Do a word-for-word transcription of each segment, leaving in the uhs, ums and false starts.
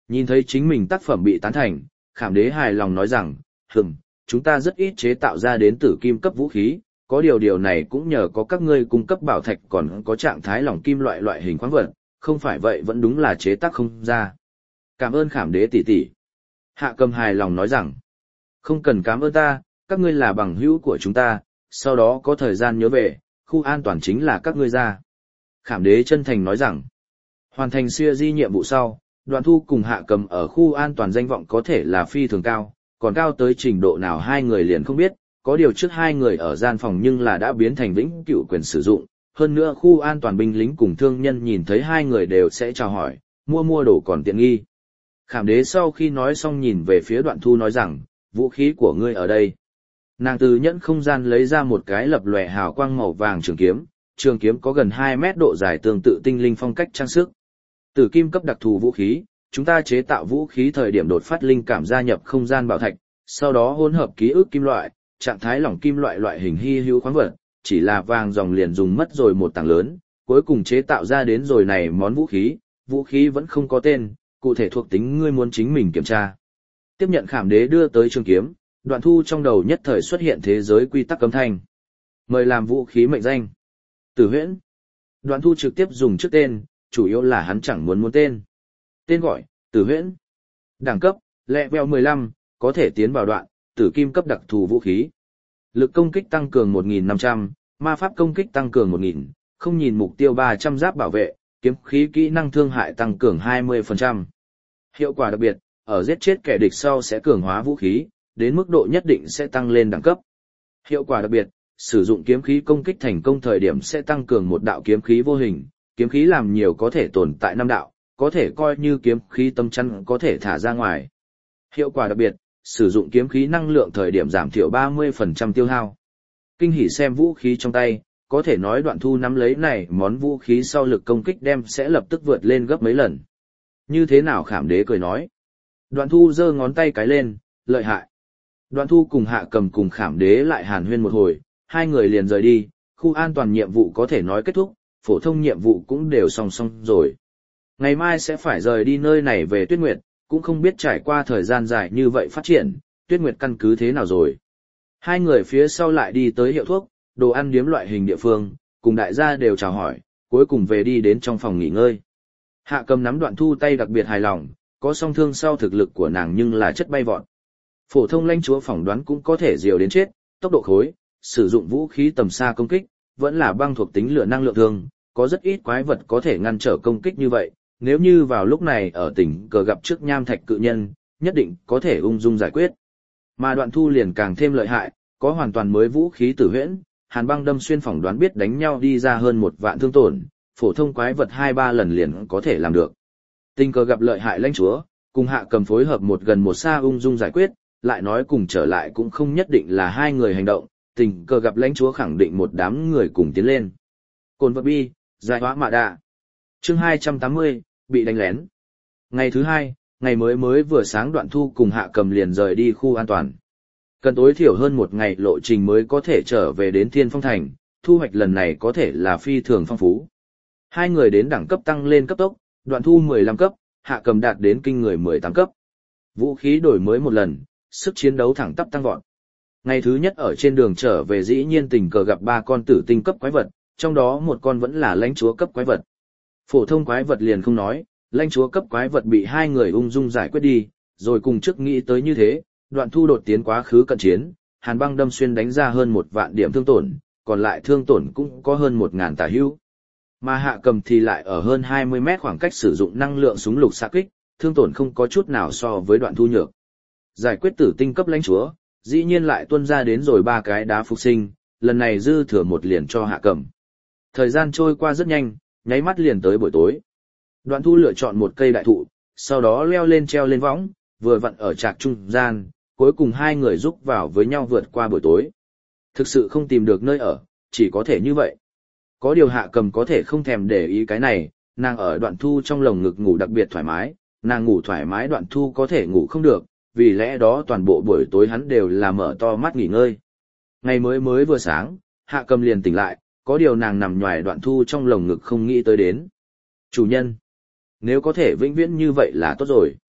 Nhìn thấy chính mình tác phẩm bị tán thành, Khảm Đế hài lòng nói rằng, hừm, chúng ta rất ít chế tạo ra đến tử kim cấp vũ khí, có điều điều này cũng nhờ có các ngươi cung cấp bảo thạch còn có trạng thái lỏng kim loại loại hình khoáng vật, không phải vậy vẫn đúng là chế tác không ra. Cảm ơn Khảm Đế tỷ tỷ. Hạ Cầm hài lòng nói rằng, không cần cảm ơn ta, các ngươi là bằng hữu của chúng ta, sau đó có thời gian nhớ về, khu an toàn chính là các ngươi ra. Khảm Đế chân thành nói rằng, hoàn thành siêu di nhiệm vụ sau, Đoạn Thu cùng Hạ Cầm ở khu an toàn danh vọng có thể là phi thường cao, còn cao tới trình độ nào hai người liền không biết, có điều trước hai người ở gian phòng nhưng là đã biến thành vĩnh cửu quyền sử dụng, hơn nữa khu an toàn binh lính cùng thương nhân nhìn thấy hai người đều sẽ chào hỏi, mua mua đồ còn tiện nghi. Khảm Đế sau khi nói xong nhìn về phía Đoạn Thu nói rằng, vũ khí của ngươi ở đây. Nàng từ nhẫn không gian lấy ra một cái lập lòe hào quang màu vàng trường kiếm, trường kiếm có gần hai mét độ dài tương tự tinh linh phong cách trang sức. Tử kim cấp đặc thù vũ khí, chúng ta chế tạo vũ khí thời điểm đột phát linh cảm gia nhập không gian bảo thạch, sau đó hỗn hợp ký ức kim loại, trạng thái lỏng kim loại loại hình hy hữu khoáng vật, chỉ là vàng dòng liền dùng mất rồi một tảng lớn, cuối cùng chế tạo ra đến rồi này món vũ khí, vũ khí vẫn không có tên, cụ thể thuộc tính ngươi muốn chính mình kiểm tra. Tiếp nhận Khảm Đế đưa tới trường kiếm, Đoạn Thu trong đầu nhất thời xuất hiện thế giới quy tắc cấm thanh. Mời làm vũ khí mệnh danh. Tử Huyễn. Đoạn Thu trực tiếp dùng trước tên, chủ yếu là hắn chẳng muốn muốn tên. Tên gọi, Tử Huyễn. Đẳng cấp, level mười lăm, có thể tiến vào đoạn, tử kim cấp đặc thù vũ khí. Lực công kích tăng cường một nghìn năm trăm, ma pháp công kích tăng cường một nghìn, không nhìn mục tiêu ba trăm giáp bảo vệ, kiếm khí kỹ năng thương hại tăng cường hai mươi phần trăm. Hiệu quả đặc biệt, ở giết chết kẻ địch sau sẽ cường hóa vũ khí, đến mức độ nhất định sẽ tăng lên đẳng cấp. Hiệu quả đặc biệt, sử dụng kiếm khí công kích thành công thời điểm sẽ tăng cường một đạo kiếm khí vô hình, kiếm khí làm nhiều có thể tồn tại năm đạo, có thể coi như kiếm khí tâm chắn có thể thả ra ngoài. Hiệu quả đặc biệt, sử dụng kiếm khí năng lượng thời điểm giảm thiểu ba mươi phần trăm tiêu hao. Kinh hỉ xem vũ khí trong tay, có thể nói Đoạn Thu nắm lấy này món vũ khí sau lực công kích đem sẽ lập tức vượt lên gấp mấy lần. Như thế nào? Khảm Đế cười nói. Đoạn Thu giơ ngón tay cái lên, lợi hại. Đoạn Thu cùng Hạ Cầm cùng Khảm Đế lại hàn huyên một hồi, hai người liền rời đi, khu an toàn nhiệm vụ có thể nói kết thúc, phổ thông nhiệm vụ cũng đều song song rồi. Ngày mai sẽ phải rời đi nơi này về Tuyết Nguyệt, cũng không biết trải qua thời gian dài như vậy phát triển, Tuyết Nguyệt căn cứ thế nào rồi. Hai người phía sau lại đi tới hiệu thuốc, đồ ăn điếm loại hình địa phương, cùng đại gia đều chào hỏi, cuối cùng về đi đến trong phòng nghỉ ngơi. Hạ Cầm nắm Đoạn Thu tay đặc biệt hài lòng, có song thương sau thực lực của nàng nhưng là chất bay vọt. Phổ thông lãnh chúa phỏng đoán cũng có thể diều đến chết, tốc độ khối, sử dụng vũ khí tầm xa công kích, vẫn là băng thuộc tính lửa năng lượng thương, có rất ít quái vật có thể ngăn trở công kích như vậy, nếu như vào lúc này ở tỉnh cờ gặp trước nham thạch cự nhân, nhất định có thể ung dung giải quyết. Mà Đoạn Thu liền càng thêm lợi hại, có hoàn toàn mới vũ khí Tử Huyễn, hàn băng đâm xuyên phỏng đoán biết đánh nhau đi ra hơn một vạn thương tổn, phổ thông quái vật hai ba lần liền có thể làm được. Tình cờ gặp lợi hại lãnh chúa, cùng Hạ Cầm phối hợp một gần một xa ung dung giải quyết, lại nói cùng trở lại cũng không nhất định là hai người hành động, tình cờ gặp lãnh chúa khẳng định một đám người cùng tiến lên. Cồn vật bi, giải hóa mạ đạ. Chương hai trăm tám mươi, bị đánh lén. Ngày thứ hai, ngày mới mới vừa sáng Đoạn Thu cùng Hạ Cầm liền rời đi khu an toàn. Cần tối thiểu hơn một ngày lộ trình mới có thể trở về đến Thiên Phong Thành, thu hoạch lần này có thể là phi thường phong phú. Hai người đến đẳng cấp tăng lên cấp tốc, Đoạn Thu mười lăm cấp, Hạ Cầm đạt đến kinh người mười tám cấp. Vũ khí đổi mới một lần, sức chiến đấu thẳng tắp tăng vọt. Ngày thứ nhất ở trên đường trở về dĩ nhiên tình cờ gặp ba con tử tinh cấp quái vật, trong đó một con vẫn là lãnh chúa cấp quái vật. Phổ thông quái vật liền không nói, lãnh chúa cấp quái vật bị hai người ung dung giải quyết đi, rồi cùng trước nghĩ tới như thế, Đoạn Thu đột tiến quá khứ cận chiến, hàn băng đâm xuyên đánh ra hơn một vạn điểm thương tổn, còn lại thương tổn cũng có hơn một ngàn tả hữu. Mà Hạ Cầm thì lại ở hơn hai mươi mét khoảng cách sử dụng năng lượng súng lục xạ kích, thương tổn không có chút nào so với Đoạn Thu nhược. Giải quyết tử tinh cấp lãnh chúa, dĩ nhiên lại tuôn ra đến rồi ba cái đá phục sinh, lần này dư thừa một liền cho Hạ Cầm. Thời gian trôi qua rất nhanh, nháy mắt liền tới buổi tối. Đoạn Thu lựa chọn một cây đại thụ, sau đó leo lên treo lên võng, vừa vặn ở trạc trung gian, cuối cùng hai người giúp vào với nhau vượt qua buổi tối. Thực sự không tìm được nơi ở, chỉ có thể như vậy. Có điều Hạ Cầm có thể không thèm để ý cái này, nàng ở Đoạn Thu trong lồng ngực ngủ đặc biệt thoải mái, nàng ngủ thoải mái Đoạn Thu có thể ngủ không được, vì lẽ đó toàn bộ buổi tối hắn đều là mở to mắt nghỉ ngơi. Ngày mới mới vừa sáng, Hạ Cầm liền tỉnh lại, có điều nàng nằm nhoài Đoạn Thu trong lồng ngực không nghĩ tới đến. Chủ nhân, nếu có thể vĩnh viễn như vậy là tốt rồi.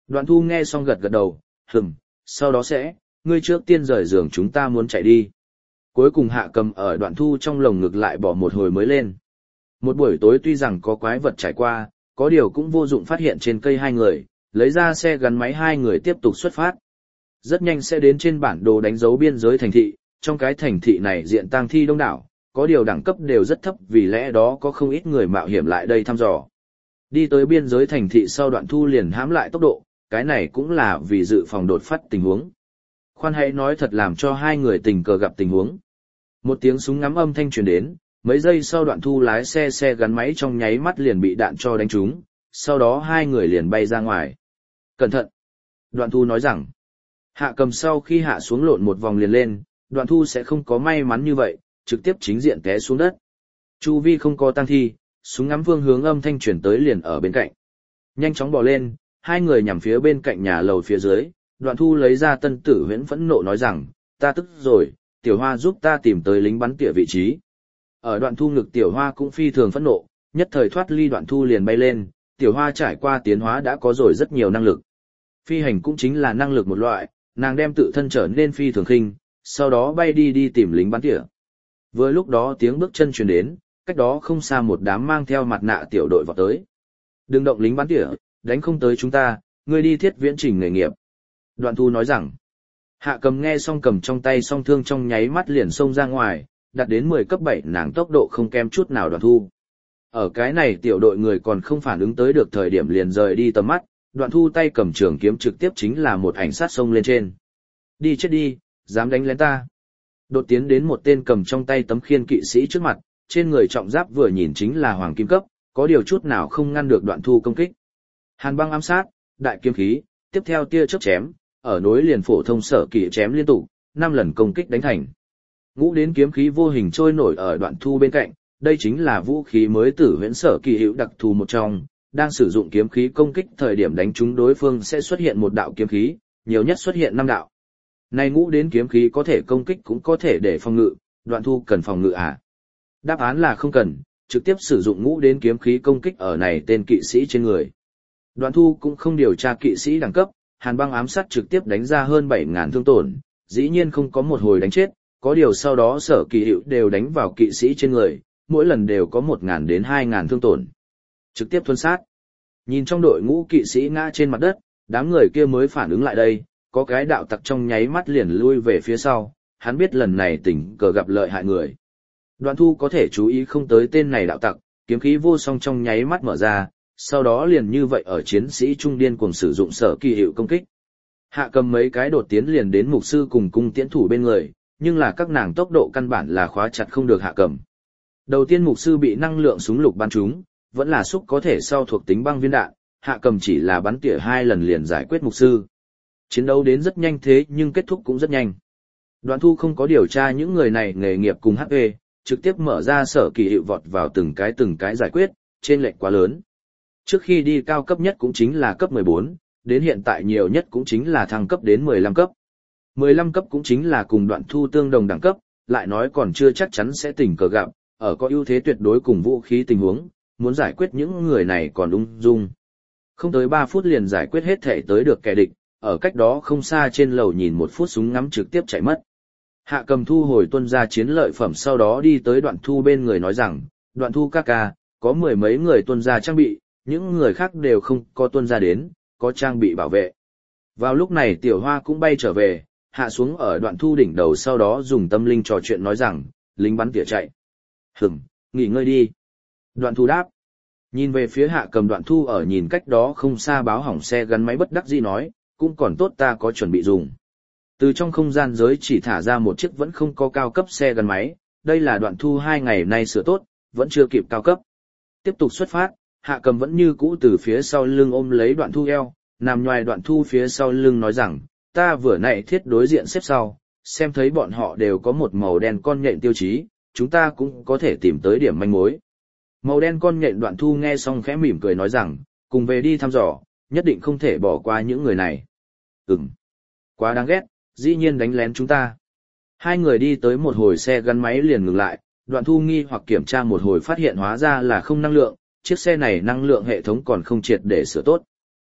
Đoạn thu nghe xong gật gật đầu, hừm, sau đó sẽ, ngươi trước tiên rời giường chúng ta muốn chạy đi. Cuối cùng Hạ Cầm ở Đoạn thu trong lồng ngực lại bỏ một hồi mới lên. Một buổi tối tuy rằng có quái vật trải qua, có điều cũng vô dụng phát hiện trên cây hai người, lấy ra xe gắn máy hai người tiếp tục xuất phát. Rất nhanh sẽ đến trên bản đồ đánh dấu biên giới thành thị, trong cái thành thị này diện tang thi đông đảo, có điều đẳng cấp đều rất thấp vì lẽ đó có không ít người mạo hiểm lại đây thăm dò. Đi tới biên giới thành thị sau Đoạn thu liền hãm lại tốc độ, cái này cũng là vì dự phòng đột phát tình huống. Khoan hãy nói thật làm cho hai người tình cờ gặp tình huống. Một tiếng súng ngắm âm thanh truyền đến, mấy giây sau Đoạn thu lái xe xe gắn máy trong nháy mắt liền bị đạn cho đánh trúng, sau đó hai người liền bay ra ngoài. Cẩn thận! Đoạn thu nói rằng, Hạ Cầm sau khi hạ xuống lộn một vòng liền lên, Đoạn thu sẽ không có may mắn như vậy, trực tiếp chính diện té xuống đất. Chu vi không có tang thi, súng ngắm phương hướng âm thanh chuyển tới liền ở bên cạnh. Nhanh chóng bò lên, hai người nhằm phía bên cạnh nhà lầu phía dưới, Đoạn thu lấy ra tân tử huyễn phẫn nộ nói rằng, ta tức rồi, Tiểu Hoa giúp ta tìm tới lính bắn tỉa vị trí. Ở Đoạn thu ngực Tiểu Hoa cũng phi thường phẫn nộ, nhất thời thoát ly Đoạn thu liền bay lên, Tiểu Hoa trải qua tiến hóa đã có rồi rất nhiều năng lực. Phi hành cũng chính là năng lực một loại, nàng đem tự thân trở nên phi thường khinh, sau đó bay đi đi tìm lính bắn tỉa. Vừa lúc đó tiếng bước chân truyền đến, cách đó không xa một đám mang theo mặt nạ tiểu đội vọt tới. Đừng động lính bắn tỉa, đánh không tới chúng ta, ngươi đi thiết viễn trình nghề nghiệp. Đoạn thu nói rằng, Hạ Cầm nghe xong cầm trong tay song thương trong nháy mắt liền xông ra ngoài, đạt đến mười cấp bảy nàng tốc độ không kém chút nào Đoạn thu. Ở cái này tiểu đội người còn không phản ứng tới được thời điểm liền rời đi tầm mắt, Đoạn thu tay cầm trường kiếm trực tiếp chính là một ảnh sát xông lên trên. Đi chết đi, dám đánh lén ta. Đột tiến đến một tên cầm trong tay tấm khiên kỵ sĩ trước mặt, trên người trọng giáp vừa nhìn chính là hoàng kim cấp, có điều chút nào không ngăn được Đoạn thu công kích. Hàn băng ám sát, đại kiếm khí, tiếp theo tia chớp chém, ở nối liền phổ thông sở kỵ chém liên tục, năm lần công kích đánh thành. Ngũ đến kiếm khí vô hình trôi nổi ở Đoạn thu bên cạnh, đây chính là vũ khí mới tử huyễn sở kỳ hữu đặc thù một trong, đang sử dụng kiếm khí công kích thời điểm đánh trúng đối phương sẽ xuất hiện một đạo kiếm khí, nhiều nhất xuất hiện năm đạo. Này ngũ đến kiếm khí có thể công kích cũng có thể để phòng ngự, Đoạn thu cần phòng ngự à? Đáp án là không cần, trực tiếp sử dụng ngũ đến kiếm khí công kích ở này tên kỵ sĩ trên người. Đoạn thu cũng không điều tra kỵ sĩ đẳng cấp, hàn băng ám sát trực tiếp đánh ra hơn bảy nghìn thương tổn, dĩ nhiên không có một hồi đánh chết, có điều sau đó sở kỳ hiệu đều đánh vào kỵ sĩ trên người, mỗi lần đều có một nghìn đến hai nghìn thương tổn. Trực tiếp thuần sát. Nhìn trong đội ngũ kỵ sĩ ngã trên mặt đất, đám người kia mới phản ứng lại đây, có cái đạo tặc trong nháy mắt liền lui về phía sau, hắn biết lần này tình cờ gặp lợi hại người. Đoạn thu có thể chú ý không tới tên này đạo tặc, kiếm khí vô song trong nháy mắt mở ra, sau đó liền như vậy ở chiến sĩ trung điên cuồng sử dụng sở kỳ hiệu công kích. Hạ Cầm mấy cái đột tiến liền đến mục sư cùng cung tiễn thủ bên người, nhưng là các nàng tốc độ căn bản là khóa chặt không được Hạ Cầm. Đầu tiên mục sư bị năng lượng súng lục bắn trúng, vẫn là xúc có thể sau thuộc tính băng viên đạn, Hạ Cầm chỉ là bắn tỉa hai lần liền giải quyết mục sư. Chiến đấu đến rất nhanh thế nhưng kết thúc cũng rất nhanh. Đoạn thu không có điều tra những người này nghề nghiệp cùng hát pê, trực tiếp mở ra sở kỳ hiệu vọt vào từng cái từng cái giải quyết, trên lệch quá lớn. Trước khi đi cao cấp nhất cũng chính là cấp mười bốn, đến hiện tại nhiều nhất cũng chính là thăng cấp đến mười lăm cấp. mười lăm cấp cũng chính là cùng Đoạn thu tương đồng đẳng cấp, lại nói còn chưa chắc chắn sẽ tình cờ gặp, ở có ưu thế tuyệt đối cùng vũ khí tình huống, muốn giải quyết những người này còn ung dung. Không tới ba phút liền giải quyết hết thể tới được kẻ địch, ở cách đó không xa trên lầu nhìn một phút súng ngắm trực tiếp chạy mất. Hạ Cầm thu hồi tuân ra chiến lợi phẩm sau đó đi tới Đoạn thu bên người nói rằng, Đoạn thu ca ca, có mười mấy người tuân ra trang bị, những người khác đều không có tuân ra đến, có trang bị bảo vệ. Vào lúc này Tiểu Hoa cũng bay trở về, hạ xuống ở Đoạn thu đỉnh đầu sau đó dùng tâm linh trò chuyện nói rằng, lính bắn tỉa chạy. Hửm, nghỉ ngơi đi. Đoạn thu đáp. Nhìn về phía Hạ Cầm Đoạn thu ở nhìn cách đó không xa báo hỏng xe gắn máy bất đắc dĩ nói, cũng còn tốt ta có chuẩn bị dùng. Từ trong không gian giới chỉ thả ra một chiếc vẫn không có cao cấp xe gắn máy, đây là Đoạn thu hai ngày nay sửa tốt, vẫn chưa kịp cao cấp. Tiếp tục xuất phát, Hạ Cầm vẫn như cũ từ phía sau lưng ôm lấy Đoạn thu eo, nằm nhoài Đoạn thu phía sau lưng nói rằng, ta vừa nãy thiết đối diện xếp sau, xem thấy bọn họ đều có một màu đen con nhện tiêu chí, chúng ta cũng có thể tìm tới điểm manh mối. Màu đen con nhện Đoạn thu nghe xong khẽ mỉm cười nói rằng, cùng về đi thăm dò, nhất định không thể bỏ qua những người này. Ừm, quá đáng ghét, dĩ nhiên đánh lén chúng ta. Hai người đi tới một hồi xe gắn máy liền ngừng lại, Đoạn thu nghi hoặc kiểm tra một hồi phát hiện hóa ra là không năng lượng, chiếc xe này năng lượng hệ thống còn không triệt để sửa tốt.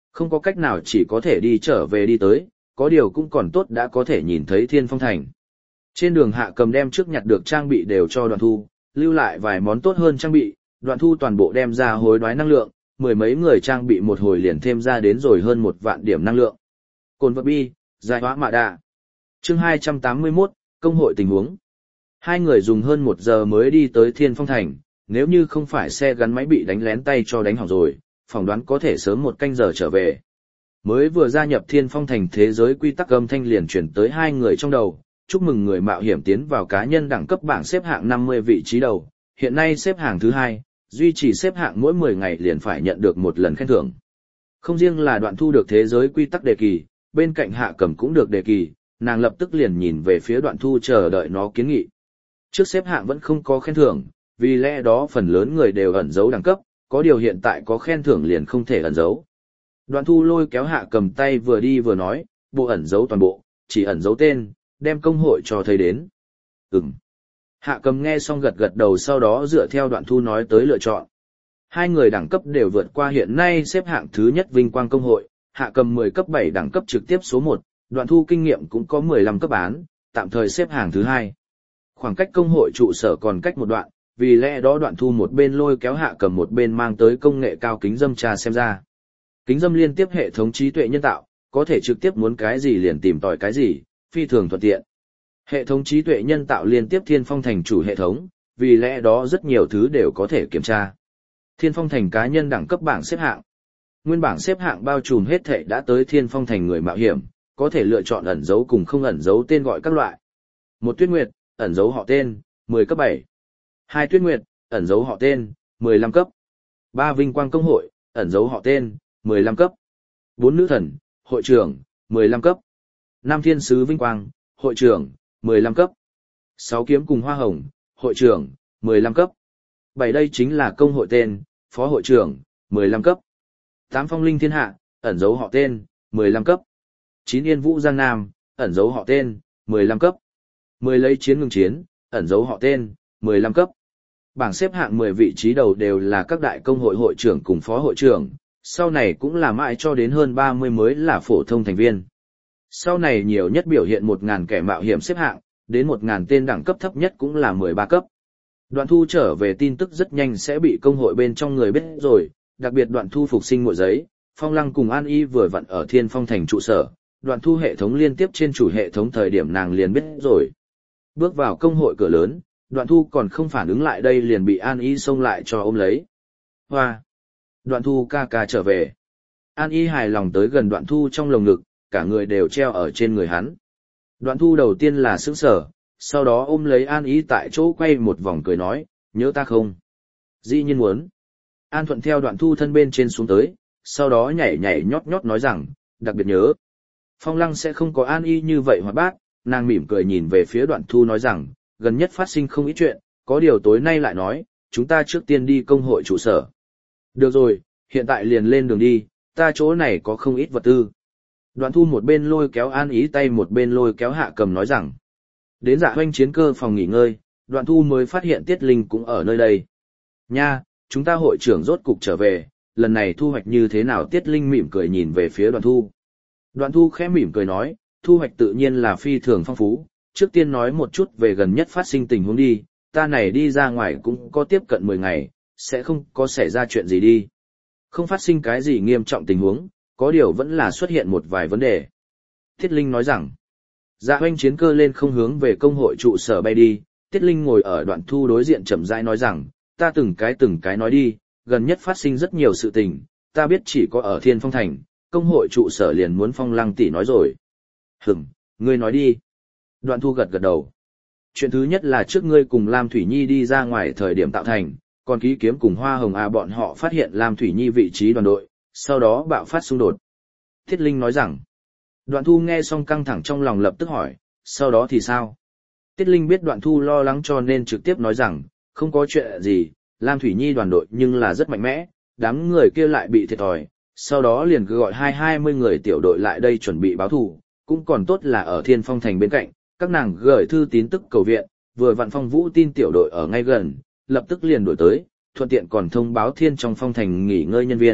Không có cách nào chỉ có thể đi trở về đi tới, có điều cũng còn tốt đã có thể nhìn thấy Thiên Phong Thành. Trên đường Hạ Cầm đem trước nhặt được trang bị đều cho Đoạn Thu, lưu lại vài món tốt hơn trang bị, Đoạn Thu toàn bộ đem ra hối đoái năng lượng, mười mấy người trang bị một hồi liền thêm ra đến rồi hơn một vạn điểm năng lượng. Cồn vật bi, giải hóa mạ đạ. Chương hai trăm tám mươi mốt, công hội tình huống. Hai người dùng hơn một giờ mới đi tới Thiên Phong Thành, nếu như không phải xe gắn máy bị đánh lén tay cho đánh hỏng rồi, phỏng đoán có thể sớm một canh giờ trở về. Mới vừa gia nhập Thiên Phong Thành thế giới quy tắc âm thanh liền chuyển tới hai người trong đầu, chúc mừng người mạo hiểm tiến vào cá nhân đẳng cấp bảng xếp hạng năm mươi vị trí đầu, hiện nay xếp hạng thứ hai, duy trì xếp hạng mỗi mười ngày liền phải nhận được một lần khen thưởng. Không riêng là Đoạn Thu được thế giới quy tắc đề kỳ, bên cạnh Hạ Cầm cũng được đề kỳ, nàng lập tức liền nhìn về phía Đoạn Thu chờ đợi nó kiến nghị. Trước xếp hạng vẫn không có khen thưởng, vì lẽ đó phần lớn người đều ẩn giấu đẳng cấp, có điều hiện tại có khen thưởng liền không thể ẩn giấu. Đoạn Thu lôi kéo Hạ Cầm tay vừa đi vừa nói, bộ ẩn giấu toàn bộ, chỉ ẩn giấu tên, đem công hội cho thấy đến. Ừm. Hạ Cầm nghe xong gật gật đầu, sau đó dựa theo Đoạn Thu nói tới lựa chọn. Hai người đẳng cấp đều vượt qua hiện nay xếp hạng thứ nhất vinh quang công hội, Hạ Cầm mười cấp bảy đẳng cấp trực tiếp số một, Đoạn Thu kinh nghiệm cũng có mười lăm cấp án, tạm thời xếp hạng thứ hai. Khoảng cách công hội trụ sở còn cách một đoạn, vì lẽ đó Đoạn Thu một bên lôi kéo Hạ Cầm một bên mang tới công nghệ cao kính dâm trà xem ra. Kính dâm liên tiếp hệ thống trí tuệ nhân tạo, có thể trực tiếp muốn cái gì liền tìm tòi cái gì, phi thường thuận tiện. Hệ thống trí tuệ nhân tạo liên tiếp Thiên Phong Thành chủ hệ thống, vì lẽ đó rất nhiều thứ đều có thể kiểm tra. Thiên Phong Thành cá nhân đẳng cấp bảng xếp hạng. Nguyên bảng xếp hạng bao trùm hết thảy đã tới Thiên Phong Thành người mạo hiểm, có thể lựa chọn ẩn dấu cùng không ẩn dấu tên gọi các loại. Một Tuyết Nguyệt, ẩn dấu họ tên, mười cấp bảy. Hai Tuyết Nguyệt, ẩn dấu họ tên, mười lăm cấp. Ba Vinh Quang Công hội, ẩn dấu họ tên, mười lăm cấp. Bốn Nữ Thần, hội trưởng, mười lăm cấp. Năm Thiên Sứ Vinh Quang, hội trưởng, mười lăm cấp. Sáu Kiếm cùng Hoa Hồng, hội trưởng, mười lăm cấp. Bảy Đây chính là công hội tên, phó hội trưởng, mười lăm cấp. Tám Phong Linh Thiên Hạ, ẩn dấu họ tên, mười lăm cấp. Chín Yên Vũ Giang Nam, ẩn dấu họ tên, mười lăm cấp. Mười Lấy Chiến Ngừng Chiến, ẩn dấu họ tên, mười lăm cấp. Bảng xếp hạng mười vị trí đầu đều là các đại công hội hội trưởng cùng phó hội trưởng, sau này cũng là mãi cho đến hơn ba mươi mới là phổ thông thành viên. Sau này nhiều nhất biểu hiện một nghìn kẻ mạo hiểm xếp hạng, đến một nghìn tên đẳng cấp thấp nhất cũng là mười ba cấp. Đoạn Thu trở về tin tức rất nhanh sẽ bị công hội bên trong người biết rồi, đặc biệt Đoạn Thu phục sinh muội giấy, Phong Lăng cùng An Y vừa vặn ở Thiên Phong Thành trụ sở, Đoạn Thu hệ thống liên tiếp trên chủ hệ thống thời điểm nàng liền biết rồi. Bước vào công hội cửa lớn, Đoạn Thu còn không phản ứng lại đây liền bị An Y xông lại cho ôm lấy. Hoa! Đoạn Thu ca ca trở về. An Y hài lòng tới gần Đoạn Thu trong lồng ngực, cả người đều treo ở trên người hắn. Đoạn Thu đầu tiên là sững sờ, sau đó ôm lấy An Y tại chỗ quay một vòng cười nói, nhớ ta không? Dĩ nhiên muốn. An Thuận theo Đoạn Thu thân bên trên xuống tới, sau đó nhảy nhảy nhót nhót nói rằng, đặc biệt nhớ. Phong Lăng sẽ không có An Y như vậy hoạt bát, nàng mỉm cười nhìn về phía Đoạn Thu nói rằng, gần nhất phát sinh không ít chuyện, có điều tối nay lại nói, chúng ta trước tiên đi công hội trụ sở. Được rồi, hiện tại liền lên đường đi, ta chỗ này có không ít vật tư. Đoạn Thu một bên lôi kéo An Ý tay một bên lôi kéo Hạ Cầm nói rằng. Đến Dạ Hoanh chiến cơ phòng nghỉ ngơi, Đoạn Thu mới phát hiện Tiết Linh cũng ở nơi đây. Nha, chúng ta hội trưởng rốt cục trở về, lần này thu hoạch như thế nào? Tiết Linh mỉm cười nhìn về phía Đoạn Thu. Đoạn Thu khẽ mỉm cười nói, thu hoạch tự nhiên là phi thường phong phú, trước tiên nói một chút về gần nhất phát sinh tình huống đi, ta này đi ra ngoài cũng có tiếp cận mười ngày, sẽ không có xảy ra chuyện gì đi. Không phát sinh cái gì nghiêm trọng tình huống, có điều vẫn là xuất hiện một vài vấn đề. Tiết Linh nói rằng, Dạ Hoanh chiến cơ lên không hướng về công hội trụ sở bay đi, Tiết Linh ngồi ở Đoạn Thu đối diện chậm rãi nói rằng, ta từng cái từng cái nói đi, gần nhất phát sinh rất nhiều sự tình, ta biết chỉ có ở Thiên Phong Thành, công hội trụ sở liền muốn Phong Lăng tỷ nói rồi. Hửm, ngươi nói đi. Đoạn Thu gật gật đầu. Chuyện thứ nhất là trước ngươi cùng Lam Thủy Nhi đi ra ngoài thời điểm tạo thành, còn Ký Kiếm cùng Hoa Hồng A bọn họ phát hiện Lam Thủy Nhi vị trí đoàn đội, sau đó bạo phát xung đột. Thiết Linh nói rằng, Đoạn Thu nghe xong căng thẳng trong lòng lập tức hỏi, sau đó thì sao? Tiết Linh biết Đoạn Thu lo lắng cho nên trực tiếp nói rằng, không có chuyện gì, Lam Thủy Nhi đoàn đội nhưng là rất mạnh mẽ, đám người kia lại bị thiệt thòi, sau đó liền cứ gọi hai hai mươi người tiểu đội lại đây chuẩn bị báo thù, cũng còn tốt là ở Thiên Phong Thành bên cạnh, các nàng gửi thư tín tức cầu viện, vừa vặn Phong Vũ tin tiểu đội ở ngay gần, lập tức liền đổi tới, thuận tiện còn thông báo Thiên trong Phong Thành nghỉ ngơi nhân viên,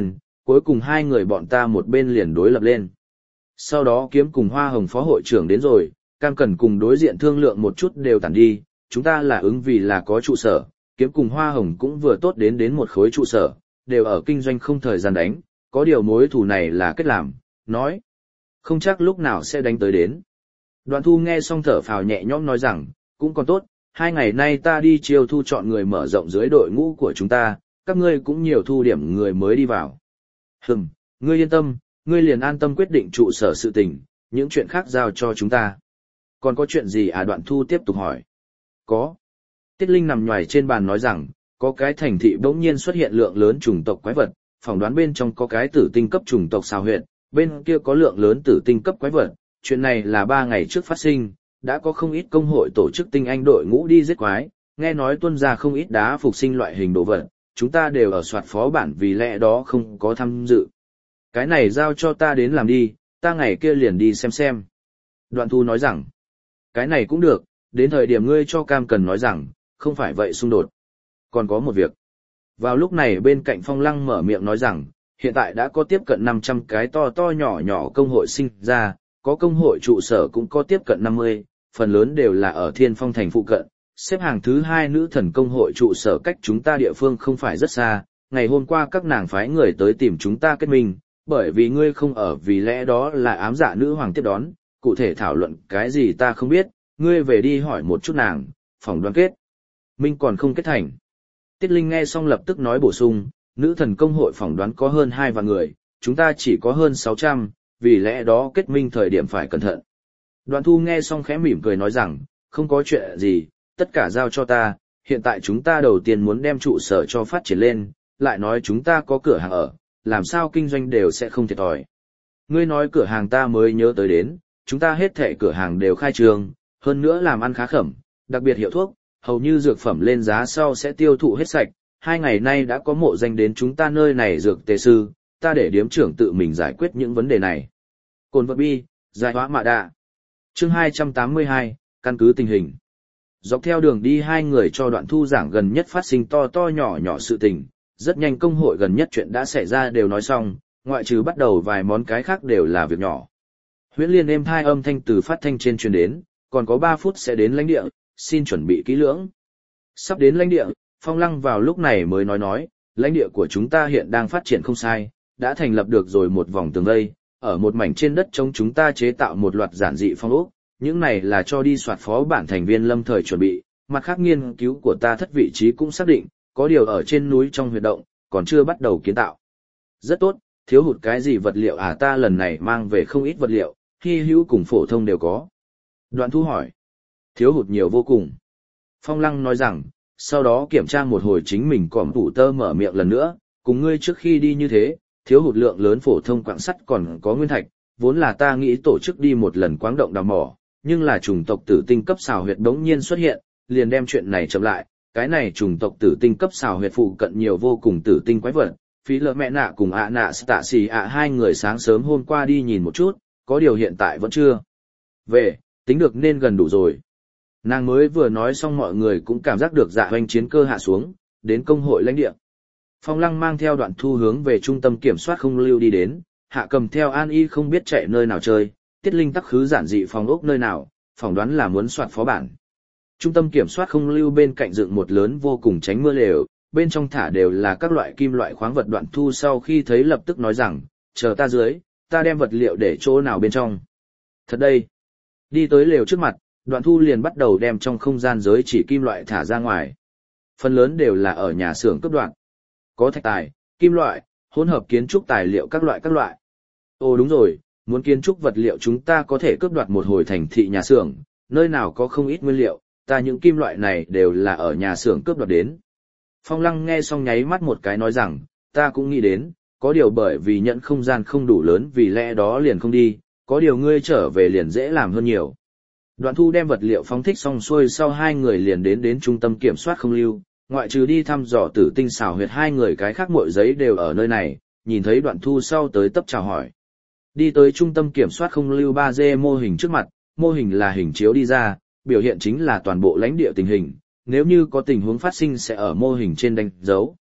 cuối cùng hai người bọn ta một bên liền đối lập lên. Sau đó Kiếm cùng Hoa Hồng phó hội trưởng đến rồi, Cam Cần cùng đối diện thương lượng một chút đều tản đi, chúng ta là ứng vì là có trụ sở, Kiếm cùng Hoa Hồng cũng vừa tốt đến đến một khối trụ sở, đều ở kinh doanh không thời gian đánh, có điều mối thù này là kết làm, nói. Không chắc lúc nào sẽ đánh tới đến. Đoạn Thu nghe xong thở phào nhẹ nhõm nói rằng, cũng còn tốt, hai ngày nay ta đi chiêu thu chọn người mở rộng dưới đội ngũ của chúng ta, các ngươi cũng nhiều thu điểm người mới đi vào. Hừm, ngươi yên tâm, ngươi liền an tâm quyết định trụ sở sự tình, những chuyện khác giao cho chúng ta. Còn có chuyện gì à? Đoạn Thu tiếp tục hỏi. Có. Tiết Linh nằm nhoài trên bàn nói rằng, có cái thành thị bỗng nhiên xuất hiện lượng lớn chủng tộc quái vật, phỏng đoán bên trong có cái tử tinh cấp chủng tộc xào huyệt, bên kia có lượng lớn tử tinh cấp quái vật, chuyện này là ba ngày trước phát sinh, đã có không ít công hội tổ chức tinh anh đội ngũ đi giết quái, nghe nói tuân ra không ít đá phục sinh loại hình đồ vật, chúng ta đều ở soạt phó bản vì lẽ đó không có tham dự. Cái này giao cho ta đến làm đi, ta ngày kia liền đi xem xem. Đoạn Thu nói rằng, cái này cũng được, đến thời điểm ngươi cho Cam Cần nói rằng, không phải vậy xung đột. Còn có một việc. Vào lúc này bên cạnh Phong Lăng mở miệng nói rằng, hiện tại đã có tiếp cận năm trăm cái to to nhỏ nhỏ công hội sinh ra, có công hội trụ sở cũng có tiếp cận năm mươi, phần lớn đều là ở Thiên Phong thành phụ cận. Xếp hàng thứ hai nữ thần công hội trụ sở cách chúng ta địa phương không phải rất xa, ngày hôm qua các nàng phái người tới tìm chúng ta kết minh, bởi vì ngươi không ở vì lẽ đó là ám dạ nữ hoàng tiếp đón, cụ thể thảo luận cái gì ta không biết, ngươi về đi hỏi một chút nàng, phỏng đoán kết. Minh còn không kết thành. Tiết Linh nghe xong lập tức nói bổ sung, nữ thần công hội phỏng đoán có hơn hai vạn người, chúng ta chỉ có hơn sáu trăm, vì lẽ đó kết minh thời điểm phải cẩn thận. Đoạn Thu nghe xong khẽ mỉm cười nói rằng, không có chuyện gì, tất cả giao cho ta, hiện tại chúng ta đầu tiên muốn đem trụ sở cho phát triển lên, lại nói chúng ta có cửa hàng ở, làm sao kinh doanh đều sẽ không thiệt thòi. Ngươi nói cửa hàng ta mới nhớ tới đến, chúng ta hết thảy cửa hàng đều khai trương, hơn nữa làm ăn khá khẩm, đặc biệt hiệu thuốc, hầu như dược phẩm lên giá sau sẽ tiêu thụ hết sạch, hai ngày nay đã có mộ danh đến chúng ta nơi này dược tề sư, ta để điếm trưởng tự mình giải quyết những vấn đề này. Cồn vật bi, giải hóa mạ đạ. Chương hai trăm tám mươi hai, căn cứ tình hình. Dọc theo đường đi hai người cho Đoạn Thu giảng gần nhất phát sinh to to nhỏ nhỏ sự tình, rất nhanh công hội gần nhất chuyện đã xảy ra đều nói xong, ngoại trừ bắt đầu vài món cái khác đều là việc nhỏ. Huyễn Liên êm hai âm thanh từ phát thanh trên truyền đến, còn có ba phút sẽ đến lãnh địa, xin chuẩn bị kỹ lưỡng. Sắp đến lãnh địa, Phong Lăng vào lúc này mới nói nói, lãnh địa của chúng ta hiện đang phát triển không sai, đã thành lập được rồi một vòng tường vây, ở một mảnh trên đất trống chúng ta chế tạo một loạt giản dị phong ốc, những này là cho đi soạt phó bản thành viên lâm thời chuẩn bị, mặt khác nghiên cứu của ta thất vị trí cũng xác định, có điều ở trên núi trong huyệt động, còn chưa bắt đầu kiến tạo. Rất tốt, thiếu hụt cái gì vật liệu à? Ta lần này mang về không ít vật liệu, hy hữu cùng phổ thông đều có. Đoạn Thu hỏi. Thiếu hụt nhiều vô cùng. Phong Lăng nói rằng, sau đó kiểm tra một hồi chính mình còm tủ tơ mở miệng lần nữa, cùng ngươi trước khi đi như thế, thiếu hụt lượng lớn phổ thông quặng sắt còn có nguyên thạch, vốn là ta nghĩ tổ chức đi một lần quáng động đào mỏ, nhưng là chủng tộc tử tinh cấp xào huyệt đống nhiên xuất hiện, liền đem chuyện này chậm lại, cái này chủng tộc tử tinh cấp xào huyệt phụ cận nhiều vô cùng tử tinh quái vật, phí lợ mẹ nạ cùng ạ nạ tạ xì ạ hai người sáng sớm hôm qua đi nhìn một chút, có điều hiện tại vẫn chưa về, tính được nên gần đủ rồi. Nàng mới vừa nói xong mọi người cũng cảm giác được dạ hoành chiến cơ hạ xuống, đến công hội lãnh địa. Phong Lăng mang theo Đoạn Thu hướng về trung tâm kiểm soát không lưu đi đến, Hạ cầm theo An Y không biết chạy nơi nào chơi, Tiết Linh tắc khứ giản dị phòng ốc nơi nào, phỏng đoán là muốn soạt phó bản. Trung tâm kiểm soát không lưu bên cạnh dựng một lớn vô cùng tránh mưa lều, bên trong thả đều là các loại kim loại khoáng vật. Đoạn Thu sau khi thấy lập tức nói rằng, chờ ta dưới, ta đem vật liệu để chỗ nào bên trong. Thật đây. Đi tới lều trước mặt, Đoạn Thu liền bắt đầu đem trong không gian giới chỉ kim loại thả ra ngoài. Phần lớn đều là ở nhà xưởng cấp đoạn. Có thạch tài, kim loại, hỗn hợp kiến trúc tài liệu các loại các loại. Ồ đúng rồi, muốn kiến trúc vật liệu chúng ta có thể cướp đoạt một hồi thành thị nhà xưởng, nơi nào có không ít nguyên liệu, ta những kim loại này đều là ở nhà xưởng cướp đoạt đến. Phong Lăng nghe xong nháy mắt một cái nói rằng, ta cũng nghĩ đến, có điều bởi vì nhận không gian không đủ lớn vì lẽ đó liền không đi, có điều ngươi trở về liền dễ làm hơn nhiều. Đoạn Thu đem vật liệu phóng thích xong xuôi sau hai người liền đến đến trung tâm kiểm soát không lưu, ngoại trừ đi thăm dò tử tinh xảo huyệt hai người cái khác mọi giấy đều ở nơi này, nhìn thấy Đoạn Thu sau tới tấp chào hỏi. Đi tới trung tâm kiểm soát không lưu ba D mô hình trước mặt, mô hình là hình chiếu đi ra, biểu hiện chính là toàn bộ lãnh địa tình hình, nếu như có tình huống phát sinh sẽ ở mô hình trên đánh dấu.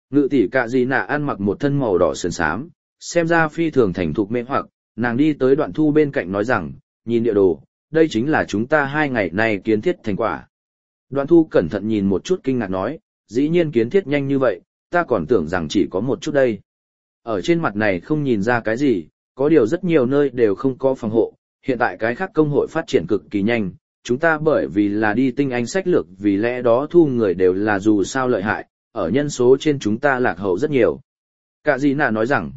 Ngự tỷ Cạ Dị Nạ ăn mặc một thân màu đỏ sườn xám, xem ra phi thường thành thục mê hoặc, nàng đi tới Đoạn Thu bên cạnh nói rằng, nhìn địa đồ, đây chính là chúng ta hai ngày nay kiến thiết thành quả. Đoạn Thu cẩn thận nhìn một chút kinh ngạc nói, dĩ nhiên kiến thiết nhanh như vậy, ta còn tưởng rằng chỉ có một chút đây. Ở trên mặt này không nhìn ra cái gì, có điều rất nhiều nơi đều không có phòng hộ, hiện tại cái khác công hội phát triển cực kỳ nhanh, chúng ta bởi vì là đi tinh anh sách lược vì lẽ đó thu người đều là dù sao lợi hại, ở nhân số trên chúng ta lạc hậu rất nhiều. Cạ Dị Nạ nói rằng,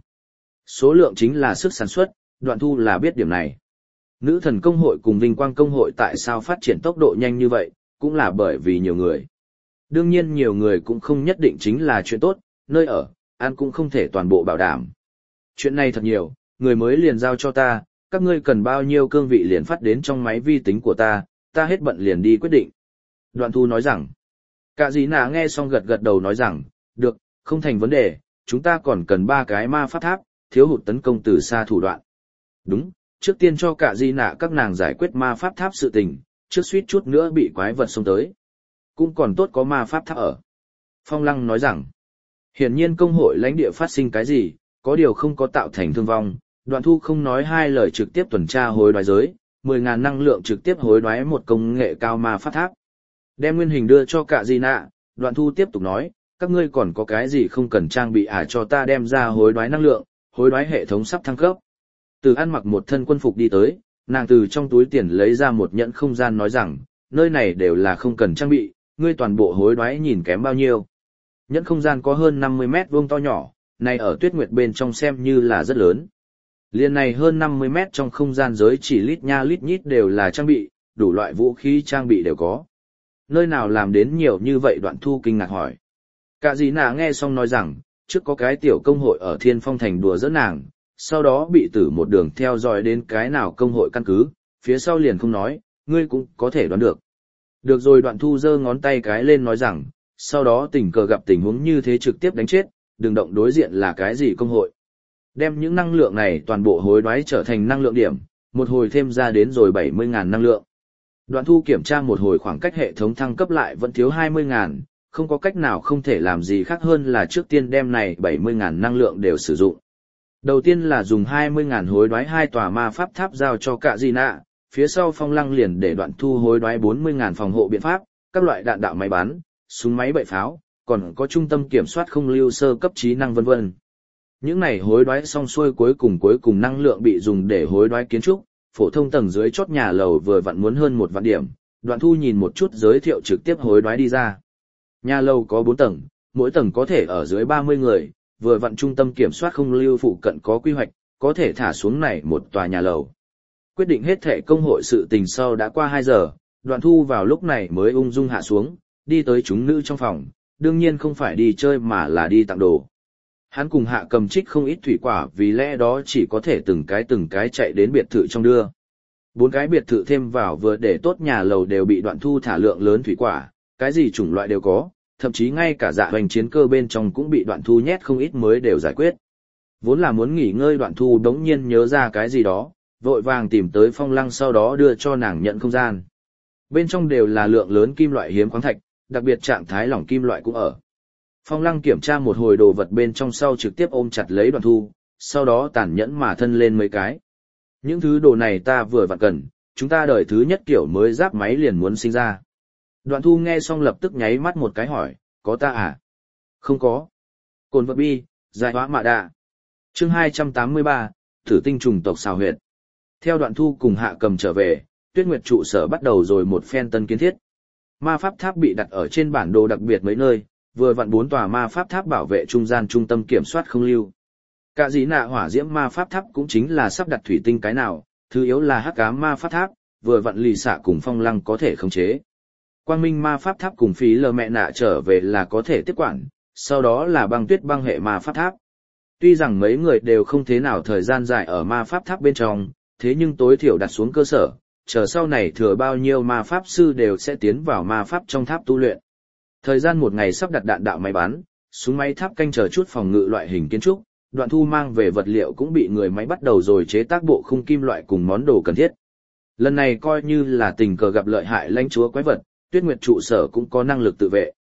số lượng chính là sức sản xuất, Đoạn Thu là biết điểm này. Nữ thần công hội cùng Vinh Quang công hội tại sao phát triển tốc độ nhanh như vậy, cũng là bởi vì nhiều người. Đương nhiên nhiều người cũng không nhất định chính là chuyện tốt, nơi ở, ăn cũng không thể toàn bộ bảo đảm. Chuyện này thật nhiều, người mới liền giao cho ta, các ngươi cần bao nhiêu cương vị liền phát đến trong máy vi tính của ta, ta hết bận liền đi quyết định. Đoạn Thu nói rằng, Cạ Dị Nạ nghe xong gật gật đầu nói rằng, được, không thành vấn đề, chúng ta còn cần ba cái ma pháp tháp, thiếu hụt tấn công từ xa thủ đoạn. Đúng, trước tiên cho Cạ Dị Nạ các nàng giải quyết ma pháp tháp sự tình, trước suýt chút nữa bị quái vật xông tới. Cũng còn tốt có ma pháp tháp ở. Phong Lăng nói rằng, hiển nhiên công hội lãnh địa phát sinh cái gì, có điều không có tạo thành thương vong. Đoạn Thu không nói hai lời trực tiếp tuần tra hối đoái giới, mười ngàn năng lượng trực tiếp hối đoái một công nghệ cao ma pháp tháp. Đem nguyên hình đưa cho Cạ Dị Nạ, Đoạn Thu tiếp tục nói, các ngươi còn có cái gì không cần trang bị à cho ta đem ra hối đoái năng lượng, hối đoái hệ thống sắp thăng cấp. Từ ăn mặc một thân quân phục đi tới, nàng từ trong túi tiền lấy ra một nhẫn không gian nói rằng, nơi này đều là không cần trang bị, ngươi toàn bộ hối đoái nhìn kém bao nhiêu. Nhẫn không gian có hơn năm mươi mét vuông to nhỏ, này ở Tuyết Nguyệt bên trong xem như là rất lớn. Liên này hơn năm mươi mét trong không gian giới chỉ lít nha lít nhít đều là trang bị, đủ loại vũ khí trang bị đều có. Nơi nào làm đến nhiều như vậy? Đoạn Thu kinh ngạc hỏi. Cạ Dị Nạ nghe xong nói rằng, trước có cái tiểu công hội ở Thiên Phong Thành đùa giỡn nàng, sau đó bị tử một đường theo dõi đến cái nào công hội căn cứ, phía sau liền không nói, ngươi cũng có thể đoán được. Được rồi. Đoạn Thu giơ ngón tay cái lên nói rằng, sau đó tình cờ gặp tình huống như thế trực tiếp đánh chết, đừng động đối diện là cái gì công hội. Đem những năng lượng này toàn bộ hối đoái trở thành năng lượng điểm, một hồi thêm ra đến rồi bảy mươi ngàn năng lượng. Đoạn Thu kiểm tra một hồi khoảng cách hệ thống thăng cấp lại vẫn thiếu hai mươi ngàn, không có cách nào không thể làm gì khác hơn là trước tiên đem này bảy mươi ngàn năng lượng đều sử dụng. Đầu tiên là dùng hai mươi ngàn hối đoái hai tòa ma pháp tháp giao cho Cạ Dị Nạ, phía sau Phong Lăng liền để Đoạn Thu hối đoái bốn mươi ngàn phòng hộ biện pháp, các loại đạn đạo máy bắn, súng máy bậy pháo, còn có trung tâm kiểm soát không lưu sơ cấp trí năng vân vân. Những này hối đoái xong xuôi cuối cùng cuối cùng năng lượng bị dùng để hối đoái kiến trúc, phổ thông tầng dưới chốt nhà lầu vừa vặn muốn hơn một vạn điểm, Đoạn Thu nhìn một chút giới thiệu trực tiếp hối đoái đi ra. Nhà lầu có bốn tầng, mỗi tầng có thể ở dưới ba mươi người, vừa vặn trung tâm kiểm soát không lưu phụ cận có quy hoạch, có thể thả xuống này một tòa nhà lầu. Quyết định hết thể công hội sự tình sau đã qua hai giờ, Đoạn Thu vào lúc này mới ung dung hạ xuống, đi tới chúng nữ trong phòng, đương nhiên không phải đi chơi mà là đi tặng đồ. Hắn cùng Hạ Cầm trích không ít thủy quả vì lẽ đó chỉ có thể từng cái từng cái chạy đến biệt thự trong đưa. Bốn cái biệt thự thêm vào vừa để tốt nhà lầu đều bị Đoạn Thu thả lượng lớn thủy quả, cái gì chủng loại đều có, thậm chí ngay cả dạ hoành chiến cơ bên trong cũng bị Đoạn Thu nhét không ít mới đều giải quyết. Vốn là muốn nghỉ ngơi Đoạn Thu đống nhiên nhớ ra cái gì đó, vội vàng tìm tới Phong Lăng sau đó đưa cho nàng nhận không gian. Bên trong đều là lượng lớn kim loại hiếm khoáng thạch, đặc biệt trạng thái lỏng kim loại cũng ở. Phong Lăng kiểm tra một hồi đồ vật bên trong sau trực tiếp ôm chặt lấy Đoạn Thu, sau đó tàn nhẫn mà thân lên mấy cái. Những thứ đồ này ta vừa vặn cần, chúng ta đời thứ nhất kiểu mới giáp máy liền muốn sinh ra. Đoạn Thu nghe xong lập tức nháy mắt một cái hỏi, có ta à? Không có. Cồn vật bi, giải hóa mạ đạ. Chương hai trăm tám mươi ba, Thử tinh trùng tộc xào huyệt. Theo Đoạn Thu cùng Hạ Cầm trở về, Tuyết Nguyệt trụ sở bắt đầu rồi một phen tân kiến thiết. Ma pháp tháp bị đặt ở trên bản đồ đặc biệt mấy nơi, vừa vặn bốn tòa ma pháp tháp bảo vệ trung gian trung tâm kiểm soát không lưu. Cạ Dị Nạ hỏa diễm ma pháp tháp cũng chính là sắp đặt thủy tinh cái nào, thứ yếu là hắc ám ma pháp tháp, vừa vặn lì xạ cùng Phong Lăng có thể khống chế. Quang minh ma pháp tháp cùng phí lờ mẹ nạ trở về là có thể tiếp quản, sau đó là băng tuyết băng hệ ma pháp tháp. Tuy rằng mấy người đều không thế nào thời gian dài ở ma pháp tháp bên trong, thế nhưng tối thiểu đặt xuống cơ sở, chờ sau này thừa bao nhiêu ma pháp sư đều sẽ tiến vào ma pháp trong tháp tu luyện. Thời gian một ngày sắp đặt đạn đạo máy bắn, súng máy tháp canh chờ chút phòng ngự loại hình kiến trúc, Đoạn Thu mang về vật liệu cũng bị người máy bắt đầu rồi chế tác bộ khung kim loại cùng món đồ cần thiết. Lần này coi như là tình cờ gặp lợi hại lãnh chúa quái vật, Tuyết Nguyệt trụ sở cũng có năng lực tự vệ.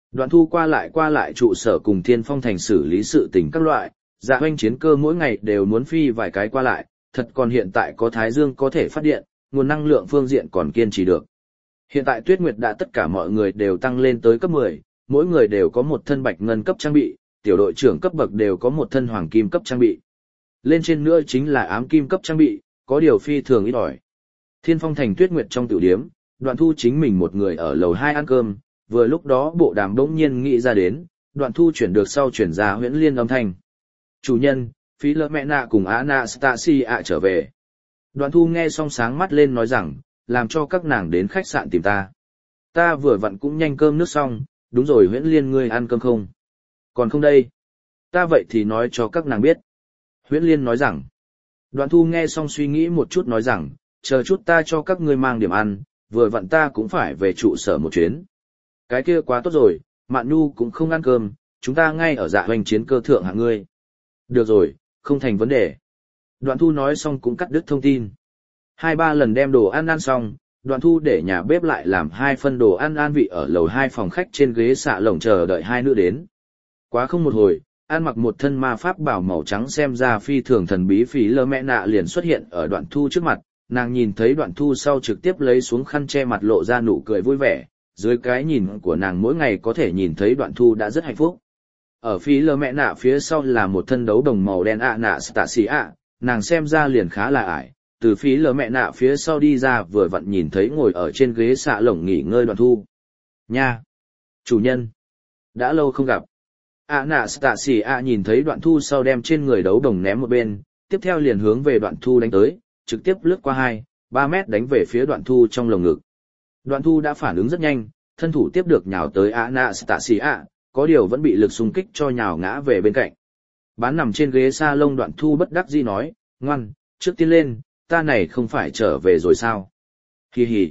Đoạn Thu qua lại qua lại trụ sở cùng Thiên Phong Thành xử lý sự tình các loại, Dạ Hoành chiến cơ mỗi ngày đều muốn phi vài cái qua lại, thật còn hiện tại có Thái Dương có thể phát điện, nguồn năng lượng phương diện còn kiên trì được. Hiện tại Tuyết Nguyệt đã tất cả mọi người đều tăng lên tới cấp mười, mỗi người đều có một thân bạch ngân cấp trang bị, tiểu đội trưởng cấp bậc đều có một thân hoàng kim cấp trang bị. Lên trên nữa chính là ám kim cấp trang bị, có điều phi thường ít ỏi. Thiên Phong Thành Tuyết Nguyệt trong tiểu điếm, Đoạn Thu chính mình một người ở lầu hai ăn cơm, vừa lúc đó bộ đàm bỗng nhiên nghĩ ra đến, Đoạn Thu chuyển được sau chuyển ra huyễn liên âm thanh. Chủ nhân, Phí Lỡ Mẹ Nạ cùng Anastasia trở về. Đoạn Thu nghe xong sáng mắt lên nói rằng, làm cho các nàng đến khách sạn tìm ta. Ta vừa vặn cũng nhanh cơm nước xong, đúng rồi huyễn liên ngươi ăn cơm không? Còn không đây. Ta vậy thì nói cho các nàng biết. Huyễn liên nói rằng. Đoạn Thu nghe xong suy nghĩ một chút nói rằng, chờ chút ta cho các ngươi mang điểm ăn, vừa vặn ta cũng phải về trụ sở một chuyến. Cái kia quá tốt rồi, Mạn Nhu cũng không ăn cơm, chúng ta ngay ở Dạ Hoành chiến cơ thượng hạng ngươi. Được rồi, không thành vấn đề. Đoạn Thu nói xong cũng cắt đứt thông tin. Hai ba lần đem đồ ăn ăn xong, Đoạn Thu để nhà bếp lại làm hai phân đồ ăn an vị ở lầu hai phòng khách trên ghế xạ lồng chờ đợi hai nữ đến. Quá không một hồi, ăn mặc một thân ma pháp bảo màu trắng xem ra phi thường thần bí Phí Lỡ Mẹ Nạ liền xuất hiện ở Đoạn Thu trước mặt, nàng nhìn thấy Đoạn Thu sau trực tiếp lấy xuống khăn che mặt lộ ra nụ cười vui vẻ, dưới cái nhìn của nàng mỗi ngày có thể nhìn thấy Đoạn Thu đã rất hạnh phúc. Ở Phí Lỡ Mẹ Nạ phía sau là một thân đấu đồng màu đen ạ nạ Stasia, nàng xem ra liền khá là ải, từ Phí Lỡ Mẹ Nạ phía sau đi ra vừa vặn nhìn thấy ngồi ở trên ghế xạ lồng nghỉ ngơi Đoạn Thu. Nha! Chủ nhân! Đã lâu không gặp. ạ nạ Stasia nhìn thấy Đoạn Thu sau đem trên người đấu đồng ném một bên, tiếp theo liền hướng về Đoạn Thu đánh tới, trực tiếp lướt qua hai, ba mét đánh về phía Đoạn Thu trong lồng ngực. Đoạn Thu đã phản ứng rất nhanh, thân thủ tiếp được nhào tới Anastasia, có điều vẫn bị lực xung kích cho nhào ngã về bên cạnh. Bán nằm trên ghế salon Đoạn Thu bất đắc dĩ nói, ngoan, trước tiên lên, ta này không phải trở về rồi sao? Hi hi.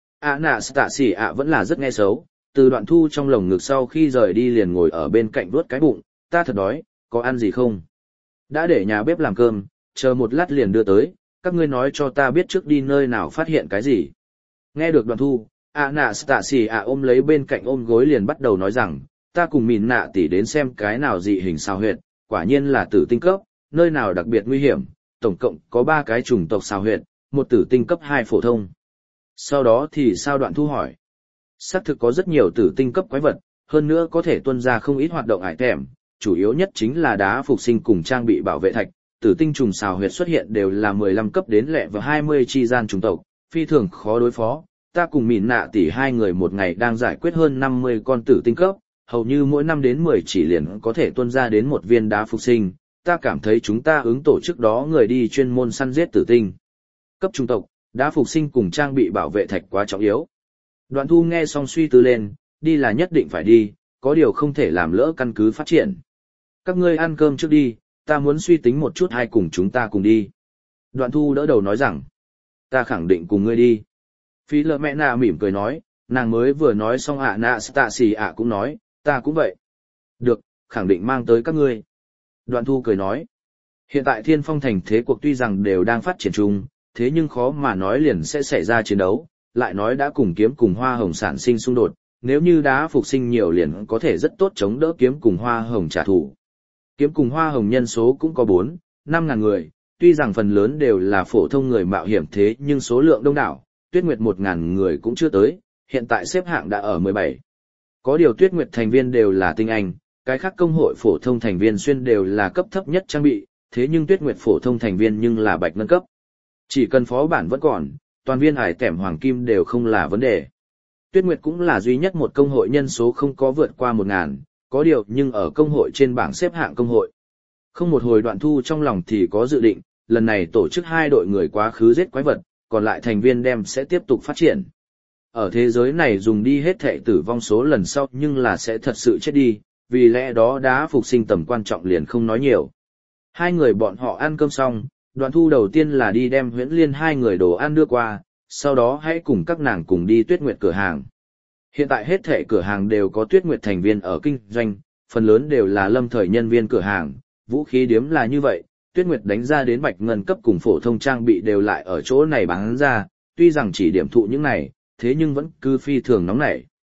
Anastasia vẫn là rất nghe xấu, từ Đoạn Thu trong lồng ngực sau khi rời đi liền ngồi ở bên cạnh vuốt cái bụng, ta thật đói, có ăn gì không? Đã để nhà bếp làm cơm, chờ một lát liền đưa tới, các ngươi nói cho ta biết trước đi nơi nào phát hiện cái gì. Nghe được Đoạn Thu, Anastasia ôm lấy bên cạnh ôm gối liền bắt đầu nói rằng, ta cùng Mìn Nạ tỷ đến xem cái nào dị hình sao huyệt, quả nhiên là tử tinh cấp, nơi nào đặc biệt nguy hiểm, tổng cộng có ba cái chủng tộc sao huyệt, một tử tinh cấp hai phổ thông. Sau đó thì sao? Đoạn Thu hỏi. Xác thực có rất nhiều tử tinh cấp quái vật, hơn nữa có thể tuân ra không ít hoạt động ải thèm, chủ yếu nhất chính là đá phục sinh cùng trang bị bảo vệ thạch, tử tinh trùng sao huyệt xuất hiện đều là mười lăm cấp đến lẹ và hai mươi chi gian chủng tộc, phi thường khó đối phó. Ta cùng Mìn Nạ tỷ hai người một ngày đang giải quyết hơn năm mươi con tử tinh cấp, hầu như mỗi năm đến mười chỉ liền có thể tuân ra đến một viên đá phục sinh, ta cảm thấy chúng ta ứng tổ chức đó người đi chuyên môn săn giết tử tinh cấp chủng tộc, đá phục sinh cùng trang bị bảo vệ thạch quá trọng yếu. Đoạn Thu nghe xong suy tư lên, đi là nhất định phải đi, có điều không thể làm lỡ căn cứ phát triển. Các ngươi ăn cơm trước đi, ta muốn suy tính một chút hay cùng chúng ta cùng đi. Đoạn Thu đỡ đầu nói rằng, ta khẳng định cùng ngươi đi. Phí Lỡ Mẹ Nạ mỉm cười nói, nàng mới vừa nói xong ạ nạ Stacy ạ cũng nói, ta cũng vậy. Được, khẳng định mang tới các ngươi. Đoạn Thu cười nói, hiện tại Thiên Phong Thành thế cuộc tuy rằng đều đang phát triển chung, thế nhưng khó mà nói liền sẽ xảy ra chiến đấu, lại nói đã cùng kiếm cùng hoa hồng sản sinh xung đột, nếu như đá phục sinh nhiều liền có thể rất tốt chống đỡ kiếm cùng hoa hồng trả thù. Kiếm cùng hoa hồng nhân số cũng có bốn, năm ngàn người, tuy rằng phần lớn đều là phổ thông người mạo hiểm thế nhưng số lượng đông đảo, Tuyết Nguyệt một ngàn người cũng chưa tới, hiện tại xếp hạng đã ở mười bảy. Có điều Tuyết Nguyệt thành viên đều là tinh anh, cái khác công hội phổ thông thành viên xuyên đều là cấp thấp nhất trang bị, thế nhưng Tuyết Nguyệt phổ thông thành viên nhưng là bạch ngân cấp. Chỉ cần phó bản vẫn còn, toàn viên hải tẻm hoàng kim đều không là vấn đề. Tuyết Nguyệt cũng là duy nhất một công hội nhân số không có vượt qua một ngàn, có điều nhưng ở công hội trên bảng xếp hạng công hội. Không một hồi Đoạn Thu trong lòng thì có dự định, lần này tổ chức hai đội người quá khứ giết quái vật, còn lại thành viên đem sẽ tiếp tục phát triển. Ở thế giới này dùng đi hết thệ tử vong số lần sau nhưng là sẽ thật sự chết đi, vì lẽ đó đá phục sinh tầm quan trọng liền không nói nhiều. Hai người bọn họ ăn cơm xong, Đoạn Thu đầu tiên là đi đem Huyễn Liên hai người đồ ăn đưa qua, sau đó hãy cùng các nàng cùng đi Tuyết Nguyệt cửa hàng. Hiện tại hết thệ cửa hàng đều có Tuyết Nguyệt thành viên ở kinh doanh, phần lớn đều là lâm thời nhân viên cửa hàng, vũ khí điếm là như vậy, Tuyết Nguyệt đánh ra đến bạch ngân cấp cùng phổ thông trang bị đều lại ở chỗ này bán ra, tuy rằng chỉ điểm thụ những này, thế nhưng vẫn cứ phi thường nóng nảy.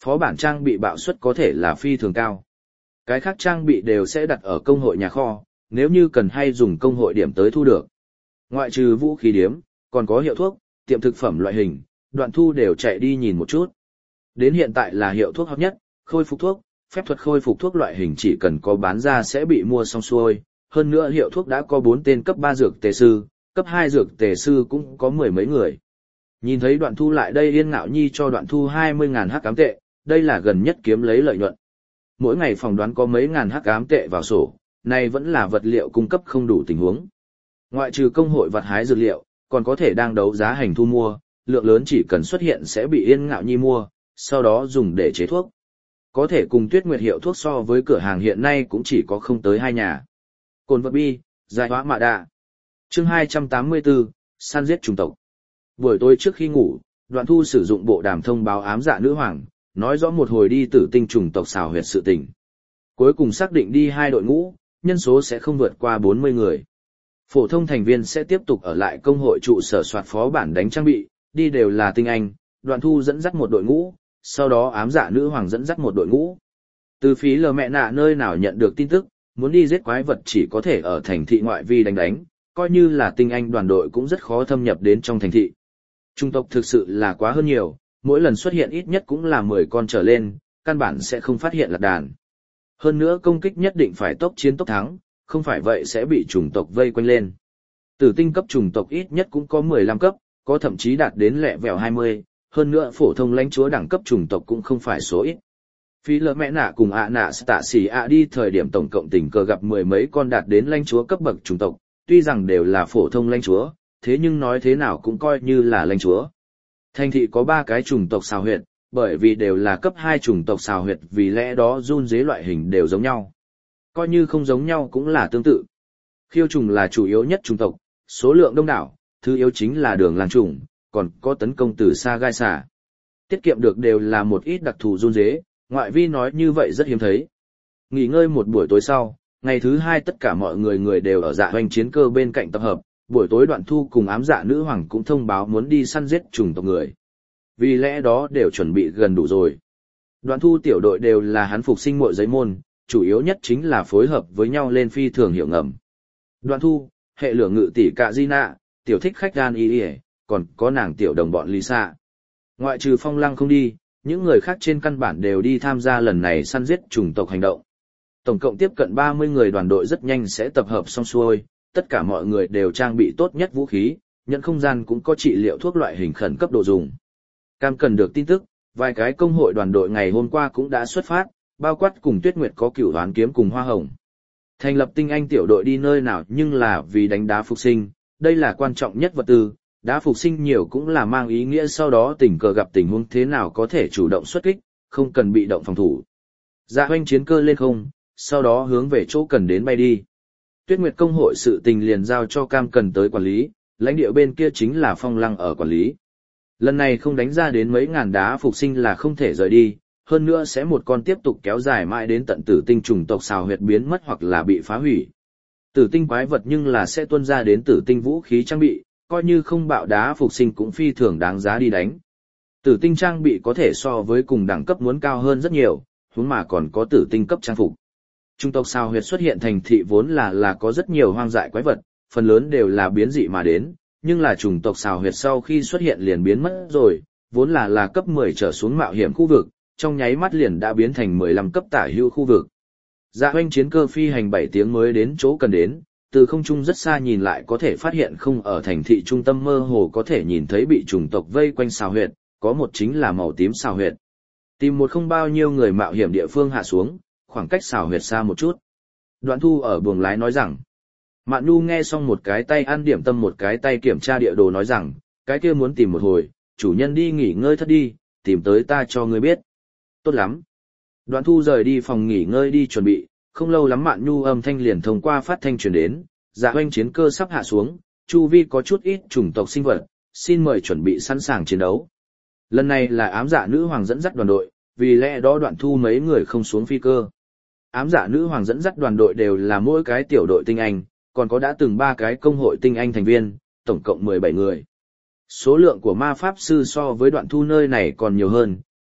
Phó bản trang bị bạo suất có thể là phi thường cao. Cái khác trang bị đều sẽ đặt ở công hội nhà kho, nếu như cần hay dùng công hội điểm tới thu được. Ngoại trừ vũ khí điếm, còn có hiệu thuốc, tiệm thực phẩm loại hình, Đoạn Thu đều chạy đi nhìn một chút. Đến hiện tại là hiệu thuốc hot nhất, khôi phục thuốc, phép thuật khôi phục thuốc loại hình chỉ cần có bán ra sẽ bị mua xong xuôi. Hơn nữa hiệu thuốc đã có bốn tên cấp ba dược tề sư, cấp hai dược tề sư cũng có mười mấy người. Nhìn thấy Đoạn Thu lại đây Yên Ngạo Nhi cho Đoạn Thu hai mươi ngàn hắc ám tệ, đây là gần nhất kiếm lấy lợi nhuận. Mỗi ngày phỏng đoán có mấy ngàn hắc ám tệ vào sổ, này vẫn là vật liệu cung cấp không đủ tình huống. Ngoại trừ công hội vật hái dược liệu, còn có thể đang đấu giá hành thu mua, lượng lớn chỉ cần xuất hiện sẽ bị Yên Ngạo Nhi mua, sau đó dùng để chế thuốc. Có thể cùng Tuyết Nguyệt hiệu thuốc so với cửa hàng hiện nay cũng chỉ có không tới hai nhà. Cồn vật bi, giải hóa mạ đạ. Chương hai trăm tám mươi tư, săn giết chủng tộc. Buổi tối trước khi ngủ, Đoạn Thu sử dụng bộ đàm thông báo ám dạ nữ hoàng, nói rõ một hồi đi tử tinh chủng tộc xào huyệt sự tình. Cuối cùng xác định đi hai đội ngũ, nhân số sẽ không vượt qua bốn mươi người. Phổ thông thành viên sẽ tiếp tục ở lại công hội trụ sở soạt phó bản đánh trang bị, đi đều là tinh anh, Đoạn Thu dẫn dắt một đội ngũ, sau đó ám dạ nữ hoàng dẫn dắt một đội ngũ. Từ phí lờ mẹ nạ nơi nào nhận được tin tức, muốn đi giết quái vật chỉ có thể ở thành thị ngoại vi đánh đánh, coi như là tinh anh đoàn đội cũng rất khó thâm nhập đến trong thành thị. Chủng tộc thực sự là quá hơn nhiều, mỗi lần xuất hiện ít nhất cũng là mười con trở lên, căn bản sẽ không phát hiện lạc đàn. Hơn nữa công kích nhất định phải tốc chiến tốc thắng, không phải vậy sẽ bị chủng tộc vây quanh lên. Tử tinh cấp chủng tộc ít nhất cũng có mười lăm cấp, có thậm chí đạt đến lẹ vẹo hai mươi, hơn nữa phổ thông lãnh chúa đẳng cấp chủng tộc cũng không phải số ít. Phí lỡ mẹ nạ cùng ạ nạ tạ xỉ ạ đi thời điểm tổng cộng tình cờ gặp mười mấy con đạt đến lãnh chúa cấp bậc chủng tộc, tuy rằng đều là phổ thông lãnh chúa, thế nhưng nói thế nào cũng coi như là lãnh chúa. Thành thị có ba cái chủng tộc xào huyệt, bởi vì đều là cấp hai chủng tộc xào huyệt vì lẽ đó run dế loại hình đều giống nhau. Coi như không giống nhau cũng là tương tự. Khiêu trùng là chủ yếu nhất chủng tộc, số lượng đông đảo, thứ yếu chính là đường làng trùng, còn có tấn công từ xa gai xả. Tiết kiệm được đều là một ít đặc thù run dế, ngoại vi nói như vậy rất hiếm thấy. Nghỉ ngơi một buổi tối sau, ngày thứ hai tất cả mọi người người đều ở dạ hoành chiến cơ bên cạnh tập hợp, buổi tối Đoạn Thu cùng ám dạ nữ hoàng cũng thông báo muốn đi săn giết chủng tộc người. Vì lẽ đó đều chuẩn bị gần đủ rồi. Đoạn Thu tiểu đội đều là hắn phục sinh muội giấy môn, chủ yếu nhất chính là phối hợp với nhau lên phi thường hiệu ngầm. Đoạn Thu, hệ lửa ngự tỷ Cạ Gina, tiểu thích khách gan y y, còn có nàng tiểu đồng bọn Lisa. Ngoại trừ Phong Lăng không đi, những người khác trên căn bản đều đi tham gia lần này săn giết chủng tộc hành động. Tổng cộng tiếp cận ba mươi người đoàn đội rất nhanh sẽ tập hợp xong xuôi, tất cả mọi người đều trang bị tốt nhất vũ khí, nhận không gian cũng có trị liệu thuốc loại hình khẩn cấp độ dùng. Cam cần được tin tức, vài cái công hội đoàn đội ngày hôm qua cũng đã xuất phát, bao quát cùng Tuyết Nguyệt có cửu đoán kiếm cùng Hoa Hồng. Thành lập tinh anh tiểu đội đi nơi nào nhưng là vì đánh đá phục sinh, đây là quan trọng nhất vật tư, đá phục sinh nhiều cũng là mang ý nghĩa sau đó tình cờ gặp tình huống thế nào có thể chủ động xuất kích, không cần bị động phòng thủ. Dạ hoanh chiến cơ lên không, sau đó hướng về chỗ cần đến bay đi. Tuyết Nguyệt công hội sự tình liền giao cho Cam Cần tới quản lý, lãnh địa bên kia chính là Phong Lăng ở quản lý. Lần này không đánh ra đến mấy ngàn đá phục sinh là không thể rời đi, hơn nữa sẽ một con tiếp tục kéo dài mãi đến tận tử tinh chủng tộc xào huyệt biến mất hoặc là bị phá hủy. Tử tinh quái vật nhưng là sẽ tuôn ra đến tử tinh vũ khí trang bị, coi như không bạo đá phục sinh cũng phi thường đáng giá đi đánh. Tử tinh trang bị có thể so với cùng đẳng cấp muốn cao hơn rất nhiều, huống mà còn có tử tinh cấp trang phục. Chủng tộc xào huyệt xuất hiện thành thị vốn là là có rất nhiều hoang dại quái vật, phần lớn đều là biến dị mà đến, nhưng là chủng tộc xào huyệt sau khi xuất hiện liền biến mất rồi, vốn là là cấp mười trở xuống mạo hiểm khu vực, trong nháy mắt liền đã biến thành mười lăm cấp tả hữu khu vực. Dạ hoanh chiến cơ phi hành bảy tiếng mới đến chỗ cần đến, từ không trung rất xa nhìn lại có thể phát hiện không ở thành thị trung tâm mơ hồ có thể nhìn thấy bị chủng tộc vây quanh xào huyệt, có một chính là màu tím xào huyệt. Tìm một không bao nhiêu người mạo hiểm địa phương hạ xuống, khoảng cách xào huyệt xa một chút. Đoạn Thu ở buồng lái nói rằng, Mạn Nhu nghe xong một cái tay ăn điểm tâm một cái tay kiểm tra địa đồ nói rằng, cái kia muốn tìm một hồi, chủ nhân đi nghỉ ngơi thất đi, tìm tới ta cho ngươi biết. Tốt lắm. Đoạn Thu rời đi phòng nghỉ ngơi đi chuẩn bị, không lâu lắm Mạn Nhu âm thanh liền thông qua phát thanh truyền đến, dạ hoanh chiến cơ sắp hạ xuống, chu vi có chút ít chủng tộc sinh vật, xin mời chuẩn bị sẵn sàng chiến đấu. Lần này là ám dạ nữ hoàng dẫn dắt đoàn đội, vì lẽ đó Đoạn Thu mấy người không xuống phi cơ. Ám dạ nữ hoàng dẫn dắt đoàn đội đều là mỗi cái tiểu đội tinh anh, còn có đã từng ba cái công hội tinh anh thành viên, tổng cộng mười bảy người. Số lượng của ma pháp sư so với Đoạn Thu nơi này còn nhiều hơn,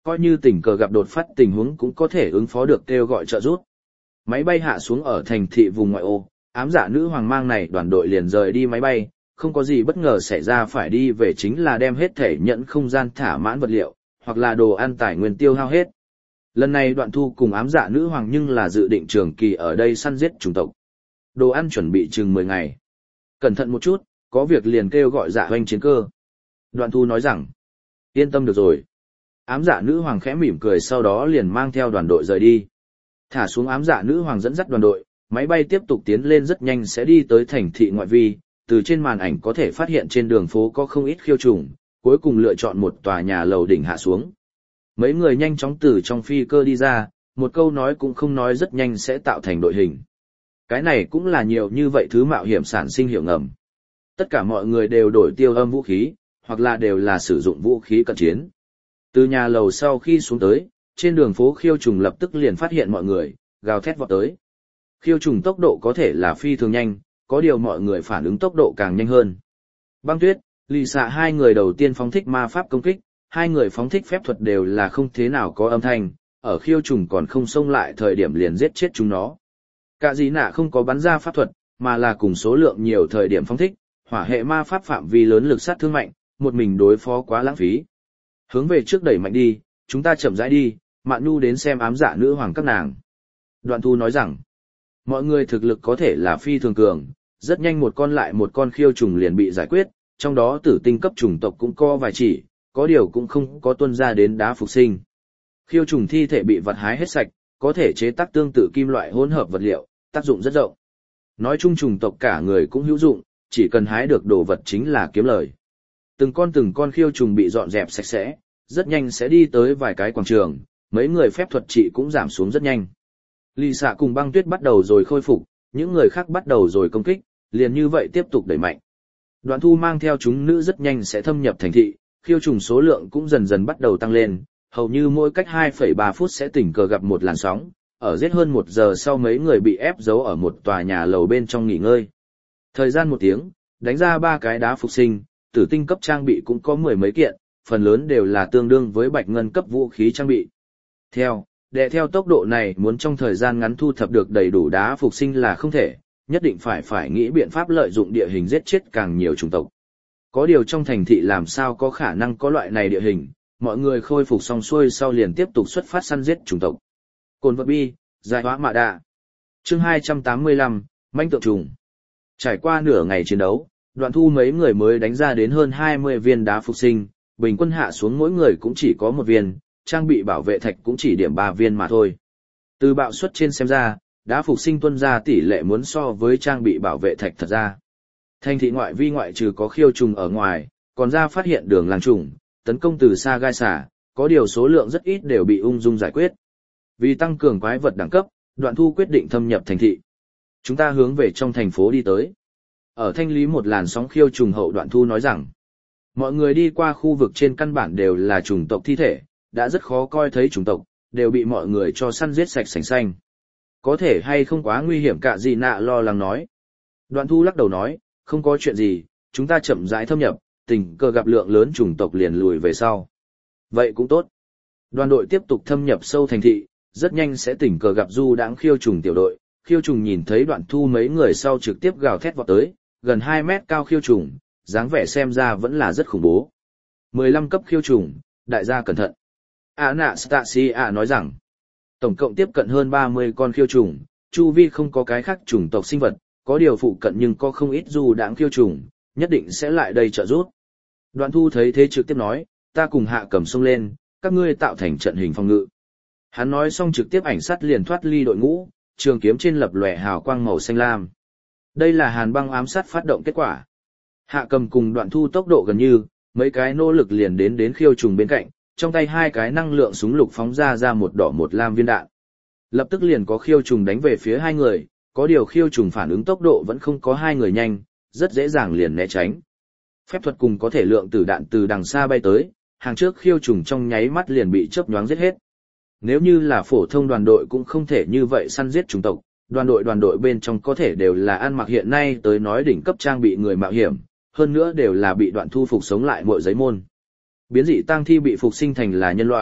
coi như tình cờ gặp đột phát tình huống cũng có thể ứng phó được kêu gọi trợ giúp. Máy bay hạ xuống ở thành thị vùng ngoại ô, ám dạ nữ hoàng mang này đoàn đội liền rời đi máy bay, không có gì bất ngờ xảy ra phải đi về chính là đem hết thể nhận không gian thả mãn vật liệu, hoặc là đồ ăn tài nguyên tiêu hao hết. Lần này Đoạn Thu cùng ám dạ nữ hoàng nhưng là dự định trường kỳ ở đây săn giết chủng tộc. Đồ ăn chuẩn bị chừng mười ngày. Cẩn thận một chút, có việc liền kêu gọi dạ hoanh chiến cơ. Đoạn Thu nói rằng, yên tâm được rồi. Ám dạ nữ hoàng khẽ mỉm cười sau đó liền mang theo đoàn đội rời đi. Thả xuống ám dạ nữ hoàng dẫn dắt đoàn đội, máy bay tiếp tục tiến lên rất nhanh sẽ đi tới thành thị ngoại vi, từ trên màn ảnh có thể phát hiện trên đường phố có không ít khiêu trùng, cuối cùng lựa chọn một tòa nhà lầu đỉnh hạ xuống. Mấy người nhanh chóng từ trong phi cơ đi ra, một câu nói cũng không nói rất nhanh sẽ tạo thành đội hình. Cái này cũng là nhiều như vậy thứ mạo hiểm sản sinh hiệu ngầm. Tất cả mọi người đều đổi tiêu âm vũ khí, hoặc là đều là sử dụng vũ khí cận chiến. Từ nhà lầu sau khi xuống tới, trên đường phố khiêu trùng lập tức liền phát hiện mọi người, gào thét vọt tới. Khiêu trùng tốc độ có thể là phi thường nhanh, có điều mọi người phản ứng tốc độ càng nhanh hơn. Băng Tuyết, Lì Xạ hai người đầu tiên phóng thích ma pháp công kích, hai người phóng thích phép thuật đều là không thế nào có âm thanh, ở khiêu trùng còn không xông lại thời điểm liền giết chết chúng nó. Cả gì nạ không có bắn ra pháp thuật, mà là cùng số lượng nhiều thời điểm phóng thích, hỏa hệ ma pháp phạm vi lớn lực sát thương mạnh, một mình đối phó quá lãng phí. Hướng về trước đẩy mạnh đi, chúng ta chậm rãi đi, Mạn Nhu đến xem ám dạ nữ hoàng các nàng. Đoạn Thu nói rằng, mọi người thực lực có thể là phi thường cường, rất nhanh một con lại một con khiêu trùng liền bị giải quyết, trong đó tử tinh cấp chủng tộc cũng có vài chỉ, có điều cũng không có tuân ra đến đá phục sinh. Khiêu trùng thi thể bị vật hái hết sạch, có thể chế tác tương tự kim loại hỗn hợp vật liệu, tác dụng rất rộng. Nói chung chủng tộc cả người cũng hữu dụng, chỉ cần hái được đồ vật chính là kiếm lời. Từng con từng con khiêu trùng bị dọn dẹp sạch sẽ, rất nhanh sẽ đi tới vài cái quảng trường, mấy người phép thuật trị cũng giảm xuống rất nhanh. Lì Xạ cùng Băng Tuyết bắt đầu rồi khôi phục, những người khác bắt đầu rồi công kích, liền như vậy tiếp tục đẩy mạnh. Đoạn Thu mang theo chúng nữ rất nhanh sẽ thâm nhập thành thị, khiêu trùng số lượng cũng dần dần bắt đầu tăng lên, hầu như mỗi cách hai phẩy ba phút sẽ tình cờ gặp một làn sóng, ở giết hơn một giờ sau mấy người bị ép giấu ở một tòa nhà lầu bên trong nghỉ ngơi. Thời gian một tiếng, đánh ra ba cái đá phục sinh, tử tinh cấp trang bị cũng có mười mấy kiện, phần lớn đều là tương đương với bạch ngân cấp vũ khí trang bị. Theo, đệ theo tốc độ này muốn trong thời gian ngắn thu thập được đầy đủ đá phục sinh là không thể, nhất định phải phải nghĩ biện pháp lợi dụng địa hình giết chết càng nhiều chủng tộc. Có điều trong thành thị làm sao có khả năng có loại này địa hình, mọi người khôi phục xong xuôi sau liền tiếp tục xuất phát săn giết chủng tộc. Cồn vật bi, giải hóa mạ đạ. Chương hai trăm tám mươi lăm, manh tượng trùng. Trải qua nửa ngày chiến đấu, Đoạn Thu mấy người mới đánh ra đến hơn hai mươi viên đá phục sinh, bình quân hạ xuống mỗi người cũng chỉ có một viên, trang bị bảo vệ thạch cũng chỉ điểm ba viên mà thôi. Từ bạo suất trên xem ra, đá phục sinh tuân ra tỷ lệ muốn so với trang bị bảo vệ thạch thật ra. Thành thị ngoại vi ngoại trừ có khiêu trùng ở ngoài, còn ra phát hiện đường làng trùng, tấn công từ xa gai xả, có điều số lượng rất ít đều bị ung dung giải quyết. Vì tăng cường quái vật đẳng cấp, Đoạn Thu quyết định thâm nhập thành thị. Chúng ta hướng về trong thành phố đi tới. Ở thanh lý một làn sóng khiêu trùng hậu, Đoạn Thu nói rằng, mọi người đi qua khu vực trên căn bản đều là chủng tộc thi thể, đã rất khó coi thấy chủng tộc, đều bị mọi người cho săn giết sạch sành xanh. Có thể hay không quá nguy hiểm, cả gì nạ lo lắng nói. Đoạn Thu lắc đầu nói, không có chuyện gì, chúng ta chậm rãi thâm nhập, tình cờ gặp lượng lớn chủng tộc liền lùi về sau. Vậy cũng tốt. Đoàn đội tiếp tục thâm nhập sâu thành thị, rất nhanh sẽ tình cờ gặp du đãng khiêu trùng tiểu đội. Khiêu trùng nhìn thấy Đoạn Thu mấy người sau trực tiếp gào thét vọt tới, gần hai mét cao khiêu trùng, dáng vẻ xem ra vẫn là rất khủng bố. mười lăm cấp khiêu trùng, đại gia cẩn thận. Anastasia nói rằng, tổng cộng tiếp cận hơn ba mươi con khiêu trùng, chu vi không có cái khác chủng tộc sinh vật, có điều phụ cận nhưng có không ít du đãng khiêu trùng, nhất định sẽ lại đây trợ giúp. Đoạn Thu thấy thế trực tiếp nói, ta cùng Hạ Cầm xông lên, các ngươi tạo thành trận hình phòng ngự. Hắn nói xong trực tiếp ảnh sát liền thoát ly đội ngũ, trường kiếm trên lập lòe hào quang màu xanh lam. Đây là hàn băng ám sát phát động kết quả. Hạ Cầm cùng Đoạn Thu tốc độ gần như, mấy cái nỗ lực liền đến đến khiêu trùng bên cạnh, trong tay hai cái năng lượng súng lục phóng ra ra một đỏ một lam viên đạn. Lập tức liền có khiêu trùng đánh về phía hai người, có điều khiêu trùng phản ứng tốc độ vẫn không có hai người nhanh, rất dễ dàng liền né tránh. Phép thuật cùng có thể lượng tử đạn từ đằng xa bay tới, hàng trước khiêu trùng trong nháy mắt liền bị chớp nhoáng giết hết. Nếu như là phổ thông đoàn đội cũng không thể như vậy săn giết chủng tộc, đoàn đội đoàn đội bên trong có thể đều là ăn mặc hiện nay tới nói đỉnh cấp trang bị người mạo hiểm, hơn nữa đều là bị Đoạn Thu phục sống lại mọi giấy môn. Biến dị tang thi bị phục sinh thành là nhân loại,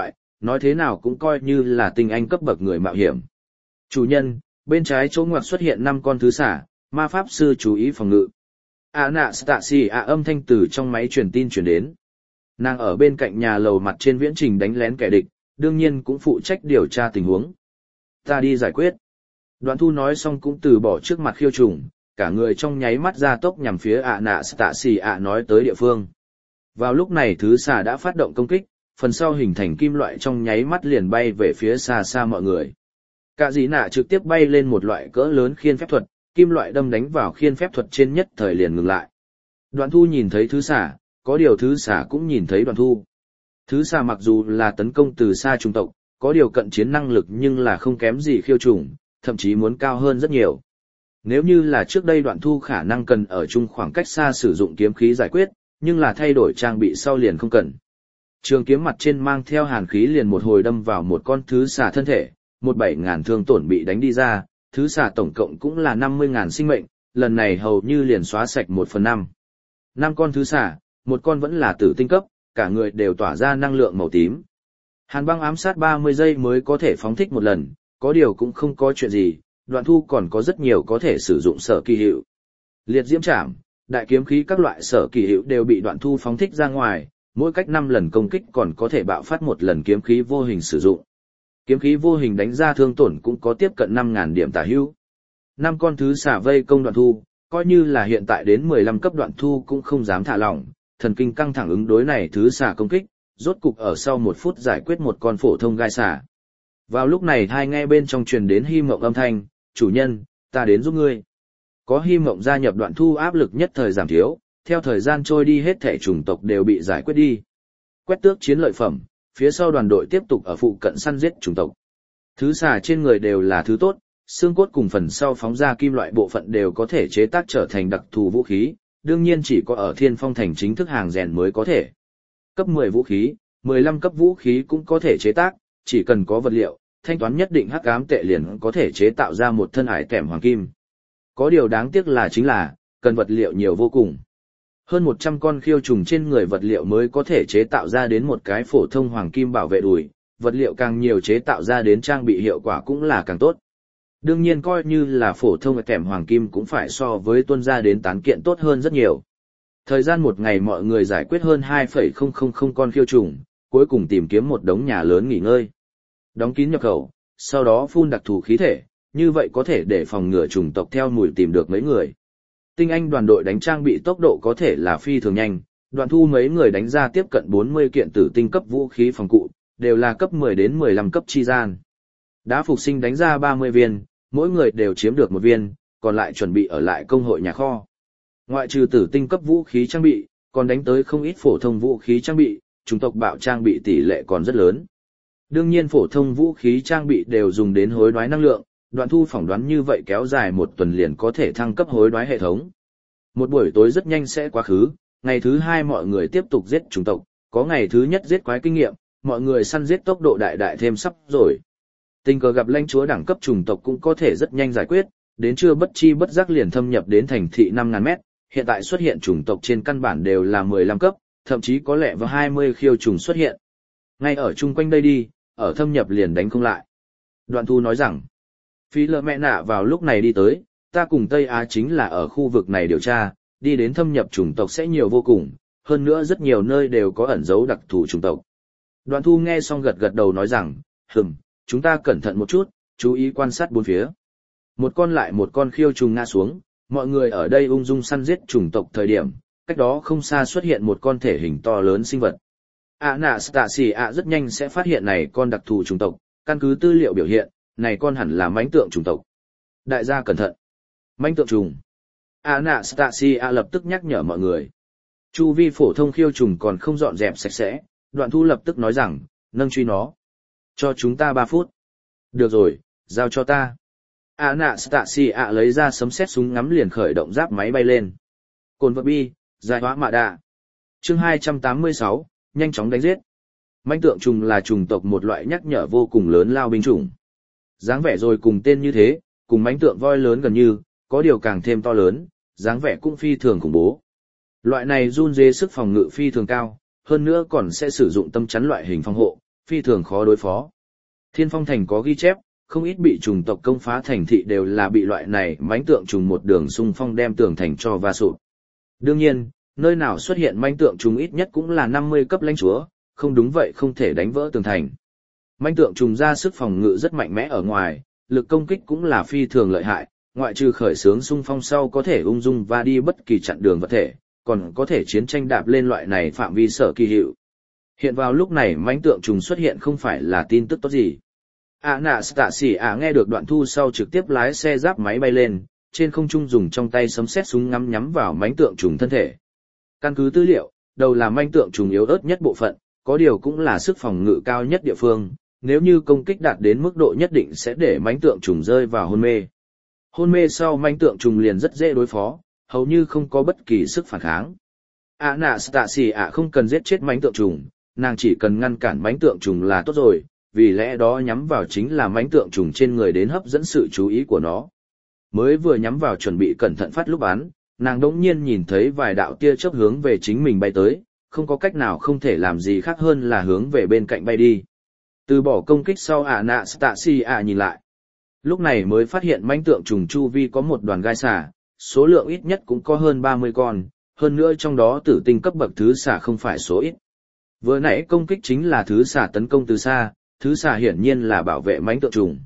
nói thế nào cũng coi như là tinh anh cấp bậc người mạo hiểm. Chủ nhân, bên trái chỗ ngoặt xuất hiện năm con thứ xả, ma pháp sư chú ý phòng ngự. Anastasia âm thanh từ trong máy truyền tin truyền đến. Nàng ở bên cạnh nhà lầu mặt trên viễn trình đánh lén kẻ địch, đương nhiên cũng phụ trách điều tra tình huống. Ta đi giải quyết. Đoạn Thu nói xong cũng từ bỏ trước mặt khiêu trùng, cả người trong nháy mắt ra tốc nhằm phía Anastasia nói tới địa phương. Vào lúc này thứ xà đã phát động công kích, phần sau hình thành kim loại trong nháy mắt liền bay về phía xa xa mọi người. Cả dĩ nạ trực tiếp bay lên một loại cỡ lớn khiên phép thuật, kim loại đâm đánh vào khiên phép thuật trên nhất thời liền ngừng lại. Đoạn Thu nhìn thấy thứ xà, có điều thứ xà cũng nhìn thấy Đoạn Thu. Thứ xà mặc dù là tấn công từ xa chủng tộc, có điều cận chiến năng lực nhưng là không kém gì khiêu trùng, thậm chí muốn cao hơn rất nhiều. Nếu như là trước đây Đoạn Thu khả năng cần ở chung khoảng cách xa sử dụng kiếm khí giải quyết, nhưng là thay đổi trang bị sau liền không cần. Trường kiếm mặt trên mang theo hàn khí liền một hồi đâm vào một con thứ xà thân thể, một bảy ngàn thương tổn bị đánh đi ra, thứ xà tổng cộng cũng là năm mươi ngàn sinh mệnh, lần này hầu như liền xóa sạch một phần năm. Năm con thứ xà, một con vẫn là tử tinh cấp, cả người đều tỏa ra năng lượng màu tím. Hàn băng ám sát ba mươi giây mới có thể phóng thích một lần, có điều cũng không có chuyện gì, Đoạn Thu còn có rất nhiều có thể sử dụng sở kỳ hiệu. Liệt diễm trảm, đại kiếm khí các loại sở kỳ hiệu đều bị Đoạn Thu phóng thích ra ngoài, mỗi cách năm lần công kích còn có thể bạo phát một lần kiếm khí vô hình sử dụng. Kiếm khí vô hình đánh ra thương tổn cũng có tiếp cận năm ngàn điểm tả hữu. Năm con thứ xả vây công Đoạn Thu, coi như là hiện tại đến mười lăm cấp Đoạn Thu cũng không dám thả lỏng, thần kinh căng thẳng ứng đối này thứ xả công kích, rốt cục ở sau một phút giải quyết một con phổ thông gai xả. Vào lúc này hai nghe bên trong truyền đến Hy Mộng âm thanh, chủ nhân, ta đến giúp ngươi. Có Hy Mộng gia nhập Đoạn Thu áp lực nhất thời giảm thiếu, theo thời gian trôi đi hết thể chủng tộc đều bị giải quyết đi. Quét tước chiến lợi phẩm, phía sau đoàn đội tiếp tục ở phụ cận săn giết chủng tộc. Thứ xà trên người đều là thứ tốt, xương cốt cùng phần sau phóng ra kim loại bộ phận đều có thể chế tác trở thành đặc thù vũ khí, đương nhiên chỉ có ở Thiên Phong Thành chính thức hàng rèn mới có thể. Cấp mười vũ khí, mười lăm cấp vũ khí cũng có thể chế tác, chỉ cần có vật liệu, thanh toán nhất định hắc ám tệ liền có thể chế tạo ra một thân ải kèm hoàng kim. Có điều đáng tiếc là chính là, cần vật liệu nhiều vô cùng. Hơn một trăm con khiêu trùng trên người vật liệu mới có thể chế tạo ra đến một cái phổ thông hoàng kim bảo vệ đùi, vật liệu càng nhiều chế tạo ra đến trang bị hiệu quả cũng là càng tốt. Đương nhiên coi như là phổ thông kèm hoàng kim cũng phải so với tuân ra đến tán kiện tốt hơn rất nhiều. Thời gian một ngày mọi người giải quyết hơn hai phẩy không không không con khiêu trùng, cuối cùng tìm kiếm một đống nhà lớn nghỉ ngơi. Đóng kín nhập khẩu, sau đó phun đặc thù khí thể, như vậy có thể để phòng ngừa trùng tộc theo mùi tìm được mấy người. Tinh anh đoàn đội đánh trang bị tốc độ có thể là phi thường nhanh, Đoạn Thu mấy người đánh ra tiếp cận bốn mươi kiện tử tinh cấp vũ khí phòng cụ, đều là cấp mười đến mười lăm cấp chi gian. Đá phục sinh đánh ra ba mươi viên, mỗi người đều chiếm được một viên, còn lại chuẩn bị ở lại công hội nhà kho. Ngoại trừ tử tinh cấp vũ khí trang bị, còn đánh tới không ít phổ thông vũ khí trang bị, chủng tộc bạo trang bị tỷ lệ còn rất lớn. Đương nhiên phổ thông vũ khí trang bị đều dùng đến hối đoái năng lượng, Đoạn Thu phỏng đoán như vậy kéo dài một tuần liền có thể thăng cấp hối đoái hệ thống. Một buổi tối rất nhanh sẽ quá khứ, ngày thứ hai mọi người tiếp tục giết chủng tộc, có ngày thứ nhất giết quái kinh nghiệm, mọi người săn giết tốc độ đại đại thêm sắp rồi. Tình cờ gặp lãnh chúa đẳng cấp chủng tộc cũng có thể rất nhanh giải quyết, đến trưa bất chi bất giác liền thâm nhập đến thành thị năm ngàn mét, hiện tại xuất hiện chủng tộc trên căn bản đều là mười lăm cấp, thậm chí có lẽ vào hai mươi khiêu trùng xuất hiện. Ngay ở chung quanh đây đi, ở thâm nhập liền đánh không lại. Đoạn Thu nói rằng, Phi lợ mẹ nạ vào lúc này đi tới, ta cùng Tây Á chính là ở khu vực này điều tra, đi đến thâm nhập chủng tộc sẽ nhiều vô cùng, hơn nữa rất nhiều nơi đều có ẩn dấu đặc thù chủng tộc. Đoạn Thu nghe xong gật gật đầu nói rằng, hừm, chúng ta cẩn thận một chút, chú ý quan sát bốn phía. Một con lại một con khiêu trùng ngã xuống, mọi người ở đây ung dung săn giết chủng tộc thời điểm, cách đó không xa xuất hiện một con thể hình to lớn sinh vật. Anastasia rất nhanh sẽ phát hiện này con đặc thù chủng tộc, căn cứ tư liệu biểu hiện, này con hẳn là mãnh tượng chủng tộc. Đại gia cẩn thận. Mãnh tượng trùng. Anastasia lập tức nhắc nhở mọi người. Chu vi phổ thông khiêu trùng còn không dọn dẹp sạch sẽ, Đoạn Thu lập tức nói rằng, nâng truy nó. Cho chúng ta ba phút. Được rồi, giao cho ta. Anastasia lấy ra sấm sét súng ngắm liền khởi động giáp máy bay lên. Cồn vật bi, giải hóa mạ đạ. Chương hai trăm tám mươi sáu, nhanh chóng đánh giết. Mãnh tượng trùng là trùng tộc một loại nhắc nhở vô cùng lớn lao binh chủng. Dáng vẻ rồi cùng tên như thế, cùng mãnh tượng voi lớn gần như, có điều càng thêm to lớn, dáng vẻ cũng phi thường khủng bố. Loại này run dế sức phòng ngự phi thường cao, hơn nữa còn sẽ sử dụng tâm chắn loại hình phòng hộ, phi thường khó đối phó. Thiên Phong Thành có ghi chép, không ít bị trùng tộc công phá thành thị đều là bị loại này mãnh tượng trùng một đường xung phong đem tường thành cho va sụp. Đương nhiên, nơi nào xuất hiện mãnh tượng trùng ít nhất cũng là năm mươi cấp lãnh chúa, không đúng vậy không thể đánh vỡ tường thành. Mãnh tượng trùng ra sức phòng ngự rất mạnh mẽ ở ngoài, lực công kích cũng là phi thường lợi hại, ngoại trừ khởi xướng xung phong sau có thể ung dung và đi bất kỳ chặn đường vật thể, còn có thể chiến tranh đạp lên loại này phạm vi sở kỳ hiệu. Hiện vào lúc này mãnh tượng trùng xuất hiện không phải là tin tức tốt gì. Anastasia nghe được Đoạn Thu sau trực tiếp lái xe giáp máy bay lên, trên không trung dùng trong tay sấm sét súng ngắm nhắm vào mãnh tượng trùng thân thể. Căn cứ tư liệu, đầu là mãnh tượng trùng yếu ớt nhất bộ phận, có điều cũng là sức phòng ngự cao nhất địa phương, nếu như công kích đạt đến mức độ nhất định sẽ để mãnh tượng trùng rơi vào hôn mê. Hôn mê sau mãnh tượng trùng liền rất dễ đối phó, hầu như không có bất kỳ sức phản kháng. Anastasia không cần giết chết mãnh tượng trùng, nàng chỉ cần ngăn cản mãnh tượng trùng là tốt rồi, vì lẽ đó nhắm vào chính là mãnh tượng trùng trên người đến hấp dẫn sự chú ý của nó. Mới vừa nhắm vào chuẩn bị cẩn thận phát lúc bắn, nàng đỗng nhiên nhìn thấy vài đạo tia chớp hướng về chính mình bay tới, không có cách nào không thể làm gì khác hơn là hướng về bên cạnh bay đi. Từ bỏ công kích sau Anastasia nhìn lại. Lúc này mới phát hiện mãnh tượng trùng chu vi có một đoàn gai xả, số lượng ít nhất cũng có hơn ba mươi con, hơn nữa trong đó tử tinh cấp bậc thứ xả không phải số ít. Vừa nãy công kích chính là thứ xả tấn công từ xa, thứ xả hiển nhiên là bảo vệ mãnh tượng trùng.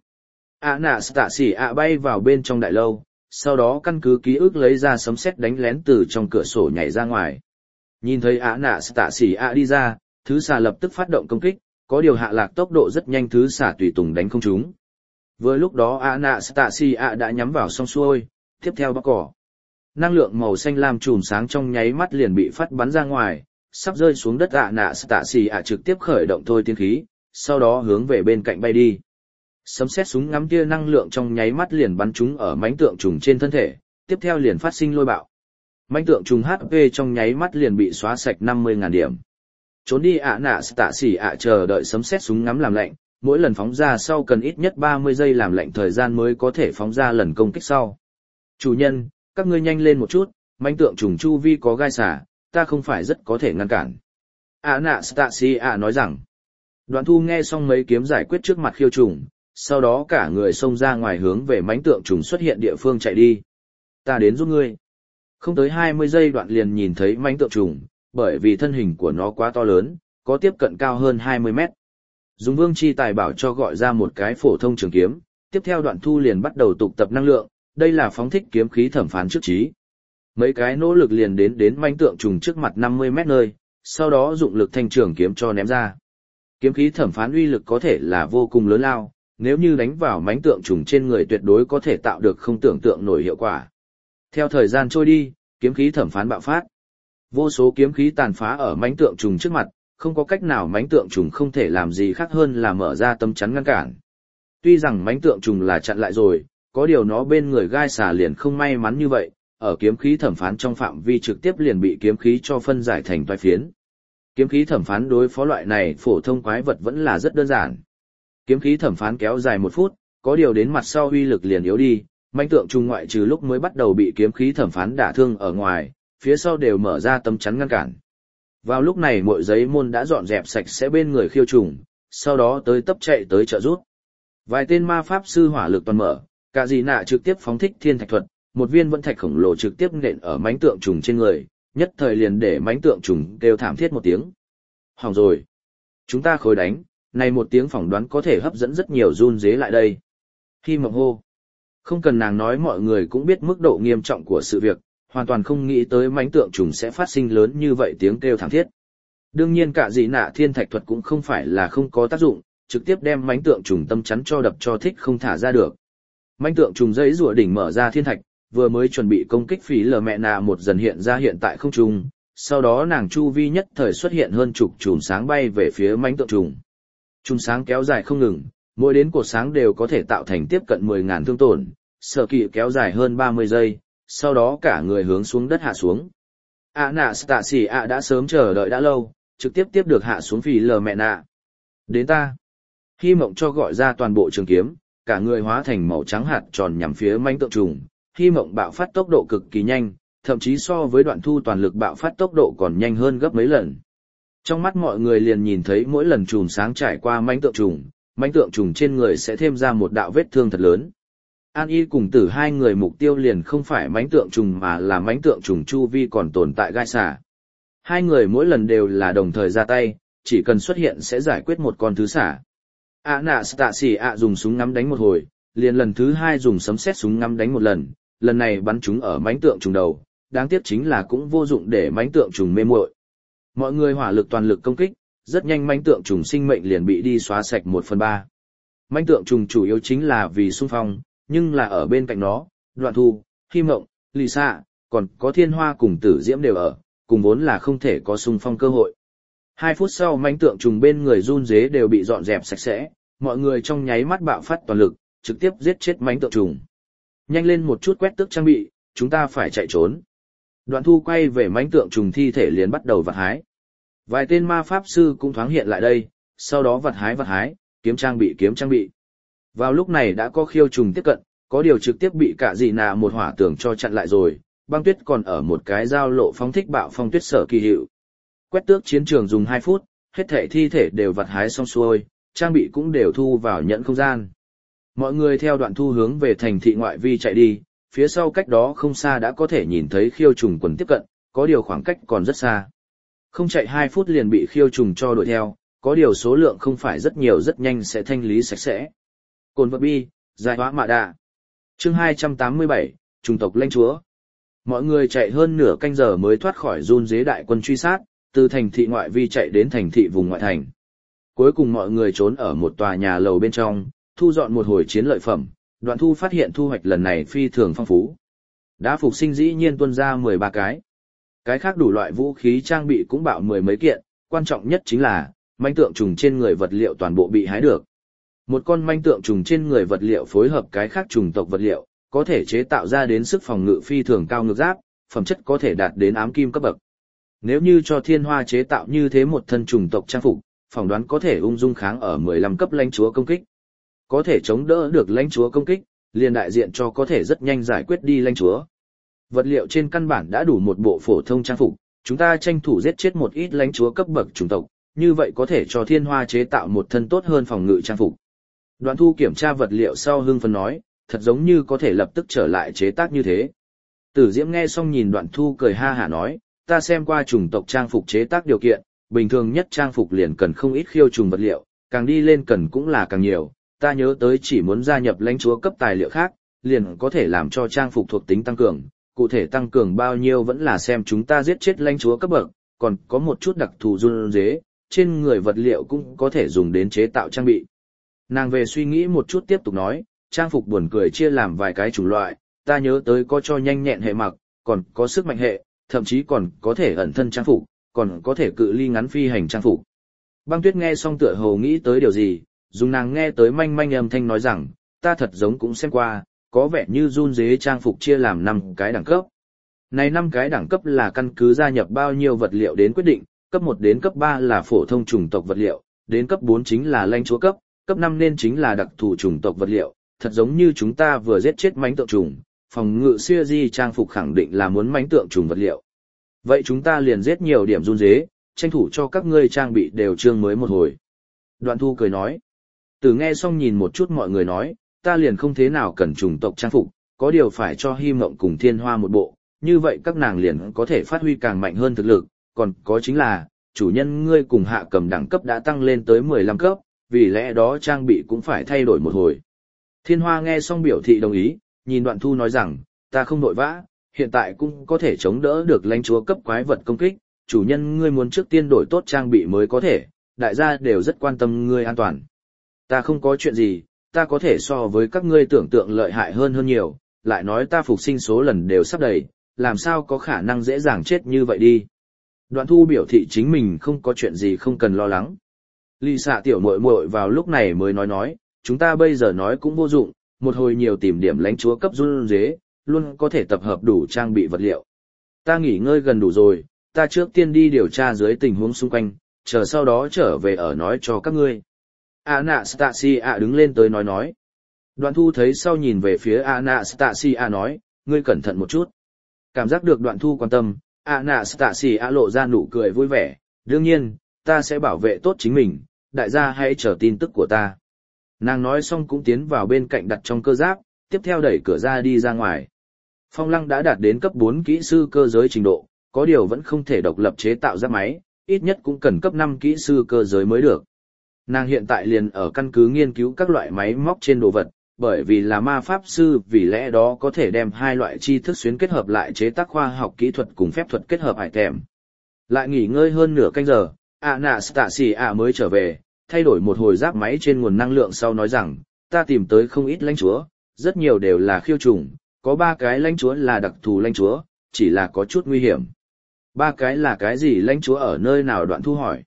Anastasia bay vào bên trong đại lâu, sau đó căn cứ ký ức lấy ra sấm sét đánh lén từ trong cửa sổ nhảy ra ngoài. Nhìn thấy Anastasia đi ra, thứ xả lập tức phát động công kích, có điều hạ lạc tốc độ rất nhanh, thứ xả tùy tùng đánh không trúng. Vừa lúc đó Anastasia đã nhắm vào xong xuôi, tiếp theo bóc cỏ. Năng lượng màu xanh lam chùm sáng trong nháy mắt liền bị phát bắn ra ngoài, sắp rơi xuống đất. Anastasia trực tiếp khởi động thôi tiên khí, sau đó hướng về bên cạnh bay đi. Sấm sét súng ngắm tia năng lượng trong nháy mắt liền bắn trúng ở mãnh tượng trùng trên thân thể, tiếp theo liền phát sinh lôi bạo. Mãnh tượng trùng hát pê trong nháy mắt liền bị xóa sạch năm mươi nghìn điểm. Trốn đi Anastasia chờ đợi sấm sét súng ngắm làm lạnh, mỗi lần phóng ra sau cần ít nhất ba mươi giây làm lạnh thời gian mới có thể phóng ra lần công kích sau. Chủ nhân, các ngươi nhanh lên một chút, mãnh tượng trùng chu vi có gai xả, ta không phải rất có thể ngăn cản. Anastasia nói rằng. Đoạn Thu nghe xong mấy kiếm giải quyết trước mặt khiêu trùng, sau đó cả người xông ra ngoài hướng về mãnh tượng trùng xuất hiện địa phương chạy đi. Ta đến giúp ngươi. Không tới hai mươi giây Đoạn liền nhìn thấy mãnh tượng trùng, bởi vì thân hình của nó quá to lớn, có tiếp cận cao hơn hai mươi mét. Dùng vương chi tài bảo cho gọi ra một cái phổ thông trường kiếm, tiếp theo Đoạn Thu liền bắt đầu tụ tập năng lượng, đây là phóng thích kiếm khí thẩm phán trước trí. Mấy cái nỗ lực liền đến đến mãnh tượng trùng trước mặt năm mươi mét nơi, sau đó dụng lực thanh trường kiếm cho ném ra. Kiếm khí thẩm phán uy lực có thể là vô cùng lớn lao, nếu như đánh vào mãnh tượng trùng trên người tuyệt đối có thể tạo được không tưởng tượng nổi hiệu quả. Theo thời gian trôi đi, kiếm khí thẩm phán bạo phát. Vô số kiếm khí tàn phá ở mãnh tượng trùng trước mặt, không có cách nào mãnh tượng trùng không thể làm gì khác hơn là mở ra tấm chắn ngăn cản. Tuy rằng mãnh tượng trùng là chặn lại rồi, có điều nó bên người gai xà liền không may mắn như vậy, ở kiếm khí thẩm phán trong phạm vi trực tiếp liền bị kiếm khí cho phân giải thành toái phiến. Kiếm khí thẩm phán đối phó loại này phổ thông quái vật vẫn là rất đơn giản. Kiếm khí thẩm phán kéo dài một phút, có điều đến mặt sau uy lực liền yếu đi, mãnh tượng trùng ngoại trừ lúc mới bắt đầu bị kiếm khí thẩm phán đả thương ở ngoài, phía sau đều mở ra tấm chắn ngăn cản. Vào lúc này Mội Giấy Môn đã dọn dẹp sạch sẽ bên người khiêu trùng, sau đó tới tấp chạy tới trợ giúp. Vài tên ma pháp sư hỏa lực toàn mở, cả gì nạ trực tiếp phóng thích thiên thạch thuật, một viên vẫn thạch khổng lồ trực tiếp nện ở mãnh tượng trùng trên người, nhất thời liền để mãnh tượng trùng kêu thảm thiết một tiếng. Hỏng rồi. Chúng ta khối đánh, này một tiếng phỏng đoán có thể hấp dẫn rất nhiều run dế lại đây. Khi mộng hô. Không cần nàng nói mọi người cũng biết mức độ nghiêm trọng của sự việc, hoàn toàn không nghĩ tới mãnh tượng trùng sẽ phát sinh lớn như vậy tiếng kêu thảm thiết. Đương nhiên cả dị nạ thiên thạch thuật cũng không phải là không có tác dụng, trực tiếp đem mãnh tượng trùng tâm chắn cho đập cho thích không thả ra được. Mãnh tượng trùng dãy rùa đỉnh mở ra thiên thạch, vừa mới chuẩn bị công kích phí lờ mẹ nà một dần hiện ra hiện tại không trung, sau đó nàng chu vi nhất thời xuất hiện hơn chục chùm sáng bay về phía mãnh tượng trùng. Chùm sáng kéo dài không ngừng, mỗi đến cột sáng đều có thể tạo thành tiếp cận mười nghìn thương tổn, sở kỵ kéo dài hơn ba mươi giây, sau đó cả người hướng xuống đất hạ xuống. Anastasia đã sớm chờ đợi đã lâu, trực tiếp tiếp được hạ xuống phí lờ mẹ nà. Đến ta. Hy mộng cho gọi ra toàn bộ trường kiếm, cả người hóa thành màu trắng hạt tròn nhằm phía mãnh tượng trùng. Hy mộng bạo phát tốc độ cực kỳ nhanh, thậm chí so với Đoạn Thu toàn lực bạo phát tốc độ còn nhanh hơn gấp mấy lần. Trong mắt mọi người liền nhìn thấy mỗi lần chùm sáng trải qua mãnh tượng trùng, mãnh tượng trùng trên người sẽ thêm ra một đạo vết thương thật lớn. An Y cùng Tử hai người mục tiêu liền không phải mãnh tượng trùng mà là mãnh tượng trùng chu vi còn tồn tại gai xả. Hai người mỗi lần đều là đồng thời ra tay, chỉ cần xuất hiện sẽ giải quyết một con thứ xả. Anastasia dùng súng ngắm đánh một hồi, liền lần thứ hai dùng sấm sét súng ngắm đánh một lần, lần này bắn chúng ở mãnh tượng trùng đầu, đáng tiếc chính là cũng vô dụng để mãnh tượng trùng mê muội. Mọi người hỏa lực toàn lực công kích, rất nhanh mãnh tượng trùng sinh mệnh liền bị đi xóa sạch một phần ba. Mãnh tượng trùng chủ yếu chính là vì xung phong, nhưng là ở bên cạnh nó, Đoạn Thu, Hy Mộng, Lisa, còn có Thiên Hoa cùng Tử Diễm đều ở, cùng vốn là không thể có xung phong cơ hội. Hai phút sau mãnh tượng trùng bên người run rế đều bị dọn dẹp sạch sẽ, mọi người trong nháy mắt bạo phát toàn lực, trực tiếp giết chết mãnh tượng trùng. Nhanh lên một chút quét tước trang bị, chúng ta phải chạy trốn. Đoạn Thu quay về mãnh tượng trùng thi thể liền bắt đầu vặt hái. Vài tên ma pháp sư cũng thoáng hiện lại đây, sau đó vặt hái vặt hái, kiếm trang bị kiếm trang bị. Vào lúc này đã có khiêu trùng tiếp cận, có điều trực tiếp bị cả dị nạ một hỏa tường cho chặn lại rồi, băng tuyết còn ở một cái giao lộ phóng thích bạo phong tuyết sở kỳ hiệu. Quét tước chiến trường dùng hai phút, hết thể thi thể đều vặt hái xong xuôi, trang bị cũng đều thu vào nhẫn không gian. Mọi người theo Đoạn Thu hướng về thành thị ngoại vi chạy đi, phía sau cách đó không xa đã có thể nhìn thấy khiêu trùng quần tiếp cận, có điều khoảng cách còn rất xa. Không chạy hai phút liền bị khiêu trùng cho đuổi theo, có điều số lượng không phải rất nhiều rất nhanh sẽ thanh lý sạch sẽ. Cồn vật bi, giải hóa mạ đạ. Chương hai trăm tám mươi bảy, Trùng tộc lãnh chúa. Mọi người chạy hơn nửa canh giờ mới thoát khỏi run rế đại quân truy sát, từ thành thị ngoại vi chạy đến thành thị vùng ngoại thành. Cuối cùng mọi người trốn ở một tòa nhà lầu bên trong, thu dọn một hồi chiến lợi phẩm, Đoạn Thu phát hiện thu hoạch lần này phi thường phong phú. Đã phục sinh dĩ nhiên tuôn ra mười ba cái. Cái khác đủ loại vũ khí trang bị cũng bạo mười mấy kiện, quan trọng nhất chính là, manh tượng trùng trên người vật liệu toàn bộ bị hái được. Một con manh tượng trùng trên người vật liệu phối hợp cái khác trùng tộc vật liệu, có thể chế tạo ra đến sức phòng ngự phi thường cao ngược giáp, phẩm chất có thể đạt đến ám kim cấp bậc. Nếu như cho Thiên Hoa chế tạo như thế một thân trùng tộc trang phục, phỏng đoán có thể ung dung kháng ở mười lăm cấp lãnh chúa công kích. Có thể chống đỡ được lãnh chúa công kích, liền đại diện cho có thể rất nhanh giải quyết đi lãnh chúa. Vật liệu trên căn bản đã đủ một bộ phổ thông trang phục, chúng ta tranh thủ giết chết một ít lãnh chúa cấp bậc chủng tộc, như vậy có thể cho Thiên Hoa chế tạo một thân tốt hơn phòng ngự trang phục. Đoạn Thu kiểm tra vật liệu sau hưng phấn nói, thật giống như có thể lập tức trở lại chế tác như thế. Tử Diễm nghe xong nhìn Đoạn Thu cười ha hả nói, ta xem qua chủng tộc trang phục chế tác điều kiện, bình thường nhất trang phục liền cần không ít khiêu trùng vật liệu, càng đi lên cần cũng là càng nhiều. Ta nhớ tới chỉ muốn gia nhập lãnh chúa cấp tài liệu khác, liền có thể làm cho trang phục thuộc tính tăng cường, cụ thể tăng cường bao nhiêu vẫn là xem chúng ta giết chết lãnh chúa cấp bậc, còn có một chút đặc thù run rế, trên người vật liệu cũng có thể dùng đến chế tạo trang bị. Nàng về suy nghĩ một chút tiếp tục nói, trang phục buồn cười chia làm vài cái chủng loại, ta nhớ tới có cho nhanh nhẹn hệ mặc, còn có sức mạnh hệ, thậm chí còn có thể ẩn thân trang phục, còn có thể cự ly ngắn phi hành trang phục. Băng Tuyết nghe xong tựa hồ nghĩ tới điều gì, dùng nàng nghe tới manh manh âm thanh nói rằng, ta thật giống cũng xem qua, có vẻ như run rế trang phục chia làm năm cái đẳng cấp. Này năm cái đẳng cấp là căn cứ gia nhập bao nhiêu vật liệu đến quyết định, cấp một đến cấp ba là phổ thông chủng tộc vật liệu, đến cấp bốn chính là lãnh chúa cấp, cấp năm nên chính là đặc thù chủng tộc vật liệu, thật giống như chúng ta vừa giết chết mãnh tượng trùng, phòng ngự siêu di trang phục khẳng định là muốn mãnh tượng trùng vật liệu. Vậy chúng ta liền giết nhiều điểm run rế, tranh thủ cho các ngươi trang bị đều trương mới một hồi. Đoạn Thu cười nói. Từ nghe xong nhìn một chút mọi người nói, ta liền không thế nào cần chủng tộc trang phục, có điều phải cho Hy Mộng cùng Thiên Hoa một bộ, như vậy các nàng liền có thể phát huy càng mạnh hơn thực lực, còn có chính là, chủ nhân ngươi cùng Hạ Cầm đẳng cấp đã tăng lên tới mười lăm cấp, vì lẽ đó trang bị cũng phải thay đổi một hồi. Thiên Hoa nghe xong biểu thị đồng ý, nhìn Đoạn Thu nói rằng, ta không nội vã, hiện tại cũng có thể chống đỡ được lãnh chúa cấp quái vật công kích, chủ nhân ngươi muốn trước tiên đổi tốt trang bị mới có thể, đại gia đều rất quan tâm ngươi an toàn. Ta không có chuyện gì, ta có thể so với các ngươi tưởng tượng lợi hại hơn hơn nhiều, lại nói ta phục sinh số lần đều sắp đầy, làm sao có khả năng dễ dàng chết như vậy đi. Đoạn Thu biểu thị chính mình không có chuyện gì không cần lo lắng. Ly xạ tiểu muội muội vào lúc này mới nói nói, chúng ta bây giờ nói cũng vô dụng, một hồi nhiều tìm điểm lãnh chúa cấp run rế, luôn có thể tập hợp đủ trang bị vật liệu. Ta nghỉ ngơi gần đủ rồi, ta trước tiên đi điều tra dưới tình huống xung quanh, chờ sau đó trở về ở nói cho các ngươi. Anastasia đứng lên tới nói nói. Đoạn Thu thấy sau nhìn về phía Anastasia nói, ngươi cẩn thận một chút. Cảm giác được Đoạn Thu quan tâm, Anastasia lộ ra nụ cười vui vẻ, đương nhiên, ta sẽ bảo vệ tốt chính mình, đại gia hãy chờ tin tức của ta. Nàng nói xong cũng tiến vào bên cạnh đặt trong cơ giáp, tiếp theo đẩy cửa ra đi ra ngoài. Phong Lăng đã đạt đến cấp bốn kỹ sư cơ giới trình độ, có điều vẫn không thể độc lập chế tạo giáp máy, ít nhất cũng cần cấp năm kỹ sư cơ giới mới được. Nàng hiện tại liền ở căn cứ nghiên cứu các loại máy móc trên đồ vật, bởi vì là ma pháp sư vì lẽ đó có thể đem hai loại tri thức xuyến kết hợp lại chế tác khoa học kỹ thuật cùng phép thuật kết hợp hải thèm. Lại nghỉ ngơi hơn nửa canh giờ, Anastasia mới trở về, thay đổi một hồi giáp máy trên nguồn năng lượng sau nói rằng, ta tìm tới không ít lãnh chúa, rất nhiều đều là khiêu trùng, có ba cái lãnh chúa là đặc thù lãnh chúa, chỉ là có chút nguy hiểm. Ba cái là cái gì lãnh chúa ở nơi nào? Đoạn Thu hỏi.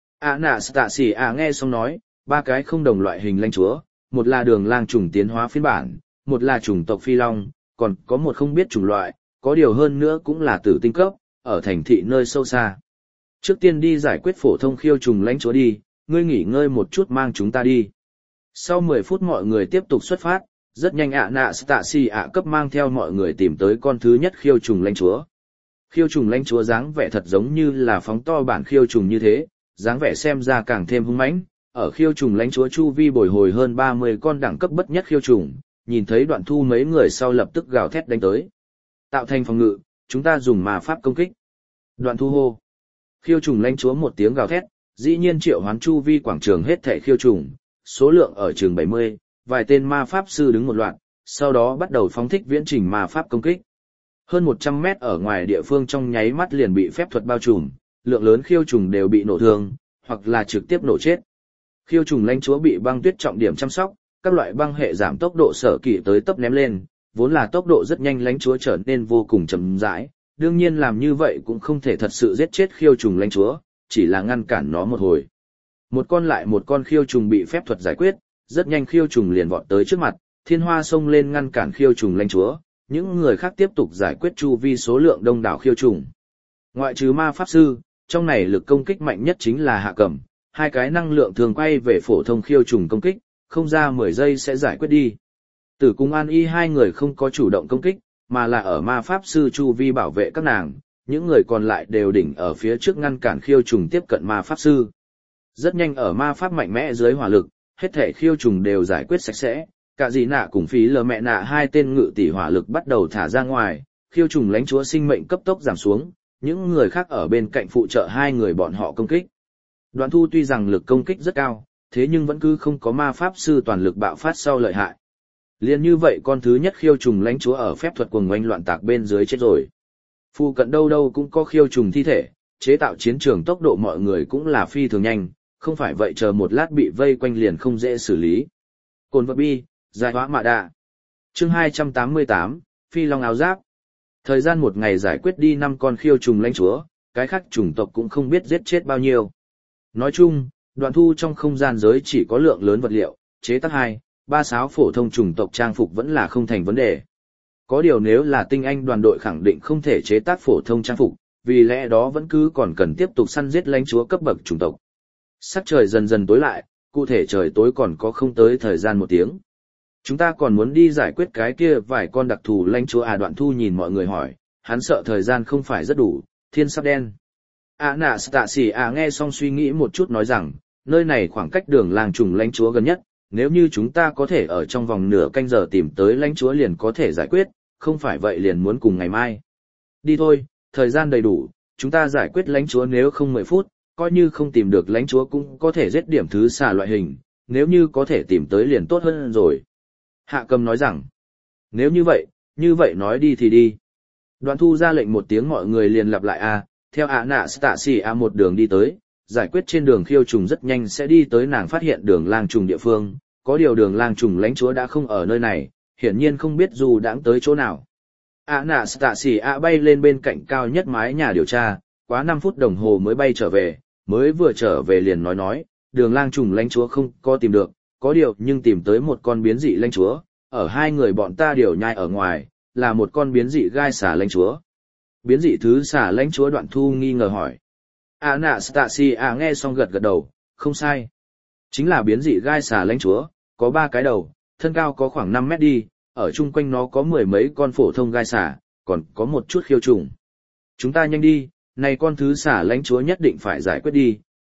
Anastasia nghe xong nói, ba cái không đồng loại hình lãnh chúa, một là đường lang trùng tiến hóa phiên bản, một là chủng tộc phi long, còn có một không biết chủng loại, có điều hơn nữa cũng là tử tinh cấp, ở thành thị nơi sâu xa. Trước tiên đi giải quyết phổ thông khiêu trùng lãnh chúa đi, ngươi nghỉ ngơi một chút mang chúng ta đi. Sau mười phút mọi người tiếp tục xuất phát, rất nhanh Anastasia cấp mang theo mọi người tìm tới con thứ nhất khiêu trùng lãnh chúa. Khiêu trùng lãnh chúa dáng vẻ thật giống như là phóng to bản khiêu trùng như thế, dáng vẻ xem ra càng thêm hung mãnh. Ở khiêu trùng lãnh chúa chu vi bồi hồi hơn ba mươi con đẳng cấp bất nhất khiêu trùng, nhìn thấy Đoạn Thu mấy người sau lập tức gào thét đánh tới. Tạo thành phòng ngự, chúng ta dùng ma pháp công kích. Đoạn Thu hô. Khiêu trùng lãnh chúa một tiếng gào thét, dĩ nhiên triệu hoán chu vi quảng trường hết thảy khiêu trùng, số lượng ở trường bảy mươi, vài tên ma pháp sư đứng một loạt, sau đó bắt đầu phóng thích viễn trình ma pháp công kích. Hơn một trăm mét ở ngoài địa phương trong nháy mắt liền bị phép thuật bao trùm, lượng lớn khiêu trùng đều bị nổ thương, hoặc là trực tiếp nổ chết. Khiêu trùng lãnh chúa bị băng tuyết trọng điểm chăm sóc, các loại băng hệ giảm tốc độ sở kỳ tới tấp ném lên, vốn là tốc độ rất nhanh lãnh chúa trở nên vô cùng chậm rãi, đương nhiên làm như vậy cũng không thể thật sự giết chết khiêu trùng lãnh chúa, chỉ là ngăn cản nó một hồi. Một con lại một con khiêu trùng bị phép thuật giải quyết, rất nhanh khiêu trùng liền vọt tới trước mặt, Thiên Hoa xông lên ngăn cản khiêu trùng lãnh chúa, những người khác tiếp tục giải quyết chu vi số lượng đông đảo khiêu trùng. Ngoại trừ ma pháp sư, trong này lực công kích mạnh nhất chính là Hạ Cẩm, hai cái năng lượng thường quay về phổ thông khiêu trùng công kích, không ra mười giây sẽ giải quyết đi. Tử cùng An Y hai người không có chủ động công kích, mà là ở ma pháp sư chu vi bảo vệ các nàng, những người còn lại đều đỉnh ở phía trước ngăn cản khiêu trùng tiếp cận ma pháp sư. Rất nhanh ở ma pháp mạnh mẽ dưới hỏa lực, hết thể khiêu trùng đều giải quyết sạch sẽ, cả dì nạ cùng phí lờ mẹ nạ hai tên ngự tỷ hỏa lực bắt đầu thả ra ngoài, khiêu trùng lãnh chúa sinh mệnh cấp tốc giảm xuống, những người khác ở bên cạnh phụ trợ hai người bọn họ công kích. Đoạn Thu tuy rằng lực công kích rất cao, thế nhưng vẫn cứ không có ma pháp sư toàn lực bạo phát sau lợi hại. Liên như vậy con thứ nhất khiêu trùng lãnh chúa ở phép thuật cuồng oanh loạn tạc bên dưới chết rồi. Phu cận đâu đâu cũng có khiêu trùng thi thể, chế tạo chiến trường tốc độ mọi người cũng là phi thường nhanh, không phải vậy chờ một lát bị vây quanh liền không dễ xử lý. Cồn vật bi, giải hóa mạ đạ. Chương hai trăm tám mươi tám, Phi Long áo giáp. Thời gian một ngày giải quyết đi năm con khiêu trùng lãnh chúa, cái khác chủng tộc cũng không biết giết chết bao nhiêu. Nói chung, Đoạn Thu trong không gian giới chỉ có lượng lớn vật liệu, chế tác hai, ba sáo phổ thông chủng tộc trang phục vẫn là không thành vấn đề. Có điều nếu là tinh anh đoàn đội khẳng định không thể chế tác phổ thông trang phục, vì lẽ đó vẫn cứ còn cần tiếp tục săn giết lãnh chúa cấp bậc chủng tộc. Sắc trời dần dần tối lại, cụ thể trời tối còn có không tới thời gian một tiếng. Chúng ta còn muốn đi giải quyết cái kia vài con đặc thù lãnh chúa à? Đoạn Thu nhìn mọi người hỏi, hắn sợ thời gian không phải rất đủ, thiên sắp đen. Anastasia nghe xong suy nghĩ một chút nói rằng, nơi này khoảng cách đường làng trùng lãnh chúa gần nhất, nếu như chúng ta có thể ở trong vòng nửa canh giờ tìm tới lãnh chúa liền có thể giải quyết, không phải vậy liền muốn cùng ngày mai. Đi thôi, thời gian đầy đủ, chúng ta giải quyết lãnh chúa nếu không mười phút, coi như không tìm được lãnh chúa cũng có thể giết điểm thứ xả loại hình, nếu như có thể tìm tới liền tốt hơn rồi. Hạ Cầm nói rằng, nếu như vậy, như vậy nói đi thì đi. Đoạn Thu ra lệnh một tiếng mọi người liền lặp lại a, theo Anastasia một đường đi tới, giải quyết trên đường khiêu trùng rất nhanh sẽ đi tới nàng phát hiện đường lang trùng địa phương, có điều đường lang trùng lãnh chúa đã không ở nơi này, hiển nhiên không biết dù đãng tới chỗ nào. Anastasia bay lên bên cạnh cao nhất mái nhà điều tra, quá năm phút đồng hồ mới bay trở về, mới vừa trở về liền nói nói, đường lang trùng lãnh chúa không có tìm được, có điều nhưng tìm tới một con biến dị lãnh chúa, ở hai người bọn ta điều nhai ở ngoài, là một con biến dị gai xà lãnh chúa. Biến dị thứ xà lãnh chúa? Đoạn Thu nghi ngờ hỏi. Anastasia nghe xong gật gật đầu, không sai. Chính là biến dị gai xà lãnh chúa, có ba cái đầu, thân cao có khoảng năm mét đi, ở chung quanh nó có mười mấy con phổ thông gai xà, còn có một chút khiêu trùng. Chúng ta nhanh đi, này con thứ xà lãnh chúa nhất định phải giải quyết đi,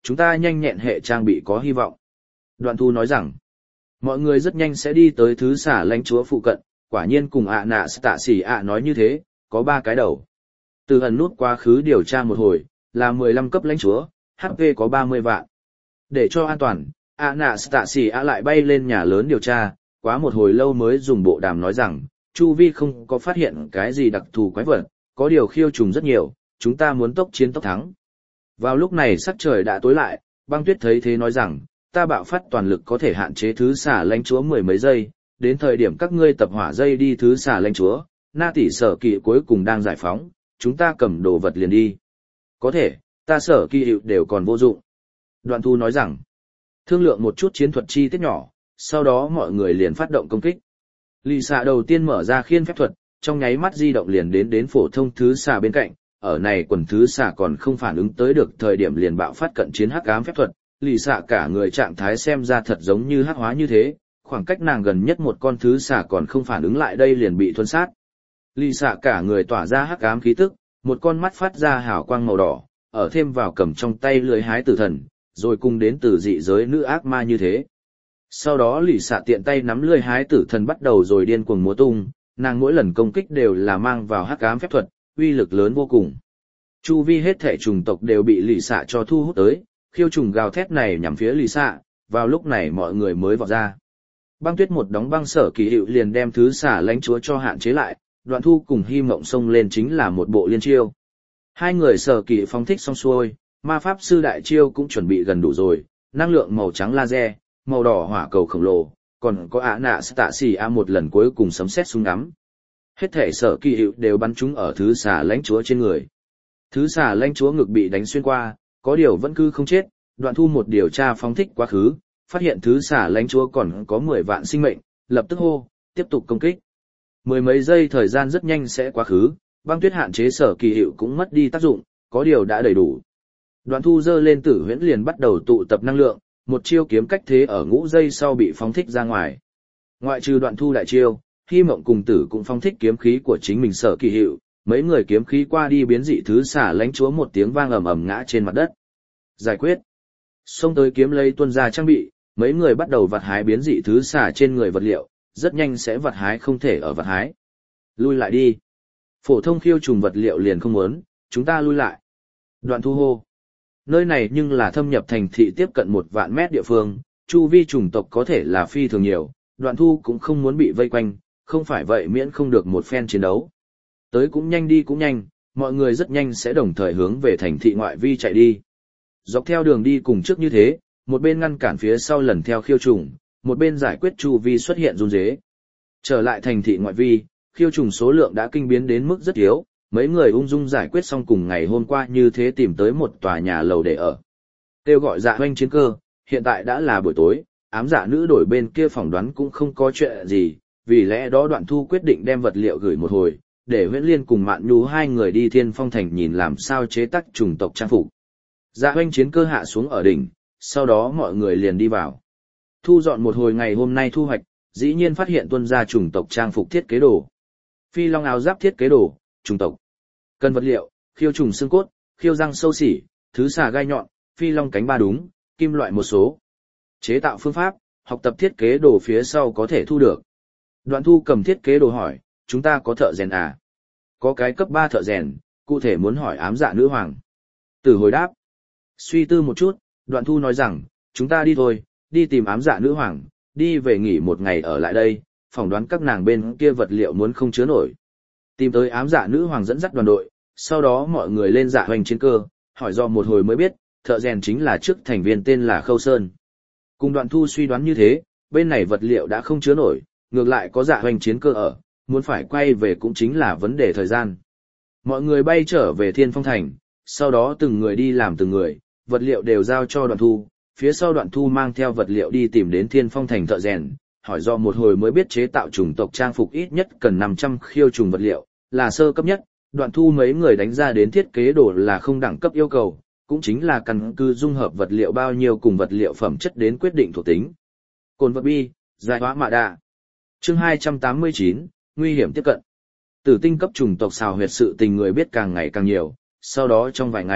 chúng ta nhanh nhẹn hệ trang bị có hy vọng. Đoạn thu nói rằng, mọi người rất nhanh sẽ đi tới thứ xả lãnh chúa phụ cận, quả nhiên cùng ạ nạ tạ xỉ ạ nói như thế, có ba cái đầu. Từ ẩn nút quá khứ điều tra một hồi, là mười lăm cấp lãnh chúa, hát pê có ba mươi vạn. Để cho an toàn, ạ nạ tạ xỉ ạ lại bay lên nhà lớn điều tra, quá một hồi lâu mới dùng bộ đàm nói rằng, chu vi không có phát hiện cái gì đặc thù quái vật, có điều khiêu trùng rất nhiều, chúng ta muốn tốc chiến tốc thắng. Vào lúc này sắc trời đã tối lại, Băng Tuyết thấy thế nói rằng, ta bạo phát toàn lực có thể hạn chế thứ xả lãnh chúa mười mấy giây, đến thời điểm các ngươi tập hỏa dây đi thứ xả lãnh chúa, na tỷ sở kỳ cuối cùng đang giải phóng, chúng ta cầm đồ vật liền đi. Có thể, ta sở kỳ hiệu đều còn vô dụng. Đoạn thu nói rằng, thương lượng một chút chiến thuật chi tiết nhỏ, sau đó mọi người liền phát động công kích. Lì xạ đầu tiên mở ra khiên phép thuật, trong nháy mắt di động liền đến đến phổ thông thứ xạ bên cạnh, ở này quần thứ xạ còn không phản ứng tới được thời điểm liền bạo phát cận chiến hắc ám phép thuật, lì xạ cả người trạng thái xem ra thật giống như hắc hóa như thế, khoảng cách nàng gần nhất một con thứ xạ còn không phản ứng lại đây liền bị thuần sát. Lì xạ cả người tỏa ra hắc ám khí tức, một con mắt phát ra hào quang màu đỏ, ở thêm vào cầm trong tay lưỡi hái tử thần, rồi cùng đến từ dị giới nữ ác ma như thế. Sau đó lì xạ tiện tay nắm lưỡi hái tử thần bắt đầu rồi điên cuồng múa tung, nàng mỗi lần công kích đều là mang vào hắc ám phép thuật, uy lực lớn vô cùng. Chu vi hết thể trùng tộc đều bị lì xạ cho thu hút tới, khiêu trùng gào thét này nhằm phía lì xạ, vào lúc này mọi người mới vọt ra. Băng Tuyết một đóng băng sở kỳ hiệu liền đem thứ xả lãnh chúa cho hạn chế lại, Đoạn Thu cùng Hy Mộng xông lên chính là một bộ liên chiêu. Hai người sở kỳ phóng thích xong xuôi, ma pháp sư đại chiêu cũng chuẩn bị gần đủ rồi, năng lượng màu trắng laser, màu đỏ hỏa cầu khổng lồ, còn có ạ nạ tạ xì a một lần cuối cùng sấm sét súng ngắm. Hết thể sở kỳ hiệu đều bắn trúng ở thứ xả lãnh chúa trên người. Thứ xả lãnh chúa ngực bị đánh xuyên qua, có điều vẫn cứ không chết. Đoạn Thu một điều tra phóng thích quá khứ, phát hiện thứ xả lãnh chúa còn có mười vạn sinh mệnh, lập tức hô, tiếp tục công kích. Mười mấy giây thời gian rất nhanh sẽ quá khứ, Băng Tuyết hạn chế sở kỳ hiệu cũng mất đi tác dụng, có điều đã đầy đủ. Đoạn Thu giơ lên tử huyễn liền bắt đầu tụ tập năng lượng, một chiêu kiếm cách thế ở ngũ giây sau bị phóng thích ra ngoài. Ngoại trừ Đoạn Thu đại chiêu, Hy Mộng cùng Tử cũng phóng thích kiếm khí của chính mình sở kỳ hiệu, mấy người kiếm khí qua đi biến dị thứ xả lãnh chúa một tiếng vang ầm ầm ngã trên mặt đất. Giải quyết. Xông tới kiếm lấy tuân ra trang bị, mấy người bắt đầu vặt hái biến dị thứ xả trên người vật liệu, rất nhanh sẽ vặt hái không thể ở vặt hái. Lui lại đi. Phổ thông khiêu trùng vật liệu liền không muốn, chúng ta lui lại. Đoạn Thu hô. Nơi này nhưng là thâm nhập thành thị tiếp cận một vạn mét địa phương, chu vi chủng tộc có thể là phi thường nhiều, Đoạn Thu cũng không muốn bị vây quanh, không phải vậy miễn không được một phen chiến đấu. Tới cũng nhanh đi cũng nhanh, mọi người rất nhanh sẽ đồng thời hướng về thành thị ngoại vi chạy đi. Dọc theo đường đi cùng trước như thế, một bên ngăn cản phía sau lần theo khiêu trùng, một bên giải quyết chu vi xuất hiện run rế. Trở lại thành thị ngoại vi, khiêu trùng số lượng đã kinh biến đến mức rất yếu, mấy người ung dung giải quyết xong cùng ngày hôm qua như thế tìm tới một tòa nhà lầu để ở. Kêu gọi dạ hoanh chiến cơ, hiện tại đã là buổi tối, ám dạ nữ đổi bên kia phỏng đoán cũng không có chuyện gì, vì lẽ đó Đoạn Thu quyết định đem vật liệu gửi một hồi, để Huyễn Liên cùng Mạn Nhu hai người đi Thiên Phong Thành nhìn làm sao chế tác chủng tộc trang phục. Dạ hoanh chiến cơ hạ xuống ở đỉnh, sau đó mọi người liền đi vào. Thu dọn một hồi ngày hôm nay thu hoạch, dĩ nhiên phát hiện tuân ra chủng tộc trang phục thiết kế đồ. Phi long áo giáp thiết kế đồ, chủng tộc. Cần vật liệu, khiêu trùng xương cốt, khiêu răng sâu xỉ, thứ xà gai nhọn, phi long cánh ba đúng, kim loại một số. Chế tạo phương pháp, học tập thiết kế đồ phía sau có thể thu được. Đoạn Thu cầm thiết kế đồ hỏi, chúng ta có thợ rèn à? Có cái cấp ba thợ rèn, cụ thể muốn hỏi ám dạ nữ hoàng. Tử hồi đáp. Suy tư một chút, Đoạn Thu nói rằng, chúng ta đi thôi, đi tìm ám dạ nữ hoàng, đi về nghỉ một ngày ở lại đây, phỏng đoán các nàng bên kia vật liệu muốn không chứa nổi. Tìm tới ám dạ nữ hoàng dẫn dắt đoàn đội, sau đó mọi người lên dạ hoành chiến cơ, hỏi do một hồi mới biết, thợ rèn chính là trước thành viên tên là Khâu Sơn. Cùng Đoạn Thu suy đoán như thế, bên này vật liệu đã không chứa nổi, ngược lại có dạ hoành chiến cơ ở, muốn phải quay về cũng chính là vấn đề thời gian. Mọi người bay trở về Thiên Phong Thành, sau đó từng người đi làm từng người, vật liệu đều giao cho Đoạn Thu, phía sau Đoạn Thu mang theo vật liệu đi tìm đến Thiên Phong Thành thợ rèn, hỏi do một hồi mới biết chế tạo chủng tộc trang phục ít nhất cần năm trăm khiêu trùng vật liệu, là sơ cấp nhất, Đoạn Thu mấy người đánh ra đến thiết kế đồ là không đẳng cấp yêu cầu, cũng chính là căn cứ dung hợp vật liệu bao nhiêu cùng vật liệu phẩm chất đến quyết định thuộc tính. Cồn vật bi, giải hóa mạ đạ. Chương hai trăm tám mươi chín, nguy hiểm tiếp cận. Tử tinh cấp chủng tộc xào huyệt sự tình người biết càng ngày càng nhiều, sau đó trong vài ngày,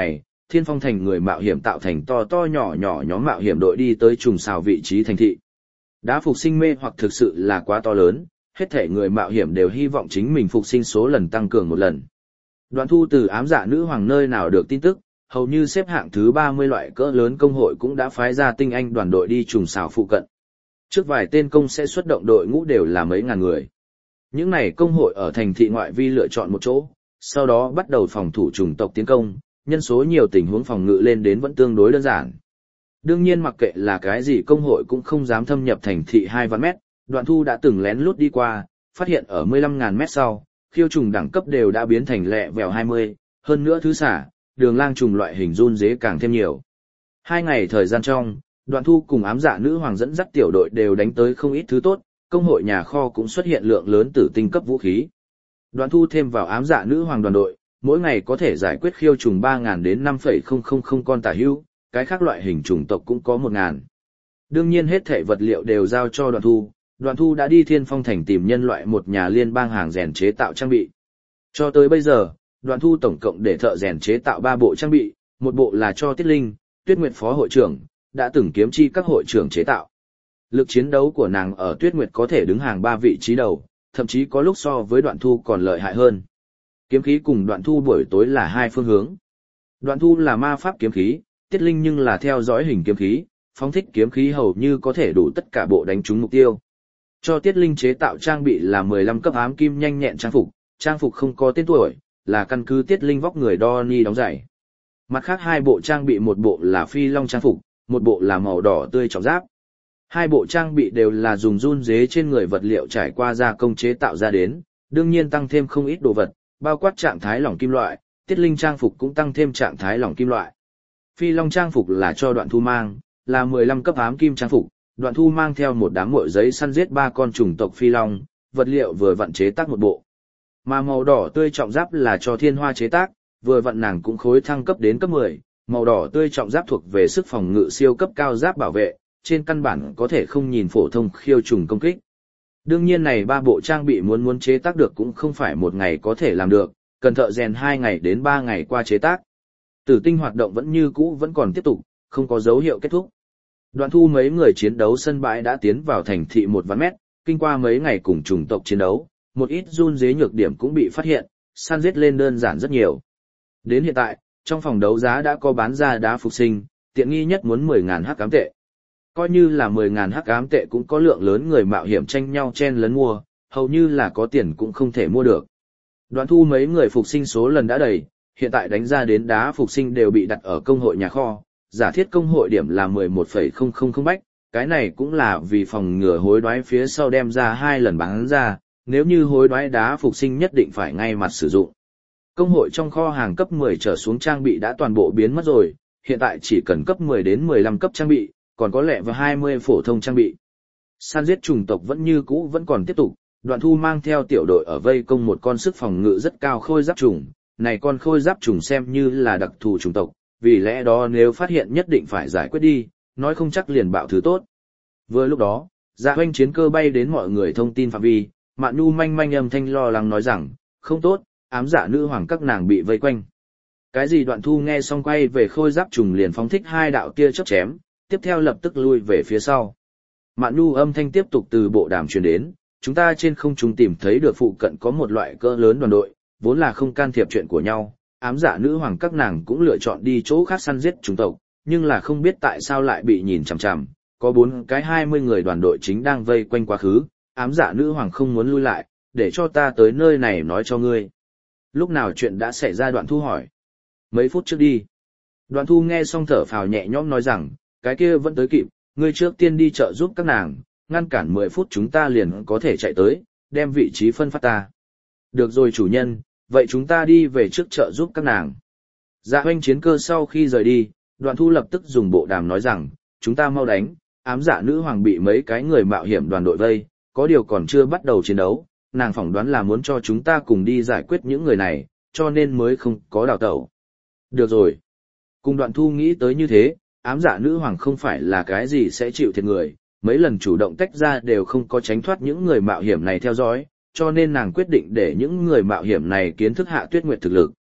Thiên Phong Thành người mạo hiểm tạo thành to to nhỏ nhỏ nhóm mạo hiểm đội đi tới trùng xào vị trí thành thị. Đá phục sinh mê hoặc thực sự là quá to lớn, hết thể người mạo hiểm đều hy vọng chính mình phục sinh số lần tăng cường một lần. Đoạn Thu từ ám dạ nữ hoàng nơi nào được tin tức, hầu như xếp hạng thứ ba mươi loại cỡ lớn công hội cũng đã phái ra tinh anh đoàn đội đi trùng xào phụ cận. Trước vài tên công sẽ xuất động đội ngũ đều là mấy ngàn người. Những này công hội ở thành thị ngoại vi lựa chọn một chỗ, sau đó bắt đầu phòng thủ chủng tộc tiến công, nhân số nhiều tình huống phòng ngự lên đến vẫn tương đối đơn giản. Đương nhiên mặc kệ là cái gì công hội cũng không dám thâm nhập thành thị hai vạn mét, Đoạn Thu đã từng lén lút đi qua, phát hiện ở mười lăm nghìn mét sau, khiêu trùng đẳng cấp đều đã biến thành lẹ vèo hai mươi, hơn nữa thứ xả, đường lang trùng loại hình run dế càng thêm nhiều. Hai ngày thời gian trong, Đoạn Thu cùng ám dạ nữ hoàng dẫn dắt tiểu đội đều đánh tới không ít thứ tốt, công hội nhà kho cũng xuất hiện lượng lớn tử tinh cấp vũ khí. Đoạn Thu thêm vào ám dạ nữ hoàng đoàn đội, mỗi ngày có thể giải quyết khiêu trùng ba nghìn đến năm phẩy không không không con tả hữu, cái khác loại hình chủng tộc cũng có một nghìn. Đương nhiên hết thảy vật liệu đều giao cho Đoạn Thu, Đoạn Thu đã đi Thiên Phong Thành tìm nhân loại một nhà liên bang hàng rèn chế tạo trang bị. Cho tới bây giờ, Đoạn Thu tổng cộng để thợ rèn chế tạo ba bộ trang bị, một bộ là cho Tiết Linh, Tuyết Nguyệt phó hội trưởng, đã từng kiếm chi các hội trưởng chế tạo. Lực chiến đấu của nàng ở Tuyết Nguyệt có thể đứng hàng ba vị trí đầu, thậm chí có lúc so với Đoạn Thu còn lợi hại hơn. Kiếm khí cùng Đoạn Thu buổi tối là hai phương hướng. Đoạn Thu là ma pháp kiếm khí, Tiết Linh nhưng là theo dõi hình kiếm khí, phóng thích kiếm khí hầu như có thể đủ tất cả bộ đánh trúng mục tiêu. Cho Tiết Linh chế tạo trang bị là mười lăm cấp ám kim nhanh nhẹn trang phục, trang phục không có tên tuổi, là căn cứ Tiết Linh vóc người đo ni đóng giày. Mặt khác hai bộ trang bị, một bộ là phi long trang phục, một bộ là màu đỏ tươi trọng giáp. Hai bộ trang bị đều là dùng run dế trên người vật liệu trải qua gia công chế tạo ra đến, đương nhiên tăng thêm không ít đồ vật, bao quát trạng thái lỏng kim loại, Tiết Linh trang phục cũng tăng thêm trạng thái lỏng kim loại. Phi long trang phục là cho Đoạn Thu mang, là mười lăm cấp ám kim trang phục, Đoạn Thu mang theo một đám muội giấy săn giết ba con chủng tộc phi long, vật liệu vừa vặn chế tác một bộ. Mà màu đỏ tươi trọng giáp là cho Thiên Hoa chế tác, vừa vặn nàng cũng khối thăng cấp đến cấp mười, màu đỏ tươi trọng giáp thuộc về sức phòng ngự siêu cấp cao giáp bảo vệ, trên căn bản có thể không nhìn phổ thông khiêu trùng công kích. Đương nhiên này ba bộ trang bị muốn muốn chế tác được cũng không phải một ngày có thể làm được, cần thợ rèn hai ngày đến ba ngày qua chế tác. Tử tinh hoạt động vẫn như cũ vẫn còn tiếp tục, không có dấu hiệu kết thúc. Đoạn Thu mấy người chiến đấu sân bãi đã tiến vào thành thị một vạn mét, kinh qua mấy ngày cùng chủng tộc chiến đấu, một ít run dế nhược điểm cũng bị phát hiện, săn giết lên đơn giản rất nhiều. Đến hiện tại, trong phòng đấu giá đã có bán ra đá phục sinh, tiện nghi nhất muốn mười nghìn hắc ám tệ. Coi như là mười nghìn hắc ám tệ cũng có lượng lớn người mạo hiểm tranh nhau chen lấn mua, hầu như là có tiền cũng không thể mua được. Đoạn Thu mấy người phục sinh số lần đã đầy, hiện tại đánh ra đến đá phục sinh đều bị đặt ở công hội nhà kho, giả thiết công hội điểm là mười một phẩy không không không bách, cái này cũng là vì phòng ngừa hối đoái phía sau đem ra hai lần bán ra, nếu như hối đoái đá phục sinh nhất định phải ngay mặt sử dụng. Công hội trong kho hàng cấp mười trở xuống trang bị đã toàn bộ biến mất rồi, hiện tại chỉ cần cấp mười đến mười lăm cấp trang bị, còn có lẽ và hai mươi phổ thông trang bị. Săn giết chủng tộc vẫn như cũ vẫn còn tiếp tục, Đoạn Thu mang theo tiểu đội ở vây công một con sức phòng ngự rất cao khôi giáp trùng, này con khôi giáp trùng xem như là đặc thù chủng tộc, vì lẽ đó nếu phát hiện nhất định phải giải quyết đi, nói không chắc liền bạo thứ tốt. Vừa lúc đó, Dạ Hoanh chiến cơ bay đến mọi người thông tin phạm vi, Mạn Nhu manh manh âm thanh lo lắng nói rằng, không tốt, ám dạ nữ hoàng các nàng bị vây quanh. Cái gì? Đoạn Thu nghe xong quay về khôi giáp trùng liền phóng thích hai đạo tia chớp chém, tiếp theo lập tức lui về phía sau. Mạn Nhu âm thanh tiếp tục từ bộ đàm truyền đến, chúng ta trên không trung tìm thấy được phụ cận có một loại cỡ lớn đoàn đội, vốn là không can thiệp chuyện của nhau, ám dạ nữ hoàng các nàng cũng lựa chọn đi chỗ khác săn giết chủng tộc, nhưng là không biết tại sao lại bị nhìn chằm chằm, có bốn cái hai mươi người đoàn đội chính đang vây quanh quá khứ, ám dạ nữ hoàng không muốn lui lại, để cho ta tới nơi này nói cho ngươi. Lúc nào chuyện đã xảy ra? Đoạn Thu hỏi. Mấy phút trước đi. Đoạn Thu nghe xong thở phào nhẹ nhõm nói rằng, cái kia vẫn tới kịp, ngươi trước tiên đi chợ giúp các nàng, ngăn cản mười phút chúng ta liền có thể chạy tới, đem vị trí phân phát ta. Được rồi chủ nhân, vậy chúng ta đi về trước chợ giúp các nàng. Dạ Hoanh chiến cơ sau khi rời đi, Đoạn Thu lập tức dùng bộ đàm nói rằng, chúng ta mau đánh, ám dạ nữ hoàng bị mấy cái người mạo hiểm đoàn đội vây, có điều còn chưa bắt đầu chiến đấu, nàng phỏng đoán là muốn cho chúng ta cùng đi giải quyết những người này, cho nên mới không có đào tẩu. Được rồi. Cùng Đoạn Thu nghĩ tới như thế, ám dạ nữ hoàng không phải là cái gì sẽ chịu thiệt người, mấy lần chủ động tách ra đều không có tránh thoát những người mạo hiểm này theo dõi, cho nên nàng quyết định để những người mạo hiểm này kiến thức Hạ Tuyết Nguyệt thực lực.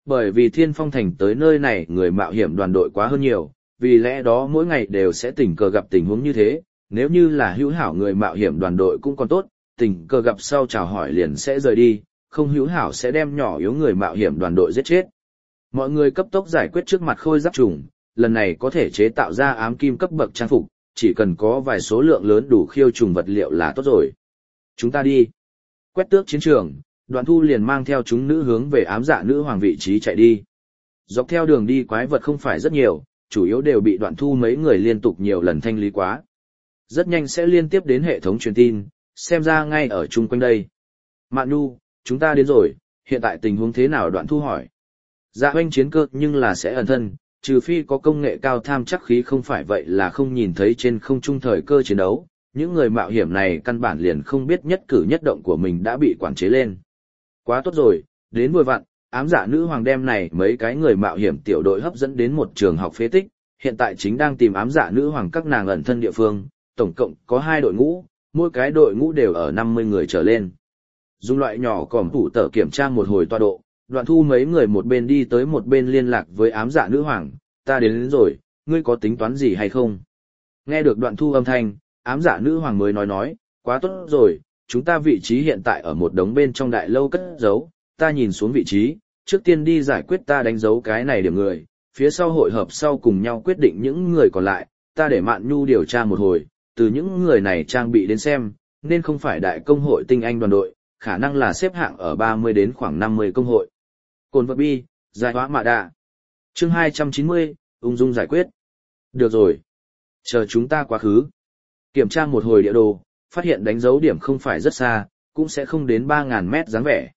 Bởi vì Thiên Phong Thành tới nơi này người mạo hiểm đoàn đội quá hơn nhiều, vì lẽ đó mỗi ngày đều sẽ tình cờ gặp tình huống như thế, nếu như là hữu hảo người mạo hiểm đoàn đội cũng còn tốt, tình cờ gặp sau chào hỏi liền sẽ rời đi, không hữu hảo sẽ đem nhỏ yếu người mạo hiểm đoàn đội giết chết. Mọi người cấp tốc giải quyết trước mặt khôi giáp trùng, lần này có thể chế tạo ra ám kim cấp bậc trang phục, chỉ cần có vài số lượng lớn đủ khiêu trùng vật liệu là tốt rồi. Chúng ta đi. Quét tước chiến trường, Đoạn Thu liền mang theo chúng nữ hướng về ám dạ nữ hoàng vị trí chạy đi. Dọc theo đường đi quái vật không phải rất nhiều, chủ yếu đều bị Đoạn Thu mấy người liên tục nhiều lần thanh lý quá. Rất nhanh sẽ liên tiếp đến hệ thống truyền tin, xem ra ngay ở chung quanh đây. Mạn Nhu, chúng ta đến rồi, hiện tại tình huống thế nào? Đoạn Thu hỏi. Dạ hoanh chiến cơ nhưng là sẽ ẩn thân, trừ phi có công nghệ cao tham chắc khí, không phải vậy là không nhìn thấy trên không trung thời cơ chiến đấu. Những người mạo hiểm này căn bản liền không biết nhất cử nhất động của mình đã bị quản chế lên. Quá tốt rồi, đến vừa vặn, ám dạ nữ hoàng đem này mấy cái người mạo hiểm tiểu đội hấp dẫn đến một trường học phế tích, hiện tại chính đang tìm ám dạ nữ hoàng các nàng ẩn thân địa phương, tổng cộng có hai đội ngũ, mỗi cái đội ngũ đều ở năm mươi người trở lên. Dùng loại nhỏ còm thủ tờ kiểm tra một hồi tọa độ, Đoạn Thu mấy người một bên đi tới một bên liên lạc với ám dạ nữ hoàng, ta đến, đến rồi, ngươi có tính toán gì hay không? Nghe được Đoạn Thu âm thanh, ám dạ nữ hoàng mới nói nói, quá tốt rồi, chúng ta vị trí hiện tại ở một đống bên trong đại lâu cất giấu, ta nhìn xuống vị trí, trước tiên đi giải quyết ta đánh dấu cái này điểm người, phía sau hội hợp sau cùng nhau quyết định những người còn lại, ta để Mạn Nhu điều tra một hồi, từ những người này trang bị đến xem, nên không phải đại công hội tinh anh đoàn đội, khả năng là xếp hạng ở ba mươi đến khoảng năm mươi công hội. Cồn vật bi, giải hóa mạ đạ. Chương hai trăm chín mươi, ung dung giải quyết. Được rồi. Chờ chúng ta quá khứ. Kiểm tra một hồi địa đồ, phát hiện đánh dấu điểm không phải rất xa, cũng sẽ không đến ba nghìn mét dáng vẻ.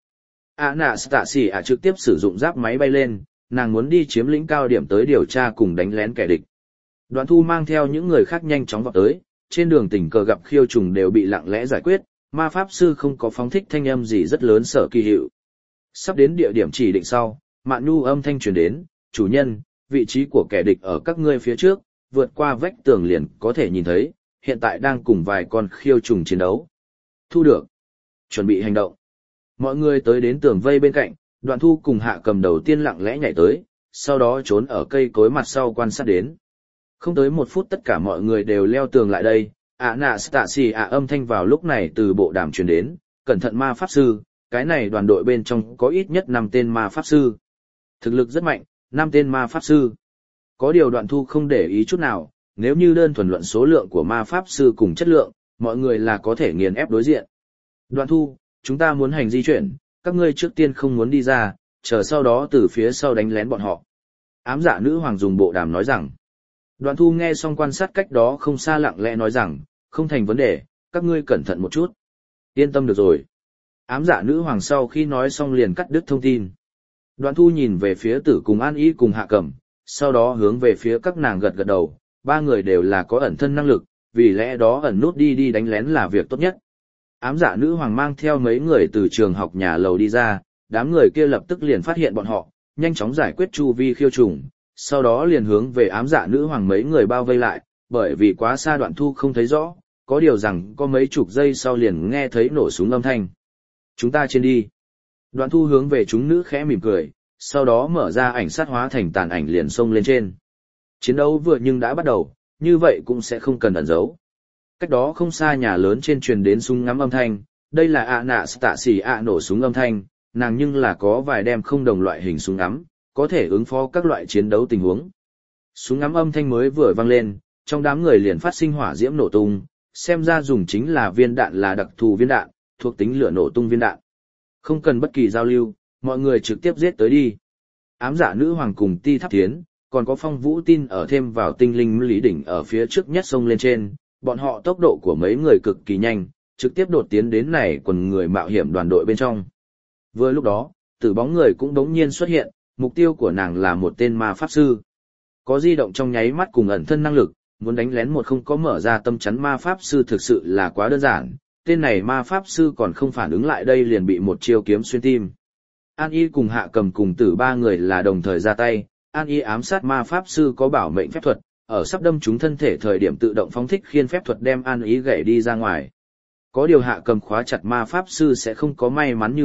Anastasia trực tiếp sử dụng giáp máy bay lên, nàng muốn đi chiếm lĩnh cao điểm tới điều tra cùng đánh lén kẻ địch. Đoạn Thu mang theo những người khác nhanh chóng vào tới, trên đường tình cờ gặp khiêu trùng đều bị lặng lẽ giải quyết, ma pháp sư không có phóng thích thanh âm gì rất lớn sở kỳ hiệu. Sắp đến địa điểm chỉ định sau, Mạn Nhu âm thanh truyền đến, chủ nhân, vị trí của kẻ địch ở các ngươi phía trước, vượt qua vách tường liền có thể nhìn thấy, hiện tại đang cùng vài con khiêu trùng chiến đấu. Thu được. Chuẩn bị hành động. Mọi người tới đến tường vây bên cạnh, Đoạn Thu cùng Hạ Cầm đầu tiên lặng lẽ nhảy tới, sau đó trốn ở cây cối mặt sau quan sát đến. Không tới một phút tất cả mọi người đều leo tường lại đây, Anastasia âm thanh vào lúc này từ bộ đàm truyền đến, cẩn thận ma pháp sư, cái này đoàn đội bên trong có ít nhất năm tên ma pháp sư. Thực lực rất mạnh, năm tên ma pháp sư. Có điều Đoạn Thu không để ý chút nào, nếu như đơn thuần luận số lượng của ma pháp sư cùng chất lượng, mọi người là có thể nghiền ép đối diện. Đoạn Thu, chúng ta muốn hành di chuyển, các ngươi trước tiên không muốn đi ra, chờ sau đó từ phía sau đánh lén bọn họ. Ám dạ nữ hoàng dùng bộ đàm nói rằng. Đoạn Thu nghe xong quan sát cách đó không xa lặng lẽ nói rằng, không thành vấn đề, các ngươi cẩn thận một chút. Yên tâm được rồi. Ám dạ nữ hoàng sau khi nói xong liền cắt đứt thông tin. Đoạn Thu nhìn về phía Tử cùng An Ý cùng Hạ Cẩm, sau đó hướng về phía các nàng gật gật đầu, ba người đều là có ẩn thân năng lực, vì lẽ đó ẩn nút đi đi đánh lén là việc tốt nhất. Ám dạ nữ hoàng mang theo mấy người từ trường học nhà lầu đi ra, đám người kia lập tức liền phát hiện bọn họ, nhanh chóng giải quyết chu vi khiêu trùng, sau đó liền hướng về ám dạ nữ hoàng mấy người bao vây lại, bởi vì quá xa Đoạn Thu không thấy rõ, có điều rằng có mấy chục giây sau liền nghe thấy nổ súng âm thanh. Chúng ta trên đi. Đoạn Thu hướng về chúng nữ khẽ mỉm cười, sau đó mở ra ảnh sát hóa thành tàn ảnh liền xông lên trên. Chiến đấu vừa nhưng đã bắt đầu, như vậy cũng sẽ không cần ẩn giấu. Cách đó không xa nhà lớn trên truyền đến súng ngắm âm thanh, đây là Anastasia nổ súng âm thanh, nàng nhưng là có vài đem không đồng loại hình súng ngắm, có thể ứng phó các loại chiến đấu tình huống. Súng ngắm âm thanh mới vừa vang lên, trong đám người liền phát sinh hỏa diễm nổ tung, xem ra dùng chính là viên đạn là đặc thù viên đạn, thuộc tính lửa nổ tung viên đạn. Không cần bất kỳ giao lưu, mọi người trực tiếp giết tới đi. Ám dạ nữ hoàng cùng Ti Tháp Thiến, còn có Phong Vũ Tin ở thêm vào tinh linh lý đỉnh ở phía trước nhất sông lên trên, bọn họ tốc độ của mấy người cực kỳ nhanh, trực tiếp đột tiến đến này quần người mạo hiểm đoàn đội bên trong. Vừa lúc đó, tử bóng người cũng đống nhiên xuất hiện, mục tiêu của nàng là một tên ma pháp sư. Có di động trong nháy mắt cùng ẩn thân năng lực, muốn đánh lén một không có mở ra tâm chắn ma pháp sư thực sự là quá đơn giản, tên này ma pháp sư còn không phản ứng lại đây liền bị một chiêu kiếm xuyên tim. An Y cùng Hạ Cầm cùng Tử ba người là đồng thời ra tay, An Y ám sát ma pháp sư có bảo mệnh phép thuật, ở sắp đâm trúng thân thể thời điểm tự động phóng thích khiên phép thuật đem An Y gãy đi ra ngoài. Có điều Hạ Cầm khóa chặt ma pháp sư sẽ không có may mắn như vậy,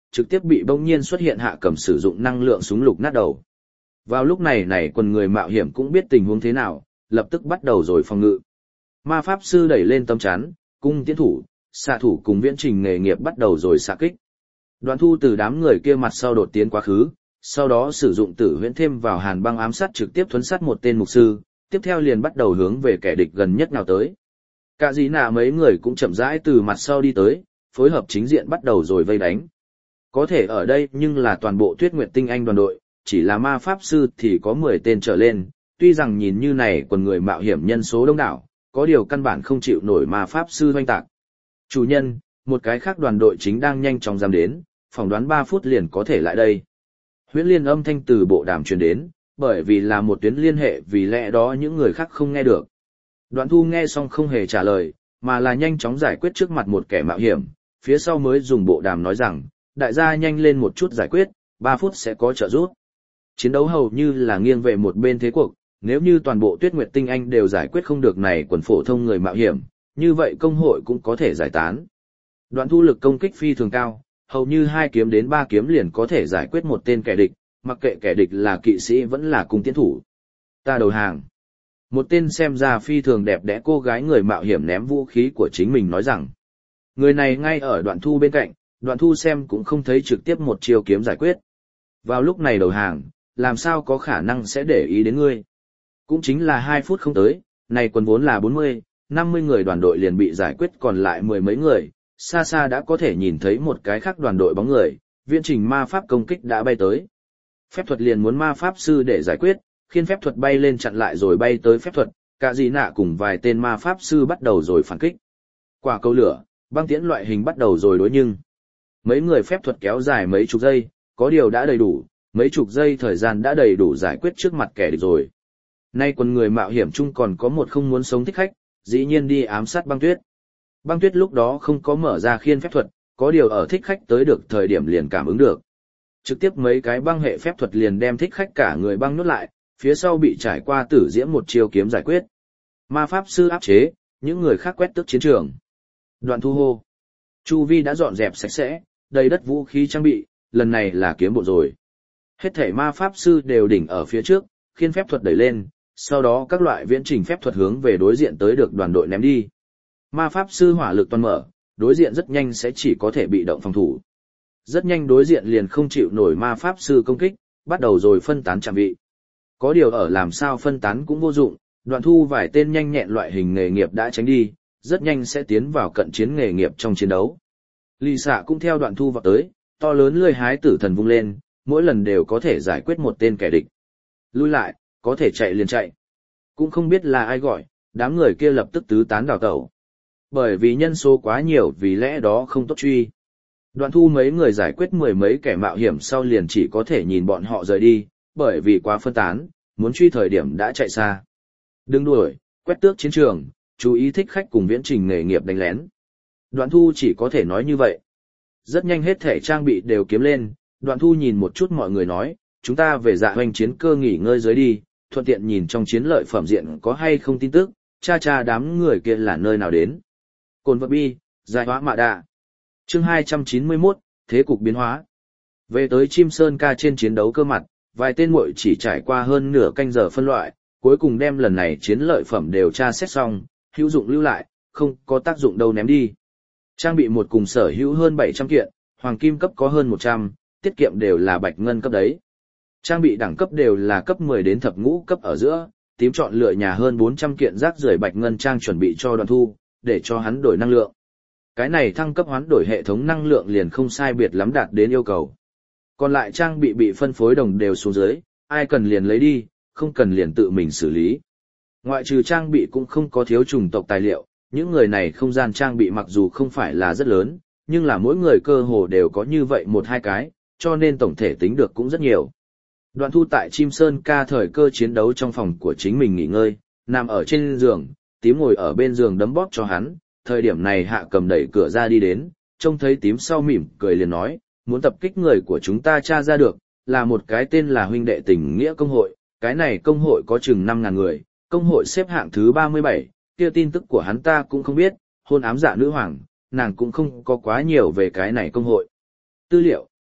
trực tiếp bị bỗng nhiên xuất hiện Hạ Cầm sử dụng năng lượng súng lục nát đầu. Vào lúc này này quần người mạo hiểm cũng biết tình huống thế nào, lập tức bắt đầu rồi phòng ngự. Ma pháp sư đẩy lên tấm chắn, cung tiến thủ, xạ thủ cùng viễn trình nghề nghiệp bắt đầu rồi xạ kích. Đoàn Thu từ đám người kia mặt sau đột tiến quá khứ, sau đó sử dụng tử huyễn thêm vào hàn băng ám sát trực tiếp thuấn sát một tên mục sư, tiếp theo liền bắt đầu hướng về kẻ địch gần nhất nào tới. Cả dĩ nạ mấy người cũng chậm rãi từ mặt sau đi tới, phối hợp chính diện bắt đầu rồi vây đánh. Có thể ở đây nhưng là toàn bộ Tuyết Nguyệt Tinh Anh đoàn đội, chỉ là ma pháp sư thì có mười tên trở lên, tuy rằng nhìn như này quần người mạo hiểm nhân số đông đảo, có điều căn bản không chịu nổi ma pháp sư hoành tạc. Chủ nhân, một cái khác đoàn đội chính đang nhanh chóng giam đến, phỏng đoán ba phút liền có thể lại đây. Huyễn liên âm thanh từ bộ đàm truyền đến, bởi vì là một tuyến liên hệ vì lẽ đó những người khác không nghe được. Đoạn Thu nghe xong không hề trả lời, mà là nhanh chóng giải quyết trước mặt một kẻ mạo hiểm, phía sau mới dùng bộ đàm nói rằng, đại gia nhanh lên một chút giải quyết, ba phút sẽ có trợ giúp. Chiến đấu hầu như là nghiêng về một bên thế cuộc, nếu như toàn bộ Tuyết Nguyệt Tinh Anh đều giải quyết không được này quần phổ thông người mạo hiểm, như vậy công hội cũng có thể giải tán. Đoạn Thu lực công kích phi thường cao, hầu như hai kiếm đến ba kiếm liền có thể giải quyết một tên kẻ địch, mặc kệ kẻ địch là kỵ sĩ vẫn là cung tiến thủ. Ta đầu hàng. Một tên xem ra phi thường đẹp đẽ cô gái người mạo hiểm ném vũ khí của chính mình nói rằng. Người này ngay ở Đoạn Thu bên cạnh, Đoạn Thu xem cũng không thấy trực tiếp một chiêu kiếm giải quyết. Vào lúc này đầu hàng, làm sao có khả năng sẽ để ý đến ngươi. Cũng chính là hai phút không tới, này quần vốn là bốn mươi, năm mươi người đoàn đội liền bị giải quyết còn lại mười mấy người, xa xa đã có thể nhìn thấy một cái khác đoàn đội bóng người, viễn trình ma pháp công kích đã bay tới. Phép thuật liền muốn ma pháp sư để giải quyết, khiến phép thuật bay lên chặn lại rồi bay tới phép thuật, cả gì nạ cùng vài tên ma pháp sư bắt đầu rồi phản kích. Quả cầu lửa, băng tiễn loại hình bắt đầu rồi đối nhưng. Mấy người phép thuật kéo dài mấy chục giây, có điều đã đầy đủ, mấy chục giây thời gian đã đầy đủ giải quyết trước mặt kẻ địch rồi. Nay quần người mạo hiểm chung còn có một không muốn sống thích khách, dĩ nhiên đi ám sát băng tuyết. Băng tuyết lúc đó không có mở ra khiên phép thuật, có điều ở thích khách tới được thời điểm liền cảm ứng được. Trực tiếp mấy cái băng hệ phép thuật liền đem thích khách cả người băng nhốt lại, phía sau bị trải qua tử diễm một chiêu kiếm giải quyết. Ma pháp sư áp chế, những người khác quét tước chiến trường. Đoạn Thu hô. Chu vi đã dọn dẹp sạch sẽ, đầy đất vũ khí trang bị, lần này là kiếm bộ rồi. Hết thể ma pháp sư đều đỉnh ở phía trước, khiên phép thuật đẩy lên, sau đó các loại viễn trình phép thuật hướng về đối diện tới được đoàn đội ném đi. Ma pháp sư hỏa lực toàn mở, đối diện rất nhanh sẽ chỉ có thể bị động phòng thủ. Rất nhanh đối diện liền không chịu nổi ma pháp sư công kích, bắt đầu rồi phân tán trạm vị. Có điều ở làm sao phân tán cũng vô dụng, Đoạn Thu vài tên nhanh nhẹn loại hình nghề nghiệp đã tránh đi, rất nhanh sẽ tiến vào cận chiến nghề nghiệp trong chiến đấu. Lì xạ cũng theo Đoạn Thu vào tới, to lớn lưỡi hái tử thần vung lên, mỗi lần đều có thể giải quyết một tên kẻ địch. Lui lại, có thể chạy liền chạy. Cũng không biết là ai gọi, đám người kia lập tức tứ tán đào tẩu. Bởi vì nhân số quá nhiều vì lẽ đó không tốt truy. Đoạn Thu mấy người giải quyết mười mấy kẻ mạo hiểm sau liền chỉ có thể nhìn bọn họ rời đi, bởi vì quá phân tán, muốn truy thời điểm đã chạy xa. Đừng đuổi, quét tước chiến trường, chú ý thích khách cùng viễn trình nghề nghiệp đánh lén. Đoạn Thu chỉ có thể nói như vậy. Rất nhanh hết thể trang bị đều kiếm lên, Đoạn Thu nhìn một chút mọi người nói, chúng ta về dạ hoành chiến cơ nghỉ ngơi dưới đi, thuận tiện nhìn trong chiến lợi phẩm diện có hay không tin tức, cha cha đám người kia là nơi nào đến. Cồn vật bi, giải hóa mạ đạ. Chương hai trăm chín mươi mốt, Thế cục biến hóa. Về tới Chim Sơn ca trên chiến đấu cơ mặt, vài tên muội chỉ trải qua hơn nửa canh giờ phân loại, cuối cùng đem lần này chiến lợi phẩm đều tra xét xong, hữu dụng lưu lại, không có tác dụng đâu ném đi. Trang bị một cùng sở hữu hơn bảy trăm kiện, hoàng kim cấp có hơn một trăm, tiết kiệm đều là bạch ngân cấp đấy. Trang bị đẳng cấp đều là cấp mười đến thập ngũ cấp ở giữa, tím chọn lựa nhà hơn bốn trăm kiện rác rưởi bạch ngân trang chuẩn bị cho Đoạn Thu, để cho hắn đổi năng lượng. Cái này thăng cấp hoán đổi hệ thống năng lượng liền không sai biệt lắm đạt đến yêu cầu. Còn lại trang bị bị phân phối đồng đều xuống dưới, ai cần liền lấy đi, không cần liền tự mình xử lý. Ngoại trừ trang bị cũng không có thiếu chủng tộc tài liệu, những người này không gian trang bị mặc dù không phải là rất lớn, nhưng là mỗi người cơ hồ đều có như vậy một hai cái, cho nên tổng thể tính được cũng rất nhiều. Đoạn Thu tại Chim Sơn ca thời cơ chiến đấu trong phòng của chính mình nghỉ ngơi, nằm ở trên giường, tím ngồi ở bên giường đấm bóp cho hắn, thời điểm này Hạ Cầm đẩy cửa ra đi đến, trông thấy tím sau mỉm cười liền nói, muốn tập kích người của chúng ta tra ra được, là một cái tên là huynh đệ tình nghĩa công hội, cái này công hội có chừng năm ngàn người, công hội xếp hạng thứ ba mươi bảy, kia tin tức của hắn ta cũng không biết, hôn ám dạ nữ hoàng, nàng cũng không có quá nhiều về cái này công hội. Tư liệu,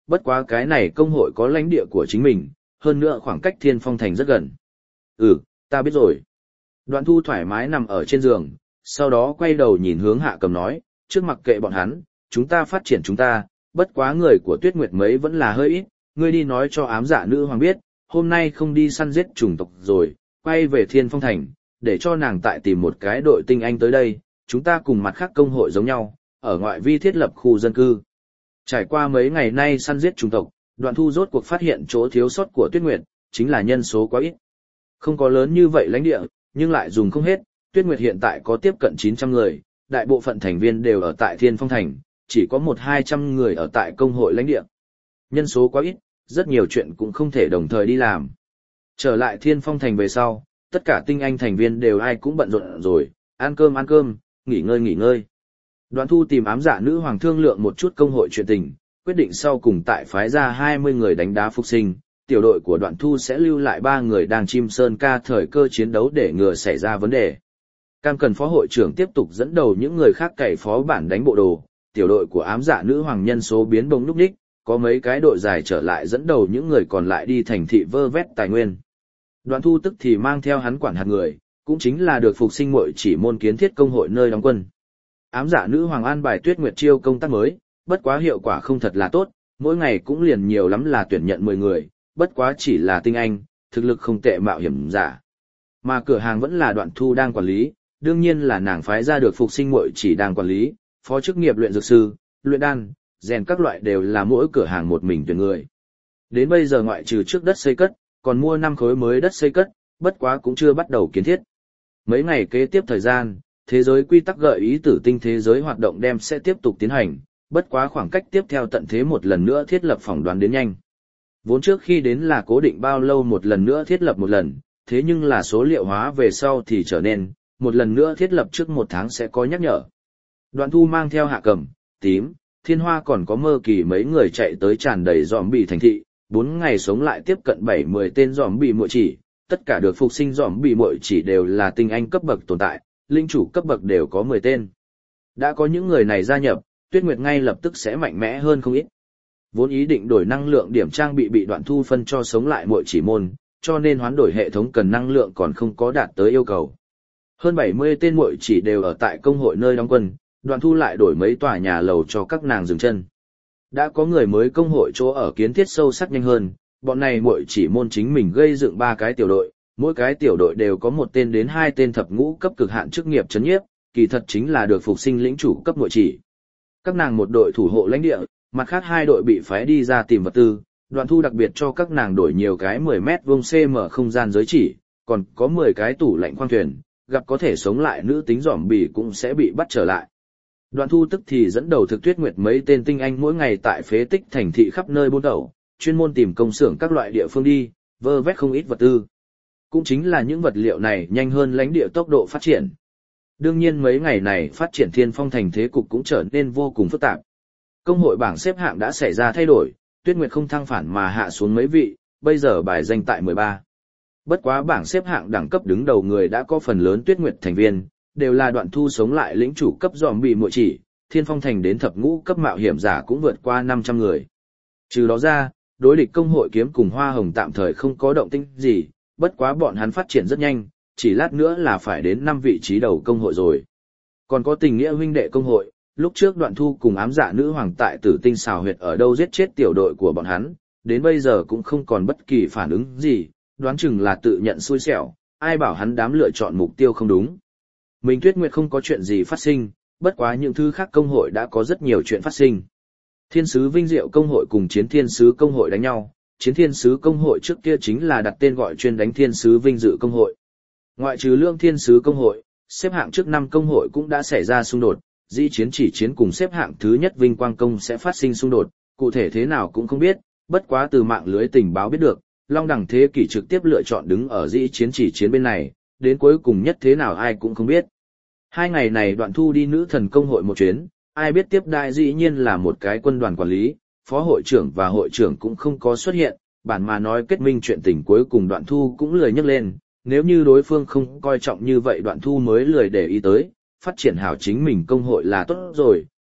bất quá cái này công hội có lãnh địa của chính mình, hơn nữa khoảng cách Thiên Phong Thành rất gần. Ừ, ta biết rồi. Đoạn Thu thoải mái nằm ở trên giường, sau đó quay đầu nhìn hướng Hạ Cầm nói, trước mặc kệ bọn hắn, chúng ta phát triển chúng ta, bất quá người của Tuyết Nguyệt mấy vẫn là hơi ít, ngươi đi nói cho ám dạ nữ hoàng biết, hôm nay không đi săn giết chủng tộc rồi, quay về Thiên Phong Thành, để cho nàng tại tìm một cái đội tinh anh tới đây, chúng ta cùng mặt khác công hội giống nhau, ở ngoại vi thiết lập khu dân cư. Trải qua mấy ngày nay săn giết chủng tộc, Đoạn Thu rốt cuộc phát hiện chỗ thiếu sót của Tuyết Nguyệt, chính là nhân số quá ít. Không có lớn như vậy lãnh địa, nhưng lại dùng không hết, Tuyết Nguyệt hiện tại có tiếp cận chín trăm người, đại bộ phận thành viên đều ở tại Thiên Phong Thành, chỉ có một hai trăm người ở tại công hội lãnh địa. Nhân số quá ít, rất nhiều chuyện cũng không thể đồng thời đi làm. Trở lại Thiên Phong Thành về sau, tất cả tinh anh thành viên đều ai cũng bận rộn rồi, ăn cơm ăn cơm, nghỉ ngơi nghỉ ngơi. Đoạn Thu tìm ám dạ nữ hoàng thương lượng một chút công hội chuyện tình, quyết định sau cùng tại phái ra hai mươi người đánh đá phục sinh, tiểu đội của Đoạn Thu sẽ lưu lại ba người đang chim sơn ca thời cơ chiến đấu để ngừa xảy ra vấn đề. Cam cần phó hội trưởng tiếp tục dẫn đầu những người khác cày phó bản đánh bộ đồ, tiểu đội của ám dạ nữ hoàng nhân số biến bông núp đích, có mấy cái đội dài trở lại dẫn đầu những người còn lại đi thành thị vơ vét tài nguyên. Đoạn Thu tức thì mang theo hắn quản hạt người, cũng chính là được phục sinh muội chỉ môn kiến thiết công hội nơi đóng quân. Ám dạ nữ hoàng an bài Tuyết Nguyệt chiêu công tác mới, bất quá hiệu quả không thật là tốt, mỗi ngày cũng liền nhiều lắm là tuyển nhận mười người, bất quá chỉ là tinh anh, thực lực không tệ mạo hiểm giả. Mà cửa hàng vẫn là Đoạn Thu đang quản lý, đương nhiên là nàng phái ra được phục sinh muội chỉ đang quản lý, phó chức nghiệp luyện dược sư, luyện đan, rèn các loại đều là mỗi cửa hàng một mình tuyển người. Đến bây giờ ngoại trừ trước đất xây cất, còn mua năm khối mới đất xây cất, bất quá cũng chưa bắt đầu kiến thiết. Mấy ngày kế tiếp thời gian, thế giới quy tắc gợi ý tử tinh thế giới hoạt động đem sẽ tiếp tục tiến hành, bất quá khoảng cách tiếp theo tận thế một lần nữa thiết lập phỏng đoán đến nhanh. Vốn trước khi đến là cố định bao lâu một lần nữa thiết lập một lần, thế nhưng là số liệu hóa về sau thì trở nên, một lần nữa thiết lập trước một tháng sẽ có nhắc nhở. Đoạn Thu mang theo Hạ Cầm, Tím, Thiên Hoa còn có Mơ Kỳ mấy người chạy tới tràn đầy zombie thành thị, bốn ngày sống lại tiếp cận bảy mươi tên zombie muội chỉ, tất cả được phục sinh zombie muội chỉ đều là tinh anh cấp bậc tồn tại, linh chủ cấp bậc đều có mười tên. Đã có những người này gia nhập, Tuyết Nguyệt ngay lập tức sẽ mạnh mẽ hơn không ít. Vốn ý định đổi năng lượng điểm trang bị bị Đoạn Thu phân cho sống lại muội chỉ môn, cho nên hoán đổi hệ thống cần năng lượng còn không có đạt tới yêu cầu. Hơn bảy mươi tên muội chỉ đều ở tại công hội nơi đóng quân, Đoạn Thu lại đổi mấy tòa nhà lầu cho các nàng dừng chân. Đã có người mới công hội chỗ ở kiến thiết sâu sắc nhanh hơn, bọn này muội chỉ môn chính mình gây dựng ba cái tiểu đội, mỗi cái tiểu đội đều có một tên đến hai tên thập ngũ cấp cực hạn chức nghiệp chấn nhiếp, kỳ thật chính là được phục sinh lĩnh chủ cấp muội chỉ. Các nàng một đội thủ hộ lãnh địa, mặt khác hai đội bị phái đi ra tìm vật tư, Đoạn Thu đặc biệt cho các nàng đổi nhiều cái mười mét vuông cm không gian giới chỉ, còn có mười cái tủ lạnh khoang thuyền, gặp có thể sống lại nữ tính zombie cũng sẽ bị bắt trở lại. Đoạn Thu tức thì dẫn đầu thực Tuyết Nguyệt mấy tên tinh anh mỗi ngày tại phế tích thành thị khắp nơi buôn đầu, chuyên môn tìm công xưởng các loại địa phương đi, vơ vét không ít vật tư. Cũng chính là những vật liệu này nhanh hơn lãnh địa tốc độ phát triển. Đương nhiên mấy ngày này phát triển Thiên Phong Thành thế cục cũng trở nên vô cùng phức tạp. Công hội bảng xếp hạng đã xảy ra thay đổi, Tuyết Nguyệt không thăng phản mà hạ xuống mấy vị, bây giờ bài danh tại mười ba. Bất quá bảng xếp hạng đẳng cấp đứng đầu người đã có phần lớn Tuyết Nguyệt thành viên, đều là Đoạn Thu sống lại lĩnh chủ cấp zombie muội chỉ, Thiên Phong Thành đến thập ngũ cấp mạo hiểm giả cũng vượt qua năm trăm người. Trừ đó ra, đối địch công hội kiếm cùng Hoa Hồng tạm thời không có động tĩnh gì, bất quá bọn hắn phát triển rất nhanh, chỉ lát nữa là phải đến năm vị trí đầu công hội rồi. Còn có tình nghĩa huynh đệ công hội, lúc trước Đoạn Thu cùng ám dạ nữ hoàng tại Tử Tinh xào huyệt ở đâu giết chết tiểu đội của bọn hắn, đến bây giờ cũng không còn bất kỳ phản ứng gì, đoán chừng là tự nhận xui xẻo, ai bảo hắn dám lựa chọn mục tiêu không đúng. Mình Tuyết Nguyệt không có chuyện gì phát sinh, bất quá những thứ khác công hội đã có rất nhiều chuyện phát sinh. Thiên sứ Vinh Diệu công hội cùng Chiến Thiên sứ công hội đánh nhau, Chiến Thiên sứ công hội trước kia chính là đặt tên gọi chuyên đánh Thiên sứ Vinh Dự công hội. Ngoại trừ Lương Thiên sứ công hội, xếp hạng trước năm công hội cũng đã xảy ra xung đột, Dĩ Chiến Chỉ Chiến cùng xếp hạng thứ nhất Vinh Quang công sẽ phát sinh xung đột, cụ thể thế nào cũng không biết, bất quá từ mạng lưới tình báo biết được, Long Đẳng Thế Kỷ trực tiếp lựa chọn đứng ở Dĩ Chiến Chỉ Chiến bên này, đến cuối cùng nhất thế nào ai cũng không biết. Hai ngày này Đoạn Thu đi nữ thần công hội một chuyến, ai biết tiếp đại dĩ nhiên là một cái quân đoàn quản lý, phó hội trưởng và hội trưởng cũng không có xuất hiện, bản mà nói kết minh chuyện tình cuối cùng Đoạn Thu cũng lười nhắc lên, nếu như đối phương không coi trọng như vậy Đoạn Thu mới lười để ý tới, phát triển hảo chính mình công hội là tốt rồi,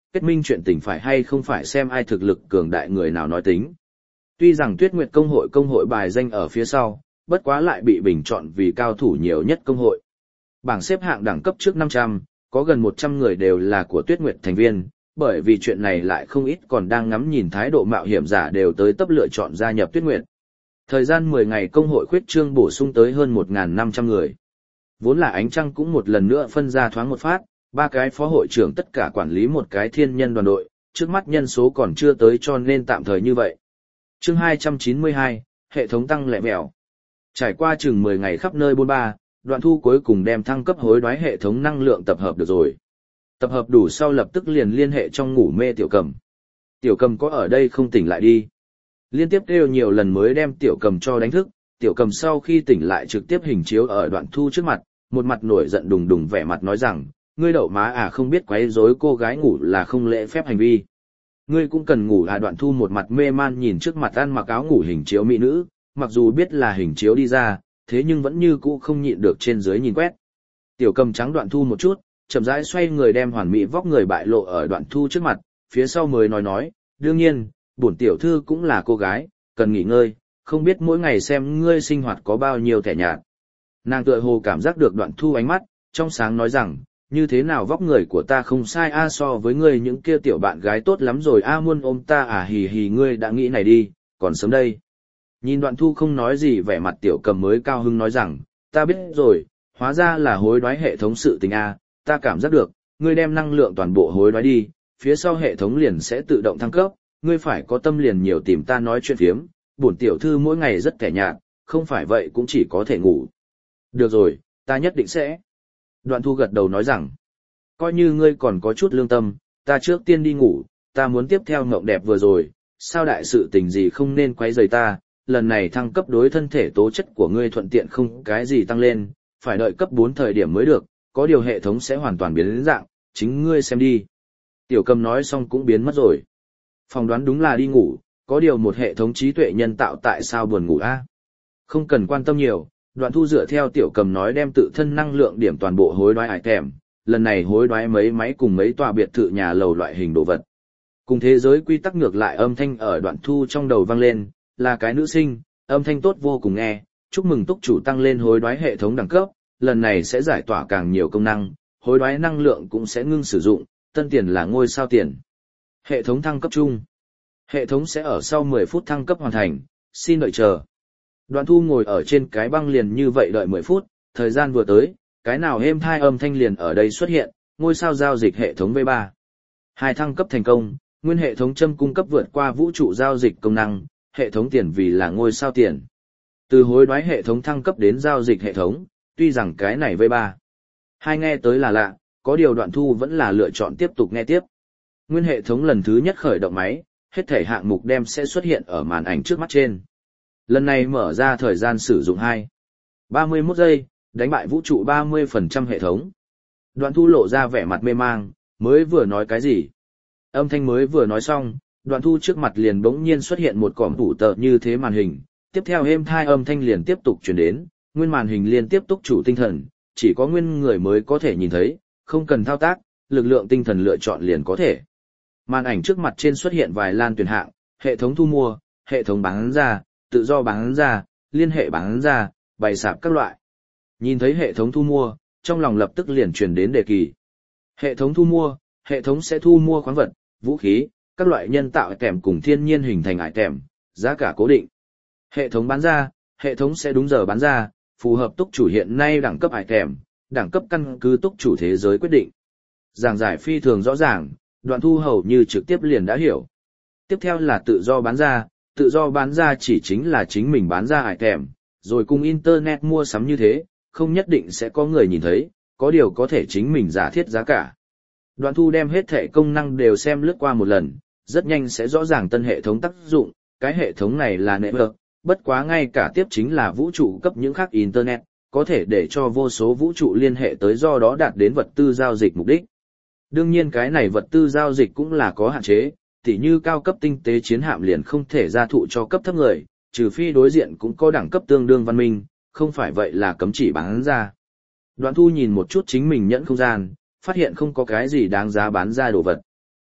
kết minh chuyện tình phải hay không phải xem ai thực lực cường đại người nào nói tính. Tuy rằng Tuyết Nguyệt công hội công hội bài danh ở phía sau, bất quá lại bị bình chọn vì cao thủ nhiều nhất công hội. Bảng xếp hạng đẳng cấp trước năm trăm, có gần một trăm người đều là của Tuyết Nguyệt thành viên, bởi vì chuyện này lại không ít còn đang ngắm nhìn thái độ mạo hiểm giả đều tới tấp lựa chọn gia nhập Tuyết Nguyệt. Thời gian mười ngày công hội khuyết trương bổ sung tới hơn một nghìn năm trăm người. Vốn là ánh trăng cũng một lần nữa phân ra thoáng một phát, ba cái phó hội trưởng tất cả quản lý một cái thiên nhân đoàn đội, trước mắt nhân số còn chưa tới cho nên tạm thời như vậy. Chương hai trăm chín mươi hai, hệ thống tăng lẹ mèo. Trải qua chừng mười ngày khắp nơi bôn ba, Đoạn Thu cuối cùng đem thăng cấp hối đoái hệ thống năng lượng tập hợp được rồi. Tập hợp đủ sau lập tức liền liên hệ trong ngủ mê Tiểu Cầm. Tiểu Cầm có ở đây không tỉnh lại đi. Liên tiếp kêu nhiều lần mới đem Tiểu Cầm cho đánh thức, Tiểu Cầm sau khi tỉnh lại trực tiếp hình chiếu ở Đoạn Thu trước mặt, một mặt nổi giận đùng đùng vẻ mặt nói rằng, ngươi đậu má à không biết quấy rối cô gái ngủ là không lễ phép hành vi. Ngươi cũng cần ngủ à. Đoạn Thu một mặt mê man nhìn trước mặt ăn mặc áo ngủ hình chiếu mỹ nữ, mặc dù biết là hình chiếu đi ra, thế nhưng vẫn như cũ không nhịn được trên dưới nhìn quét. Tiểu Cầm trắng Đoạn Thu một chút, chậm rãi xoay người đem hoàn mỹ vóc người bại lộ ở Đoạn Thu trước mặt, phía sau mới nói nói, đương nhiên, bổn tiểu thư cũng là cô gái, cần nghỉ ngơi, không biết mỗi ngày xem ngươi sinh hoạt có bao nhiêu thẻ nhạt. Nàng tựa hồ cảm giác được Đoạn Thu ánh mắt, trong sáng nói rằng, như thế nào vóc người của ta không sai a so với ngươi những kia tiểu bạn gái tốt lắm rồi a muôn ôm ta à hì hì ngươi đã nghĩ này đi, còn sớm đây. Nhìn Đoạn Thu không nói gì vẻ mặt Tiểu Cầm mới cao hứng nói rằng, ta biết rồi, hóa ra là hối đoái hệ thống sự tình a, ta cảm giác được, ngươi đem năng lượng toàn bộ hối đoái đi, phía sau hệ thống liền sẽ tự động thăng cấp, ngươi phải có tâm liền nhiều tìm ta nói chuyện phiếm, bổn tiểu thư mỗi ngày rất kẻ nhạt, không phải vậy cũng chỉ có thể ngủ. Được rồi, ta nhất định sẽ. Đoạn Thu gật đầu nói rằng, coi như ngươi còn có chút lương tâm, ta trước tiên đi ngủ, ta muốn tiếp theo ngộng đẹp vừa rồi, sao đại sự tình gì không nên quấy rầy ta, lần này thăng cấp đối thân thể tố chất của ngươi thuận tiện không cái gì tăng lên, phải đợi cấp bốn thời điểm mới được, có điều hệ thống sẽ hoàn toàn biến đến dạng, chính ngươi xem đi. Tiểu Cầm nói xong cũng biến mất rồi. Phỏng đoán đúng là đi ngủ, có điều một hệ thống trí tuệ nhân tạo tại sao buồn ngủ a? Không cần quan tâm nhiều, Đoạn Thu dựa theo Tiểu Cầm nói đem tự thân năng lượng điểm toàn bộ hối đoái ải thèm, lần này hối đoái mấy máy cùng mấy tòa biệt thự nhà lầu loại hình đồ vật. Cùng thế giới quy tắc ngược lại âm thanh ở Đoạn Thu trong đầu vang lên, là cái nữ sinh, âm thanh tốt vô cùng nghe, chúc mừng túc chủ tăng lên hối đoái hệ thống đẳng cấp, lần này sẽ giải tỏa càng nhiều công năng, hối đoái năng lượng cũng sẽ ngưng sử dụng, tân tiền là ngôi sao tiền. Hệ thống thăng cấp chung. Hệ thống sẽ ở sau mười phút thăng cấp hoàn thành, xin đợi chờ. Đoạn Thu ngồi ở trên cái băng liền như vậy đợi mười phút, thời gian vừa tới, cái nào êm thai âm thanh liền ở đây xuất hiện, ngôi sao giao dịch hệ thống V ba. Hai thăng cấp thành công, nguyên hệ thống châm cung cấp vượt qua vũ trụ giao dịch công năng, hệ thống tiền vì là ngôi sao tiền. Từ hối đoái hệ thống thăng cấp đến giao dịch hệ thống, tuy rằng cái này V ba. Hai nghe tới là lạ, có điều Đoạn Thu vẫn là lựa chọn tiếp tục nghe tiếp. Nguyên hệ thống lần thứ nhất khởi động máy, hết thể hạng mục đem sẽ xuất hiện ở màn ảnh trước mắt trên. Lần này mở ra thời gian sử dụng hai ba mươi mốt giây, đánh bại vũ trụ ba mươi phần trăm hệ thống. Đoạn Thu lộ ra vẻ mặt mê mang, mới vừa nói cái gì? Âm thanh mới vừa nói xong, Đoạn Thu trước mặt liền bỗng nhiên xuất hiện một cỏm tủ tờ như thế màn hình, tiếp theo êm thai âm thanh liền tiếp tục truyền đến, nguyên màn hình liên tiếp túc chủ tinh thần, chỉ có nguyên người mới có thể nhìn thấy, không cần thao tác, lực lượng tinh thần lựa chọn liền có thể. Màn ảnh trước mặt trên xuất hiện vài lan tuyển hạng, hệ thống thu mua, hệ thống bán ra, tự do bán ra, liên hệ bán ra, bày sạp các loại. Nhìn thấy hệ thống thu mua, trong lòng lập tức liền truyền đến đề kỳ. Hệ thống thu mua, hệ thống sẽ thu mua khoáng vật, vũ khí, các loại nhân tạo kèm cùng thiên nhiên hình thành ải kèm, giá cả cố định. Hệ thống bán ra, hệ thống sẽ đúng giờ bán ra, phù hợp túc chủ hiện nay đẳng cấp ải kèm, đẳng cấp căn cứ túc chủ thế giới quyết định. Giảng giải phi thường rõ ràng, Đoạn Thu hầu như trực tiếp liền đã hiểu. Tiếp theo là tự do bán ra, tự do bán ra chỉ chính là chính mình bán ra ải kèm, rồi cùng internet mua sắm như thế, không nhất định sẽ có người nhìn thấy, có điều có thể chính mình giả thiết giá cả. Đoạn Thu đem hết thể công năng đều xem lướt qua một lần, rất nhanh sẽ rõ ràng tân hệ thống tác dụng, cái hệ thống này là network, bất quá ngay cả tiếp chính là vũ trụ cấp những khác internet, có thể để cho vô số vũ trụ liên hệ tới do đó đạt đến vật tư giao dịch mục đích. Đương nhiên cái này vật tư giao dịch cũng là có hạn chế, tỉ như cao cấp tinh tế chiến hạm liền không thể gia thụ cho cấp thấp người, trừ phi đối diện cũng có đẳng cấp tương đương văn minh, không phải vậy là cấm chỉ bán ra. Đoạn Thu nhìn một chút chính mình nhẫn không gian, phát hiện không có cái gì đáng giá bán ra đồ vật.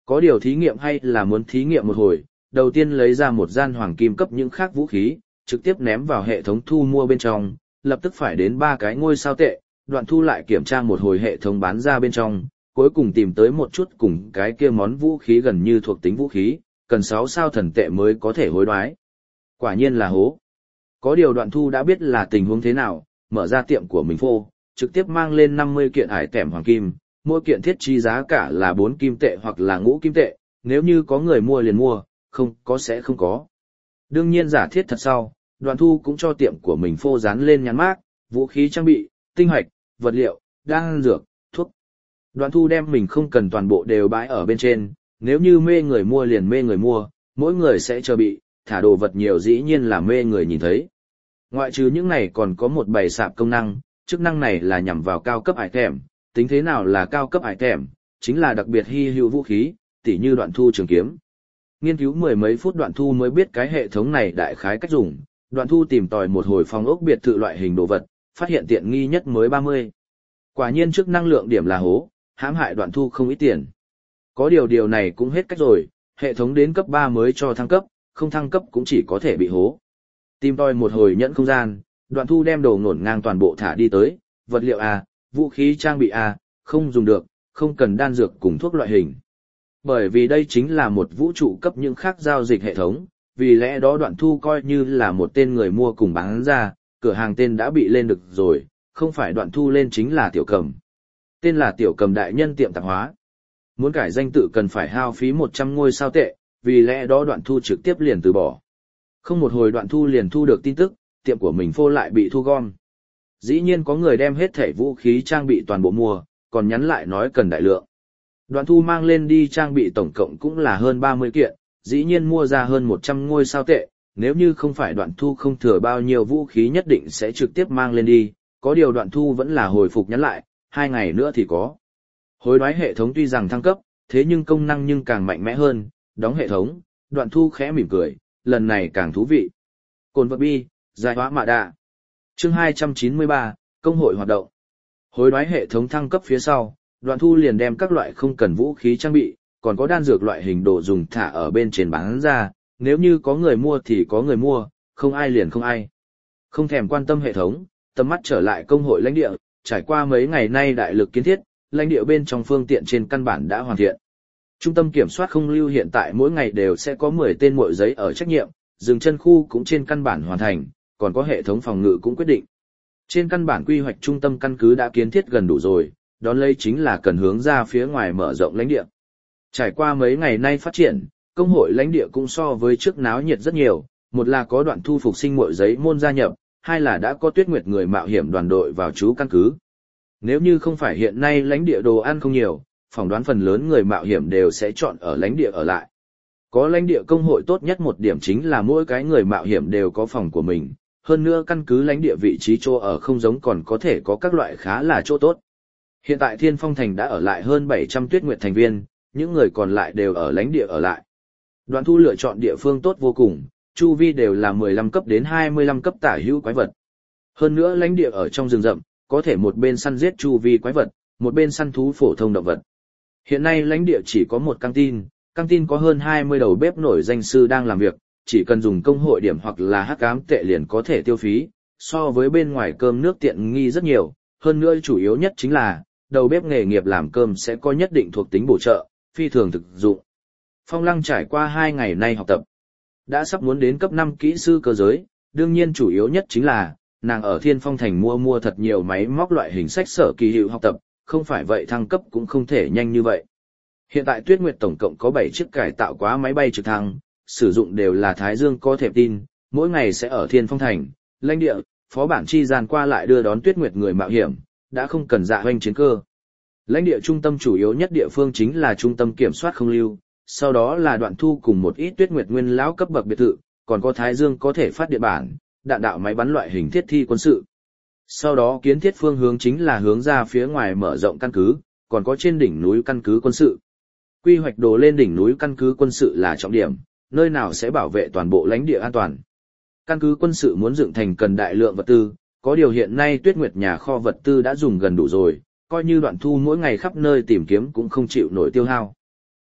Có điều thí nghiệm hay là muốn thí nghiệm một hồi, đầu tiên lấy ra một gian hoàng kim cấp những khác vũ khí, trực tiếp ném vào hệ thống thu mua bên trong, lập tức phải đến ba cái ngôi sao tệ, Đoạn Thu lại kiểm tra một hồi hệ thống bán ra bên trong, cuối cùng tìm tới một chút cùng cái kia món vũ khí gần như thuộc tính vũ khí, cần sáu sao thần tệ mới có thể hối đoái. Quả nhiên là hố. Có điều Đoạn Thu đã biết là tình huống thế nào, mở ra tiệm của mình phô, trực tiếp mang lên năm mươi kiện ải tẻm hoàng kim, mỗi kiện thiết chi giá cả là bốn kim tệ hoặc là ngũ kim tệ, nếu như có người mua liền mua, không có sẽ không có. Đương nhiên giả thiết thật sau, Đoạn Thu cũng cho tiệm của mình phô dán lên nhãn mác, vũ khí trang bị, tinh hoạch, vật liệu, đan dược, thuốc. Đoạn Thu đem mình không cần toàn bộ đều bãi ở bên trên, nếu như mê người mua liền mê người mua, mỗi người sẽ chờ bị, thả đồ vật nhiều dĩ nhiên là mê người nhìn thấy. Ngoại trừ những này còn có một bày sạp công năng, chức năng này là nhằm vào cao cấp item, tính thế nào là cao cấp item, chính là đặc biệt hy hữu vũ khí, tỉ như Đoạn Thu trường kiếm. Nghiên cứu mười mấy phút Đoạn Thu mới biết cái hệ thống này đại khái cách dùng, Đoạn Thu tìm tòi một hồi phòng ốc biệt thự loại hình đồ vật, phát hiện tiện nghi nhất mới ba mươi. Quả nhiên chức năng lượng điểm là hố, hãm hại Đoạn Thu không ít tiền. Có điều điều này cũng hết cách rồi, hệ thống đến cấp ba mới cho thăng cấp, không thăng cấp cũng chỉ có thể bị hố. Tìm tòi một hồi nhẫn không gian, Đoạn Thu đem đồ ngổn ngang toàn bộ thả đi tới, vật liệu A, vũ khí trang bị A, không dùng được, không cần đan dược cùng thuốc loại hình. Bởi vì đây chính là một vũ trụ cấp những khác giao dịch hệ thống, vì lẽ đó Đoạn Thu coi như là một tên người mua cùng bán ra, cửa hàng tên đã bị lên được rồi, không phải Đoạn Thu lên chính là Tiểu Cầm. Tên là Tiểu Cầm đại nhân tiệm tạp hóa. Muốn cải danh tự cần phải hao phí một trăm ngôi sao tệ, vì lẽ đó Đoạn Thu trực tiếp liền từ bỏ. Không một hồi Đoạn Thu liền thu được tin tức, tiệm của mình phô lại bị thu gom. Dĩ nhiên có người đem hết thảy vũ khí trang bị toàn bộ mua, còn nhắn lại nói cần đại lượng. Đoạn Thu mang lên đi trang bị tổng cộng cũng là hơn ba mươi kiện, dĩ nhiên mua ra hơn một trăm ngôi sao tệ, nếu như không phải Đoạn Thu không thừa bao nhiêu vũ khí nhất định sẽ trực tiếp mang lên đi, có điều Đoạn Thu vẫn là hồi phục nhắn lại, hai ngày nữa thì có. Hối đoái hệ thống tuy rằng thăng cấp, thế nhưng công năng nhưng càng mạnh mẽ hơn, đóng hệ thống, Đoạn Thu khẽ mỉm cười, lần này càng thú vị. Cồn vật bi, giải hóa mạ đạ. Chương hai trăm chín mươi ba, công hội hoạt động. Hối đoái hệ thống thăng cấp phía sau, Đoạn Thu liền đem các loại không cần vũ khí trang bị, còn có đan dược loại hình đồ dùng thả ở bên trên bán ra, nếu như có người mua thì có người mua, không ai liền không ai. Không thèm quan tâm hệ thống, tầm mắt trở lại công hội lãnh địa, trải qua mấy ngày nay đại lực kiến thiết, lãnh địa bên trong phương tiện trên căn bản đã hoàn thiện. Trung tâm kiểm soát không lưu hiện tại mỗi ngày đều sẽ có mười tên mội giấy ở trách nhiệm, dừng chân khu cũng trên căn bản hoàn thành, còn có hệ thống phòng ngự cũng quyết định. Trên căn bản quy hoạch trung tâm căn cứ đã kiến thiết gần đủ rồi, đón lấy chính là cần hướng ra phía ngoài mở rộng lãnh địa. Trải qua mấy ngày nay phát triển, công hội lãnh địa cũng so với trước náo nhiệt rất nhiều, một là có Đoạn Thu phục sinh mội giấy môn gia nhập, hai là đã có Tuyết Nguyệt người mạo hiểm đoàn đội vào trú căn cứ. Nếu như không phải hiện nay lãnh địa đồ ăn không nhiều, phỏng đoán phần lớn người mạo hiểm đều sẽ chọn ở lãnh địa ở lại. Có lãnh địa công hội tốt nhất một điểm chính là mỗi cái người mạo hiểm đều có phòng của mình, hơn nữa căn cứ lãnh địa vị trí chỗ ở không giống còn có thể có các loại khá là chỗ tốt. Hiện tại Thiên Phong Thành đã ở lại hơn bảy trăm Tuyết Nguyệt thành viên, những người còn lại đều ở lãnh địa ở lại. Đoạn Thu lựa chọn địa phương tốt vô cùng, chu vi đều là mười lăm cấp đến hai mươi lăm cấp tả hữu quái vật. Hơn nữa lãnh địa ở trong rừng rậm, có thể một bên săn giết chu vi quái vật, một bên săn thú phổ thông động vật. Hiện nay lãnh địa chỉ có một căng tin, căng tin có hơn hai mươi đầu bếp nổi danh sư đang làm việc, chỉ cần dùng công hội điểm hoặc là hắc ám tệ liền có thể tiêu phí, so với bên ngoài cơm nước tiện nghi rất nhiều, hơn nữa chủ yếu nhất chính là, đầu bếp nghề nghiệp làm cơm sẽ có nhất định thuộc tính bổ trợ, phi thường thực dụng. Phong Lăng trải qua hai ngày nay học tập, đã sắp muốn đến cấp năm kỹ sư cơ giới, đương nhiên chủ yếu nhất chính là, nàng ở Thiên Phong Thành mua mua thật nhiều máy móc loại hình sách sở kỳ hiệu học tập, không phải vậy thăng cấp cũng không thể nhanh như vậy. Hiện tại Tuyết Nguyệt tổng cộng có bảy chiếc cải tạo quá máy bay trực thăng, sử dụng đều là Thái Dương có thẹp tin, mỗi ngày sẽ ở Thiên Phong Thành, lãnh địa, phó bản chi gian qua lại đưa đón Tuyết Nguyệt người mạo hiểm, đã không cần dạ hoành chiến cơ. Lãnh địa trung tâm chủ yếu nhất địa phương chính là trung tâm kiểm soát không lưu, sau đó là Đoạn Thu cùng một ít Tuyết Nguyệt nguyên lão cấp bậc biệt thự, còn có Thái Dương có thể phát điện bản, đạn đạo máy bắn loại hình thiết thi quân sự. Sau đó kiến thiết phương hướng chính là hướng ra phía ngoài mở rộng căn cứ, còn có trên đỉnh núi căn cứ quân sự. Quy hoạch đồ lên đỉnh núi căn cứ quân sự là trọng điểm, nơi nào sẽ bảo vệ toàn bộ lãnh địa an toàn. Căn cứ quân sự muốn dựng thành cần đại lượng vật tư, có điều hiện nay Tuyết Nguyệt nhà kho vật tư đã dùng gần đủ rồi, coi như Đoạn Thu mỗi ngày khắp nơi tìm kiếm cũng không chịu nổi tiêu hao.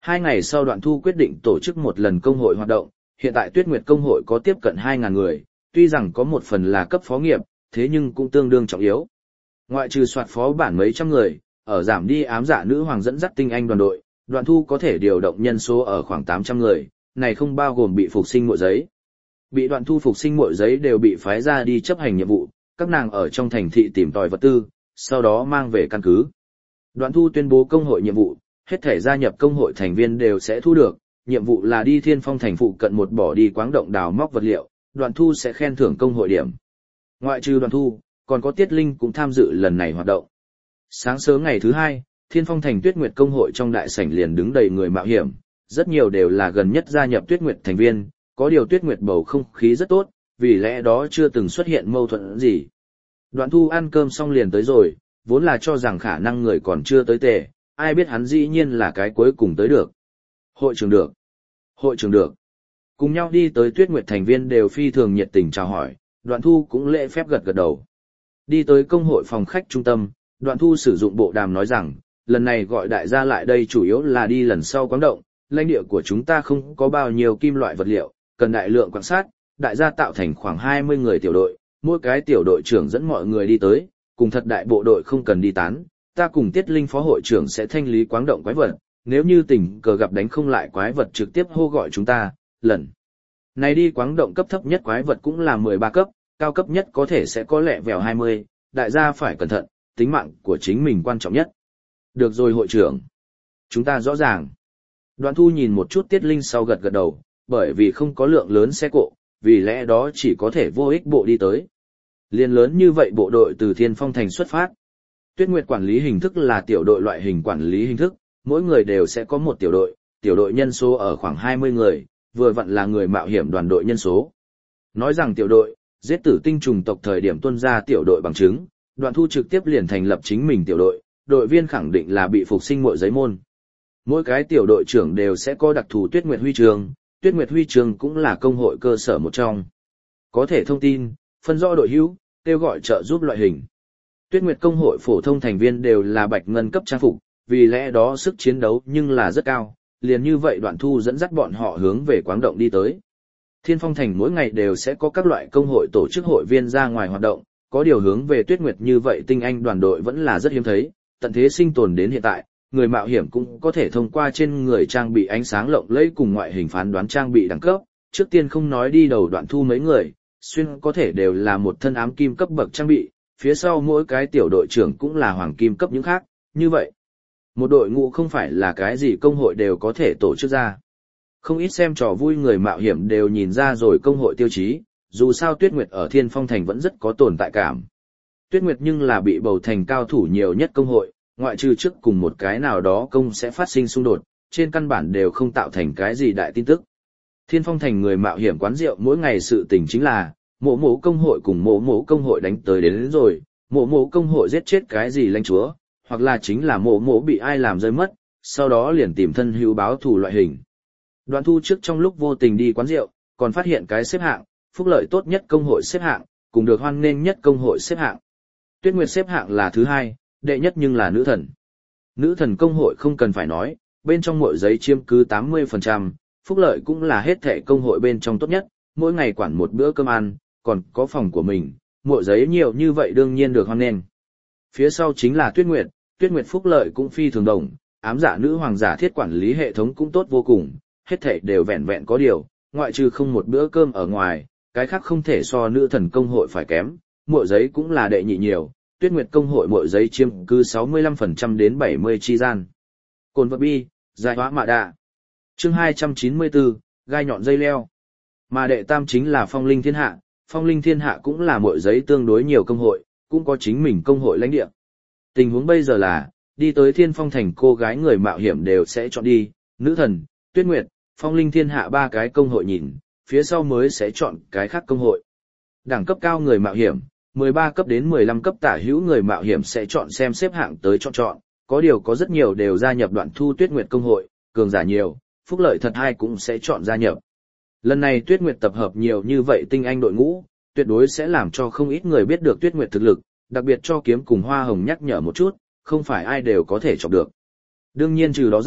Hai ngày sau Đoạn Thu quyết định tổ chức một lần công hội hoạt động, hiện tại Tuyết Nguyệt công hội có tiếp cận hai nghìn người, tuy rằng có một phần là cấp phó nghiệp, thế nhưng cũng tương đương trọng yếu. Ngoại trừ soạt phó bản mấy trăm người, ở giảm đi ám dạ nữ hoàng dẫn dắt tinh anh đoàn đội, Đoạn Thu có thể điều động nhân số ở khoảng tám trăm người, này không bao gồm bị phục sinh muội giấy. Bị Đoạn Thu phục sinh muội giấy đều bị phái ra đi chấp hành nhiệm vụ, các nàng ở trong thành thị tìm tòi vật tư, sau đó mang về căn cứ. Đoạn Thu tuyên bố công hội nhiệm vụ, hết thể gia nhập công hội thành viên đều sẽ thu được, nhiệm vụ là đi Thiên Phong thành phụ cận một bỏ đi quáng động đào móc vật liệu, Đoạn Thu sẽ khen thưởng công hội điểm. Ngoại trừ Đoạn Thu, còn có Tiết Linh cũng tham dự lần này hoạt động. Sáng sớm ngày thứ hai, Thiên Phong thành Tuyết Nguyệt công hội trong đại sảnh liền đứng đầy người mạo hiểm, rất nhiều đều là gần nhất gia nhập Tuyết Nguyệt thành viên, có điều Tuyết Nguyệt bầu không khí rất tốt, vì lẽ đó chưa từng xuất hiện mâu thuẫn gì. Đoạn Thu ăn cơm xong liền tới rồi, vốn là cho rằng khả năng người còn chưa tới tề, ai biết hắn dĩ nhiên là cái cuối cùng tới được. Hội trưởng được. Hội trưởng được. Cùng nhau đi tới Tuyết Nguyệt thành viên đều phi thường nhiệt tình chào hỏi, Đoạn Thu cũng lễ phép gật gật đầu. Đi tới công hội phòng khách trung tâm, Đoạn Thu sử dụng bộ đàm nói rằng, lần này gọi đại gia lại đây chủ yếu là đi lần sau quáng động, lãnh địa của chúng ta không có bao nhiêu kim loại vật liệu, cần đại lượng quan sát, đại gia tạo thành khoảng hai mươi người tiểu đội, mỗi cái tiểu đội trưởng dẫn mọi người đi tới, cùng thật đại bộ đội không cần đi tán, ta cùng Tiết Linh phó hội trưởng sẽ thanh lý quáng động quái vật, nếu như tình cờ gặp đánh không lại quái vật trực tiếp hô gọi chúng ta, lần này đi quáng động cấp thấp nhất quái vật cũng là mười ba cấp, cao cấp nhất có thể sẽ có lẹ vèo hai mươi, đại gia phải cẩn thận, tính mạng của chính mình quan trọng nhất. Được rồi hội trưởng. Chúng ta rõ ràng. Đoạn Thu nhìn một chút Tiết Linh sau gật gật đầu, bởi vì không có lượng lớn xe cộ, vì lẽ đó chỉ có thể vô ích bộ đi tới. Liên lớn như vậy bộ đội từ Thiên Phong thành xuất phát. Tuyết Nguyệt quản lý hình thức là tiểu đội loại hình quản lý hình thức, mỗi người đều sẽ có một tiểu đội, tiểu đội nhân số ở khoảng hai mươi người, vừa vặn là người mạo hiểm đoàn đội nhân số. Nói rằng tiểu đội, giết tử tinh trùng tộc thời điểm tuân ra tiểu đội bằng chứng, Đoạn Thu trực tiếp liền thành lập chính mình tiểu đội, đội viên khẳng định là bị phục sinh muội giấy môn. Mỗi cái tiểu đội trưởng đều sẽ có đặc thù Tuyết Nguyệt huy chương, Tuyết Nguyệt huy chương cũng là công hội cơ sở một trong. Có thể thông tin, phân rõ đội hữu, kêu gọi trợ giúp loại hình. Tuyết Nguyệt công hội phổ thông thành viên đều là bạch ngân cấp trang phục, vì lẽ đó sức chiến đấu nhưng là rất cao, liền như vậy Đoạn Thu dẫn dắt bọn họ hướng về quáng động đi tới. Thiên Phong thành mỗi ngày đều sẽ có các loại công hội tổ chức hội viên ra ngoài hoạt động, có điều hướng về Tuyết Nguyệt như vậy tinh anh đoàn đội vẫn là rất hiếm thấy, tận thế sinh tồn đến hiện tại, người mạo hiểm cũng có thể thông qua trên người trang bị ánh sáng lộng lẫy cùng ngoại hình phán đoán trang bị đẳng cấp, trước tiên không nói đi đầu Đoạn Thu mấy người, xuyên có thể đều là một thân ám kim cấp bậc trang bị, phía sau mỗi cái tiểu đội trưởng cũng là hoàng kim cấp những khác, như vậy. Một đội ngũ không phải là cái gì công hội đều có thể tổ chức ra. Không ít xem trò vui người mạo hiểm đều nhìn ra rồi công hội tiêu chí, dù sao Tuyết Nguyệt ở Thiên Phong thành vẫn rất có tồn tại cảm. Tuyết Nguyệt nhưng là bị bầu thành cao thủ nhiều nhất công hội, ngoại trừ trước cùng một cái nào đó công sẽ phát sinh xung đột, trên căn bản đều không tạo thành cái gì đại tin tức. Thiên Phong thành người mạo hiểm quán rượu mỗi ngày sự tình chính là, mộ mộ công hội cùng mộ mộ công hội đánh tới đến, đến rồi, mộ mộ công hội giết chết cái gì lãnh chúa, hoặc là chính là mộ mộ bị ai làm rơi mất, sau đó liền tìm thân hữu báo thù loại hình. Đoạn Thu trước trong lúc vô tình đi quán rượu, còn phát hiện cái xếp hạng, phúc lợi tốt nhất công hội xếp hạng, cùng được hoan nghênh nhất công hội xếp hạng. Tuyết Nguyệt xếp hạng là thứ hai, đệ nhất nhưng là nữ thần. Nữ thần công hội không cần phải nói, bên trong mỗi giấy chiếm cứ tám mươi phần trăm, phúc lợi cũng là hết thảy công hội bên trong tốt nhất, mỗi ngày quản một bữa cơm ăn, còn có phòng của mình, mỗi giấy nhiều như vậy đương nhiên được hoan nghênh. Phía sau chính là Tuyết Nguyệt, Tuyết Nguyệt phúc lợi cũng phi thường đồng, ám giả nữ hoàng giả thiết quản lý hệ thống cũng tốt vô cùng, hết thảy đều vẹn vẹn có điều, ngoại trừ không một bữa cơm ở ngoài, cái khác không thể so nữ thần công hội phải kém, mỗi giấy cũng là đệ nhị nhiều, Tuyết Nguyệt công hội mỗi giấy chiếm cứ sáu mươi lăm phần trăm đến bảy mươi chi gian. Cồn vật bi, giải hóa mạ đạ. Chương hai trăm chín mươi tư, gai nhọn dây leo. Mà đệ tam chính là Phong Linh Thiên Hạ, Phong Linh Thiên Hạ cũng là mỗi giấy tương đối nhiều công hội, cũng có chính mình công hội lãnh địa. Tình huống bây giờ là, đi tới Thiên Phong thành cô gái người mạo hiểm đều sẽ chọn đi, nữ thần, Tuyết Nguyệt, Phong Linh Thiên Hạ ba cái công hội nhìn, phía sau mới sẽ chọn cái khác công hội. Đẳng cấp cao người mạo hiểm, mười ba cấp đến mười lăm cấp tả hữu người mạo hiểm sẽ chọn xem xếp hạng tới chọn chọn, có điều có rất nhiều đều gia nhập Đoạn Thu Tuyết Nguyệt công hội, cường giả nhiều, phúc lợi thật hay cũng sẽ chọn gia nhập. Lần này Tuyết Nguyệt tập hợp nhiều như vậy tinh anh đội ngũ, tuyệt đối sẽ làm cho không ít người biết được Tuyết Nguyệt thực lực, đặc biệt cho kiếm cùng Hoa Hồng nhắc nhở một chút, không phải ai đều có thể chọc được. Đương nhiên trừ đó ra,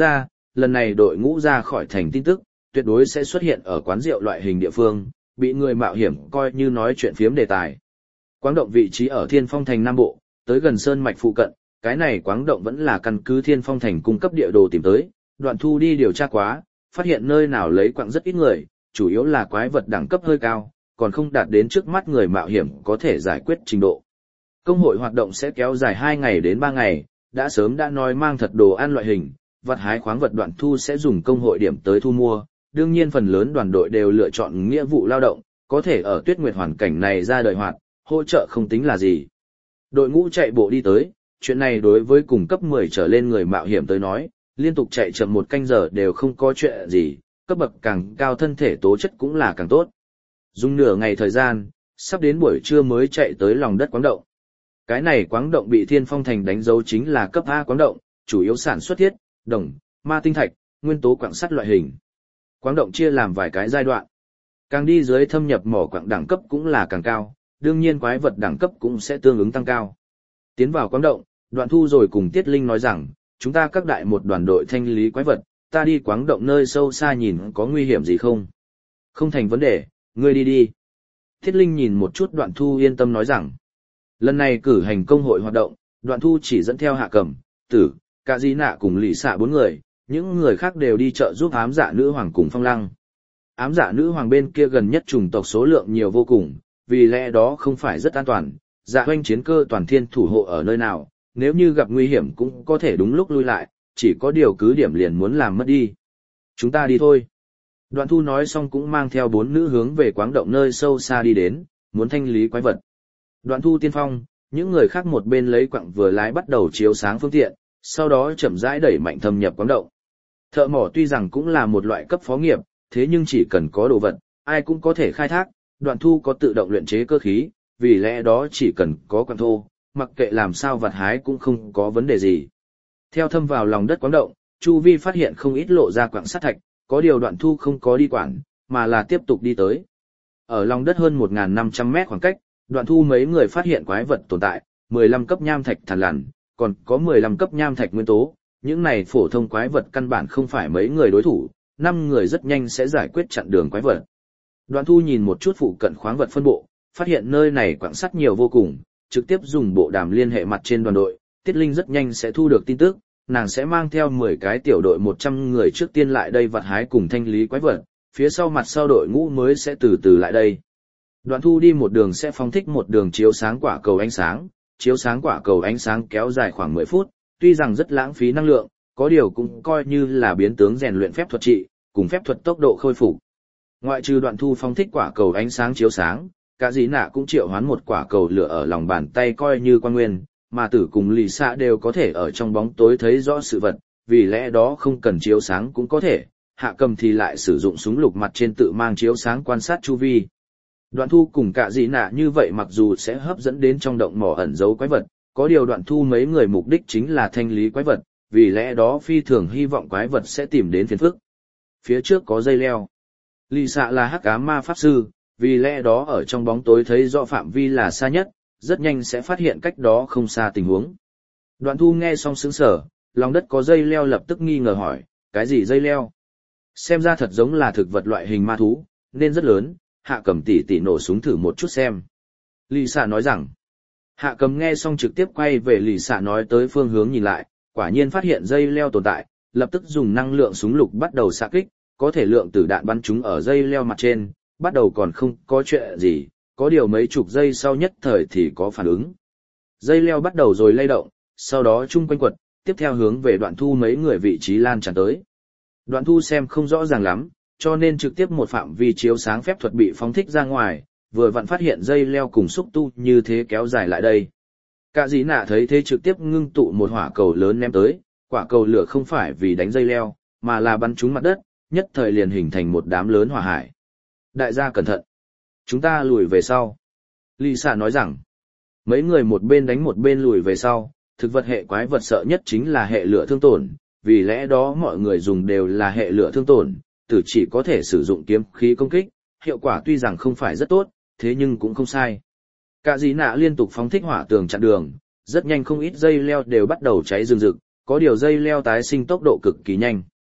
lần này đội ngũ ra khỏi thành tin tức, tuyệt đối sẽ xuất hiện ở quán rượu loại hình địa phương, bị người mạo hiểm coi như nói chuyện phiếm đề tài. Quáng động vị trí ở Thiên Phong Thành Nam Bộ, tới gần Sơn Mạch phụ cận, cái này quáng động vẫn là căn cứ Thiên Phong Thành cung cấp địa đồ tìm tới, Đoạn Thu đi điều tra quá, phát hiện nơi nào lấy quặng rất ít người, chủ yếu là quái vật đẳng cấp hơi cao, còn không đạt đến trước mắt người mạo hiểm có thể giải quyết trình độ. Công hội hoạt động sẽ kéo dài hai ngày đến ba ngày, đã sớm đã nói mang thật đồ ăn loại hình, vật hái khoáng vật Đoạn Thu sẽ dùng công hội điểm tới thu mua, đương nhiên phần lớn đoàn đội đều lựa chọn nghĩa vụ lao động, có thể ở Tuyết Nguyệt hoàn cảnh này ra đời hoạt, hỗ trợ không tính là gì. Đội ngũ chạy bộ đi tới, chuyện này đối với cùng cấp mười trở lên người mạo hiểm tới nói, liên tục chạy chậm một canh giờ đều không có chuyện gì, cấp bậc càng cao thân thể tố chất cũng là càng tốt. Dùng nửa ngày thời gian, sắp đến buổi trưa mới chạy tới lòng đất quáng động. Cái này quáng động bị Thiên Phong Thành đánh dấu chính là cấp A quáng động, chủ yếu sản xuất thiết, đồng, ma tinh thạch, nguyên tố quặng sắt loại hình. Quáng động chia làm vài cái giai đoạn. Càng đi dưới thâm nhập mỏ quặng đẳng cấp cũng là càng cao, đương nhiên quái vật đẳng cấp cũng sẽ tương ứng tăng cao. Tiến vào quáng động, Đoạn Thu rồi cùng Tiết Linh nói rằng, chúng ta các đại một đoàn đội thanh lý quái vật, ta đi quáng động nơi sâu xa nhìn có nguy hiểm gì không? Không thành vấn đề, ngươi đi đi. Tiết Linh nhìn một chút Đoạn Thu yên tâm nói rằng, lần này cử hành công hội hoạt động, Đoạn Thu chỉ dẫn theo Hạ Cẩm, Tử, Cả Di Nạ cùng Lý Xạ bốn người, những người khác đều đi chợ giúp ám dạ nữ hoàng cùng Phong Lăng. Ám dạ nữ hoàng bên kia gần nhất chủng tộc số lượng nhiều vô cùng, vì lẽ đó không phải rất an toàn, dạ hoanh chiến cơ toàn thiên thủ hộ ở nơi nào, nếu như gặp nguy hiểm cũng có thể đúng lúc lui lại, chỉ có điều cứ điểm liền muốn làm mất đi. Chúng ta đi thôi. Đoạn Thu nói xong cũng mang theo bốn nữ hướng về quáng động nơi sâu xa đi đến, muốn thanh lý quái vật. Đoạn Thu tiên phong, những người khác một bên lấy quặng vừa lái bắt đầu chiếu sáng phương tiện, sau đó chậm rãi đẩy mạnh thâm nhập quáng động. Thợ mỏ tuy rằng cũng là một loại cấp phó nghiệp, thế nhưng chỉ cần có đồ vật, ai cũng có thể khai thác, Đoạn Thu có tự động luyện chế cơ khí, vì lẽ đó chỉ cần có quặng thô, mặc kệ làm sao vặt hái cũng không có vấn đề gì. Theo thâm vào lòng đất quáng động, Chu Vi phát hiện không ít lộ ra quặng sắt thạch, có điều Đoạn Thu không có đi quản, mà là tiếp tục đi tới. Ở lòng đất hơn một nghìn năm trăm mét khoảng cách, Đoạn Thu mấy người phát hiện quái vật tồn tại, mười lăm cấp nham thạch thằn lằn, còn có mười lăm cấp nham thạch nguyên tố, những này phổ thông quái vật căn bản không phải mấy người đối thủ, năm người rất nhanh sẽ giải quyết chặn đường quái vật. Đoạn Thu nhìn một chút phụ cận khoáng vật phân bộ, phát hiện nơi này quặng sắt nhiều vô cùng, trực tiếp dùng bộ đàm liên hệ mặt trên đoàn đội, Tiết Linh rất nhanh sẽ thu được tin tức, nàng sẽ mang theo mười cái tiểu đội một trăm người trước tiên lại đây vặt hái cùng thanh lý quái vật, phía sau mặt sau đội ngũ mới sẽ từ từ lại đây. Đoạn Thu đi một đường sẽ phóng thích một đường chiếu sáng quả cầu ánh sáng, chiếu sáng quả cầu ánh sáng kéo dài khoảng mười phút, tuy rằng rất lãng phí năng lượng, có điều cũng coi như là biến tướng rèn luyện phép thuật trị, cùng phép thuật tốc độ khôi phục. Ngoại trừ Đoạn Thu phóng thích quả cầu ánh sáng chiếu sáng, Cả Dĩ Nạ cũng triệu hoán một quả cầu lửa ở lòng bàn tay coi như quan nguyên, mà Tử cùng Lì Xạ đều có thể ở trong bóng tối thấy rõ sự vật, vì lẽ đó không cần chiếu sáng cũng có thể. Hạ Cầm thì lại sử dụng súng lục mặt trên tự mang chiếu sáng quan sát chu vi. Đoạn Thu cùng Cả Dĩ Nạ như vậy mặc dù sẽ hấp dẫn đến trong động mỏ ẩn giấu quái vật, có điều Đoạn Thu mấy người mục đích chính là thanh lý quái vật, vì lẽ đó phi thường hy vọng quái vật sẽ tìm đến phiền phức. Phía trước có dây leo. Lì Xạ là hắc ám ma pháp sư, vì lẽ đó ở trong bóng tối thấy rõ phạm vi là xa nhất, rất nhanh sẽ phát hiện cách đó không xa tình huống. Đoạn Thu nghe xong sững sờ, lòng đất có dây leo lập tức nghi ngờ hỏi, cái gì dây leo? Xem ra thật giống là thực vật loại hình ma thú, nên rất lớn, Hạ Cầm tỉ tỉ nổ súng thử một chút xem. Lì Xạ nói rằng, Hạ Cầm nghe xong trực tiếp quay về Lì Xạ nói tới phương hướng nhìn lại, quả nhiên phát hiện dây leo tồn tại, lập tức dùng năng lượng súng lục bắt đầu xạ kích, có thể lượng tử đạn bắn chúng ở dây leo mặt trên, bắt đầu còn không có chuyện gì, có điều mấy chục giây sau nhất thời thì có phản ứng. Dây leo bắt đầu rồi lay động, sau đó chung quanh quật, tiếp theo hướng về Đoạn Thu mấy người vị trí lan tràn tới. Đoạn Thu xem không rõ ràng lắm, cho nên trực tiếp một phạm vi chiếu sáng phép thuật bị phóng thích ra ngoài, vừa vặn phát hiện dây leo cùng xúc tu như thế kéo dài lại đây. Cả Dĩ Nạ thấy thế trực tiếp ngưng tụ một hỏa cầu lớn ném tới, quả cầu lửa không phải vì đánh dây leo, mà là bắn trúng mặt đất, nhất thời liền hình thành một đám lớn hỏa hải. Đại gia cẩn thận. Chúng ta lùi về sau. Lì Xạ nói rằng, mấy người một bên đánh một bên lùi về sau, thực vật hệ quái vật sợ nhất chính là hệ lửa thương tổn, vì lẽ đó mọi người dùng đều là hệ lửa thương tổn, tử chỉ có thể sử dụng kiếm khí công kích, hiệu quả tuy rằng không phải rất tốt, thế nhưng cũng không sai. Cả Dĩ Nạ liên tục phóng thích hỏa tường chặn đường, rất nhanh không ít dây leo đều bắt đầu cháy rừng rực, có điều dây leo tái sinh tốc độ cực kỳ nhanh.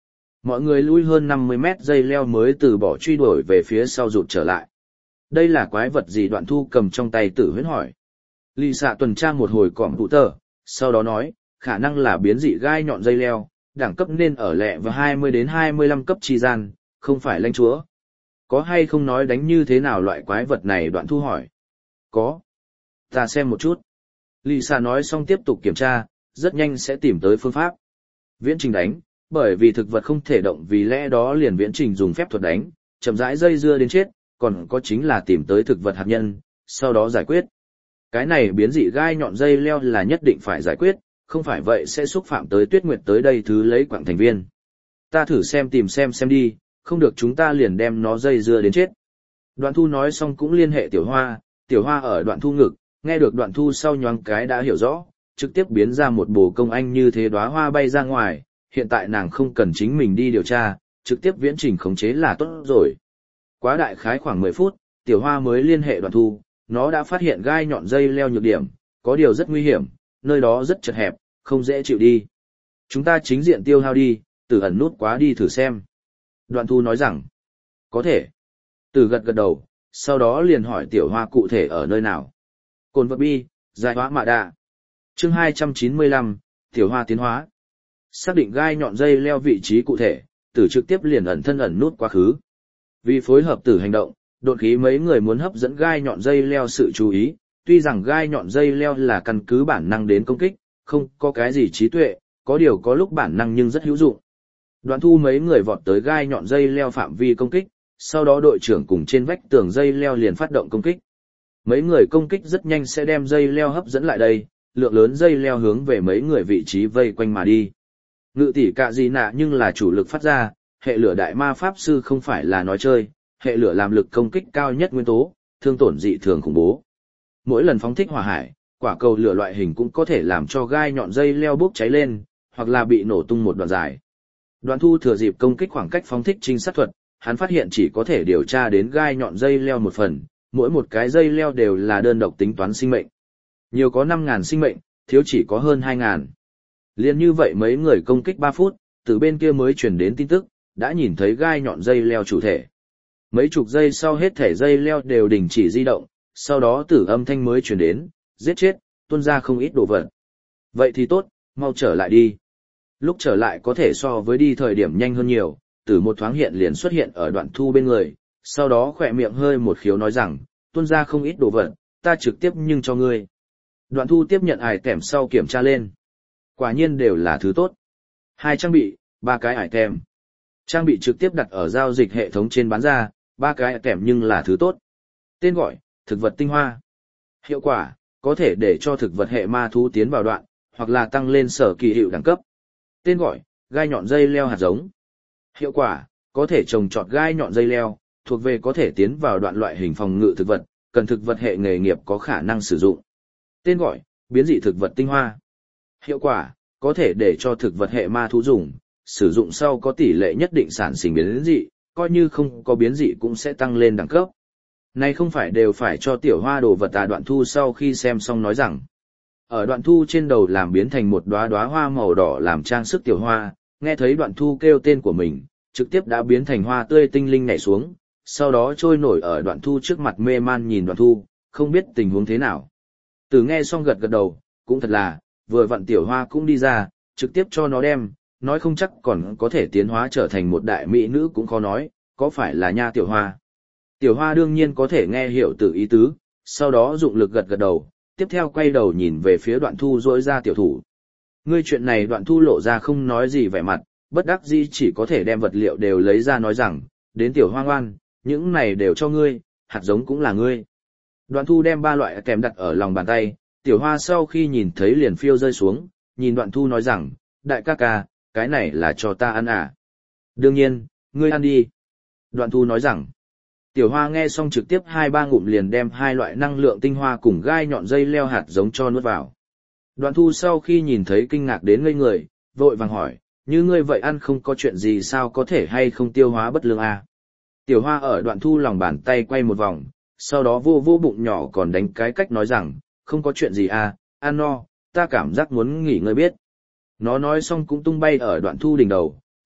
Mọi người lui hơn năm mươi mét dây leo mới từ bỏ truy đuổi về phía sau rụt trở lại. Đây là quái vật gì? Đoạn Thu cầm trong tay Tử Huyễn hỏi. Lì xạ tuần tra một hồi cỏm tụ tờ, sau đó nói, khả năng là biến dị gai nhọn dây leo, đẳng cấp nên ở lẹ và hai mươi đến hai mươi lăm cấp chi gian, không phải lãnh chúa. Có hay không nói đánh như thế nào loại quái vật này? Đoạn Thu hỏi. Có. Ta xem một chút. Lì xạ nói xong tiếp tục kiểm tra, rất nhanh sẽ tìm tới phương pháp. Viễn trình đánh, bởi vì thực vật không thể động vì lẽ đó liền viễn trình dùng phép thuật đánh, chậm rãi dây dưa đến chết, còn có chính là tìm tới thực vật hạt nhân, sau đó giải quyết. Cái này biến dị gai nhọn dây leo là nhất định phải giải quyết, không phải vậy sẽ xúc phạm tới Tuyết Nguyệt tới đây thứ lấy quảng thành viên. Ta thử xem tìm xem xem đi, không được chúng ta liền đem nó dây dưa đến chết. Đoạn Thu nói xong cũng liên hệ Tiểu Hoa, Tiểu Hoa ở Đoạn Thu ngực, nghe được Đoạn Thu sau nhoáng cái đã hiểu rõ, trực tiếp biến ra một bồ công anh như thế đóa hoa bay ra ngoài, hiện tại nàng không cần chính mình đi điều tra, trực tiếp viễn trình khống chế là tốt rồi. Quá đại khái khoảng mười phút, Tiểu Hoa mới liên hệ Đoạn Thu, nó đã phát hiện gai nhọn dây leo nhược điểm, có điều rất nguy hiểm, nơi đó rất chật hẹp, không dễ chịu đi. Chúng ta chính diện tiêu hao đi, Tử ẩn nút quá đi thử xem. Đoạn Thu nói rằng, có thể. Tử gật gật đầu, sau đó liền hỏi Tiểu Hoa cụ thể ở nơi nào. Cồn vật bi, giải hóa mạ đạ. Chương hai trăm chín mươi lăm, Tiểu Hoa tiến hóa. Xác định gai nhọn dây leo vị trí cụ thể, Tử trực tiếp liền ẩn thân ẩn nút quá khứ. Vì phối hợp Tử hành động, đột khí mấy người muốn hấp dẫn gai nhọn dây leo sự chú ý, tuy rằng gai nhọn dây leo là căn cứ bản năng đến công kích, không có cái gì trí tuệ, có điều có lúc bản năng nhưng rất hữu dụng. Đoạn Thu mấy người vọt tới gai nhọn dây leo phạm vi công kích, sau đó đội trưởng cùng trên vách tường dây leo liền phát động công kích. Mấy người công kích rất nhanh sẽ đem dây leo hấp dẫn lại đây, lượng lớn dây leo hướng về mấy người vị trí vây quanh mà đi. Ngự tỷ cạ gì nạ nhưng là chủ lực phát ra, hệ lửa đại ma pháp sư không phải là nói chơi, hệ lửa làm lực công kích cao nhất nguyên tố, thương tổn dị thường khủng bố. Mỗi lần phóng thích hỏa hải, quả cầu lửa loại hình cũng có thể làm cho gai nhọn dây leo bốc cháy lên, hoặc là bị nổ tung một đoạn dài. Đoạn Thu thừa dịp công kích khoảng cách phóng thích trinh sát thuật, hắn phát hiện chỉ có thể điều tra đến gai nhọn dây leo một phần, mỗi một cái dây leo đều là đơn độc tính toán sinh mệnh. Nhiều có năm nghìn sinh mệnh, thiếu chỉ có hơn hai nghìn. Liên như vậy mấy người công kích ba phút, từ bên kia mới truyền đến tin tức, đã nhìn thấy gai nhọn dây leo chủ thể. Mấy chục giây sau hết thể dây leo đều đình chỉ di động, sau đó Tử âm thanh mới truyền đến, giết chết, tuôn ra không ít đồ vật. Vậy thì tốt, mau trở lại đi. Lúc trở lại có thể so với đi thời điểm nhanh hơn nhiều, Tử một thoáng hiện liền xuất hiện ở Đoạn Thu bên người, sau đó khỏe miệng hơi một khiếu nói rằng, tuôn ra không ít đồ vật, ta trực tiếp nhưng cho ngươi. Đoạn Thu tiếp nhận ải tẻm sau kiểm tra lên. Quả nhiên đều là thứ tốt. Hai trang bị, ba cái ải tẻm. Trang bị trực tiếp đặt ở giao dịch hệ thống trên bán ra, ba cái ải tẻm nhưng là thứ tốt. Tên gọi, thực vật tinh hoa. Hiệu quả, có thể để cho thực vật hệ ma thú tiến vào đoạn, hoặc là tăng lên sở kỳ hiệu đẳng cấp. Tên gọi, gai nhọn dây leo hạt giống. Hiệu quả, có thể trồng trọt gai nhọn dây leo, thuộc về có thể tiến vào đoạn loại hình phòng ngự thực vật, cần thực vật hệ nghề nghiệp có khả năng sử dụng. Tên gọi, biến dị thực vật tinh hoa. Hiệu quả, có thể để cho thực vật hệ ma thú dùng, sử dụng sau có tỷ lệ nhất định sản sinh biến dị, coi như không có biến dị cũng sẽ tăng lên đẳng cấp. Này không phải đều phải cho Tiểu Hoa đồ vật à? Đoạn Thu sau khi xem xong nói rằng, ở Đoạn Thu trên đầu làm biến thành một đóa đóa hoa màu đỏ làm trang sức Tiểu Hoa, nghe thấy Đoạn Thu kêu tên của mình, trực tiếp đã biến thành hoa tươi tinh linh nhảy xuống, sau đó trôi nổi ở Đoạn Thu trước mặt mê man nhìn Đoạn Thu, không biết tình huống thế nào. Từ nghe xong gật gật đầu, cũng thật là, vừa vặn Tiểu Hoa cũng đi ra, trực tiếp cho nó đem, nói không chắc còn có thể tiến hóa trở thành một đại mỹ nữ cũng khó nói, có phải là nha Tiểu Hoa. Tiểu Hoa đương nhiên có thể nghe hiểu từ ý tứ, sau đó dụng lực gật gật đầu, tiếp theo quay đầu nhìn về phía Đoạn Thu rỗi ra tiểu thủ. Ngươi chuyện này Đoạn Thu lộ ra không nói gì vẻ mặt, bất đắc dĩ chỉ có thể đem vật liệu đều lấy ra nói rằng, đến Tiểu Hoa ngoan, những này đều cho ngươi, hạt giống cũng là ngươi. Đoạn Thu đem ba loại kèm đặt ở lòng bàn tay, Tiểu Hoa sau khi nhìn thấy liền phiêu rơi xuống, nhìn Đoạn Thu nói rằng, đại ca ca, cái này là cho ta ăn à? Đương nhiên, ngươi ăn đi. Đoạn Thu nói rằng, Tiểu Hoa nghe xong trực tiếp hai ba ngụm liền đem hai loại năng lượng tinh hoa cùng gai nhọn dây leo hạt giống cho nuốt vào. Đoạn Thu sau khi nhìn thấy kinh ngạc đến ngây người, vội vàng hỏi, như ngươi vậy ăn không có chuyện gì sao có thể hay không tiêu hóa bất lương à? Tiểu Hoa ở Đoạn Thu lòng bàn tay quay một vòng, sau đó vô vô bụng nhỏ còn đánh cái cách nói rằng, không có chuyện gì à, ăn no, ta cảm giác muốn nghỉ ngơi biết. Nó nói xong cũng tung bay ở Đoạn Thu đỉnh đầu,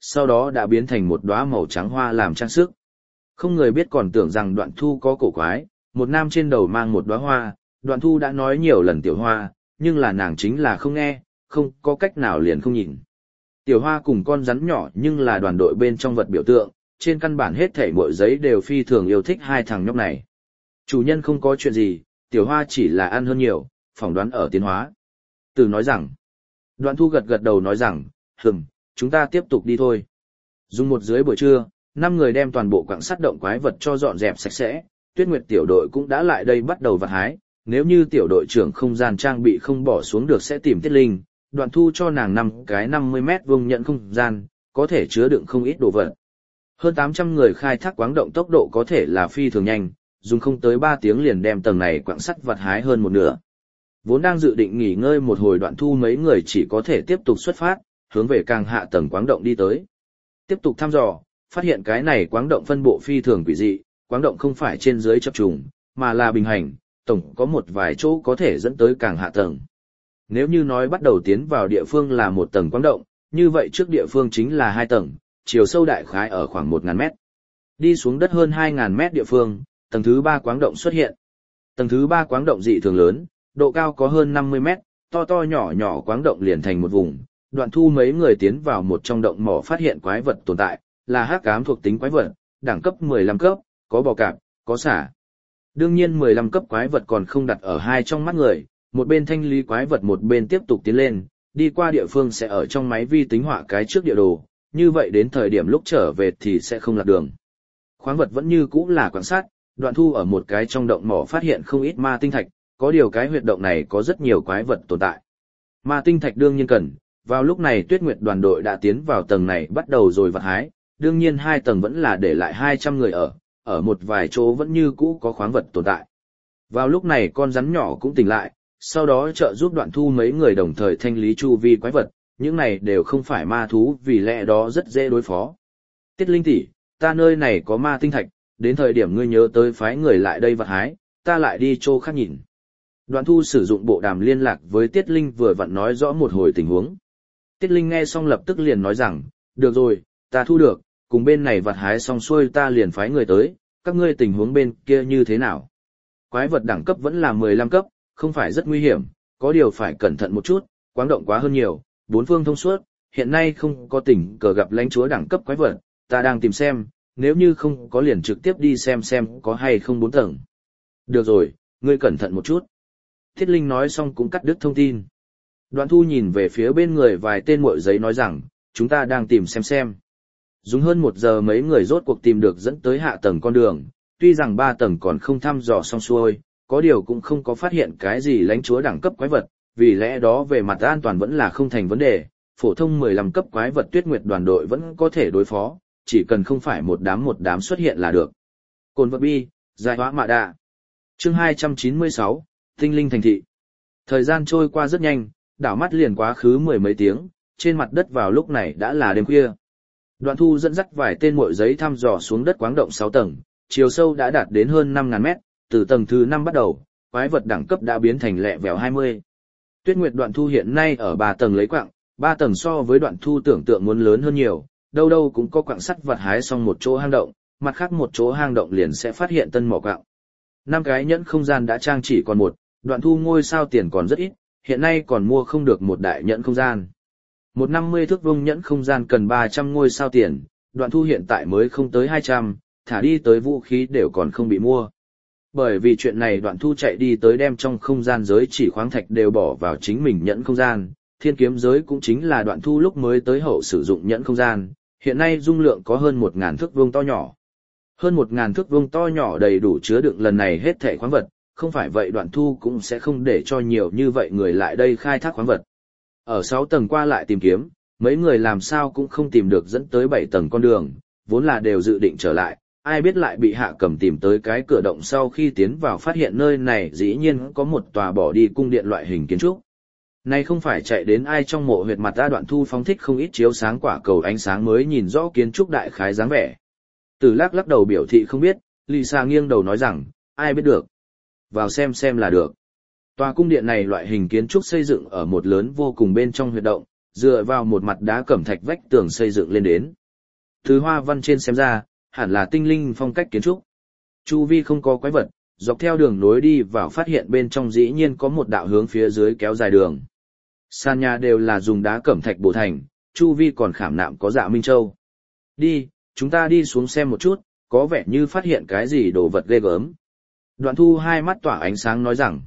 sau đó đã biến thành một đóa màu trắng hoa làm trang sức. Không người biết còn tưởng rằng Đoạn Thu có cổ quái, một nam trên đầu mang một đóa hoa, Đoạn Thu đã nói nhiều lần tiểu hoa, nhưng là nàng chính là không nghe, không có cách nào liền không nhìn. Tiểu hoa cùng con rắn nhỏ nhưng là đoàn đội bên trong vật biểu tượng, trên căn bản hết thảy mọi giấy đều phi thường yêu thích hai thằng nhóc này. Chủ nhân không có chuyện gì, tiểu hoa chỉ là ăn hơn nhiều, phỏng đoán ở tiến hóa. Từ nói rằng, Đoạn Thu gật gật đầu nói rằng, hừm, chúng ta tiếp tục đi thôi. Dùng một dưới buổi trưa, năm người đem toàn bộ quặng sắt động quái vật cho dọn dẹp sạch sẽ, Tuyết Nguyệt tiểu đội cũng đã lại đây bắt đầu vặt hái, nếu như tiểu đội trưởng không gian trang bị không bỏ xuống được sẽ tìm Tiết Linh, Đoạn Thu cho nàng năm cái năm mươi mét vuông nhận không gian, có thể chứa đựng không ít đồ vật. Hơn tám trăm người khai thác quáng động tốc độ có thể là phi thường nhanh, dùng không tới ba tiếng liền đem tầng này quặng sắt vặt hái hơn một nửa. Vốn đang dự định nghỉ ngơi một hồi Đoạn Thu mấy người chỉ có thể tiếp tục xuất phát, hướng về càng hạ tầng quáng động đi tới. Tiếp tục thăm dò, phát hiện cái này quáng động phân bộ phi thường quỷ dị, quáng động không phải trên dưới chập trùng, mà là bình hành, tổng có một vài chỗ có thể dẫn tới càng hạ tầng. Nếu như nói bắt đầu tiến vào địa phương là một tầng quáng động, như vậy trước địa phương chính là hai tầng, chiều sâu đại khái ở khoảng một nghìn mét. Đi xuống đất hơn hai nghìn mét địa phương, tầng thứ ba quáng động xuất hiện. Tầng thứ ba quáng động dị thường lớn, độ cao có hơn năm mươi mét, to to nhỏ nhỏ quáng động liền thành một vùng. Đoạn Thu mấy người tiến vào một trong động mỏ phát hiện quái vật tồn tại, là hắc ám thuộc tính quái vật, đẳng cấp mười lăm cấp, có bò cạp, có xả. Đương nhiên mười lăm cấp quái vật còn không đặt ở hai trong mắt người, một bên thanh lý quái vật một bên tiếp tục tiến lên, đi qua địa phương sẽ ở trong máy vi tính họa cái trước địa đồ, như vậy đến thời điểm lúc trở về thì sẽ không lạc đường. Khoáng vật vẫn như cũ là quan sát, Đoạn Thu ở một cái trong động mỏ phát hiện không ít ma tinh thạch, có điều cái huyệt động này có rất nhiều quái vật tồn tại. Ma tinh thạch đương nhiên cần, vào lúc này Tuyết Nguyệt đoàn đội đã tiến vào tầng này bắt đầu rồi vặt hái, đương nhiên hai tầng vẫn là để lại hai trăm người ở, ở một vài chỗ vẫn như cũ có khoáng vật tồn tại. Vào lúc này con rắn nhỏ cũng tỉnh lại, sau đó trợ giúp Đoạn Thu mấy người đồng thời thanh lý chu vi quái vật, những này đều không phải ma thú vì lẽ đó rất dễ đối phó. Tiết Linh tỷ, ta nơi này có ma tinh thạch, đến thời điểm ngươi nhớ tới phái người lại đây vặt hái, ta lại đi chỗ khác nhìn. Đoạn Thu sử dụng bộ đàm liên lạc với Tiết Linh vừa vặn nói rõ một hồi tình huống. Tiết Linh nghe xong lập tức liền nói rằng, được rồi, ta thu được, cùng bên này vặt hái xong xuôi ta liền phái người tới, các ngươi tình huống bên kia như thế nào? Quái vật đẳng cấp vẫn là mười lăm cấp, không phải rất nguy hiểm, có điều phải cẩn thận một chút, quáng động quá hơn nhiều, bốn phương thông suốt, hiện nay không có tình cờ gặp lãnh chúa đẳng cấp quái vật, ta đang tìm xem, nếu như không có liền trực tiếp đi xem xem có hay không bốn tầng. Được rồi, ngươi cẩn thận một chút. Thiết Linh nói xong cũng cắt đứt thông tin. Đoạn Thu nhìn về phía bên người vài tên muội giấy nói rằng, chúng ta đang tìm xem xem. Dùng hơn một giờ mấy người rốt cuộc tìm được dẫn tới hạ tầng con đường, tuy rằng ba tầng còn không thăm dò xong xuôi, có điều cũng không có phát hiện cái gì lãnh chúa đẳng cấp quái vật, vì lẽ đó về mặt an toàn vẫn là không thành vấn đề, phổ thông mười lăm cấp quái vật Tuyết Nguyệt đoàn đội vẫn có thể đối phó, chỉ cần không phải một đám một đám xuất hiện là được. Cồn vật bi, giải hóa mạ đạ. Chương hai trăm chín mươi sáu, Tinh linh thành thị. Thời gian trôi qua rất nhanh, đảo mắt liền quá khứ mười mấy tiếng, trên mặt đất vào lúc này đã là đêm khuya. Đoạn Thu dẫn dắt vài tên muội giấy thăm dò xuống đất quáng động sáu tầng, chiều sâu đã đạt đến hơn năm nghìn mét, từ tầng thứ năm bắt đầu, quái vật đẳng cấp đã biến thành lẹ vèo hai mươi. Tuyết Nguyệt Đoạn Thu hiện nay ở ba tầng lấy quặng, ba tầng so với Đoạn Thu tưởng tượng muốn lớn hơn nhiều, đâu đâu cũng có quặng sắt vặt hái xong một chỗ hang động, mặt khác một chỗ hang động liền sẽ phát hiện tân mỏ quặng. Năm cái nhẫn không gian đã trang chỉ còn một, Đoạn Thu ngôi sao tiền còn rất ít, hiện nay còn mua không được một đại nhẫn không gian. Một năm mươi thước vuông nhẫn không gian cần ba trăm ngôi sao tiền, Đoạn Thu hiện tại mới không tới hai trăm, thả đi tới vũ khí đều còn không bị mua. Bởi vì chuyện này Đoạn Thu chạy đi tới đem trong không gian giới chỉ khoáng thạch đều bỏ vào chính mình nhẫn không gian, thiên kiếm giới cũng chính là Đoạn Thu lúc mới tới hậu sử dụng nhẫn không gian, hiện nay dung lượng có hơn một ngàn thước vuông to nhỏ. Hơn một ngàn thước vuông to nhỏ đầy đủ chứa đựng lần này hết thảy khoáng vật, không phải vậy Đoạn Thu cũng sẽ không để cho nhiều như vậy người lại đây khai thác khoáng vật. Ở sáu tầng qua lại tìm kiếm, mấy người làm sao cũng không tìm được dẫn tới bảy tầng con đường, vốn là đều dự định trở lại, ai biết lại bị Hạ Cẩm tìm tới cái cửa động sau khi tiến vào phát hiện nơi này dĩ nhiên có một tòa bỏ đi cung điện loại hình kiến trúc. Này không phải chạy đến ai trong mộ huyệt mặt ta Đoạn Thu phóng thích không ít chiếu sáng quả cầu ánh sáng mới nhìn rõ kiến trúc đại khái dáng vẻ. Từ lắc lắc đầu biểu thị không biết, Lisa nghiêng đầu nói rằng, ai biết được. Vào xem xem là được. Tòa cung điện này loại hình kiến trúc xây dựng ở một lớn vô cùng bên trong huyệt động, dựa vào một mặt đá cẩm thạch vách tường xây dựng lên đến. Từ hoa văn trên xem ra, hẳn là tinh linh phong cách kiến trúc. Chu vi không có quái vật, dọc theo đường nối đi vào phát hiện bên trong dĩ nhiên có một đạo hướng phía dưới kéo dài đường. Sàn nhà đều là dùng đá cẩm thạch bổ thành, chu vi còn khảm nạm có dạ minh châu. Đi, chúng ta đi xuống xem một chút, có vẻ như phát hiện cái gì đồ vật ghê gớm. Đoạn Thu hai mắt tỏa ánh sáng nói rằng,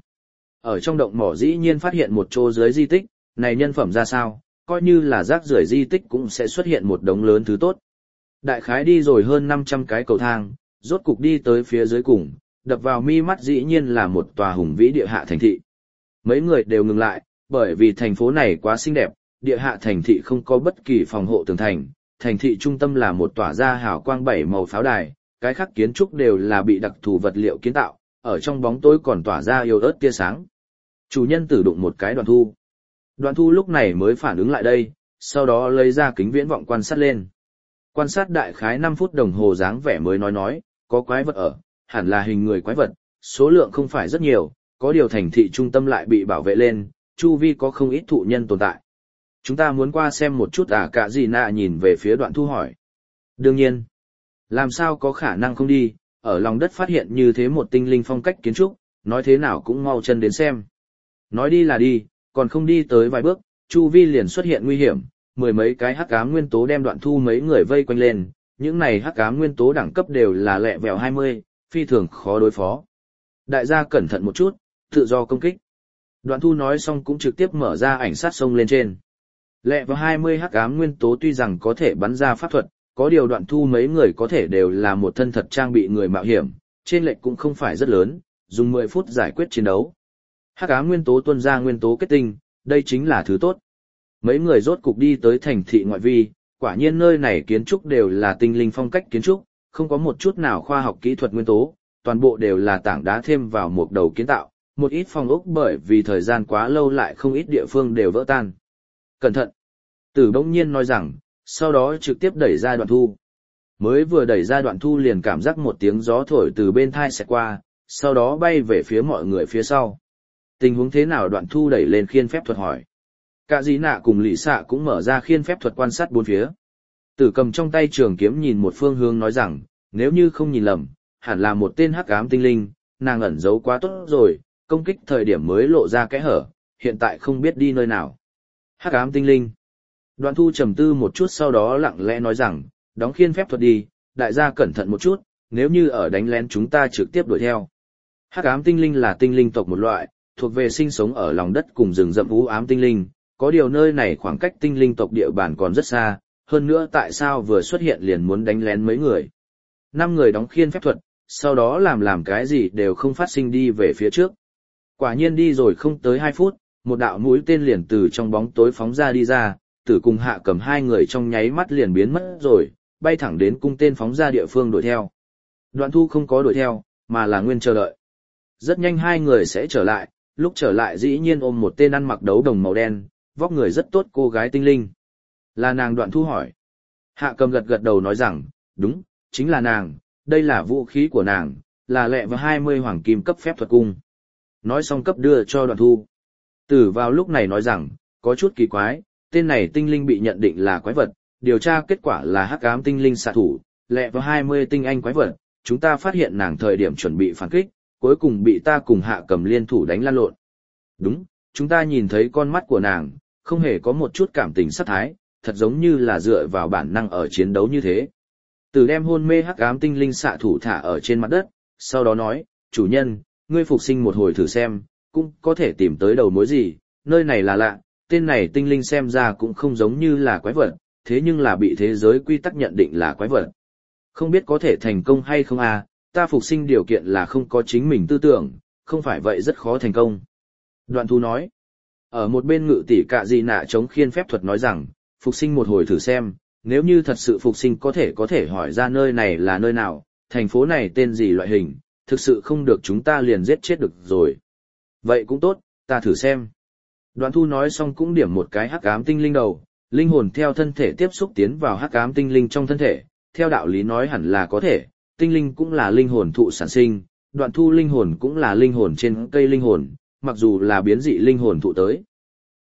ở trong động mỏ dĩ nhiên phát hiện một chỗ dưới di tích, này nhân phẩm ra sao, coi như là rác rưởi di tích cũng sẽ xuất hiện một đống lớn thứ tốt. Đại khái đi rồi hơn năm trăm cái cầu thang, rốt cục đi tới phía dưới cùng, đập vào mi mắt dĩ nhiên là một tòa hùng vĩ địa hạ thành thị. Mấy người đều ngừng lại, bởi vì thành phố này quá xinh đẹp, địa hạ thành thị không có bất kỳ phòng hộ tường thành, thành thị trung tâm là một tỏa ra hào quang bảy màu pháo đài, cái khác kiến trúc đều là bị đặc thù vật liệu kiến tạo, ở trong bóng tối còn tỏa ra yếu ớt tia sáng. Chủ nhân tử đụng một cái Đoạn Thu. Đoạn Thu lúc này mới phản ứng lại đây, sau đó lấy ra kính viễn vọng quan sát lên. Quan sát đại khái năm phút đồng hồ dáng vẻ mới nói nói, có quái vật ở, hẳn là hình người quái vật, số lượng không phải rất nhiều, có điều thành thị trung tâm lại bị bảo vệ lên, chu vi có không ít thụ nhân tồn tại. Chúng ta muốn qua xem một chút à, cả gì nạ nhìn về phía Đoạn Thu hỏi. Đương nhiên, làm sao có khả năng không đi, ở lòng đất phát hiện như thế một tinh linh phong cách kiến trúc, nói thế nào cũng mau chân đến xem. Nói đi là đi, còn không đi tới vài bước, chu vi liền xuất hiện nguy hiểm, mười mấy cái hắc ám nguyên tố đem Đoạn Thu mấy người vây quanh lên, những này hắc ám nguyên tố đẳng cấp đều là lẹ vẹo hai mươi, phi thường khó đối phó. Đại gia cẩn thận một chút, tự do công kích. Đoạn Thu nói xong cũng trực tiếp mở ra ảnh sát sông lên trên. Lẹ vào hai mươi hắc ám nguyên tố tuy rằng có thể bắn ra pháp thuật, có điều Đoạn Thu mấy người có thể đều là một thân thật trang bị người mạo hiểm, trên lệch cũng không phải rất lớn, dùng mười phút giải quyết chiến đấu. Hắc ám nguyên tố tuôn ra nguyên tố kết tinh, đây chính là thứ tốt. Mấy người rốt cục đi tới thành thị ngoại vi, quả nhiên nơi này kiến trúc đều là tinh linh phong cách kiến trúc, không có một chút nào khoa học kỹ thuật nguyên tố, toàn bộ đều là tảng đá thêm vào một đầu kiến tạo, một ít phong ốc bởi vì thời gian quá lâu lại không ít địa phương đều vỡ tan. Cẩn thận! Tử bỗng nhiên nói rằng, sau đó trực tiếp đẩy ra Đoạn Thu. Mới vừa đẩy ra Đoạn Thu liền cảm giác một tiếng gió thổi từ bên thai xẹt qua, sau đó bay về phía mọi người phía sau. Tình huống thế nào? Đoạn Thu đẩy lên khiên phép thuật hỏi. Cả dĩ nạ cùng lì xạ cũng mở ra khiên phép thuật quan sát bốn phía. Tử cầm trong tay trường kiếm nhìn một phương hướng nói rằng, nếu như không nhìn lầm, hẳn là một tên hắc ám tinh linh, nàng ẩn giấu quá tốt rồi, công kích thời điểm mới lộ ra kẽ hở, hiện tại không biết đi nơi nào. Hắc ám tinh linh. Đoạn Thu trầm tư một chút sau đó lặng lẽ nói rằng, đóng khiên phép thuật đi, đại gia cẩn thận một chút, nếu như ở đánh lén chúng ta trực tiếp đuổi theo. Hắc ám tinh linh là tinh linh tộc một loại, thuộc về sinh sống ở lòng đất cùng rừng rậm u ám tinh linh, có điều nơi này khoảng cách tinh linh tộc địa bàn còn rất xa, hơn nữa tại sao vừa xuất hiện liền muốn đánh lén mấy người. Năm người đóng khiên phép thuật, sau đó làm làm cái gì đều không phát sinh đi về phía trước. Quả nhiên đi rồi không tới hai phút, một đạo mũi tên liền từ trong bóng tối phóng ra đi ra, Tử cùng Hạ Cầm hai người trong nháy mắt liền biến mất rồi, bay thẳng đến cung tên phóng ra địa phương đuổi theo. Đoạn Thu không có đuổi theo, mà là nguyên chờ đợi. Rất nhanh hai người sẽ trở lại, lúc trở lại dĩ nhiên ôm một tên ăn mặc đấu đồng màu đen, vóc người rất tốt cô gái tinh linh. Là nàng? Đoạn Thu hỏi. Hạ Cầm gật gật đầu nói rằng, đúng, chính là nàng, đây là vũ khí của nàng, là lẹ và hai mươi hoàng kim cấp phép thuật cung. Nói xong cấp đưa cho Đoạn Thu. Tử vào lúc này nói rằng, có chút kỳ quái, tên này tinh linh bị nhận định là quái vật, điều tra kết quả là hắc ám tinh linh xạ thủ, lẹ và hai mươi tinh anh quái vật, chúng ta phát hiện nàng thời điểm chuẩn bị phản kích, cuối cùng bị ta cùng Hạ Cầm liên thủ đánh lăn lộn. Đúng, chúng ta nhìn thấy con mắt của nàng, không hề có một chút cảm tình sát thái, thật giống như là dựa vào bản năng ở chiến đấu như thế. Tử đem hôn mê hắc ám tinh linh xạ thủ thả ở trên mặt đất, sau đó nói, chủ nhân, ngươi phục sinh một hồi thử xem, cũng có thể tìm tới đầu mối gì, nơi này là lạ, tên này tinh linh xem ra cũng không giống như là quái vật, thế nhưng là bị thế giới quy tắc nhận định là quái vật. Không biết có thể thành công hay không à, ta phục sinh điều kiện là không có chính mình tư tưởng, không phải vậy rất khó thành công. Đoạn Thu nói, ở một bên ngự tỷ cạ gì nạ chống khiên phép thuật nói rằng, phục sinh một hồi thử xem, nếu như thật sự phục sinh có thể có thể hỏi ra nơi này là nơi nào, thành phố này tên gì loại hình, thực sự không được chúng ta liền giết chết được rồi. Vậy cũng tốt, ta thử xem. Đoạn Thu nói xong cũng điểm một cái hắc ám tinh linh đầu, linh hồn theo thân thể tiếp xúc tiến vào hắc ám tinh linh trong thân thể, theo đạo lý nói hẳn là có thể, tinh linh cũng là linh hồn thụ sản sinh, Đoạn Thu linh hồn cũng là linh hồn trên cây linh hồn, mặc dù là biến dị linh hồn thụ tới.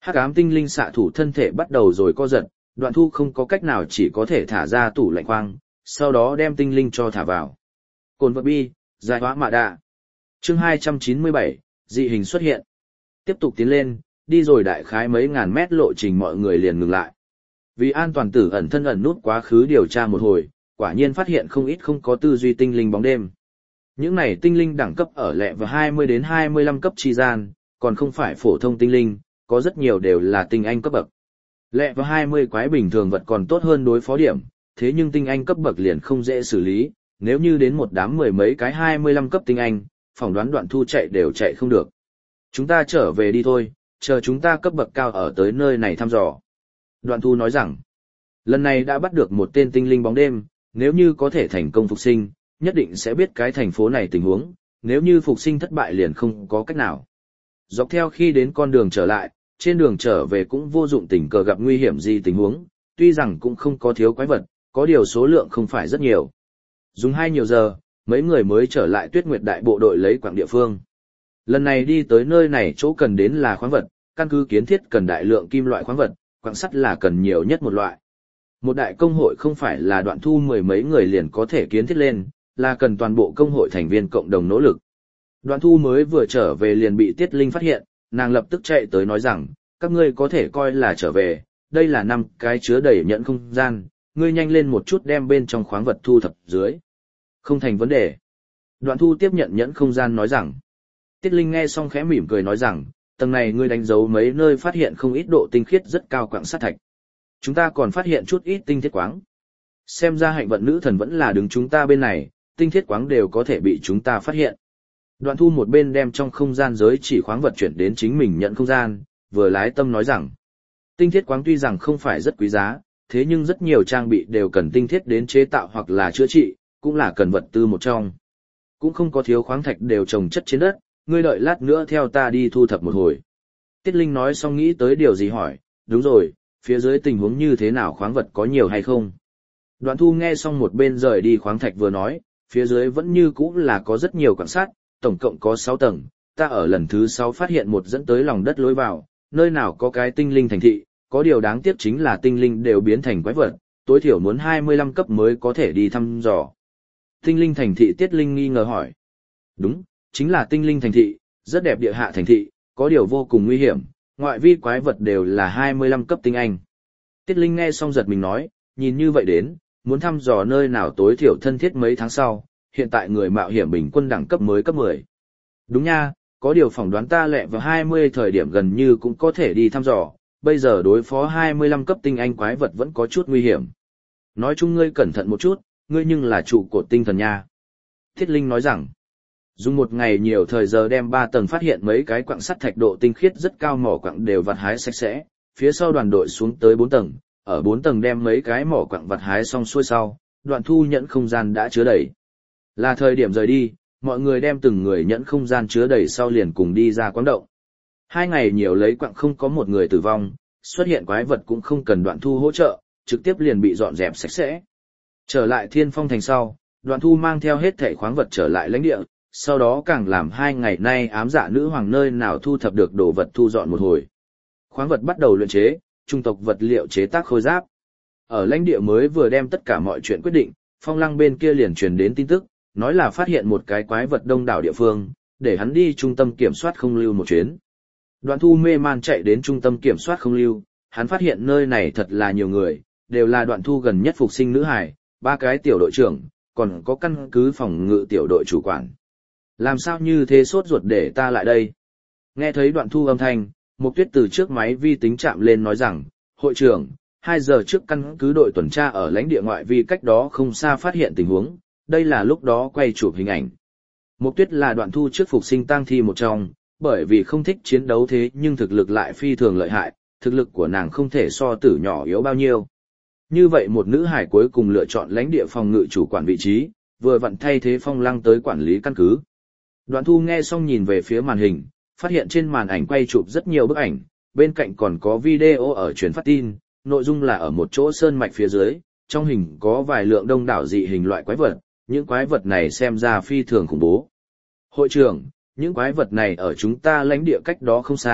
Hắc ám tinh linh xạ thủ thân thể bắt đầu rồi co giật, Đoạn Thu không có cách nào chỉ có thể thả ra tủ lạnh khoang, sau đó đem tinh linh cho thả vào. Cồn vật bi, giải hóa mạ đạ. Chương hai trăm chín mươi bảy, dị hình xuất hiện. Tiếp tục tiến lên, đi rồi đại khái mấy ngàn mét lộ trình mọi người liền ngừng lại. Vì an toàn tử ẩn thân ẩn nút quá khứ điều tra một hồi, quả nhiên phát hiện không ít không có tư duy tinh linh bóng đêm. Những này tinh linh đẳng cấp ở lẹ vào hai mươi đến hai mươi lăm cấp chi gian, còn không phải phổ thông tinh linh, có rất nhiều đều là tinh anh cấp bậc. Lẹ vào hai mươi quái bình thường vật còn tốt hơn đối phó điểm, thế nhưng tinh anh cấp bậc liền không dễ xử lý, nếu như đến một đám mười mấy cái hai mươi lăm cấp tinh anh, phỏng đoán Đoạn Thu chạy đều chạy không được. Chúng ta trở về đi thôi, chờ chúng ta cấp bậc cao ở tới nơi này thăm dò. Đoạn Thu nói rằng, lần này đã bắt được một tên tinh linh bóng đêm, nếu như có thể thành công phục sinh, nhất định sẽ biết cái thành phố này tình huống, nếu như phục sinh thất bại liền không có cách nào. Dọc theo khi đến con đường trở lại, trên đường trở về cũng vô dụng tình cờ gặp nguy hiểm gì tình huống, tuy rằng cũng không có thiếu quái vật, có điều số lượng không phải rất nhiều. Dùng hai nhiều giờ, mấy người mới trở lại Tuyết Nguyệt đại bộ đội lấy quảng địa phương. Lần này đi tới nơi này chỗ cần đến là khoáng vật, căn cứ kiến thiết cần đại lượng kim loại khoáng vật, quặng sắt là cần nhiều nhất một loại. Một đại công hội không phải là Đoạn Thu mười mấy người liền có thể kiến thiết lên, là cần toàn bộ công hội thành viên cộng đồng nỗ lực. Đoạn Thu mới vừa trở về liền bị Tiết Linh phát hiện, nàng lập tức chạy tới nói rằng, các ngươi có thể coi là trở về, đây là năm cái chứa đầy nhẫn không gian, ngươi nhanh lên một chút đem bên trong khoáng vật thu thập dưới. Không thành vấn đề. Đoạn Thu tiếp nhận nhẫn không gian nói rằng. Tiết Linh nghe xong khẽ mỉm cười nói rằng, tầng này ngươi đánh dấu mấy nơi phát hiện không ít độ tinh khiết rất cao quặng sắt thạch. Chúng ta còn phát hiện chút ít tinh thiết quáng. Xem ra hạnh vận nữ thần vẫn là đứng chúng ta bên này, tinh thiết quáng đều có thể bị chúng ta phát hiện. Đoạn Thu một bên đem trong không gian giới chỉ khoáng vật chuyển đến chính mình nhận không gian, vừa lái tâm nói rằng, tinh thiết quáng tuy rằng không phải rất quý giá, thế nhưng rất nhiều trang bị đều cần tinh thiết đến chế tạo hoặc là chữa trị, cũng là cần vật tư một trong. Cũng không có thiếu khoáng thạch đều trồng chất trên đất, ngươi đợi lát nữa theo ta đi thu thập một hồi. Tiết Linh nói xong nghĩ tới điều gì hỏi, đúng rồi, phía dưới tình huống như thế nào, khoáng vật có nhiều hay không? Đoạn Thu nghe xong một bên rời đi khoáng thạch vừa nói, phía dưới vẫn như cũ là có rất nhiều quặng sắt, tổng cộng có sáu tầng, ta ở lần thứ sáu phát hiện một dẫn tới lòng đất lối vào, nơi nào có cái tinh linh thành thị, có điều đáng tiếc chính là tinh linh đều biến thành quái vật, tối thiểu muốn hai mươi lăm cấp mới có thể đi thăm dò. Tinh linh thành thị? Tiết Linh nghi ngờ hỏi. Đúng, chính là tinh linh thành thị, rất đẹp địa hạ thành thị, có điều vô cùng nguy hiểm, ngoại vi quái vật đều là hai mươi lăm cấp tinh anh. Tiết Linh nghe xong giật mình nói, nhìn như vậy đến, muốn thăm dò nơi nào tối thiểu thân thiết mấy tháng sau, hiện tại người mạo hiểm bình quân đẳng cấp mới cấp mười. Đúng nha, có điều phỏng đoán ta lẹ vào hai mươi thời điểm gần như cũng có thể đi thăm dò, bây giờ đối phó hai mươi lăm cấp tinh anh quái vật vẫn có chút nguy hiểm. Nói chung ngươi cẩn thận một chút, ngươi nhưng là trụ cột tinh thần nha. Thiết Linh nói rằng, dùng một ngày nhiều thời giờ đem ba tầng phát hiện mấy cái quặng sắt thạch độ tinh khiết rất cao mỏ quặng đều vặt hái sạch sẽ, phía sau đoàn đội xuống tới bốn tầng, ở bốn tầng đem mấy cái mỏ quặng vặt hái xong xuôi sau, Đoạn Thu nhẫn không gian đã chứa đầy. Là thời điểm rời đi, mọi người đem từng người nhẫn không gian chứa đầy sau liền cùng đi ra quán động. Hai ngày nhiều lấy quặng không có một người tử vong, xuất hiện quái vật cũng không cần Đoạn Thu hỗ trợ, trực tiếp liền bị dọn dẹp sạch sẽ. Trở lại Thiên Phong thành sau, Đoạn Thu mang theo hết thảy khoáng vật trở lại lãnh địa, sau đó càng làm hai ngày nay ám dạ nữ hoàng nơi nào thu thập được đồ vật thu dọn một hồi. Khoáng vật bắt đầu luyện chế, trung tộc vật liệu chế tác khôi giáp. Ở lãnh địa mới vừa đem tất cả mọi chuyện quyết định, Phong Lăng bên kia liền truyền đến tin tức, nói là phát hiện một cái quái vật đông đảo địa phương, để hắn đi trung tâm kiểm soát không lưu một chuyến. Đoạn Thu mê man chạy đến trung tâm kiểm soát không lưu, hắn phát hiện nơi này thật là nhiều người, đều là Đoạn Thu gần nhất phục sinh nữ hài, ba cái tiểu đội trưởng, còn có căn cứ phòng ngự tiểu đội chủ quản. Làm sao như thế sốt ruột để ta lại đây? Nghe thấy Đoạn Thu âm thanh, Mục Tuyết từ trước máy vi tính chạm lên nói rằng, hội trưởng, hai giờ trước căn cứ đội tuần tra ở lãnh địa ngoại vi cách đó không xa phát hiện tình huống, đây là lúc đó quay chụp hình ảnh. Mục Tuyết là Đoạn Thu trước phục sinh tang thi một trong, bởi vì không thích chiến đấu thế nhưng thực lực lại phi thường lợi hại, thực lực của nàng không thể so tử nhỏ yếu bao nhiêu. Như vậy một nữ hải cuối cùng lựa chọn lãnh địa phòng ngự chủ quản vị trí, vừa vặn thay thế Phong Lăng tới quản lý căn cứ. Đoạn Thu nghe xong nhìn về phía màn hình, phát hiện trên màn ảnh quay chụp rất nhiều bức ảnh, bên cạnh còn có video ở truyền phát tin, nội dung là ở một chỗ sơn mạch phía dưới, trong hình có vài lượng đông đảo dị hình loại quái vật, những quái vật này xem ra phi thường khủng bố. Hội trưởng, những quái vật này ở chúng ta lãnh địa cách đó không xa,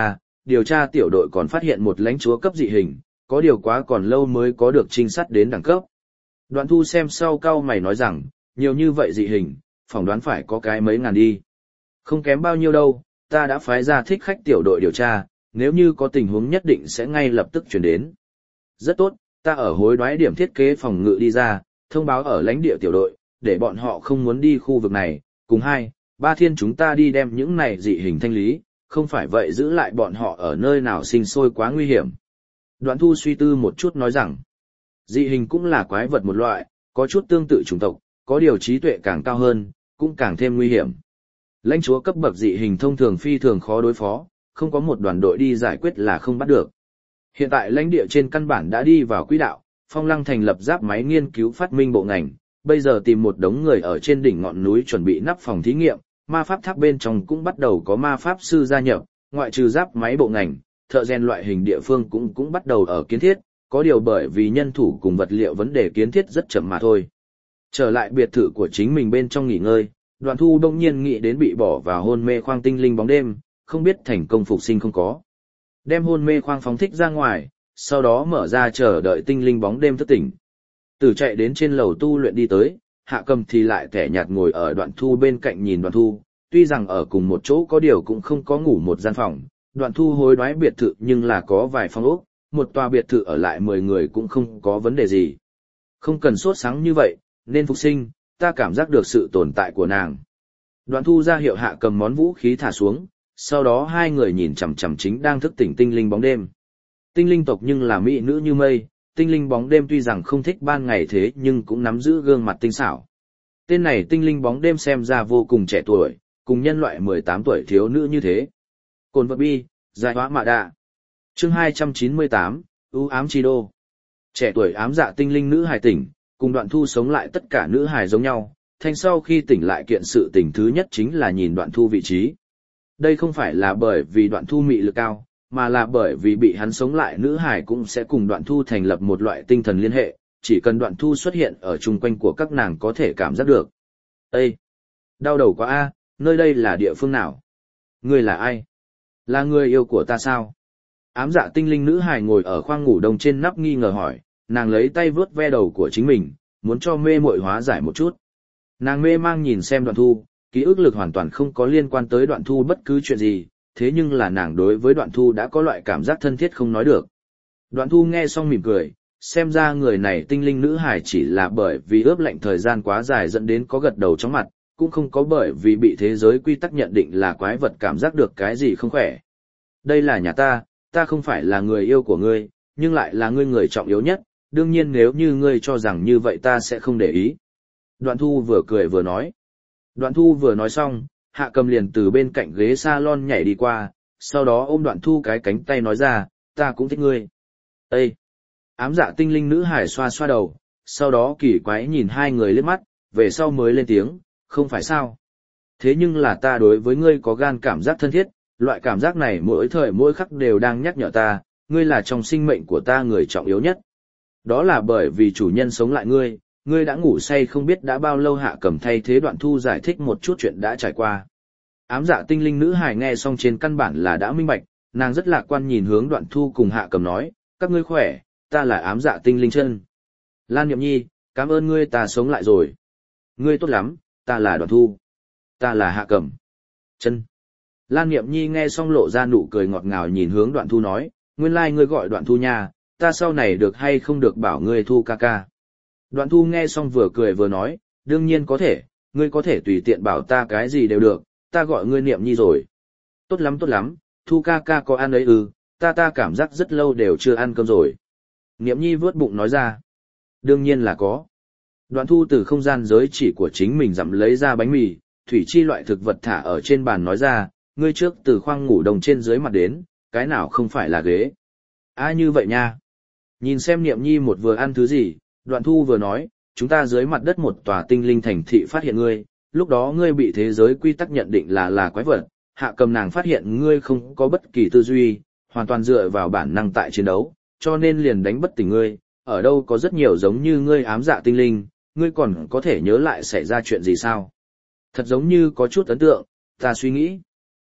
điều tra tiểu đội còn phát hiện một lãnh chúa cấp dị hình, có điều quá còn lâu mới có được trinh sát đến đẳng cấp. Đoạn Thu xem sau cau mày nói rằng, nhiều như vậy dị hình, phỏng đoán phải có cái mấy ngàn đi. Không kém bao nhiêu đâu, ta đã phái ra thích khách tiểu đội điều tra, nếu như có tình huống nhất định sẽ ngay lập tức chuyển đến. Rất tốt, ta ở hối đoái điểm thiết kế phòng ngự đi ra, thông báo ở lãnh địa tiểu đội, để bọn họ không muốn đi khu vực này, cùng hai, ba thiên chúng ta đi đem những này dị hình thanh lý, không phải vậy giữ lại bọn họ ở nơi nào sinh sôi quá nguy hiểm. Đoạn Thu suy tư một chút nói rằng, dị hình cũng là quái vật một loại, có chút tương tự chủng tộc, có điều trí tuệ càng cao hơn, cũng càng thêm nguy hiểm. Lãnh chúa cấp bậc dị hình thông thường phi thường khó đối phó, không có một đoàn đội đi giải quyết là không bắt được. Hiện tại lãnh địa trên căn bản đã đi vào quỹ đạo, Phong Lăng thành lập giáp máy nghiên cứu phát minh bộ ngành, bây giờ tìm một đống người ở trên đỉnh ngọn núi chuẩn bị nắp phòng thí nghiệm, ma pháp tháp bên trong cũng bắt đầu có ma pháp sư gia nhập, ngoại trừ giáp máy bộ ngành, thợ rèn loại hình địa phương cũng cũng bắt đầu ở kiến thiết, có điều bởi vì nhân thủ cùng vật liệu vấn đề kiến thiết rất chậm mà thôi. Trở lại biệt thự của chính mình bên trong nghỉ ngơi, Đoạn Thu đông nhiên nghĩ đến bị bỏ vào hôn mê khoang tinh linh bóng đêm, không biết thành công phục sinh không có. Đem hôn mê khoang phóng thích ra ngoài, sau đó mở ra chờ đợi tinh linh bóng đêm thức tỉnh. Tử chạy đến trên lầu tu luyện đi tới, Hạ Cầm thì lại kẻ nhạt ngồi ở Đoạn Thu bên cạnh nhìn Đoạn Thu, tuy rằng ở cùng một chỗ có điều cũng không có ngủ một gian phòng, Đoạn Thu hối đoái biệt thự nhưng là có vài phòng ốc, một tòa biệt thự ở lại mười người cũng không có vấn đề gì. Không cần sốt sáng như vậy, nên phục sinh, ta cảm giác được sự tồn tại của nàng. Đoạn Thu ra hiệu Hạ Cầm món vũ khí thả xuống, sau đó hai người nhìn chằm chằm chính đang thức tỉnh tinh linh bóng đêm. Tinh linh tộc nhưng là mỹ nữ như mây, tinh linh bóng đêm tuy rằng không thích ban ngày thế nhưng cũng nắm giữ gương mặt tinh xảo. Tên này tinh linh bóng đêm xem ra vô cùng trẻ tuổi, cùng nhân loại mười tám tuổi thiếu nữ như thế. Cồn vật bi, giải hóa mạ đạ. Chương hai trăm chín mươi tám, ưu ám chi đô. Trẻ tuổi ám dạ tinh linh nữ hài tỉnh, cùng Đoạn Thu sống lại tất cả nữ hài giống nhau, thanh sau khi tỉnh lại kiện sự tỉnh thứ nhất chính là nhìn Đoạn Thu vị trí. Đây không phải là bởi vì Đoạn Thu mị lực cao, mà là bởi vì bị hắn sống lại nữ hài cũng sẽ cùng Đoạn Thu thành lập một loại tinh thần liên hệ, chỉ cần Đoạn Thu xuất hiện ở chung quanh của các nàng có thể cảm giác được. Ê! Đau đầu quá a, nơi đây là địa phương nào? Ngươi là ai? Là người yêu của ta sao? Ám dạ tinh linh nữ hài ngồi ở khoang ngủ đông trên nắp nghi ngờ hỏi, nàng lấy tay vướt ve đầu của chính mình, muốn cho mê muội hóa giải một chút. Nàng mê mang nhìn xem Đoạn Thu, ký ức lực hoàn toàn không có liên quan tới Đoạn Thu bất cứ chuyện gì, thế nhưng là nàng đối với Đoạn Thu đã có loại cảm giác thân thiết không nói được. Đoạn Thu nghe xong mỉm cười, xem ra người này tinh linh nữ hài chỉ là bởi vì ướp lạnh thời gian quá dài dẫn đến có gật đầu chóng mặt, cũng không có bởi vì bị thế giới quy tắc nhận định là quái vật cảm giác được cái gì không khỏe. Đây là nhà ta, ta không phải là người yêu của ngươi, nhưng lại là ngươi người trọng yếu nhất, đương nhiên nếu như ngươi cho rằng như vậy ta sẽ không để ý. Đoạn Thu vừa cười vừa nói. Đoạn Thu vừa nói xong, Hạ Cầm liền từ bên cạnh ghế salon nhảy đi qua, sau đó ôm Đoạn Thu cái cánh tay nói ra, ta cũng thích ngươi. Ê! Ám dạ tinh linh nữ hải xoa xoa đầu, sau đó kỳ quái nhìn hai người liếc mắt, về sau mới lên tiếng, không phải sao. Thế nhưng là ta đối với ngươi có gan cảm giác thân thiết, loại cảm giác này mỗi thời mỗi khắc đều đang nhắc nhở ta, ngươi là trong sinh mệnh của ta người trọng yếu nhất. Đó là bởi vì chủ nhân sống lại ngươi, ngươi đã ngủ say không biết đã bao lâu. Hạ Cầm thay thế Đoạn Thu giải thích một chút chuyện đã trải qua. Ám dạ tinh linh nữ hài nghe xong trên căn bản là đã minh bạch, nàng rất lạc quan nhìn hướng Đoạn Thu cùng Hạ Cầm nói, các ngươi khỏe, ta là ám dạ tinh linh chân. Lan Niệm Nhi, cảm ơn ngươi ta sống lại rồi. Ngươi tốt lắm, ta là Đoạn Thu. Ta là Hạ Cầm. Chân. Lan Niệm Nhi nghe xong lộ ra nụ cười ngọt ngào nhìn hướng Đoạn Thu nói, nguyên lai like ngươi gọi Đoạn Thu nha, ta sau này được hay không được bảo ngươi Thu ca ca. Đoạn Thu nghe xong vừa cười vừa nói, đương nhiên có thể, ngươi có thể tùy tiện bảo ta cái gì đều được, ta gọi ngươi Niệm Nhi rồi. Tốt lắm tốt lắm, Thu ca ca có ăn ấy ư, ta ta cảm giác rất lâu đều chưa ăn cơm rồi. Niệm Nhi vớt bụng nói ra. Đương nhiên là có. Đoạn Thu từ không gian giới chỉ của chính mình dặm lấy ra bánh mì, thủy chi loại thực vật thả ở trên bàn nói ra, ngươi trước từ khoang ngủ đồng trên dưới mặt đến, cái nào không phải là ghế. À như vậy nha. Nhìn xem Niệm Nhi một vừa ăn thứ gì, Đoạn Thu vừa nói, chúng ta dưới mặt đất một tòa tinh linh thành thị phát hiện ngươi, lúc đó ngươi bị thế giới quy tắc nhận định là là quái vật, Hạ Cầm nàng phát hiện ngươi không có bất kỳ tư duy, hoàn toàn dựa vào bản năng tại chiến đấu, cho nên liền đánh bất tỉnh ngươi, ở đâu có rất nhiều giống như ngươi ám dạ tinh linh, ngươi còn có thể nhớ lại xảy ra chuyện gì sao? Thật giống như có chút ấn tượng, ta suy nghĩ.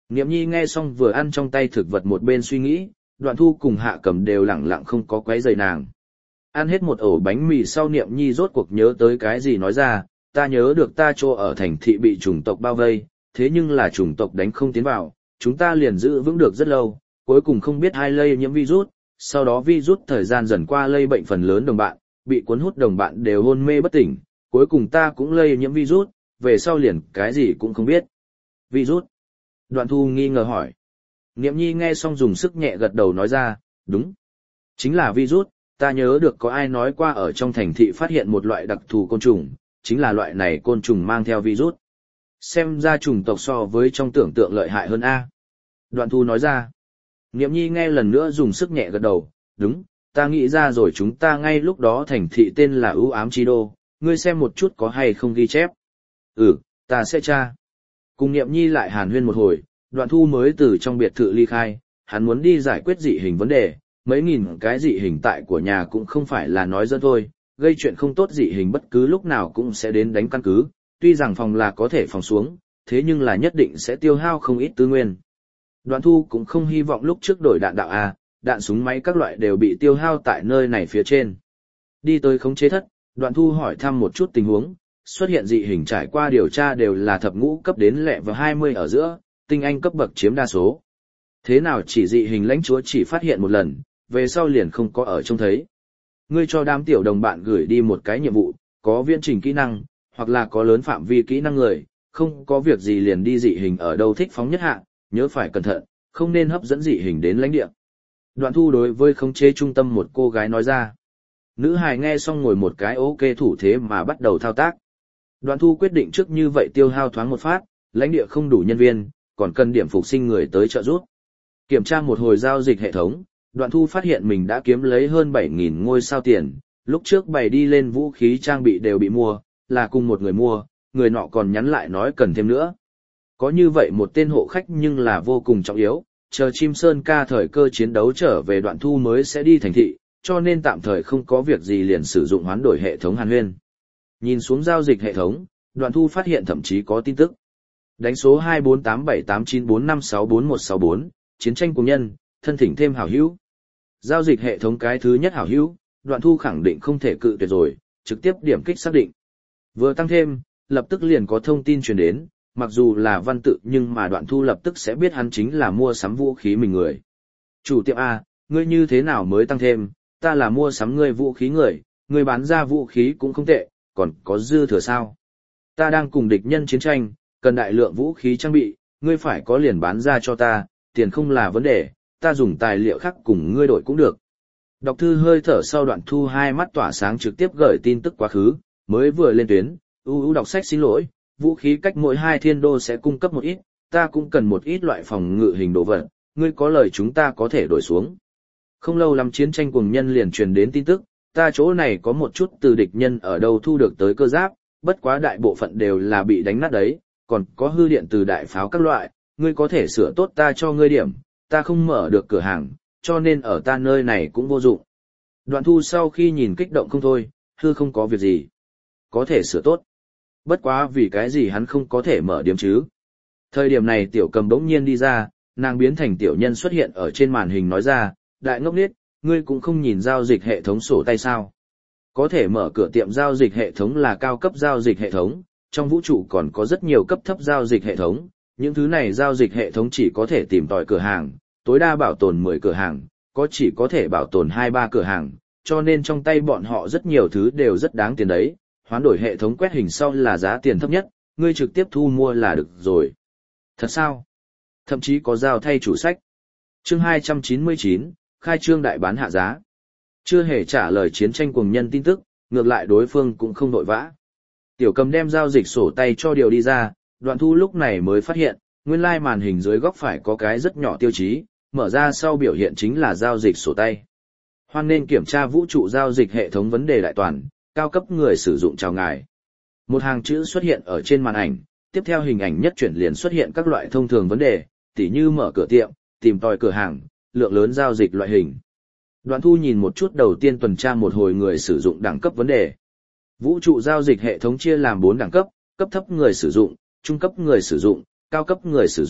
Niệm Nhi nghe xong vừa ăn trong tay thực vật một bên suy nghĩ, Đoạn Thu cùng Hạ Cầm đều lẳng lặng không có quấy rầy nàng. Ăn hết một ổ bánh mì sau Niệm Nhi rốt cuộc nhớ tới cái gì nói ra, ta nhớ được ta chỗ ở thành thị bị chủng tộc bao vây, thế nhưng là chủng tộc đánh không tiến vào, chúng ta liền giữ vững được rất lâu, cuối cùng không biết ai lây nhiễm virus, sau đó virus thời gian dần qua lây bệnh phần lớn đồng bạn, bị cuốn hút đồng bạn đều hôn mê bất tỉnh, cuối cùng ta cũng lây nhiễm virus, về sau liền cái gì cũng không biết. Virus? Đoạn Thu nghi ngờ hỏi. Niệm Nhi nghe xong dùng sức nhẹ gật đầu nói ra, đúng. Chính là virus, ta nhớ được có ai nói qua ở trong thành thị phát hiện một loại đặc thù côn trùng, chính là loại này côn trùng mang theo virus. Xem ra chủng tộc so với trong tưởng tượng lợi hại hơn A. Đoạn Thu nói ra. Niệm Nhi nghe lần nữa dùng sức nhẹ gật đầu, đúng, ta nghĩ ra rồi, chúng ta ngay lúc đó thành thị tên là ưu ám chi đô, ngươi xem một chút có hay không ghi chép. Ừ, ta sẽ tra. Cùng Niệm Nhi lại hàn huyên một hồi, Đoạn Thu mới từ trong biệt thự ly khai, hắn muốn đi giải quyết dị hình vấn đề, mấy nghìn cái dị hình tại của nhà cũng không phải là nói dẫn thôi, gây chuyện không tốt dị hình bất cứ lúc nào cũng sẽ đến đánh căn cứ, tuy rằng phòng là có thể phòng xuống, thế nhưng là nhất định sẽ tiêu hao không ít tư nguyên. Đoạn Thu cũng không hy vọng lúc trước đổi đạn đạo A, đạn súng máy các loại đều bị tiêu hao tại nơi này phía trên. Đi tới khống chế thất, Đoạn Thu hỏi thăm một chút tình huống, xuất hiện dị hình trải qua điều tra đều là thập ngũ cấp đến lẹ vào hai mươi ở giữa, tinh anh cấp bậc chiếm đa số. Thế nào chỉ dị hình lãnh chúa chỉ phát hiện một lần, về sau liền không có ở trông thấy. Ngươi cho đám tiểu đồng bạn gửi đi một cái nhiệm vụ, có viễn trình kỹ năng, hoặc là có lớn phạm vi kỹ năng người, không có việc gì liền đi dị hình ở đâu thích phóng nhất hạ, nhớ phải cẩn thận, không nên hấp dẫn dị hình đến lãnh địa. Đoạn Thu đối với khống chế trung tâm một cô gái nói ra. Nữ hài nghe xong ngồi một cái ok thủ thế mà bắt đầu thao tác. Đoạn Thu quyết định trước như vậy tiêu hao thoáng một phát, lãnh địa không đủ nhân viên, còn cần điểm phục sinh người tới trợ giúp. Kiểm tra một hồi giao dịch hệ thống, Đoạn Thu phát hiện mình đã kiếm lấy hơn bảy nghìn ngôi sao tiền, lúc trước bày đi lên vũ khí trang bị đều bị mua, là cùng một người mua, người nọ còn nhắn lại nói cần thêm nữa. Có như vậy một tên hộ khách nhưng là vô cùng trọng yếu, chờ Chim Sơn ca thời cơ chiến đấu trở về Đoạn Thu mới sẽ đi thành thị, cho nên tạm thời không có việc gì liền sử dụng hoán đổi hệ thống hàn huyên. Nhìn xuống giao dịch hệ thống, Đoạn Thu phát hiện thậm chí có tin tức. Đánh số hai bốn tám bảy tám chín bốn năm sáu bốn một sáu bốn, chiến tranh cùng nhân, thân thỉnh thêm hảo hữu. Giao dịch hệ thống cái thứ nhất hảo hữu, Đoạn Thu khẳng định không thể cự tuyệt rồi, trực tiếp điểm kích xác định. Vừa tăng thêm, lập tức liền có thông tin truyền đến, mặc dù là văn tự nhưng mà Đoạn Thu lập tức sẽ biết hắn chính là mua sắm vũ khí mình người. Chủ tiệm A, ngươi như thế nào mới tăng thêm, ta là mua sắm ngươi vũ khí người, ngươi bán ra vũ khí cũng không tệ, còn có dư thừa sao. Ta đang cùng địch nhân chiến tranh, cần đại lượng vũ khí trang bị, ngươi phải có liền bán ra cho ta, tiền không là vấn đề, ta dùng tài liệu khác cùng ngươi đổi cũng được. Đọc thư hơi thở sau Đoạn Thu hai mắt tỏa sáng trực tiếp gửi tin tức quá khứ, mới vừa lên tuyến, ưu ưu đọc sách xin lỗi, vũ khí cách mỗi hai thiên đô sẽ cung cấp một ít, ta cũng cần một ít loại phòng ngự hình đồ vật, ngươi có lời chúng ta có thể đổi xuống. Không lâu lắm chiến tranh cùng nhân liền truyền đến tin tức, ta chỗ này có một chút từ địch nhân ở đâu thu được tới cơ giáp, bất quá đại bộ phận đều là bị đánh nát đấy, còn có hư điện từ đại pháo các loại, ngươi có thể sửa tốt ta cho ngươi điểm, ta không mở được cửa hàng, cho nên ở ta nơi này cũng vô dụng. Đoạn Thu sau khi nhìn kích động không thôi, hư không có việc gì. Có thể sửa tốt. Bất quá vì cái gì hắn không có thể mở điểm chứ. Thời điểm này Tiểu Cầm bỗng nhiên đi ra, nàng biến thành tiểu nhân xuất hiện ở trên màn hình nói ra, đại ngốc nết, ngươi cũng không nhìn giao dịch hệ thống sổ tay sao. Có thể mở cửa tiệm giao dịch hệ thống là cao cấp giao dịch hệ thống, trong vũ trụ còn có rất nhiều cấp thấp giao dịch hệ thống, những thứ này giao dịch hệ thống chỉ có thể tìm tòi cửa hàng, tối đa bảo tồn mười cửa hàng, có chỉ có thể bảo tồn hai ba cửa hàng, cho nên trong tay bọn họ rất nhiều thứ đều rất đáng tiền đấy, hoán đổi hệ thống quét hình sau là giá tiền thấp nhất, ngươi trực tiếp thu mua là được rồi. Thật sao? Thậm chí có giao thay chủ sách. Chương hai trăm chín mươi chín, khai trương đại bán hạ giá. Chưa hề trả lời chiến tranh cuồng nhân tin tức, ngược lại đối phương cũng không nội vã. Tiểu Cầm đem giao dịch sổ tay cho điều đi ra, Đoạn Thu lúc này mới phát hiện, nguyên lai màn hình dưới góc phải có cái rất nhỏ tiêu chí, mở ra sau biểu hiện chính là giao dịch sổ tay. Hoan nên kiểm tra vũ trụ giao dịch hệ thống vấn đề đại toàn, cao cấp người sử dụng chào ngài. Một hàng chữ xuất hiện ở trên màn ảnh, tiếp theo hình ảnh nhất chuyển liền xuất hiện các loại thông thường vấn đề, tỉ như mở cửa tiệm, tìm tòi cửa hàng, lượng lớn giao dịch loại hình. Đoạn Thu nhìn một chút đầu tiên tuần tra một hồi người sử dụng đẳng cấp vấn đề. Vũ trụ giao dịch hệ thống chia làm bốn đẳng cấp, cấp thấp người sử dụng, trung cấp người sử dụng, cao cấp người sử dụng,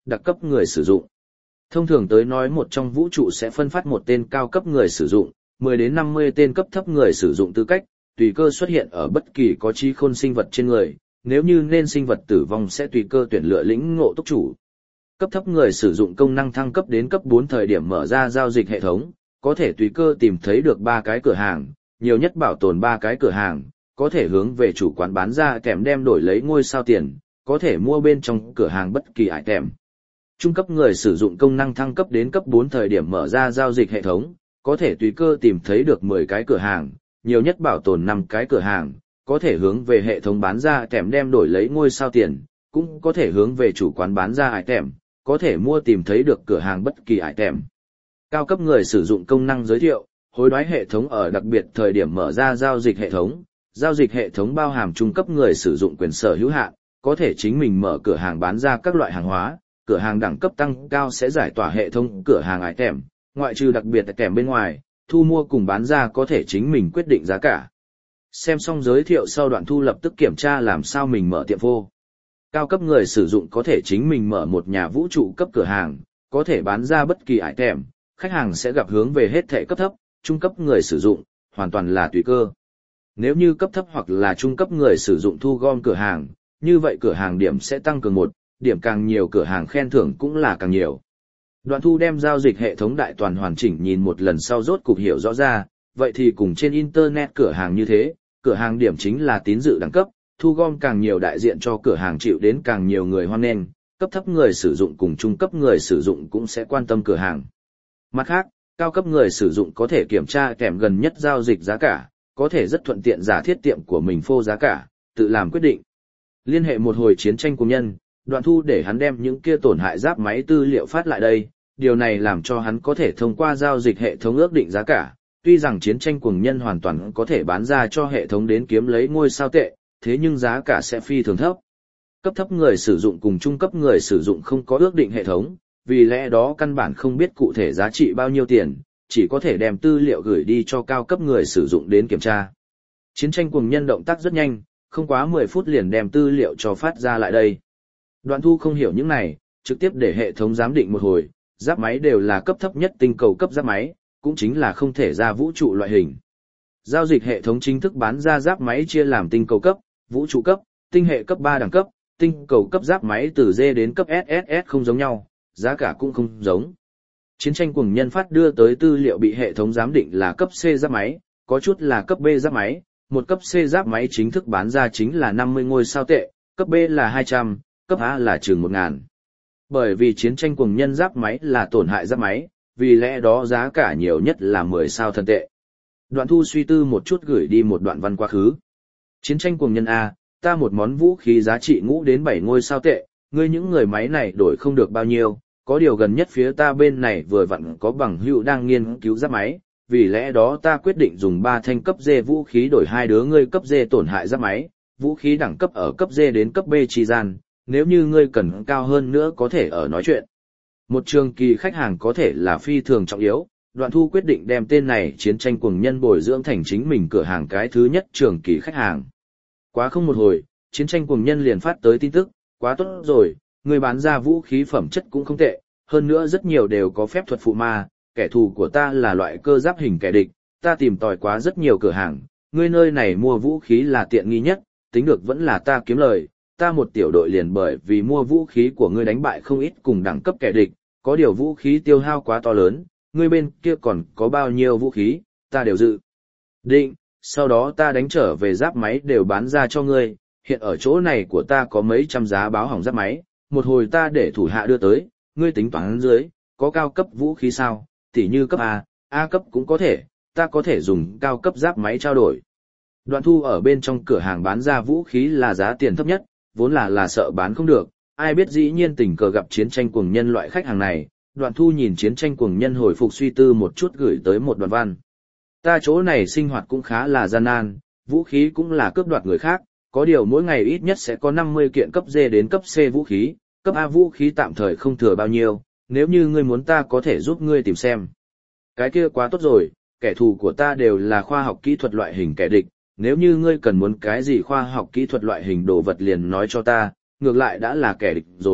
đặc cấp người sử dụng. Thông thường tới nói một trong vũ trụ sẽ phân phát một tên cao cấp người sử dụng, mười đến năm mươi tên cấp thấp người sử dụng tư cách, tùy cơ xuất hiện ở bất kỳ có trí khôn sinh vật trên người, nếu như nên sinh vật tử vong sẽ tùy cơ tuyển lựa lĩnh ngộ túc chủ. Cấp thấp người sử dụng công năng thăng cấp đến cấp bốn thời điểm mở ra giao dịch hệ thống, có thể tùy cơ tìm thấy được ba cái cửa hàng, nhiều nhất bảo tồn ba cái cửa hàng, có thể hướng về chủ quán bán ra kèm đem đổi lấy ngôi sao tiền, có thể mua bên trong cửa hàng bất kỳ item. Trung cấp người sử dụng công năng thăng cấp đến cấp bốn thời điểm mở ra giao dịch hệ thống, có thể tùy cơ tìm thấy được mười cái cửa hàng, nhiều nhất bảo tồn năm cái cửa hàng, có thể hướng về hệ thống bán ra kèm đem đổi lấy ngôi sao tiền, cũng có thể hướng về chủ quán bán ra item, có thể mua tìm thấy được cửa hàng bất kỳ item. Cao cấp người sử dụng công năng giới thiệu, hối đoái hệ thống ở đặc biệt thời điểm mở ra giao dịch hệ thống, giao dịch hệ thống bao hàm trung cấp người sử dụng quyền sở hữu hạn, có thể chính mình mở cửa hàng bán ra các loại hàng hóa, cửa hàng đẳng cấp tăng cao sẽ giải tỏa hệ thống cửa hàng item, ngoại trừ đặc biệt kèm bên ngoài, thu mua cùng bán ra có thể chính mình quyết định giá cả. Xem xong giới thiệu sau Đoạn Thu lập tức kiểm tra làm sao mình mở tiệm vô. Cao cấp người sử dụng có thể chính mình mở một nhà vũ trụ cấp cửa hàng, có thể bán ra bất kỳ item, khách hàng sẽ gặp hướng về hết thệ cấp thấp, trung cấp người sử dụng, hoàn toàn là tùy cơ. Nếu như cấp thấp hoặc là trung cấp người sử dụng thu gom cửa hàng, như vậy cửa hàng điểm sẽ tăng cường một, điểm càng nhiều cửa hàng khen thưởng cũng là càng nhiều. Đoạn Thu đem giao dịch hệ thống đại toàn hoàn chỉnh nhìn một lần sau rốt cục hiểu rõ ra, vậy thì cùng trên internet cửa hàng như thế, cửa hàng điểm chính là tín dự đẳng cấp, thu gom càng nhiều đại diện cho cửa hàng chịu đến càng nhiều người hoan nghênh, cấp thấp người sử dụng cùng trung cấp người sử dụng cũng sẽ quan tâm cửa hàng. Mặt khác, cao cấp người sử dụng có thể kiểm tra kèm gần nhất giao dịch giá cả, có thể rất thuận tiện giả thiết tiệm của mình phô giá cả, tự làm quyết định. Liên hệ một hồi chiến tranh cùng nhân, Đoạn Thu để hắn đem những kia tổn hại giáp máy tư liệu phát lại đây, điều này làm cho hắn có thể thông qua giao dịch hệ thống ước định giá cả. Tuy rằng chiến tranh cuồng nhân hoàn toàn có thể bán ra cho hệ thống đến kiếm lấy ngôi sao tệ, thế nhưng giá cả sẽ phi thường thấp. Cấp thấp người sử dụng cùng trung cấp người sử dụng không có ước định hệ thống, vì lẽ đó căn bản không biết cụ thể giá trị bao nhiêu tiền, chỉ có thể đem tư liệu gửi đi cho cao cấp người sử dụng đến kiểm tra. Chiến tranh cuồng nhân động tác rất nhanh, không quá mười phút liền đem tư liệu cho phát ra lại đây. Đoạn Thu không hiểu những này, trực tiếp để hệ thống giám định một hồi, giáp máy đều là cấp thấp nhất tinh cầu cấp giáp máy, cũng chính là không thể ra vũ trụ loại hình. Giao dịch hệ thống chính thức bán ra giáp máy chia làm tinh cầu cấp, vũ trụ cấp, tinh hệ cấp ba đẳng cấp, tinh cầu cấp giáp máy từ D đến cấp ét ét ét không giống nhau, giá cả cũng không giống. Chiến tranh cuồng nhân phát đưa tới tư liệu bị hệ thống giám định là cấp C giáp máy, có chút là cấp B giáp máy, một cấp C giáp máy chính thức bán ra chính là năm mươi ngôi sao tệ, cấp B là hai trăm, cấp A là chừng một nghìn. Bởi vì chiến tranh cuồng nhân giáp máy là tổn hại giáp máy, vì lẽ đó giá cả nhiều nhất là mười sao thần tệ. Đoạn Thu suy tư một chút gửi đi một đoạn văn quá khứ. Chiến tranh cuồng nhân A, ta một món vũ khí giá trị ngũ đến bảy ngôi sao tệ, ngươi những người máy này đổi không được bao nhiêu, có điều gần nhất phía ta bên này vừa vặn có bằng hữu đang nghiên cứu giáp máy, vì lẽ đó ta quyết định dùng ba thanh cấp D vũ khí đổi hai đứa ngươi cấp D tổn hại giáp máy, vũ khí đẳng cấp ở cấp D đến cấp B chi gian, nếu như ngươi cần cao hơn nữa có thể ở nói chuyện. Một trường kỳ khách hàng có thể là phi thường trọng yếu, Đoạn Thu quyết định đem tên này chiến tranh cuồng nhân bồi dưỡng thành chính mình cửa hàng cái thứ nhất trường kỳ khách hàng. Quá không một hồi, chiến tranh cuồng nhân liền phát tới tin tức, quá tốt rồi, người bán ra vũ khí phẩm chất cũng không tệ, hơn nữa rất nhiều đều có phép thuật phụ ma, kẻ thù của ta là loại cơ giáp hình kẻ địch, ta tìm tòi quá rất nhiều cửa hàng, ngươi nơi này mua vũ khí là tiện nghi nhất, tính được vẫn là ta kiếm lời, ta một tiểu đội liền bởi vì mua vũ khí của ngươi đánh bại không ít cùng đẳng cấp kẻ địch, có điều vũ khí tiêu hao quá to lớn, ngươi bên kia còn có bao nhiêu vũ khí, ta đều dự định, sau đó ta đánh trở về giáp máy đều bán ra cho ngươi, hiện ở chỗ này của ta có mấy trăm giá báo hỏng giáp máy, một hồi ta để thủ hạ đưa tới, ngươi tính toán dưới, có cao cấp vũ khí sao, tỉ như cấp A, A cấp cũng có thể, ta có thể dùng cao cấp giáp máy trao đổi. Đoạn Thu ở bên trong cửa hàng bán ra vũ khí là giá tiền thấp nhất, vốn là là sợ bán không được, ai biết dĩ nhiên tình cờ gặp chiến tranh cuồng nhân loại khách hàng này, Đoạn Thu nhìn chiến tranh cuồng nhân hồi phục suy tư một chút gửi tới một đoạn văn. Ta chỗ này sinh hoạt cũng khá là gian nan, vũ khí cũng là cướp đoạt người khác, có điều mỗi ngày ít nhất sẽ có năm mươi kiện cấp D đến cấp C vũ khí, cấp A vũ khí tạm thời không thừa bao nhiêu, nếu như ngươi muốn ta có thể giúp ngươi tìm xem. Cái kia quá tốt rồi, kẻ thù của ta đều là khoa học kỹ thuật loại hình kẻ địch, nếu như ngươi cần muốn cái gì khoa học kỹ thuật loại hình đồ vật liền nói cho ta, ngược lại đã là kẻ địch rồi,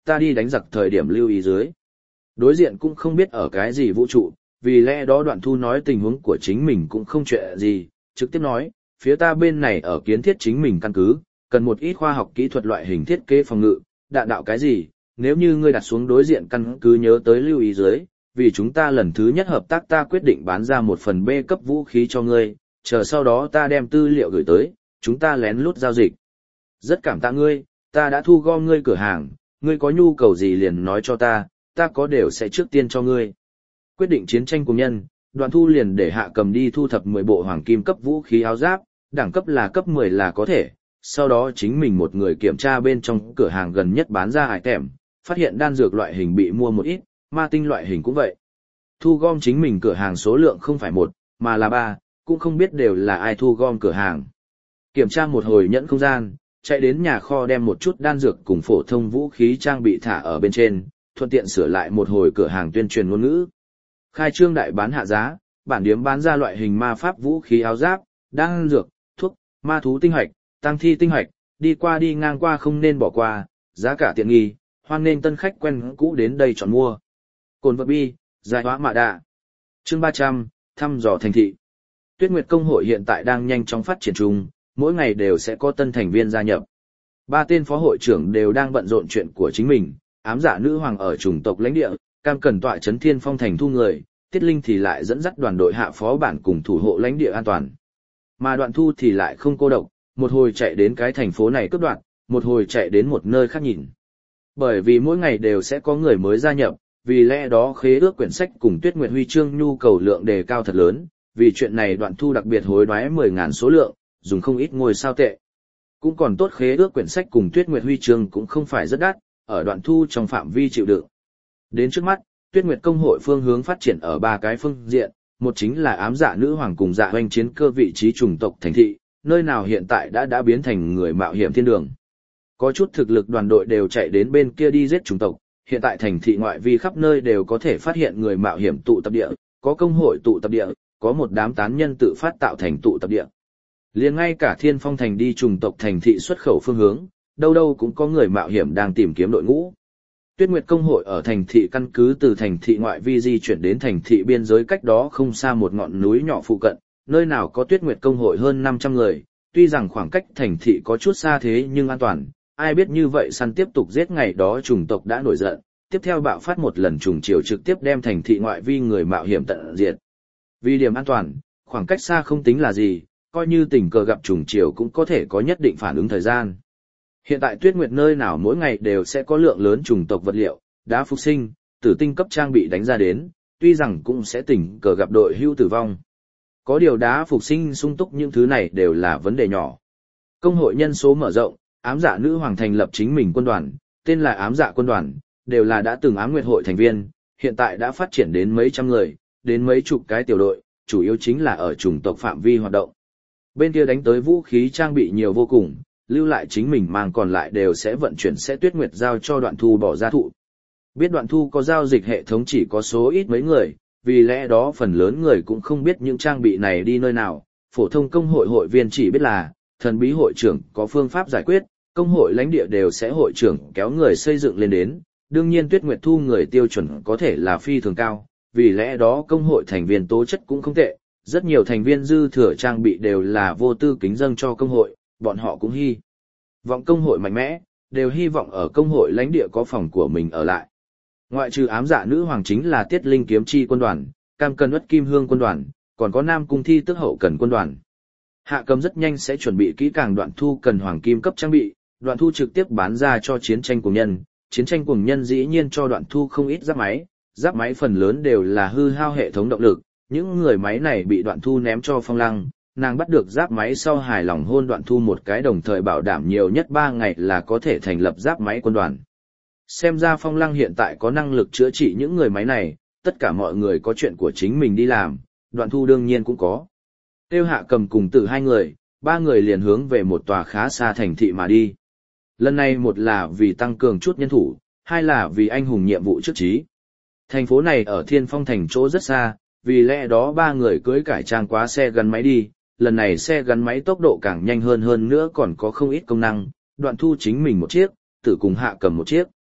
ta đi đánh giặc thời điểm lưu ý dưới. Đối diện cũng không biết ở cái gì vũ trụ, vì lẽ đó Đoạn Thu nói tình huống của chính mình cũng không chuyện gì, trực tiếp nói, phía ta bên này ở kiến thiết chính mình căn cứ, cần một ít khoa học kỹ thuật loại hình thiết kế phòng ngự, đạn đạo cái gì, nếu như ngươi đặt xuống đối diện căn cứ nhớ tới lưu ý dưới, vì chúng ta lần thứ nhất hợp tác ta quyết định bán ra một phần B cấp vũ khí cho ngươi, chờ sau đó ta đem tư liệu gửi tới, chúng ta lén lút giao dịch. Rất cảm tạ ngươi, ta đã thu gom ngươi cửa hàng, ngươi có nhu cầu gì liền nói cho ta, ta có đều sẽ trước tiên cho ngươi. Quyết định chiến tranh cùng nhân, Đoạn Thu liền để Hạ Cầm đi thu thập mười bộ hoàng kim cấp vũ khí áo giáp, đẳng cấp là cấp mười là có thể, sau đó chính mình một người kiểm tra bên trong cửa hàng gần nhất bán ra hải tẻm, phát hiện đan dược loại hình bị mua một ít, ma tinh loại hình cũng vậy. Thu gom chính mình cửa hàng số lượng không phải một, mà là ba, cũng không biết đều là ai thu gom cửa hàng. Kiểm tra một hồi nhẫn không gian, chạy đến nhà kho đem một chút đan dược cùng phổ thông vũ khí trang bị thả ở bên trên, thuận tiện sửa lại một hồi cửa hàng tuyên truyền ngôn ngữ. Khai trương đại bán hạ giá, bản điếm bán ra loại hình ma pháp vũ khí áo giáp, đan dược, thuốc, ma thú tinh hạch, tăng thi tinh hạch, đi qua đi ngang qua không nên bỏ qua, giá cả tiện nghi, hoan nên tân khách quen cũ đến đây chọn mua. Cồn vật bi, giải hóa mạ đạ. Chương ba trăm, thăm dò thành thị. Tuyết Nguyệt Công hội hiện tại đang nhanh chóng phát triển chung, mỗi ngày đều sẽ có tân thành viên gia nhập. Ba tên phó hội trưởng đều đang bận rộn chuyện của chính mình, ám dạ nữ hoàng ở chủng tộc lãnh địa, cam cần tọa trấn Thiên Phong thành thu người, Tiết Linh thì lại dẫn dắt đoàn đội hạ phó bản cùng thủ hộ lãnh địa an toàn. Mà Đoạn Thu thì lại không cô độc, một hồi chạy đến cái thành phố này cướp đoạt, một hồi chạy đến một nơi khác nhìn. Bởi vì mỗi ngày đều sẽ có người mới gia nhập, vì lẽ đó khế ước quyển sách cùng Tuyết Nguyệt Huy chương nhu cầu lượng đề cao thật lớn, vì chuyện này Đoạn Thu đặc biệt hối đoái mười nghìn số lượng, dùng không ít ngôi sao tệ. Cũng còn tốt khế ước quyển sách cùng Tuyết Nguyệt Huy chương cũng không phải rất đắt, ở Đoạn Thu trong phạm vi chịu đựng. Đến trước mắt, Tuyết Nguyệt Công hội phương hướng phát triển ở ba cái phương diện, một chính là ám dạ nữ hoàng cùng dạ hoành chiến cơ vị trí chủng tộc thành thị, nơi nào hiện tại đã đã biến thành người mạo hiểm thiên đường. Có chút thực lực đoàn đội đều chạy đến bên kia đi giết chủng tộc, hiện tại thành thị ngoại vi khắp nơi đều có thể phát hiện người mạo hiểm tụ tập địa, có công hội tụ tập địa, có một đám tán nhân tự phát tạo thành tụ tập địa. Liền ngay cả Thiên Phong thành đi chủng tộc thành thị xuất khẩu phương hướng, đâu đâu cũng có người mạo hiểm đang tìm kiếm đội ngũ. Tuyết Nguyệt Công hội ở thành thị căn cứ từ thành thị ngoại vi di chuyển đến thành thị biên giới cách đó không xa một ngọn núi nhỏ phụ cận, nơi nào có Tuyết Nguyệt Công hội hơn năm trăm người, tuy rằng khoảng cách thành thị có chút xa thế nhưng an toàn, ai biết như vậy săn tiếp tục giết ngày đó chủng tộc đã nổi giận, tiếp theo bạo phát một lần trùng chiều trực tiếp đem thành thị ngoại vi người mạo hiểm tận diệt. Vì điểm an toàn, khoảng cách xa không tính là gì, coi như tình cờ gặp trùng chiều cũng có thể có nhất định phản ứng thời gian. Hiện tại Tuyết Nguyệt nơi nào mỗi ngày đều sẽ có lượng lớn chủng tộc vật liệu, đá phục sinh, tử tinh cấp trang bị đánh ra đến, tuy rằng cũng sẽ tình cờ gặp đội hưu tử vong. Có điều đá phục sinh sung túc những thứ này đều là vấn đề nhỏ. Công hội nhân số mở rộng, ám dạ nữ hoàng thành lập chính mình quân đoàn, tên là ám dạ quân đoàn, đều là đã từng ám nguyệt hội thành viên, hiện tại đã phát triển đến mấy trăm người, đến mấy chục cái tiểu đội, chủ yếu chính là ở chủng tộc phạm vi hoạt động. Bên kia đánh tới vũ khí trang bị nhiều vô cùng, lưu lại chính mình mang còn lại đều sẽ vận chuyển sẽ Tuyết Nguyệt giao cho Đoạn Thu bỏ ra thụ. Biết Đoạn Thu có giao dịch hệ thống chỉ có số ít mấy người, vì lẽ đó phần lớn người cũng không biết những trang bị này đi nơi nào, phổ thông công hội hội viên chỉ biết là, thần bí hội trưởng có phương pháp giải quyết, công hội lãnh địa đều sẽ hội trưởng kéo người xây dựng lên đến, đương nhiên Tuyết Nguyệt thu người tiêu chuẩn có thể là phi thường cao, vì lẽ đó công hội thành viên tố chất cũng không tệ, rất nhiều thành viên dư thừa trang bị đều là vô tư kính dâng cho công hội, bọn họ cũng hy vọng công hội mạnh mẽ, đều hy vọng ở công hội lãnh địa có phòng của mình ở lại. Ngoại trừ ám dạ nữ hoàng chính là Tiết Linh kiếm chi quân đoàn, Cam Cần Uất Kim Hương quân đoàn, còn có Nam Cung Thi Tức Hậu Cần quân đoàn. Hạ Cầm rất nhanh sẽ chuẩn bị kỹ càng Đoạn Thu cần hoàng kim cấp trang bị, Đoạn Thu trực tiếp bán ra cho chiến tranh cuồng nhân, chiến tranh cuồng nhân dĩ nhiên cho Đoạn Thu không ít giáp máy, giáp máy phần lớn đều là hư hao hệ thống động lực, những người máy này bị Đoạn Thu ném cho Phong Lăng, nàng bắt được giáp máy sau hài lòng hôn Đoạn Thu một cái đồng thời bảo đảm nhiều nhất ba ngày là có thể thành lập giáp máy quân đoàn. Xem ra Phong Lăng hiện tại có năng lực chữa trị những người máy này, tất cả mọi người có chuyện của chính mình đi làm, Đoạn Thu đương nhiên cũng có. Tiêu Hạ Cầm cùng Tử hai người, ba người liền hướng về một tòa khá xa thành thị mà đi. Lần này một là vì tăng cường chút nhân thủ, hai là vì anh hùng nhiệm vụ trước trí. Thành phố này ở Thiên Phong thành chỗ rất xa, vì lẽ đó ba người cưỡi cải trang quá xe gắn máy đi, lần này xe gắn máy tốc độ càng nhanh hơn hơn nữa còn có không ít công năng, Đoạn Thu chính mình một chiếc, Tử cùng Hạ Cầm một chiếc.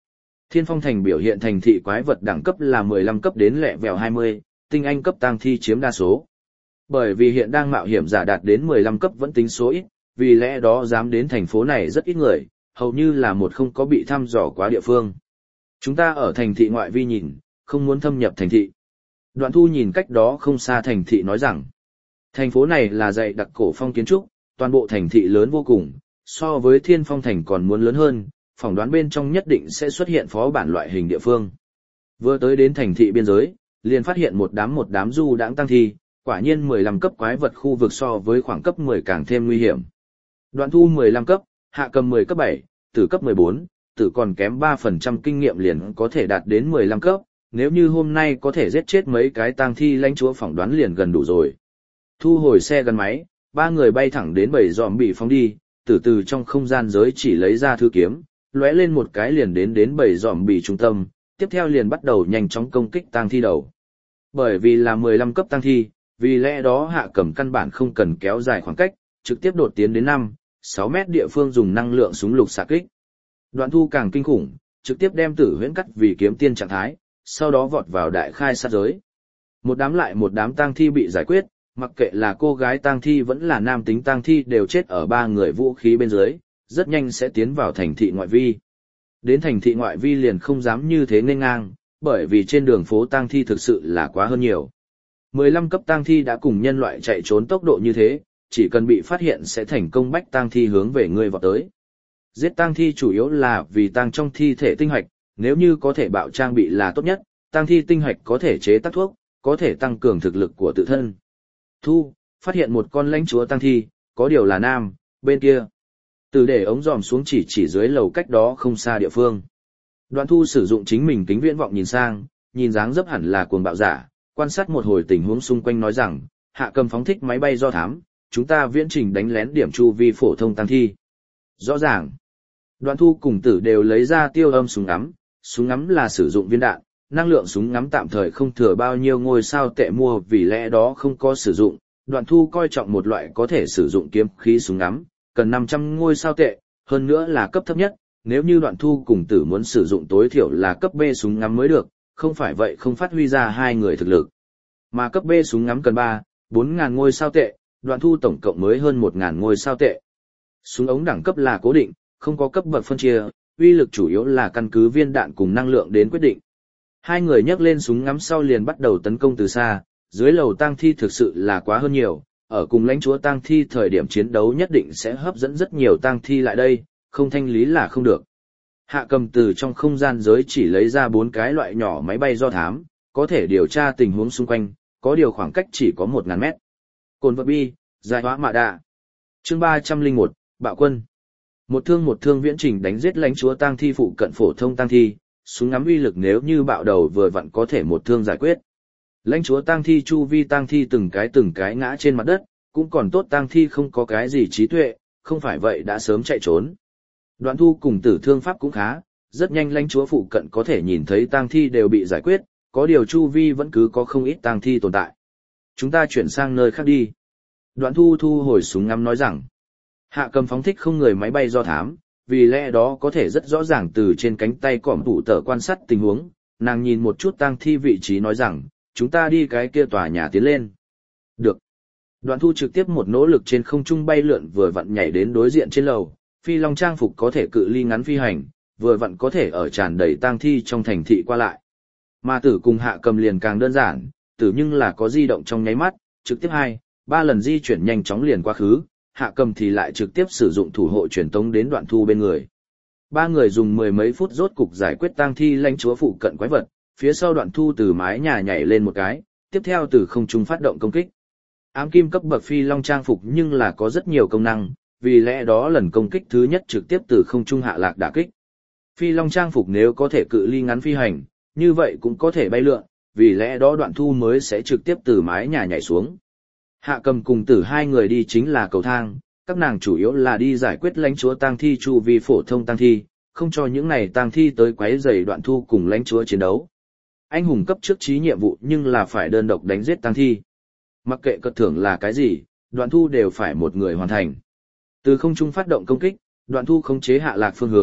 Thiên Phong Thành biểu hiện thành thị quái vật đẳng cấp là mười lăm cấp đến lẹ vèo hai mươi, tinh anh cấp tang thi chiếm đa số. Bởi vì hiện đang mạo hiểm giả đạt đến mười lăm cấp vẫn tính số ít, vì lẽ đó dám đến thành phố này rất ít người, hầu như là một không có bị thăm dò quá địa phương. Chúng ta ở thành thị ngoại vi nhìn, không muốn thâm nhập thành thị. Đoạn Thu nhìn cách đó không xa thành thị nói rằng, thành phố này là dạy đặc cổ phong kiến trúc, toàn bộ thành thị lớn vô cùng, so với Thiên Phong Thành còn muốn lớn hơn, phỏng đoán bên trong nhất định sẽ xuất hiện phó bản loại hình địa phương. Vừa tới đến thành thị biên giới, liền phát hiện một đám một đám du đãng tăng thi, quả nhiên mười lăm cấp quái vật khu vực so với khoảng cấp mười càng thêm nguy hiểm. Đoạn Thu mười lăm cấp, Hạ Cầm mười cấp bảy, Tử cấp mười bốn, Tử còn kém ba phần trăm kinh nghiệm liền có thể đạt đến mười lăm cấp, nếu như hôm nay có thể giết chết mấy cái tang thi lãnh chúa phỏng đoán liền gần đủ rồi. Thu hồi xe gắn máy, ba người bay thẳng đến bầy dòm bị phóng đi, từ từ trong không gian giới chỉ lấy ra thư kiếm, lóe lên một cái liền đến đến bầy dòm bị trung tâm, tiếp theo liền bắt đầu nhanh chóng công kích tang thi đầu. Bởi vì là mười lăm cấp tang thi, vì lẽ đó Hạ Cầm căn bản không cần kéo dài khoảng cách, trực tiếp đột tiến đến năm, sáu mét địa phương dùng năng lượng súng lục xạ kích. Đoạn Thu càng kinh khủng, trực tiếp đem Tử Huyễn cắt vì kiếm tiên trạng thái, sau đó vọt vào đại khai sát giới. Một đám lại một đám tang thi bị giải quyết, mặc kệ là cô gái tang thi vẫn là nam tính tang thi đều chết ở ba người vũ khí bên dưới, rất nhanh sẽ tiến vào thành thị ngoại vi. Đến thành thị ngoại vi liền không dám như thế nghênh ngang, bởi vì trên đường phố tang thi thực sự là quá hơn nhiều. mười lăm cấp tang thi đã cùng nhân loại chạy trốn tốc độ như thế, chỉ cần bị phát hiện sẽ thành công bách tang thi hướng về người vọt tới. Giết tang thi chủ yếu là vì tang trong thi thể tinh hạch, nếu như có thể bạo trang bị là tốt nhất, tang thi tinh hạch có thể chế tác thuốc, có thể tăng cường thực lực của tự thân. Thu, phát hiện một con lãnh chúa tang thi, có điều là nam, bên kia. Từ để ống dòm xuống chỉ chỉ dưới lầu cách đó không xa địa phương. Đoạn Thu sử dụng chính mình kính viễn vọng nhìn sang, nhìn dáng dấp hẳn là cuồng bạo giả, quan sát một hồi tình huống xung quanh nói rằng, Hạ Cầm phóng thích máy bay do thám, chúng ta viễn trình đánh lén điểm chu vi phổ thông tang thi. Rõ ràng. Đoạn Thu cùng Tử đều lấy ra tiêu âm súng ngắm, súng ngắm là sử dụng viên đạn, năng lượng súng ngắm tạm thời không thừa bao nhiêu ngôi sao tệ mua vì lẽ đó không có sử dụng. Đoạn Thu coi trọng một loại có thể sử dụng kiếm khí súng ngắm, cần năm trăm ngôi sao tệ, hơn nữa là cấp thấp nhất, nếu như Đoạn Thu cùng Tử muốn sử dụng tối thiểu là cấp B súng ngắm mới được, không phải vậy không phát huy ra hai người thực lực. Mà cấp B súng ngắm cần ba, bốn ngàn ngôi sao tệ, Đoạn Thu tổng cộng mới hơn một ngàn ngôi sao tệ. Súng ống đẳng cấp là cố định, không có cấp bậc phân chia, uy lực chủ yếu là căn cứ viên đạn cùng năng lượng đến quyết định. Hai người nhấc lên súng ngắm sau liền bắt đầu tấn công từ xa, dưới lầu tang thi thực sự là quá hơn nhiều, ở cùng lãnh chúa tang thi thời điểm chiến đấu nhất định sẽ hấp dẫn rất nhiều tang thi lại đây, không thanh lý là không được. Hạ Cầm từ trong không gian giới chỉ lấy ra bốn cái loại nhỏ máy bay do thám, có thể điều tra tình huống xung quanh, có điều khoảng cách chỉ có một ngàn mét. Cồn vật bi, giải hóa mạ đạ. Chương ba trăm lẻ một, Bạo quân. Một thương một thương viễn trình đánh giết lãnh chúa tang thi phụ cận phổ thông tang thi, súng ngắm uy lực nếu như bạo đầu vừa vặn có thể một thương giải quyết. Lãnh chúa tang thi chu vi tang thi từng cái từng cái ngã trên mặt đất, cũng còn tốt tang thi không có cái gì trí tuệ, không phải vậy đã sớm chạy trốn. Đoạn Thu cùng Tử thương pháp cũng khá, rất nhanh lãnh chúa phụ cận có thể nhìn thấy tang thi đều bị giải quyết, có điều chu vi vẫn cứ có không ít tang thi tồn tại. Chúng ta chuyển sang nơi khác đi. Đoạn Thu thu hồi súng ngắm nói rằng, Hạ Cầm phóng thích không người máy bay do thám, vì lẽ đó có thể rất rõ ràng từ trên cánh tay cỏm tủ tờ quan sát tình huống, nàng nhìn một chút tang thi vị trí nói rằng, chúng ta đi cái kia tòa nhà tiến lên. Được. Đoạn Thu trực tiếp một nỗ lực trên không trung bay lượn vừa vặn nhảy đến đối diện trên lầu, phi long trang phục có thể cự ly ngắn phi hành, vừa vặn có thể ở tràn đầy tang thi trong thành thị qua lại. Mà Tử cùng Hạ Cầm liền càng đơn giản, Tử nhưng là có di động trong nháy mắt, trực tiếp hai, ba lần di chuyển nhanh chóng liền quá khứ, Hạ Cầm thì lại trực tiếp sử dụng thủ hộ truyền tống đến Đoạn Thu bên người. Ba người dùng mười mấy phút rốt cục giải quyết tang thi lãnh chúa phụ cận quái vật, phía sau Đoạn Thu từ mái nhà nhảy lên một cái, tiếp theo từ không trung phát động công kích. Ám kim cấp bậc phi long trang phục nhưng là có rất nhiều công năng, vì lẽ đó lần công kích thứ nhất trực tiếp từ không trung hạ lạc đả kích. Phi long trang phục nếu có thể cự ly ngắn phi hành, như vậy cũng có thể bay lượn, vì lẽ đó Đoạn Thu mới sẽ trực tiếp từ mái nhà nhảy xuống. Hạ Cầm cùng Tử hai người đi chính là cầu thang, các nàng chủ yếu là đi giải quyết lãnh chúa tang thi chu vi phổ thông tang thi, không cho những này tang thi tới quấy rầy Đoạn Thu cùng lãnh chúa chiến đấu. Anh hùng cấp trước trí nhiệm vụ nhưng là phải đơn độc đánh giết tang thi. Mặc kệ cất thưởng là cái gì, Đoạn Thu đều phải một người hoàn thành. Từ không trung phát động công kích, Đoạn Thu khống chế hạ lạc phương hướng,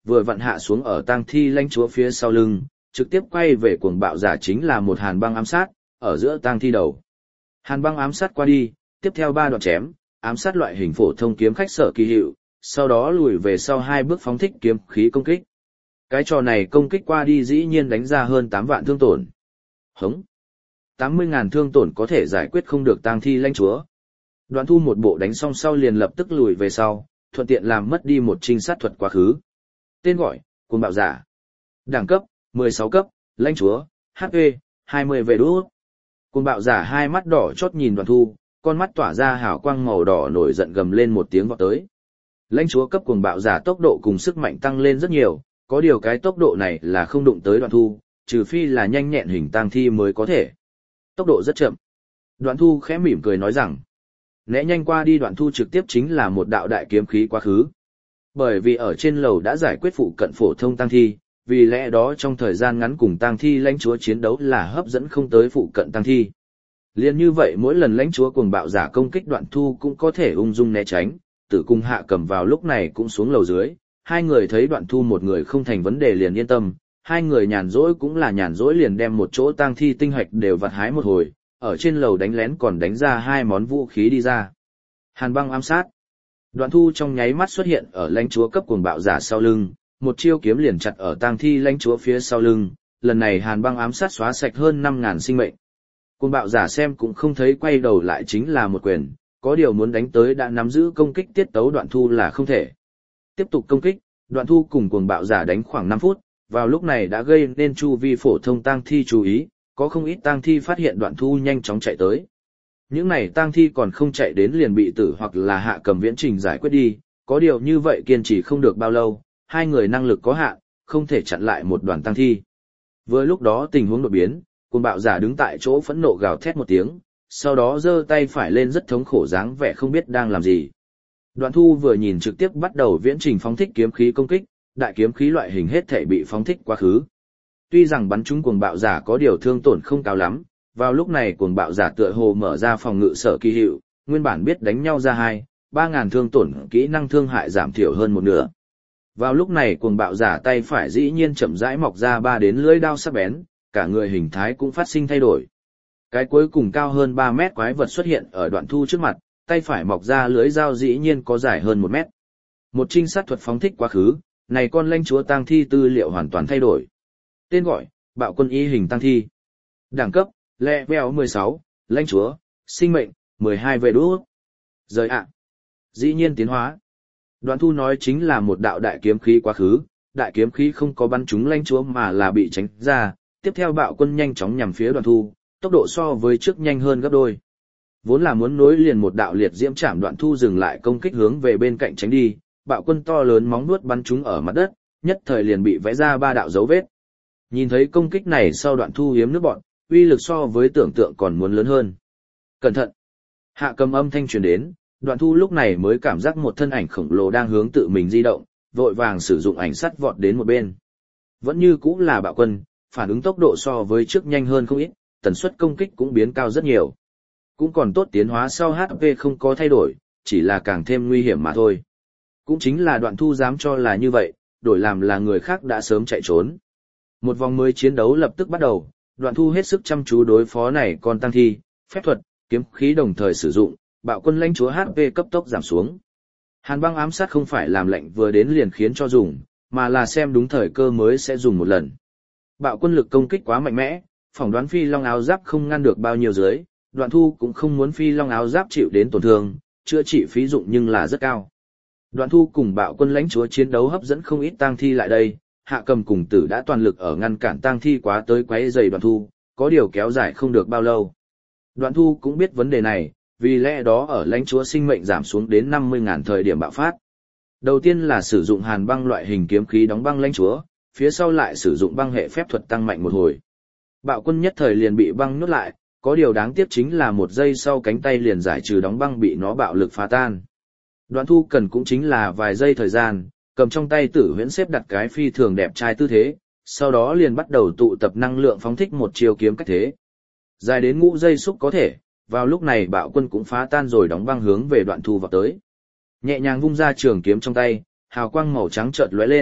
vừa vặn hạ xuống ở tang thi lãnh chúa phía sau lưng, trực tiếp quay về cuồng bạo giả chính là một hàn băng ám sát, ở giữa tang thi đầu. Hàn băng ám sát qua đi, tiếp theo ba đoạn chém, ám sát loại hình phổ thông kiếm khách sở kỳ hiệu, sau đó lùi về sau hai bước phóng thích kiếm khí công kích. Cái trò này công kích qua đi dĩ nhiên đánh ra hơn tám vạn thương tổn. Hống! tám mươi ngàn thương tổn có thể giải quyết không được tang thi lãnh chúa. Đoạn Thu một bộ đánh xong sau liền lập tức lùi về sau, thuận tiện làm mất đi một trinh sát thuật quá khứ. Tên gọi, cuồng bạo giả. Đẳng cấp, mười sáu cấp, lãnh chúa, hát pê, hai mươi về đút. Cuồng bạo giả hai mắt đỏ chót nhìn Đoạn Thu, con mắt tỏa ra hào quang màu đỏ nổi giận gầm lên một tiếng vọt tới. Lãnh chúa cấp cuồng bạo giả tốc độ cùng sức mạnh tăng lên rất nhiều, có điều cái tốc độ này là không đụng tới Đoạn Thu, trừ phi là nhanh nhẹn hình tang thi mới có thể. Tốc độ rất chậm. Đoạn Thu khẽ mỉm cười nói rằng, né nhanh qua đi Đoạn Thu trực tiếp chính là một đạo đại kiếm khí quá khứ. Bởi vì ở trên lầu đã giải quyết phụ cận phổ thông tang thi, vì lẽ đó trong thời gian ngắn cùng tang thi lãnh chúa chiến đấu là hấp dẫn không tới phụ cận tang thi. Liên như vậy mỗi lần lãnh chúa cuồng bạo giả công kích Đoạn Thu cũng có thể ung dung né tránh, Tử Cung Hạ Cầm vào lúc này cũng xuống lầu dưới, hai người thấy Đoạn Thu một người không thành vấn đề liền yên tâm, hai người nhàn rỗi cũng là nhàn rỗi liền đem một chỗ tang thi tinh hạch đều vặt hái một hồi, ở trên lầu đánh lén còn đánh ra hai món vũ khí đi ra. Hàn băng ám sát. Đoạn Thu trong nháy mắt xuất hiện ở lãnh chúa cấp cuồng bạo giả sau lưng, một chiêu kiếm liền chặt ở tang thi lãnh chúa phía sau lưng, lần này hàn băng ám sát xóa sạch hơn năm ngàn sinh mệnh. Cuồng bạo giả xem cũng không thấy quay đầu lại chính là một quyền, có điều muốn đánh tới đã nắm giữ công kích tiết tấu Đoạn Thu là không thể. Tiếp tục công kích, Đoạn Thu cùng cuồng bạo giả đánh khoảng năm phút, vào lúc này đã gây nên chu vi phổ thông tang thi chú ý, có không ít tang thi phát hiện Đoạn Thu nhanh chóng chạy tới. Những này tang thi còn không chạy đến liền bị Tử hoặc là Hạ Cầm viễn trình giải quyết đi, có điều như vậy kiên trì không được bao lâu, hai người năng lực có hạn, không thể chặn lại một đoàn tang thi. Vừa lúc đó tình huống đột biến, cuồng bạo giả đứng tại chỗ phẫn nộ gào thét một tiếng, sau đó giơ tay phải lên rất thống khổ dáng vẻ không biết đang làm gì. Đoạn Thu vừa nhìn trực tiếp bắt đầu viễn trình phóng thích kiếm khí công kích, đại kiếm khí loại hình hết thể bị phóng thích quá khứ. Tuy rằng bắn trúng cuồng bạo giả có điều thương tổn không cao lắm, vào lúc này cuồng bạo giả tựa hồ mở ra phòng ngự sở kỳ hiệu, nguyên bản biết đánh nhau ra hai, ba ngàn thương tổn kỹ năng thương hại giảm thiểu hơn một nửa. Vào lúc này cuồng bạo giả tay phải dĩ nhiên chậm rãi mọc ra ba đến lưỡi đao sắc bén, cả người hình thái cũng phát sinh thay đổi. Cái cuối cùng cao hơn ba mét quái vật xuất hiện ở Đoạn Thu trước mặt, tay phải mọc ra lưỡi dao dĩ nhiên có dài hơn một mét. Một trinh sát thuật phóng thích quá khứ, này con lãnh chúa tang thi tư liệu hoàn toàn thay đổi. Tên gọi, bạo quân y hình tang thi. Đẳng cấp, level mười sáu, lãnh chúa, sinh mệnh, mười hai về đút. Rời ạ. Dĩ nhiên tiến hóa. Đoạn Thu nói chính là một đạo đại kiếm khí quá khứ, đại kiếm khí không có bắn trúng lãnh chúa mà là bị tránh ra, tiếp theo bạo quân nhanh chóng nhằm phía Đoạn Thu, tốc độ so với trước nhanh hơn gấp đôi. Vốn là muốn nối liền một đạo liệt diễm chạm Đoạn Thu dừng lại công kích hướng về bên cạnh tránh đi, bạo quân to lớn móng vuốt bắn trúng ở mặt đất, nhất thời liền bị vẽ ra ba đạo dấu vết. Nhìn thấy công kích này sau Đoạn Thu hiếm nước bọn, uy lực so với tưởng tượng còn muốn lớn hơn. Cẩn thận! Hạ Cầm âm thanh truyền đến, Đoạn Thu lúc này mới cảm giác một thân ảnh khổng lồ đang hướng tự mình di động, vội vàng sử dụng ảnh sắt vọt đến một bên. Vẫn như cũng là bạo quân, phản ứng tốc độ so với trước nhanh hơn không ít, tần suất công kích cũng biến cao rất nhiều. Cũng còn tốt tiến hóa sau hát pê không có thay đổi, chỉ là càng thêm nguy hiểm mà thôi. Cũng chính là Đoạn Thu dám cho là như vậy, đổi làm là người khác đã sớm chạy trốn. Một vòng mới chiến đấu lập tức bắt đầu, Đoạn Thu hết sức chăm chú đối phó này con tăng thi, phép thuật, kiếm khí đồng thời sử dụng, bạo quân lãnh chúa hát pê cấp tốc giảm xuống. Hàn băng ám sát không phải làm lệnh vừa đến liền khiến cho dùng, mà là xem đúng thời cơ mới sẽ dùng một lần. Bạo quân lực công kích quá mạnh mẽ, phỏng đoán phi long áo giáp không ngăn được bao nhiêu dưới, Đoạn Thu cũng không muốn phi long áo giáp chịu đến tổn thương, chữa trị phí dụng nhưng là rất cao. Đoạn Thu cùng bạo quân lãnh chúa chiến đấu hấp dẫn không ít tang thi lại đây, Hạ Cầm cùng Tử đã toàn lực ở ngăn cản tang thi quá tới quấy rầy Đoạn Thu, có điều kéo dài không được bao lâu. Đoạn Thu cũng biết vấn đề này, vì lẽ đó ở lãnh chúa sinh mệnh giảm xuống đến năm mươi ngàn thời điểm bạo phát. Đầu tiên là sử dụng hàn băng loại hình kiếm khí đóng băng lãnh chúa, phía sau lại sử dụng băng hệ phép thuật tăng mạnh một hồi. Bạo quân nhất thời liền bị băng nuốt lại, có điều đáng tiếc chính là một giây sau cánh tay liền giải trừ đóng băng bị nó bạo lực phá tan. Đoạn Thu cần cũng chính là vài giây thời gian, cầm trong tay Tử Huyễn xếp đặt cái phi thường đẹp trai tư thế, sau đó liền bắt đầu tụ tập năng lượng phóng thích một chiều kiếm cách thế. Dài đến ngũ giây xúc có thể, vào lúc này bạo quân cũng phá tan rồi đóng băng hướng về Đoạn Thu vào tới. Nhẹ nhàng vung ra trường kiếm trong tay, hào quang màu trắng chợt lóe lên,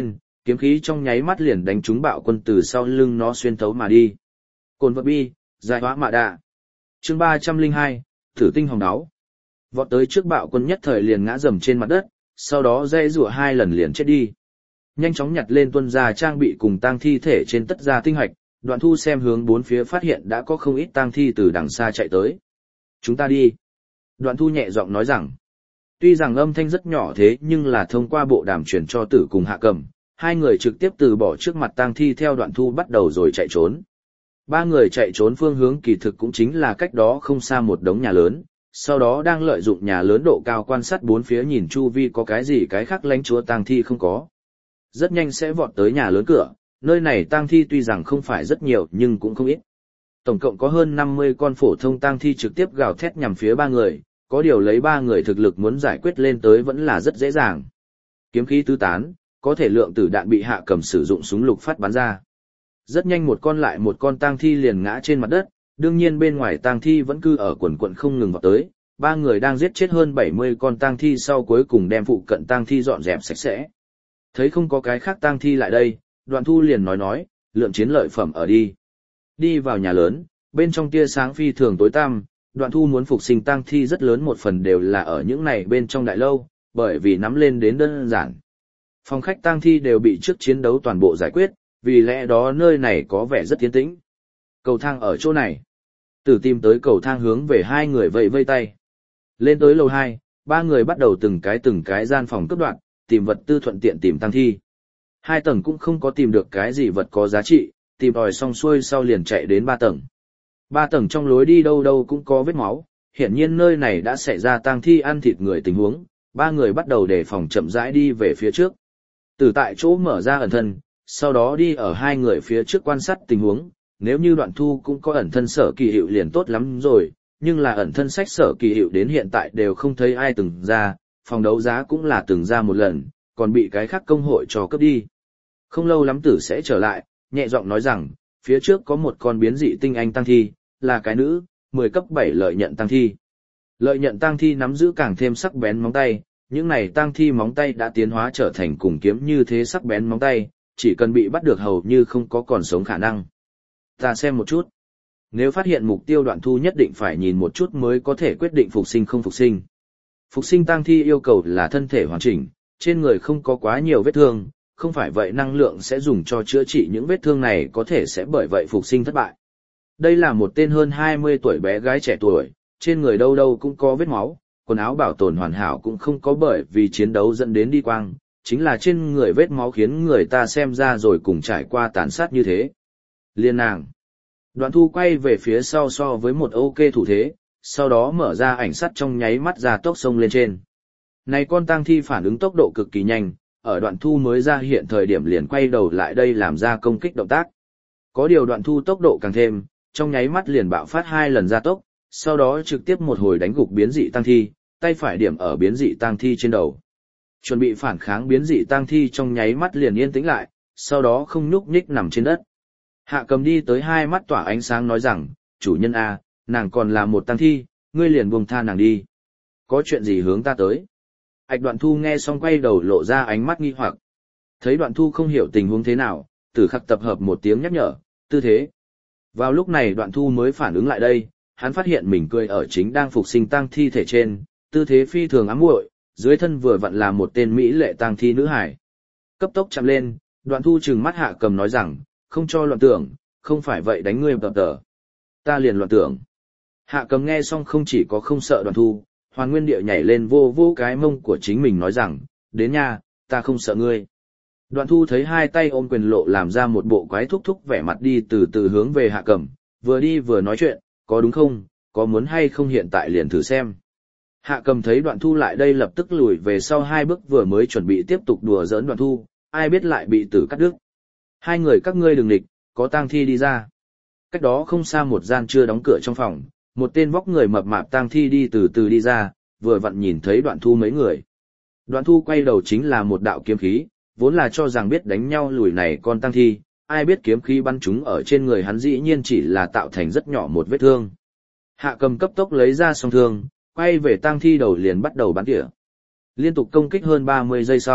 kiếm khí trong nháy mắt liền đánh trúng Bạo Quân từ sau lưng nó xuyên thấu mà đi. Cồn vật bi, giải hóa mạ đạ. Chương ba trăm linh hai, Thử tinh hồng đáo. Vọt tới trước Bạo Quân nhất thời liền ngã rầm trên mặt đất, sau đó dây rủa hai lần liền chết đi. Nhanh chóng nhặt lên tuân ra trang bị cùng tang thi thể trên tất gia tinh hoạch, Đoạn Thu xem hướng bốn phía phát hiện đã có không ít tang thi từ đằng xa chạy tới. Chúng ta đi. Đoạn Thu nhẹ giọng nói rằng, tuy rằng âm thanh rất nhỏ thế nhưng là thông qua bộ đàm truyền cho Tử cùng Hạ Cầm, hai người trực tiếp từ bỏ trước mặt tang thi theo Đoạn Thu bắt đầu rồi chạy trốn. Ba người chạy trốn phương hướng kỳ thực cũng chính là cách đó không xa một đống nhà lớn, sau đó đang lợi dụng nhà lớn độ cao quan sát bốn phía nhìn chu vi có cái gì cái khác lánh chúa tang thi không có. Rất nhanh sẽ vọt tới nhà lớn cửa, nơi này tang thi tuy rằng không phải rất nhiều nhưng cũng không ít. Tổng cộng có hơn năm mươi con phổ thông tang thi trực tiếp gào thét nhằm phía ba người, có điều lấy ba người thực lực muốn giải quyết lên tới vẫn là rất dễ dàng. Kiếm khí tứ tán, có thể lượng tử đạn bị Hạ Cầm sử dụng súng lục phát bắn ra. Rất nhanh một con lại một con tang thi liền ngã trên mặt đất, đương nhiên bên ngoài tang thi vẫn cứ ở quần quận không ngừng vào tới, ba người đang giết chết hơn bảy mươi con tang thi sau cuối cùng đem phụ cận tang thi dọn dẹp sạch sẽ. Thấy không có cái khác tang thi lại đây, Đoạn Thu liền nói nói, lượng chiến lợi phẩm ở đi. Đi vào nhà lớn, bên trong tia sáng phi thường tối tăm, Đoạn Thu muốn phục sinh tang thi rất lớn một phần đều là ở những này bên trong đại lâu, bởi vì nắm lên đến đơn giản. Phòng khách tang thi đều bị trước chiến đấu toàn bộ giải quyết, vì lẽ đó nơi này có vẻ rất yên tĩnh. Cầu thang ở chỗ này. Tử tìm tới cầu thang hướng về hai người vẫy vây tay. Lên tới lầu hai, ba người bắt đầu từng cái từng cái gian phòng cấp đoạn, tìm vật tư thuận tiện tìm tang thi. Hai tầng cũng không có tìm được cái gì vật có giá trị, tìm tòi xong xuôi sau liền chạy đến ba tầng. Ba tầng trong lối đi đâu đâu cũng có vết máu, hiển nhiên nơi này đã xảy ra tang thi ăn thịt người tình huống, ba người bắt đầu đề phòng chậm rãi đi về phía trước. Từ tại chỗ mở ra ẩn thân, sau đó đi ở hai người phía trước quan sát tình huống, nếu như Đoạn Thu cũng có ẩn thân sở kỳ hiệu liền tốt lắm rồi, nhưng là ẩn thân sách sở kỳ hiệu đến hiện tại đều không thấy ai từng ra, phòng đấu giá cũng là từng ra một lần, còn bị cái khác công hội cho cướp đi. Không lâu lắm Tử sẽ trở lại, nhẹ giọng nói rằng, phía trước có một con biến dị tinh anh tăng thi, là cái nữ, mười cấp bảy lợi nhận tăng thi. Lợi nhận tăng thi nắm giữ càng thêm sắc bén móng tay, những này tăng thi móng tay đã tiến hóa trở thành cùng kiếm như thế sắc bén móng tay, chỉ cần bị bắt được hầu như không có còn sống khả năng. Ta xem một chút. Nếu phát hiện mục tiêu Đoạn Thu nhất định phải nhìn một chút mới có thể quyết định phục sinh không phục sinh. Phục sinh tăng thi yêu cầu là thân thể hoàn chỉnh, trên người không có quá nhiều vết thương, không phải vậy năng lượng sẽ dùng cho chữa trị những vết thương này có thể sẽ bởi vậy phục sinh thất bại. Đây là một tên hơn hai mươi tuổi bé gái trẻ tuổi, trên người đâu đâu cũng có vết máu, quần áo bảo tồn hoàn hảo cũng không có bởi vì chiến đấu dẫn đến đi quang, chính là trên người vết máu khiến người ta xem ra rồi cùng trải qua tàn sát như thế. Liên nàng. Đoạn Thu quay về phía sau so với một ok thủ thế, sau đó mở ra ảnh sắt trong nháy mắt ra tốc sông lên trên. Này con tang thi phản ứng tốc độ cực kỳ nhanh, ở Đoạn Thu mới ra hiện thời điểm liền quay đầu lại đây làm ra công kích động tác. Có điều Đoạn Thu tốc độ càng thêm, trong nháy mắt liền bạo phát hai lần gia tốc, sau đó trực tiếp một hồi đánh gục biến dị tang thi, tay phải điểm ở biến dị tang thi trên đầu. Chuẩn bị phản kháng biến dị tang thi trong nháy mắt liền yên tĩnh lại, sau đó không nhúc nhích nằm trên đất. Hạ Cầm đi tới hai mắt tỏa ánh sáng nói rằng, chủ nhân a, nàng còn là một tang thi, ngươi liền buông tha nàng đi. Có chuyện gì hướng ta tới? Ảch Đoạn Thu nghe xong quay đầu lộ ra ánh mắt nghi hoặc. Thấy Đoạn Thu không hiểu tình huống thế nào, Tử Khắc tập hợp một tiếng nhắc nhở, tư thế. Vào lúc này Đoạn Thu mới phản ứng lại đây, hắn phát hiện mình cười ở chính đang phục sinh tang thi thể trên, tư thế phi thường ám muội, dưới thân vừa vặn là một tên mỹ lệ tang thi nữ hải. Cấp tốc chạm lên, Đoạn Thu trừng mắt Hạ Cầm nói rằng, không cho loạn tưởng, không phải vậy đánh ngươi tập tờ. Ta liền loạn tưởng. Hạ Cầm nghe xong không chỉ có không sợ Đoạn Thu, hoàn nguyên địa nhảy lên vô vô cái mông của chính mình nói rằng, đến nha, ta không sợ ngươi. Đoạn Thu thấy hai tay ôm quyền lộ làm ra một bộ quái thúc thúc vẻ mặt đi từ từ hướng về Hạ Cầm, vừa đi vừa nói chuyện, có đúng không, có muốn hay không hiện tại liền thử xem. Hạ Cầm thấy Đoạn Thu lại đây lập tức lùi về sau hai bước vừa mới chuẩn bị tiếp tục đùa giỡn Đoạn Thu, ai biết lại bị Tử cắt đứt. Hai người các ngươi đừng địch, có tang thi đi ra. Cách đó không xa một gian chưa đóng cửa trong phòng, một tên vóc người mập mạp tang thi đi từ từ đi ra, vừa vặn nhìn thấy Đoạn Thu mấy người. Đoạn Thu quay đầu chính là một đạo kiếm khí, vốn là cho rằng biết đánh nhau lùi này con tang thi, ai biết kiếm khí bắn trúng ở trên người hắn dĩ nhiên chỉ là tạo thành rất nhỏ một vết thương. Hạ Cầm cấp tốc lấy ra song thương, quay về tang thi đầu liền bắt đầu bắn tỉa. Liên tục công kích hơn ba mươi giây sau,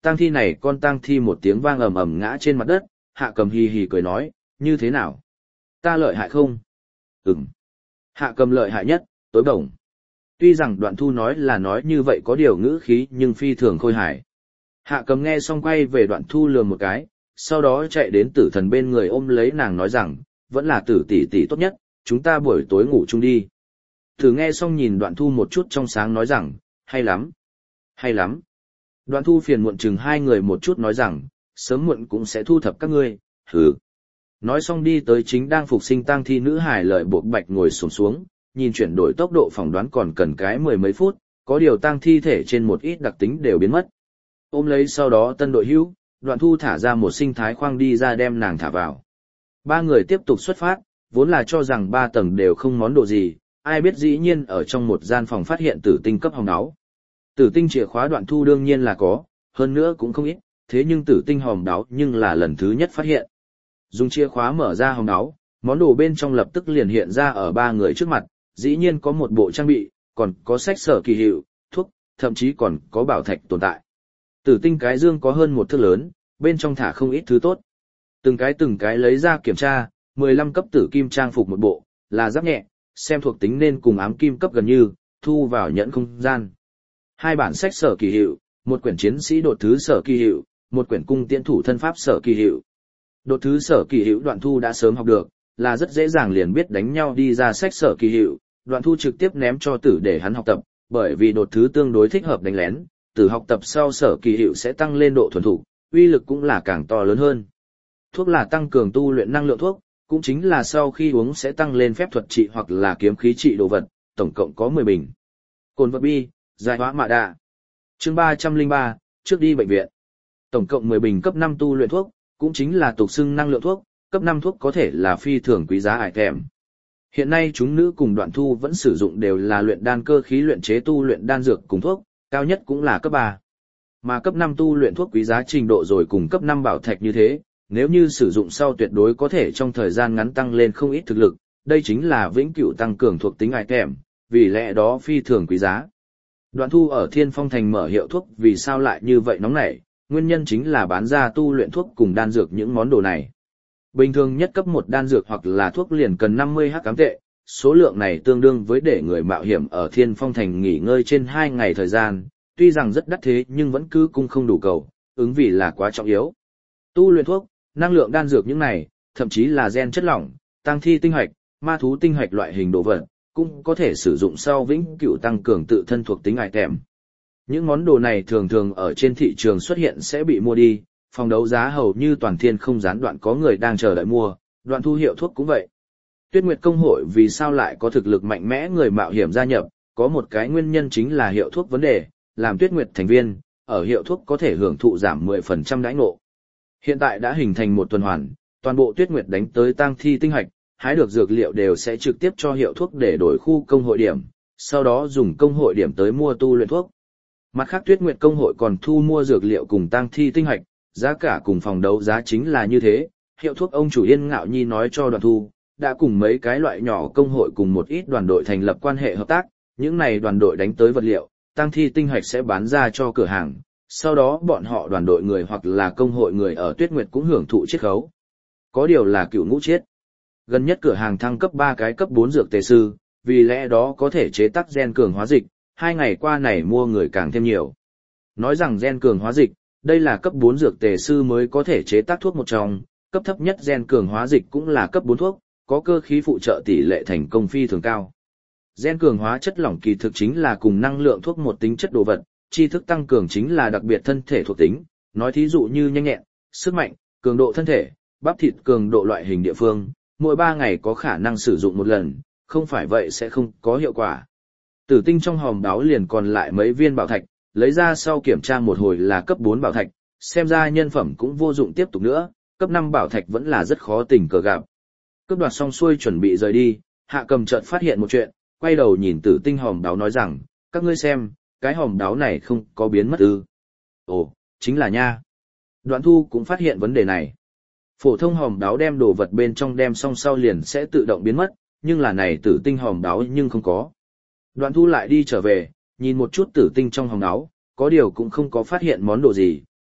tang thi này con tang thi một tiếng vang ầm ầm ngã trên mặt đất, Hạ Cầm hì hì cười nói, như thế nào? Ta lợi hại không? Ừm. Hạ Cầm lợi hại nhất, tối bổng. Tuy rằng Đoạn Thu nói là nói như vậy có điều ngữ khí nhưng phi thường khôi hài. Hạ Cầm nghe xong quay về Đoạn Thu lườm một cái, sau đó chạy đến Tử Thần bên người ôm lấy nàng nói rằng, vẫn là Tử tỷ tỷ tốt nhất, chúng ta buổi tối ngủ chung đi. Tử nghe xong nhìn Đoạn Thu một chút trong sáng nói rằng, hay lắm, hay lắm. Đoạn Thu phiền muộn chừng hai người một chút nói rằng, sớm muộn cũng sẽ thu thập các ngươi, hừ. Nói xong đi tới chính đang phục sinh tang thi nữ hài lợi buộc bạch ngồi xổm xuống, nhìn chuyển đổi tốc độ phỏng đoán còn cần cái mười mấy phút, có điều tang thi thể trên một ít đặc tính đều biến mất. Ôm lấy sau đó tân đội hữu, Đoạn Thu thả ra một sinh thái khoang đi ra đem nàng thả vào. Ba người tiếp tục xuất phát, vốn là cho rằng ba tầng đều không món đồ gì, ai biết dĩ nhiên ở trong một gian phòng phát hiện tử tinh cấp hồng đáo. Tử tinh chìa khóa Đoạn Thu đương nhiên là có, hơn nữa cũng không ít, thế nhưng tử tinh hồng đáo nhưng là lần thứ nhất phát hiện. Dùng chìa khóa mở ra hồng đáo, món đồ bên trong lập tức liền hiện ra ở ba người trước mặt, dĩ nhiên có một bộ trang bị, còn có sách sở kỳ hiệu, thuốc, thậm chí còn có bảo thạch tồn tại. Tử tinh cái dương có hơn một thước lớn, bên trong thả không ít thứ tốt. Từng cái từng cái lấy ra kiểm tra, mười lăm cấp tử kim trang phục một bộ, là giáp nhẹ, xem thuộc tính nên cùng ám kim cấp gần như, thu vào nhẫn không gian. Hai bản sách sở kỳ hiệu, một quyển chiến sĩ đột thứ sở kỳ hiệu, một quyển cung tiễn thủ thân pháp sở kỳ hiệu. Đột thứ sở kỳ hiệu Đoạn Thu đã sớm học được, là rất dễ dàng liền biết đánh nhau đi ra sách sở kỳ hiệu, Đoạn Thu trực tiếp ném cho Tử để hắn học tập, bởi vì đột thứ tương đối thích hợp đánh lén, Tử học tập sau sở kỳ hiệu sẽ tăng lên độ thuần thục, uy lực cũng là càng to lớn hơn. Thuốc là tăng cường tu luyện năng lượng thuốc, cũng chính là sau khi uống sẽ tăng lên phép thuật trị hoặc là kiếm khí trị đồ vật, tổng cộng có mười bình. Cồn vật bi, giải hóa mạ đạ. Chương ba trăm lẻ ba, trước đi bệnh viện. Tổng cộng mười bình cấp năm tu luyện thuốc, cũng chính là tục xưng năng lượng thuốc, cấp năm thuốc có thể là phi thường quý giá ải thèm. Hiện nay chúng nữ cùng Đoạn Thu vẫn sử dụng đều là luyện đan cơ khí luyện chế tu luyện đan dược cùng thuốc, cao nhất cũng là cấp ba. Mà cấp năm tu luyện thuốc quý giá trình độ rồi cùng cấp năm bảo thạch như thế, nếu như sử dụng sau tuyệt đối có thể trong thời gian ngắn tăng lên không ít thực lực, đây chính là vĩnh cửu tăng cường thuộc tính ải thèm, vì lẽ đó phi thường quý giá. Đoạn Thu ở Thiên Phong Thành mở hiệu thuốc vì sao lại như vậy nóng nảy, nguyên nhân chính là bán ra tu luyện thuốc cùng đan dược những món đồ này. Bình thường nhất cấp một đan dược hoặc là thuốc liền cần năm mươi hắc ám tệ, số lượng này tương đương với để người mạo hiểm ở Thiên Phong Thành nghỉ ngơi trên hai ngày thời gian, tuy rằng rất đắt thế nhưng vẫn cứ cung không đủ cầu, ứng vì là quá trọng yếu. Tu luyện thuốc, năng lượng đan dược những này, thậm chí là gen chất lỏng, tăng thi tinh hạch, ma thú tinh hạch loại hình đồ vật, cũng có thể sử dụng sau vĩnh cửu tăng cường tự thân thuộc tính ải tèm. Những món đồ này thường thường ở trên thị trường xuất hiện sẽ bị mua đi, phòng đấu giá hầu như toàn thiên không gián đoạn có người đang chờ đợi mua, Đoạn Thu hiệu thuốc cũng vậy. Tuyết Nguyệt Công hội vì sao lại có thực lực mạnh mẽ người mạo hiểm gia nhập, có một cái nguyên nhân chính là hiệu thuốc vấn đề, làm Tuyết Nguyệt thành viên, ở hiệu thuốc có thể hưởng thụ giảm mười phần trăm đãi ngộ. Hiện tại đã hình thành một tuần hoàn, toàn bộ Tuyết Nguyệt đánh tới tang thi tinh hạch, hái được dược liệu đều sẽ trực tiếp cho hiệu thuốc để đổi khu công hội điểm, sau đó dùng công hội điểm tới mua tu luyện thuốc. Mặt khác Tuyết Nguyệt công hội còn thu mua dược liệu cùng tang thi tinh hạch, giá cả cùng phòng đấu giá chính là như thế. Hiệu thuốc ông chủ Yên Ngạo Nhi nói cho Đoạn Thu, đã cùng mấy cái loại nhỏ công hội cùng một ít đoàn đội thành lập quan hệ hợp tác, những này đoàn đội đánh tới vật liệu, tang thi tinh hạch sẽ bán ra cho cửa hàng, sau đó bọn họ đoàn đội người hoặc là công hội người ở Tuyết Nguyệt cũng hưởng thụ chiết khấu. Có điều là cựu ngũ chiết. Gần nhất cửa hàng thăng cấp ba cái cấp bốn dược tề sư, vì lẽ đó có thể chế tác gen cường hóa dịch, hai ngày qua này mua người càng thêm nhiều. Nói rằng gen cường hóa dịch, đây là cấp bốn dược tề sư mới có thể chế tác thuốc một trong, cấp thấp nhất gen cường hóa dịch cũng là cấp bốn thuốc, có cơ khí phụ trợ tỷ lệ thành công phi thường cao. Gen cường hóa chất lỏng kỳ thực chính là cùng năng lượng thuốc một tính chất đồ vật, tri thức tăng cường chính là đặc biệt thân thể thuộc tính, nói thí dụ như nhanh nhẹn, sức mạnh, cường độ thân thể, bắp thịt cường độ loại hình địa phương, mỗi ba ngày có khả năng sử dụng một lần, không phải vậy sẽ không có hiệu quả. Tử tinh trong hòm đáo liền còn lại mấy viên bảo thạch, lấy ra sau kiểm tra một hồi là cấp bốn bảo thạch, xem ra nhân phẩm cũng vô dụng tiếp tục nữa, cấp năm bảo thạch vẫn là rất khó tình cờ gặp. Cướp đoạt xong xuôi chuẩn bị rời đi, Hạ Cầm chợt phát hiện một chuyện, quay đầu nhìn Tử tinh hòm đáo nói rằng, các ngươi xem, cái hòm đáo này không có biến mất ư? Ồ, chính là nha. Đoạn Thu cũng phát hiện vấn đề này. Phổ thông hòm đáo đem đồ vật bên trong đem xong sau liền sẽ tự động biến mất, nhưng là này Tử tinh hòm đáo nhưng không có. Đoạn Thu lại đi trở về, nhìn một chút Tử tinh trong hòm đáo, có điều cũng không có phát hiện món đồ gì,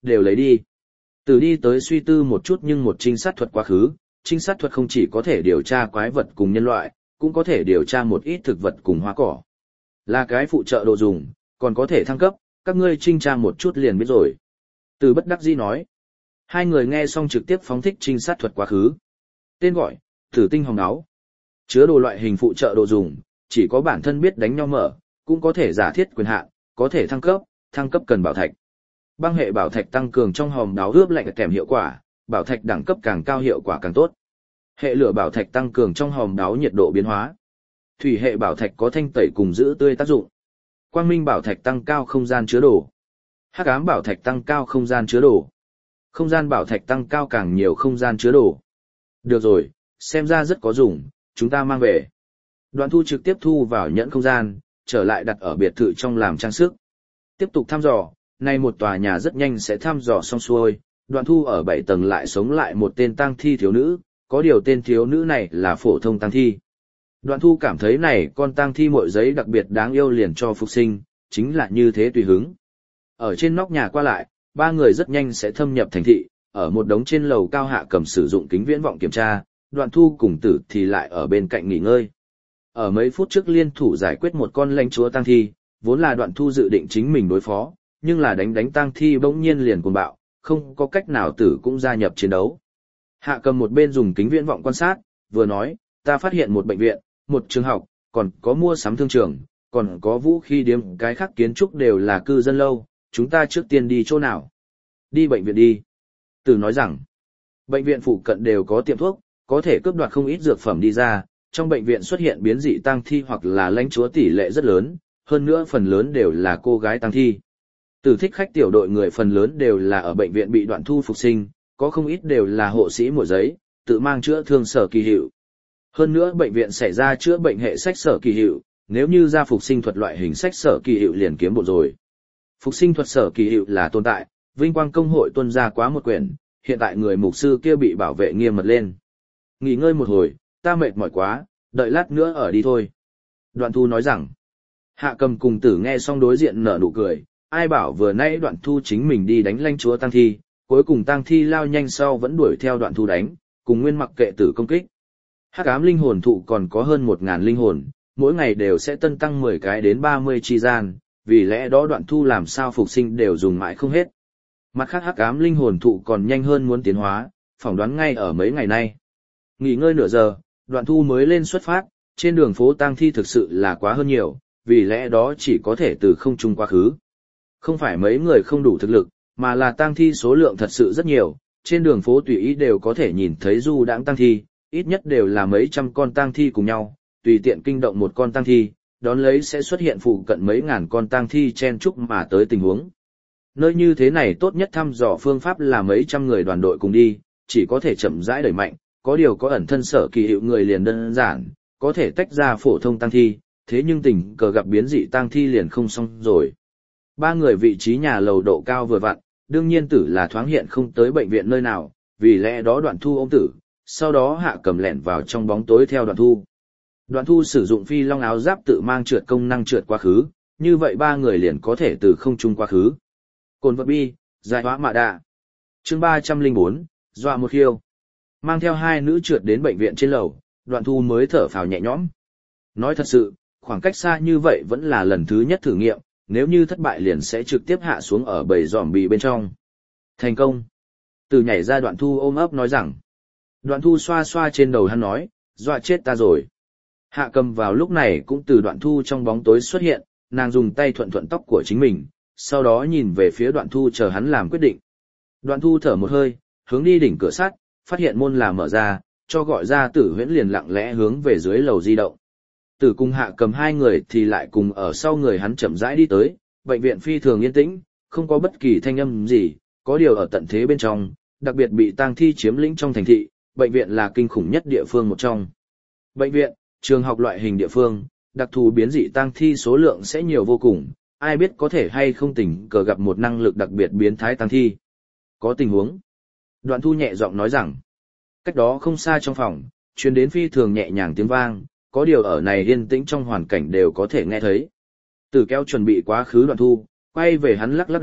đều lấy đi. Từ đi tới suy tư một chút nhưng một trinh sát thuật quá khứ, trinh sát thuật không chỉ có thể điều tra quái vật cùng nhân loại, cũng có thể điều tra một ít thực vật cùng hoa cỏ. Là cái phụ trợ đồ dùng, còn có thể thăng cấp, các ngươi trinh tra một chút liền biết rồi. Từ bất đắc dĩ nói. Hai người nghe xong trực tiếp phóng thích trinh sát thuật quá khứ. Tên gọi, Tử tinh hồng áo. Chứa đồ loại hình phụ trợ đồ dùng, chỉ có bản thân biết đánh nhau mở, cũng có thể giả thiết quyền hạn, có thể thăng cấp, thăng cấp cần bảo thạch. Băng hệ bảo thạch tăng cường trong hòm đáo ướp lạnh kèm hiệu quả, bảo thạch đẳng cấp càng cao hiệu quả càng tốt. Hệ lửa bảo thạch tăng cường trong hòm đáo nhiệt độ biến hóa. Thủy hệ bảo thạch có thanh tẩy cùng giữ tươi tác dụng. Quang minh bảo thạch tăng cao không gian chứa đồ. Hắc ám bảo thạch tăng cao không gian chứa đồ. Không gian bảo thạch tăng cao càng nhiều không gian chứa đồ. Được rồi, xem ra rất có dùng, chúng ta mang về. Đoạn Thu trực tiếp thu vào nhẫn không gian, trở lại đặt ở biệt thự trong làm trang sức. Tiếp tục thăm dò, nay một tòa nhà rất nhanh sẽ thăm dò xong xuôi. Đoạn Thu ở bảy tầng lại sống lại một tên tang thi thiếu nữ, có điều tên thiếu nữ này là phổ thông tang thi. Đoạn Thu cảm thấy này con tang thi mội giấy đặc biệt đáng yêu liền cho phục sinh, chính là như thế tùy hứng. Ở trên nóc nhà qua lại, ba người rất nhanh sẽ thâm nhập thành thị, ở một đống trên lầu cao Hạ Cầm sử dụng kính viễn vọng kiểm tra, Đoạn Thu cùng Tử thì lại ở bên cạnh nghỉ ngơi. Ở mấy phút trước liên thủ giải quyết một con lãnh chúa tang thi, vốn là Đoạn Thu dự định chính mình đối phó, nhưng là đánh đánh tang thi bỗng nhiên liền cuồng bạo, không có cách nào Tử cũng gia nhập chiến đấu. Hạ Cầm một bên dùng kính viễn vọng quan sát, vừa nói, ta phát hiện một bệnh viện, một trường học, còn có mua sắm thương trường, còn có vũ khí điếm, cái khác kiến trúc đều là cư dân lâu, chúng ta trước tiên đi chỗ nào? Đi bệnh viện đi. Tử nói rằng, bệnh viện phụ cận đều có tiệm thuốc, có thể cướp đoạt không ít dược phẩm đi ra, trong bệnh viện xuất hiện biến dị tang thi hoặc là lãnh chúa tỷ lệ rất lớn, hơn nữa phần lớn đều là cô gái tang thi. Tử thích khách tiểu đội người phần lớn đều là ở bệnh viện bị Đoạn Thu phục sinh, có không ít đều là hộ sĩ mùa giấy, tự mang chữa thương sở kỳ hiệu. Hơn nữa bệnh viện xảy ra chữa bệnh hệ sách sở kỳ hiệu, nếu như ra phục sinh thuật loại hình sách sở kỳ hiệu liền kiếm bộ rồi. Phục sinh thuật sở kỳ hiệu là tồn tại, Vinh Quang Công hội tuân ra quá một quyển, hiện tại người mục sư kia bị bảo vệ nghiêm mật lên. Nghỉ ngơi một hồi, ta mệt mỏi quá, đợi lát nữa ở đi thôi. Đoạn Thu nói rằng, Hạ Cầm cùng Tử nghe xong đối diện nở nụ cười, ai bảo vừa nãy Đoạn Thu chính mình đi đánh lãnh chúa tang thi, cuối cùng tang thi lao nhanh sau vẫn đuổi theo Đoạn Thu đánh, cùng nguyên mặc kệ Tử công kích. Hắc ám linh hồn thụ còn có hơn một ngàn linh hồn, mỗi ngày đều sẽ tân tăng mười cái đến ba mươi chi gian, vì lẽ đó Đoạn Thu làm sao phục sinh đều dùng mãi không hết. Mặt khác hắc ám linh hồn thụ còn nhanh hơn muốn tiến hóa, phỏng đoán ngay ở mấy ngày nay. Nghỉ ngơi nửa giờ, Đoạn Thu mới lên xuất phát, trên đường phố tang thi thực sự là quá hơn nhiều, vì lẽ đó chỉ có thể từ không trung quá khứ. Không phải mấy người không đủ thực lực, mà là tang thi số lượng thật sự rất nhiều, trên đường phố tùy ý đều có thể nhìn thấy du đãng tang thi, ít nhất đều là mấy trăm con tang thi cùng nhau, tùy tiện kinh động một con tang thi, đón lấy sẽ xuất hiện phụ cận mấy ngàn con tang thi chen chúc mà tới tình huống. Nơi như thế này tốt nhất thăm dò phương pháp là mấy trăm người đoàn đội cùng đi, chỉ có thể chậm rãi đẩy mạnh, có điều có ẩn thân sở kỳ hiệu người liền đơn giản, có thể tách ra phổ thông tang thi, thế nhưng tình cờ gặp biến dị tang thi liền không xong rồi. Ba người vị trí nhà lầu độ cao vừa vặn, đương nhiên Tử là thoáng hiện không tới bệnh viện nơi nào, vì lẽ đó Đoạn Thu ôm Tử, sau đó Hạ Cầm lẻn vào trong bóng tối theo Đoạn Thu. Đoạn Thu sử dụng phi long áo giáp tự mang trượt công năng trượt quá khứ, như vậy ba người liền có thể từ không trung quá khứ. Cồn vật bi, giải hóa mạ đạ. Chương ba trăm lẻ bốn, dọa một khiêu. Mang theo hai nữ trượt đến bệnh viện trên lầu, Đoạn Thu mới thở phào nhẹ nhõm. Nói thật sự, khoảng cách xa như vậy vẫn là lần thứ nhất thử nghiệm, nếu như thất bại liền sẽ trực tiếp hạ xuống ở bầy zombie bên trong. Thành công. Từ nhảy ra Đoạn Thu ôm ấp nói rằng. Đoạn Thu xoa xoa trên đầu hắn nói, dọa chết ta rồi. Hạ Cầm vào lúc này cũng từ Đoạn Thu trong bóng tối xuất hiện, nàng dùng tay thuận thuận tóc của chính mình, sau đó nhìn về phía Đoạn Thu chờ hắn làm quyết định. Đoạn Thu thở một hơi, hướng đi đỉnh cửa sắt, phát hiện môn là mở ra, cho gọi ra Tử Huyễn liền lặng lẽ hướng về dưới lầu di động. Tử cùng Hạ Cầm hai người thì lại cùng ở sau người hắn chậm rãi đi tới, bệnh viện phi thường yên tĩnh, không có bất kỳ thanh âm gì, có điều ở tận thế bên trong, đặc biệt bị tang thi chiếm lĩnh trong thành thị, bệnh viện là kinh khủng nhất địa phương một trong. Bệnh viện, trường học loại hình địa phương, đặc thù biến dị tang thi số lượng sẽ nhiều vô cùng, ai biết có thể hay không tình cờ gặp một năng lực đặc biệt biến thái tang thi. Có tình huống. Đoạn Thu nhẹ giọng nói rằng, cách đó không xa trong phòng, truyền đến phi thường nhẹ nhàng tiếng vang, có điều ở này yên tĩnh trong hoàn cảnh đều có thể nghe thấy. Tử kéo chuẩn bị quá khứ Đoạn Thu, quay về hắn lắc lắc đầu,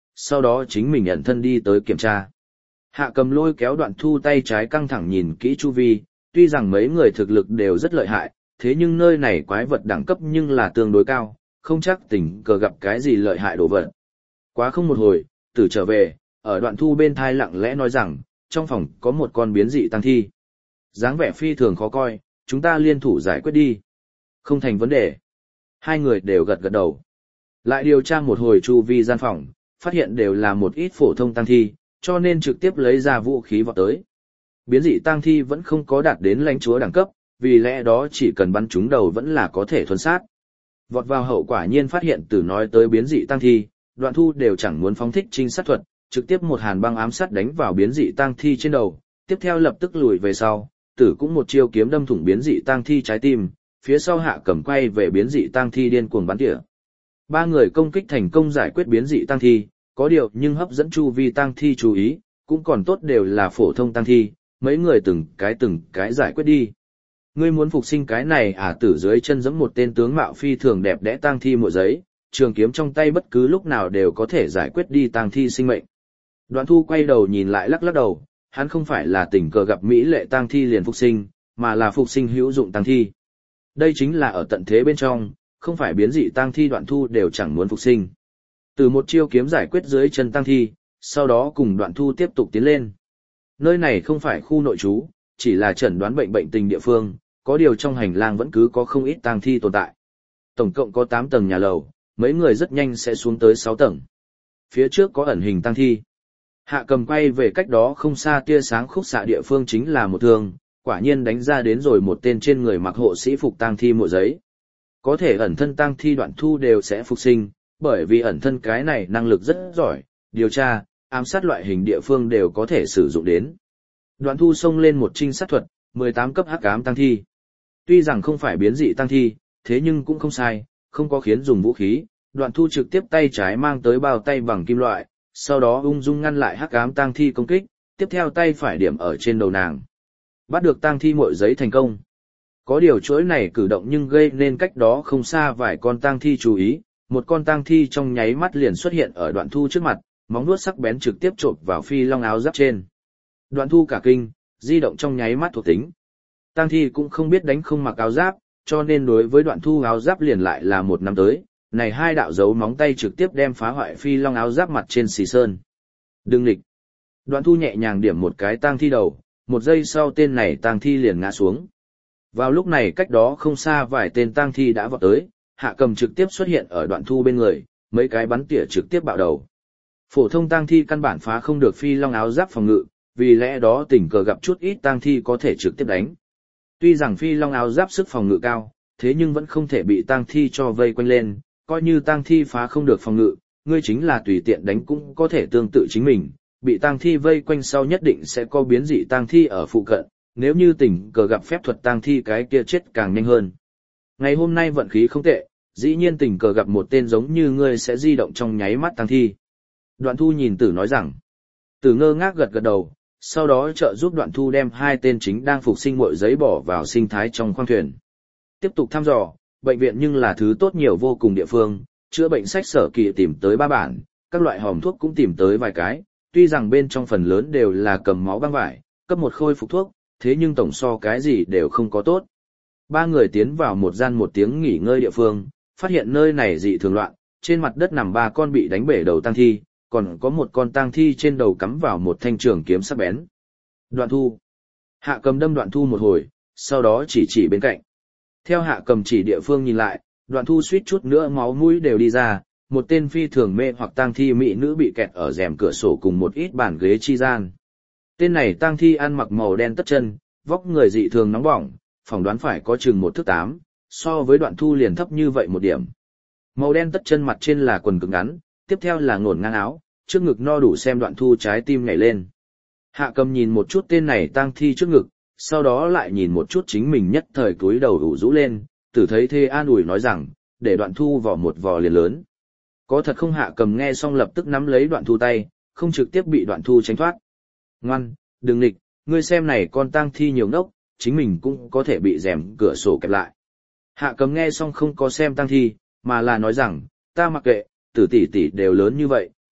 sau đó chính mình ẩn thân đi tới kiểm tra. Hạ Cầm lôi kéo Đoạn Thu tay trái căng thẳng nhìn kỹ chu vi, tuy rằng mấy người thực lực đều rất lợi hại, thế nhưng nơi này quái vật đẳng cấp nhưng là tương đối cao, không chắc tình cờ gặp cái gì lợi hại đồ vật. Quá không một hồi, Tử trở về, ở Đoạn Thu bên thai lặng lẽ nói rằng, trong phòng có một con biến dị tăng thi. Dáng vẻ phi thường khó coi, chúng ta liên thủ giải quyết đi. Không thành vấn đề. Hai người đều gật gật đầu. Lại điều tra một hồi chu vi gian phòng, phát hiện đều là một ít phổ thông tăng thi, cho nên trực tiếp lấy ra vũ khí vọt tới. Biến dị tăng thi vẫn không có đạt đến lãnh chúa đẳng cấp, vì lẽ đó chỉ cần bắn trúng đầu vẫn là có thể thuần sát. Vọt vào hậu quả nhiên phát hiện Tử nói tới biến dị tăng thi, Đoạn Thu đều chẳng muốn phóng thích trinh sát thuật, trực tiếp một hàn băng ám sát đánh vào biến dị tăng thi trên đầu, tiếp theo lập tức lùi về sau, Tử cũng một chiêu kiếm đâm thủng biến dị tăng thi trái tim, phía sau Hạ Cầm quay về biến dị tăng thi điên cuồng bắn tỉa. Ba người công kích thành công giải quyết biến dị tăng thi, có điều nhưng hấp dẫn chu vi tăng thi chú ý, cũng còn tốt đều là phổ thông tăng thi, mấy người từng cái từng cái giải quyết đi. Ngươi muốn phục sinh cái này à? Tử dưới chân giẫm một tên tướng mạo phi thường đẹp đẽ tăng thi mộ giấy, trường kiếm trong tay bất cứ lúc nào đều có thể giải quyết đi tăng thi sinh mệnh. Đoạn Thu quay đầu nhìn lại lắc lắc đầu, hắn không phải là tình cờ gặp mỹ lệ tăng thi liền phục sinh, mà là phục sinh hữu dụng tăng thi. Đây chính là ở tận thế bên trong, không phải biến dị tăng thi Đoạn Thu đều chẳng muốn phục sinh. Từ một chiêu kiếm giải quyết dưới chân tăng thi, sau đó cùng Đoạn Thu tiếp tục tiến lên. Nơi này không phải khu nội trú, chỉ là chẩn đoán bệnh bệnh tình địa phương, có điều trong hành lang vẫn cứ có không ít tang thi tồn tại. Tổng cộng có tám tầng nhà lầu, mấy người rất nhanh sẽ xuống tới sáu tầng. Phía trước có ẩn hình tang thi. Hạ Cầm quay về cách đó không xa tia sáng khúc xạ địa phương chính là một thương, quả nhiên đánh ra đến rồi một tên trên người mặc hộ sĩ phục tang thi mộ giấy. Có thể ẩn thân tang thi Đoạn Thu đều sẽ phục sinh, bởi vì ẩn thân cái này năng lực rất giỏi, điều tra, ám sát loại hình địa phương đều có thể sử dụng đến. Đoạn Thu xông lên một trinh sát thuật, mười tám cấp hắc ám tăng thi. Tuy rằng không phải biến dị tăng thi, thế nhưng cũng không sai, không có khiến dùng vũ khí, Đoạn Thu trực tiếp tay trái mang tới bao tay bằng kim loại, sau đó ung dung ngăn lại hắc ám tăng thi công kích, tiếp theo tay phải điểm ở trên đầu nàng. Bắt được tăng thi mội giấy thành công. Có điều chuỗi này cử động nhưng gây nên cách đó không xa vài con tăng thi chú ý, một con tăng thi trong nháy mắt liền xuất hiện ở Đoạn Thu trước mặt, móng vuốt sắc bén trực tiếp chộp vào phi long áo giáp trên. Đoạn Thu cả kinh, di động trong nháy mắt thuộc tính. Tăng thi cũng không biết đánh không mặc áo giáp, cho nên đối với Đoạn Thu áo giáp liền lại là một năm tới, này hai đạo dấu móng tay trực tiếp đem phá hoại phi long áo giáp mặt trên xì sơn. Đừng nghịch. Đoạn Thu nhẹ nhàng điểm một cái tăng thi đầu, một giây sau tên này tăng thi liền ngã xuống. Vào lúc này cách đó không xa vài tên tăng thi đã vọt tới, Hạ Cầm trực tiếp xuất hiện ở Đoạn Thu bên người, mấy cái bắn tỉa trực tiếp bạo đầu. Phổ thông tăng thi căn bản phá không được phi long áo giáp phòng ngự, vì lẽ đó tình cờ gặp chút ít tăng thi có thể trực tiếp đánh. Tuy rằng phi long áo giáp sức phòng ngự cao, thế nhưng vẫn không thể bị tăng thi cho vây quanh lên, coi như tăng thi phá không được phòng ngự, ngươi chính là tùy tiện đánh cũng có thể tương tự chính mình, bị tăng thi vây quanh sau nhất định sẽ có biến dị tăng thi ở phụ cận, nếu như tình cờ gặp phép thuật tăng thi cái kia chết càng nhanh hơn. Ngày hôm nay vận khí không tệ, dĩ nhiên tình cờ gặp một tên giống như ngươi sẽ di động trong nháy mắt tăng thi. Đoạn Thu nhìn Tử nói rằng, Tử ngơ ngác gật gật đầu, sau đó trợ giúp Đoạn Thu đem hai tên chính đang phục sinh muội giấy bỏ vào sinh thái trong khoang thuyền. Tiếp tục thăm dò, bệnh viện nhưng là thứ tốt nhiều vô cùng địa phương, chữa bệnh sách Sở Kỳ tìm tới ba bản, các loại hòm thuốc cũng tìm tới vài cái, tuy rằng bên trong phần lớn đều là cầm máu băng vải, cấp một khôi phục thuốc, thế nhưng tổng so cái gì đều không có tốt. Ba người tiến vào một gian một tiếng nghỉ ngơi địa phương, phát hiện nơi này dị thường loạn, trên mặt đất nằm ba con bị đánh bể đầu tang thi, còn có một con tang thi trên đầu cắm vào một thanh trường kiếm sắc bén. Đoạn Thu. Hạ Cầm đâm Đoạn Thu một hồi, sau đó chỉ chỉ bên cạnh. Theo Hạ Cầm chỉ địa phương nhìn lại, Đoạn Thu suýt chút nữa máu mũi đều đi ra, một tên phi thường mê hoặc tang thi mỹ nữ bị kẹt ở rèm cửa sổ cùng một ít bàn ghế chi gian. Tên này tang thi ăn mặc màu đen tất chân, vóc người dị thường nóng bỏng, phỏng đoán phải có chừng một thước tám, so với Đoạn Thu liền thấp như vậy một điểm. Màu đen tất chân mặt trên là quần cực ngắn, tiếp theo là ngổn ngang áo, trước ngực no đủ xem Đoạn Thu trái tim nhảy lên. Hạ Cầm nhìn một chút tên này tang thi trước ngực, sau đó lại nhìn một chút chính mình nhất thời cúi đầu ủ rũ lên, Tử thấy thế an ủi nói rằng, để Đoạn Thu vỏ một vò liền lớn. Có thật không? Hạ Cầm nghe xong lập tức nắm lấy Đoạn Thu tay, không trực tiếp bị Đoạn Thu tránh thoát. Ngoan, đừng nghịch, ngươi xem này con tang thi nhiều ngốc, chính mình cũng có thể bị rèm cửa sổ kẹp lại. Hạ Cầm nghe xong không có xem tang thi, mà là nói rằng, ta mặc kệ, Tử tỷ tỷ đều lớn như vậy,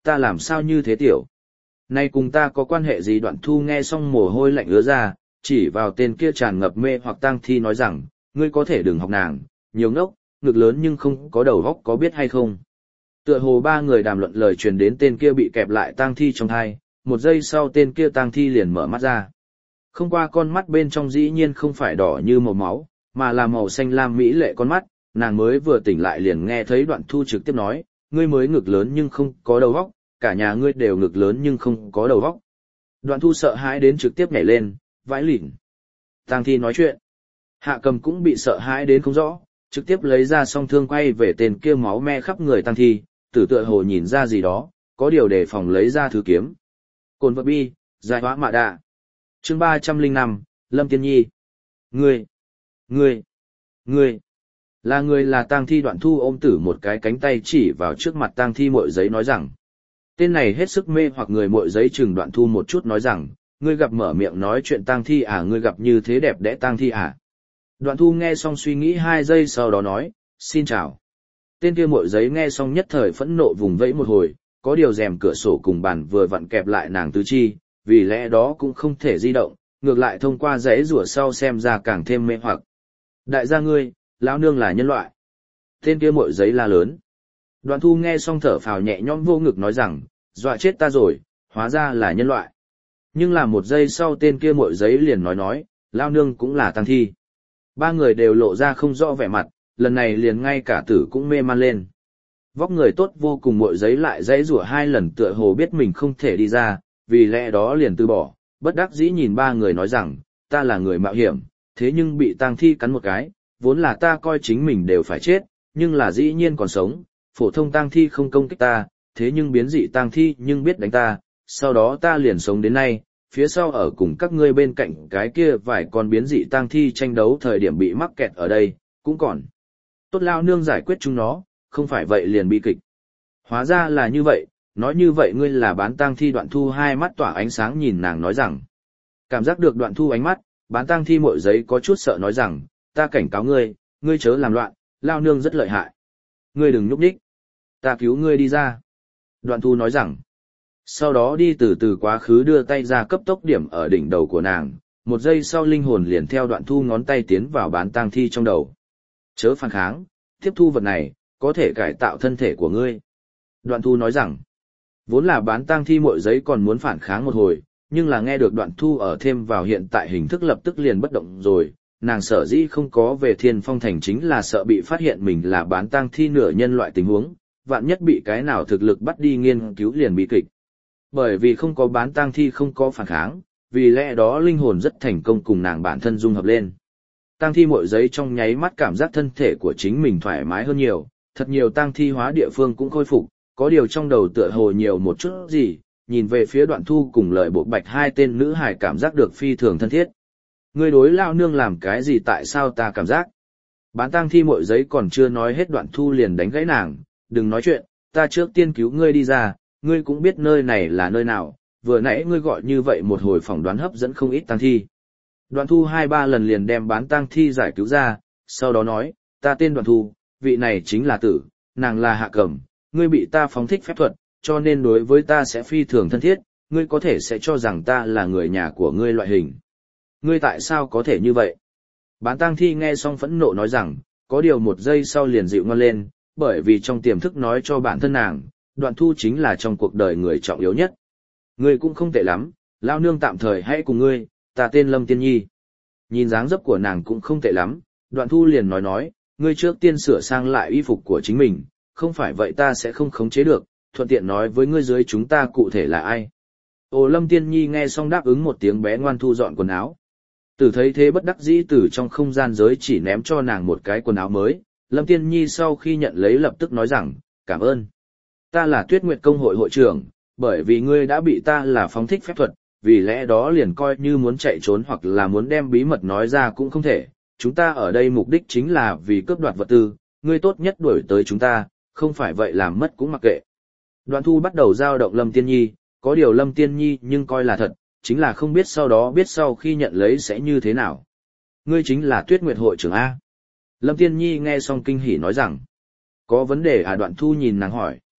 ta làm sao như thế tiểu? Nay cùng ta có quan hệ gì? Đoạn thu nghe xong mồ hôi lạnh ứa ra, chỉ vào tên kia tràn ngập mê hoặc tang thi nói rằng, ngươi có thể đừng học nàng, nhiều ngốc, ngực lớn nhưng không có đầu óc có biết hay không? Tựa hồ ba người đàm luận lời truyền đến tên kia bị kẹp lại tang thi trong thai, một giây sau tên kia tang thi liền mở mắt ra. Không qua con mắt bên trong dĩ nhiên không phải đỏ như màu máu, mà là màu xanh lam mỹ lệ con mắt, nàng mới vừa tỉnh lại liền nghe thấy Đoạn Thu trực tiếp nói, ngươi mới ngực lớn nhưng không có đầu óc, cả nhà ngươi đều ngực lớn nhưng không có đầu óc. Đoạn Thu sợ hãi đến trực tiếp nhảy lên, vãi lỉn. Tang thi nói chuyện. Hạ Cầm cũng bị sợ hãi đến không rõ, trực tiếp lấy ra song thương quay về tên kia máu me khắp người tang thi, tử tựa hồ nhìn ra gì đó, có điều đề phòng lấy ra thứ kiếm. Cồn vật bi, giải hóa mạ đạ. Chương ba trăm lẻ năm, Lâm Tiên Nhi. Ngươi, ngươi, ngươi. Là người là tang thi. Đoạn Thu ôm tử một cái cánh tay chỉ vào trước mặt tang thi mội giấy nói rằng. Tên này hết sức mê hoặc người mội giấy chừng Đoạn Thu một chút nói rằng, ngươi gặp mở miệng nói chuyện tang thi à, ngươi gặp như thế đẹp đẽ tang thi à. Đoạn Thu nghe xong suy nghĩ hai giây sau đó nói, xin chào. Tên kia mội giấy nghe xong nhất thời phẫn nộ vùng vẫy một hồi, có điều rèm cửa sổ cùng bàn vừa vặn kẹp lại nàng tứ chi, vì lẽ đó cũng không thể di động, ngược lại thông qua rẽ rủa sau xem ra càng thêm mê hoặc. Đại gia ngươi, lão nương là nhân loại. Tên kia mội giấy la lớn. Đoạn Thu nghe xong thở phào nhẹ nhõm vô ngực nói rằng, dọa chết ta rồi, hóa ra là nhân loại. Nhưng là một giây sau tên kia mội giấy liền nói nói, lão nương cũng là tang thi. Ba người đều lộ ra không rõ vẻ mặt, lần này liền ngay cả tử cũng mê man lên. Vóc người tốt vô cùng mội giấy lại dãy rủa hai lần tựa hồ biết mình không thể đi ra, vì lẽ đó liền từ bỏ, bất đắc dĩ nhìn ba người nói rằng, ta là người mạo hiểm, thế nhưng bị tang thi cắn một cái, vốn là ta coi chính mình đều phải chết, nhưng là dĩ nhiên còn sống, phổ thông tang thi không công kích ta, thế nhưng biến dị tang thi nhưng biết đánh ta, sau đó ta liền sống đến nay, phía sau ở cùng các ngươi bên cạnh cái kia vài con biến dị tang thi tranh đấu thời điểm bị mắc kẹt ở đây, cũng còn. Tốt lao nương giải quyết chúng nó, không phải vậy liền bi kịch. Hóa ra là như vậy, nói như vậy ngươi là bán tang thi. Đoạn Thu hai mắt tỏa ánh sáng nhìn nàng nói rằng. Cảm giác được Đoạn Thu ánh mắt, bán tang thi mội giấy có chút sợ nói rằng, ta cảnh cáo ngươi, ngươi chớ làm loạn, lao nương rất lợi hại. Ngươi đừng nhúc nhích, ta cứu ngươi đi ra. Đoạn Thu nói rằng. Sau đó đi từ từ quá khứ đưa tay ra cấp tốc điểm ở đỉnh đầu của nàng, một giây sau linh hồn liền theo Đoạn Thu ngón tay tiến vào bán tang thi trong đầu. Chớ phản kháng, tiếp thu vật này, có thể cải tạo thân thể của ngươi. Đoạn Thu nói rằng, vốn là bán tang thi mội giấy còn muốn phản kháng một hồi, nhưng là nghe được Đoạn Thu ở thêm vào hiện tại hình thức lập tức liền bất động rồi, nàng sở dĩ không có về Thiên Phong Thành chính là sợ bị phát hiện mình là bán tang thi nửa nhân loại tình huống, vạn nhất bị cái nào thực lực bắt đi nghiên cứu liền bị kịch. Bởi vì không có bán tang thi không có phản kháng, vì lẽ đó linh hồn rất thành công cùng nàng bản thân dung hợp lên. Tang thi mội giấy trong nháy mắt cảm giác thân thể của chính mình thoải mái hơn nhiều, thật nhiều tang thi hóa địa phương cũng khôi phục, có điều trong đầu tựa hồ nhiều một chút gì, nhìn về phía Đoạn Thu cùng lời bộ bạch hai tên nữ hài cảm giác được phi thường thân thiết. Ngươi đối lao nương làm cái gì tại sao ta cảm giác? Bán tang thi mội giấy còn chưa nói hết Đoạn Thu liền đánh gãy nàng, đừng nói chuyện, ta trước tiên cứu ngươi đi ra, ngươi cũng biết nơi này là nơi nào, vừa nãy ngươi gọi như vậy một hồi phỏng đoán hấp dẫn không ít tang thi. Đoạn Thu hai ba lần liền đem bán tang thi giải cứu ra, sau đó nói, ta tên Đoạn Thu, vị này chính là tử, nàng là Hạ Cầm, ngươi bị ta phóng thích phép thuật, cho nên đối với ta sẽ phi thường thân thiết, ngươi có thể sẽ cho rằng ta là người nhà của ngươi loại hình. Ngươi tại sao có thể như vậy? Bán tang thi nghe xong phẫn nộ nói rằng, có điều một giây sau liền dịu ngon lên, bởi vì trong tiềm thức nói cho bản thân nàng, Đoạn Thu chính là trong cuộc đời người trọng yếu nhất. Ngươi cũng không tệ lắm, lao nương tạm thời hãy cùng ngươi, ta tên Lâm Tiên Nhi. Nhìn dáng dấp của nàng cũng không tệ lắm, Đoạn Thu liền nói nói, ngươi trước tiên sửa sang lại y phục của chính mình, không phải vậy ta sẽ không khống chế được, thuận tiện nói với ngươi dưới chúng ta cụ thể là ai. Ồ, Lâm Tiên Nhi nghe xong đáp ứng một tiếng bé ngoan thu dọn quần áo. Tử thấy thế bất đắc dĩ từ trong không gian giới chỉ ném cho nàng một cái quần áo mới, Lâm Tiên Nhi sau khi nhận lấy lập tức nói rằng, cảm ơn. Ta là Tuyết Nguyệt Công hội hội trưởng, bởi vì ngươi đã bị ta là phóng thích phép thuật, vì lẽ đó liền coi như muốn chạy trốn hoặc là muốn đem bí mật nói ra cũng không thể. Chúng ta ở đây mục đích chính là vì cướp đoạt vật tư, ngươi tốt nhất đuổi tới chúng ta, không phải vậy làm mất cũng mặc kệ. Đoạn Thu bắt đầu giao động Lâm Tiên Nhi, có điều Lâm Tiên Nhi nhưng coi là thật, chính là không biết sau đó biết sau khi nhận lấy sẽ như thế nào. Ngươi chính là Tuyết Nguyệt hội trưởng A. Lâm Tiên Nhi nghe xong kinh hỉ nói rằng, có vấn đề à? Đoạn Thu nhìn nàng hỏi.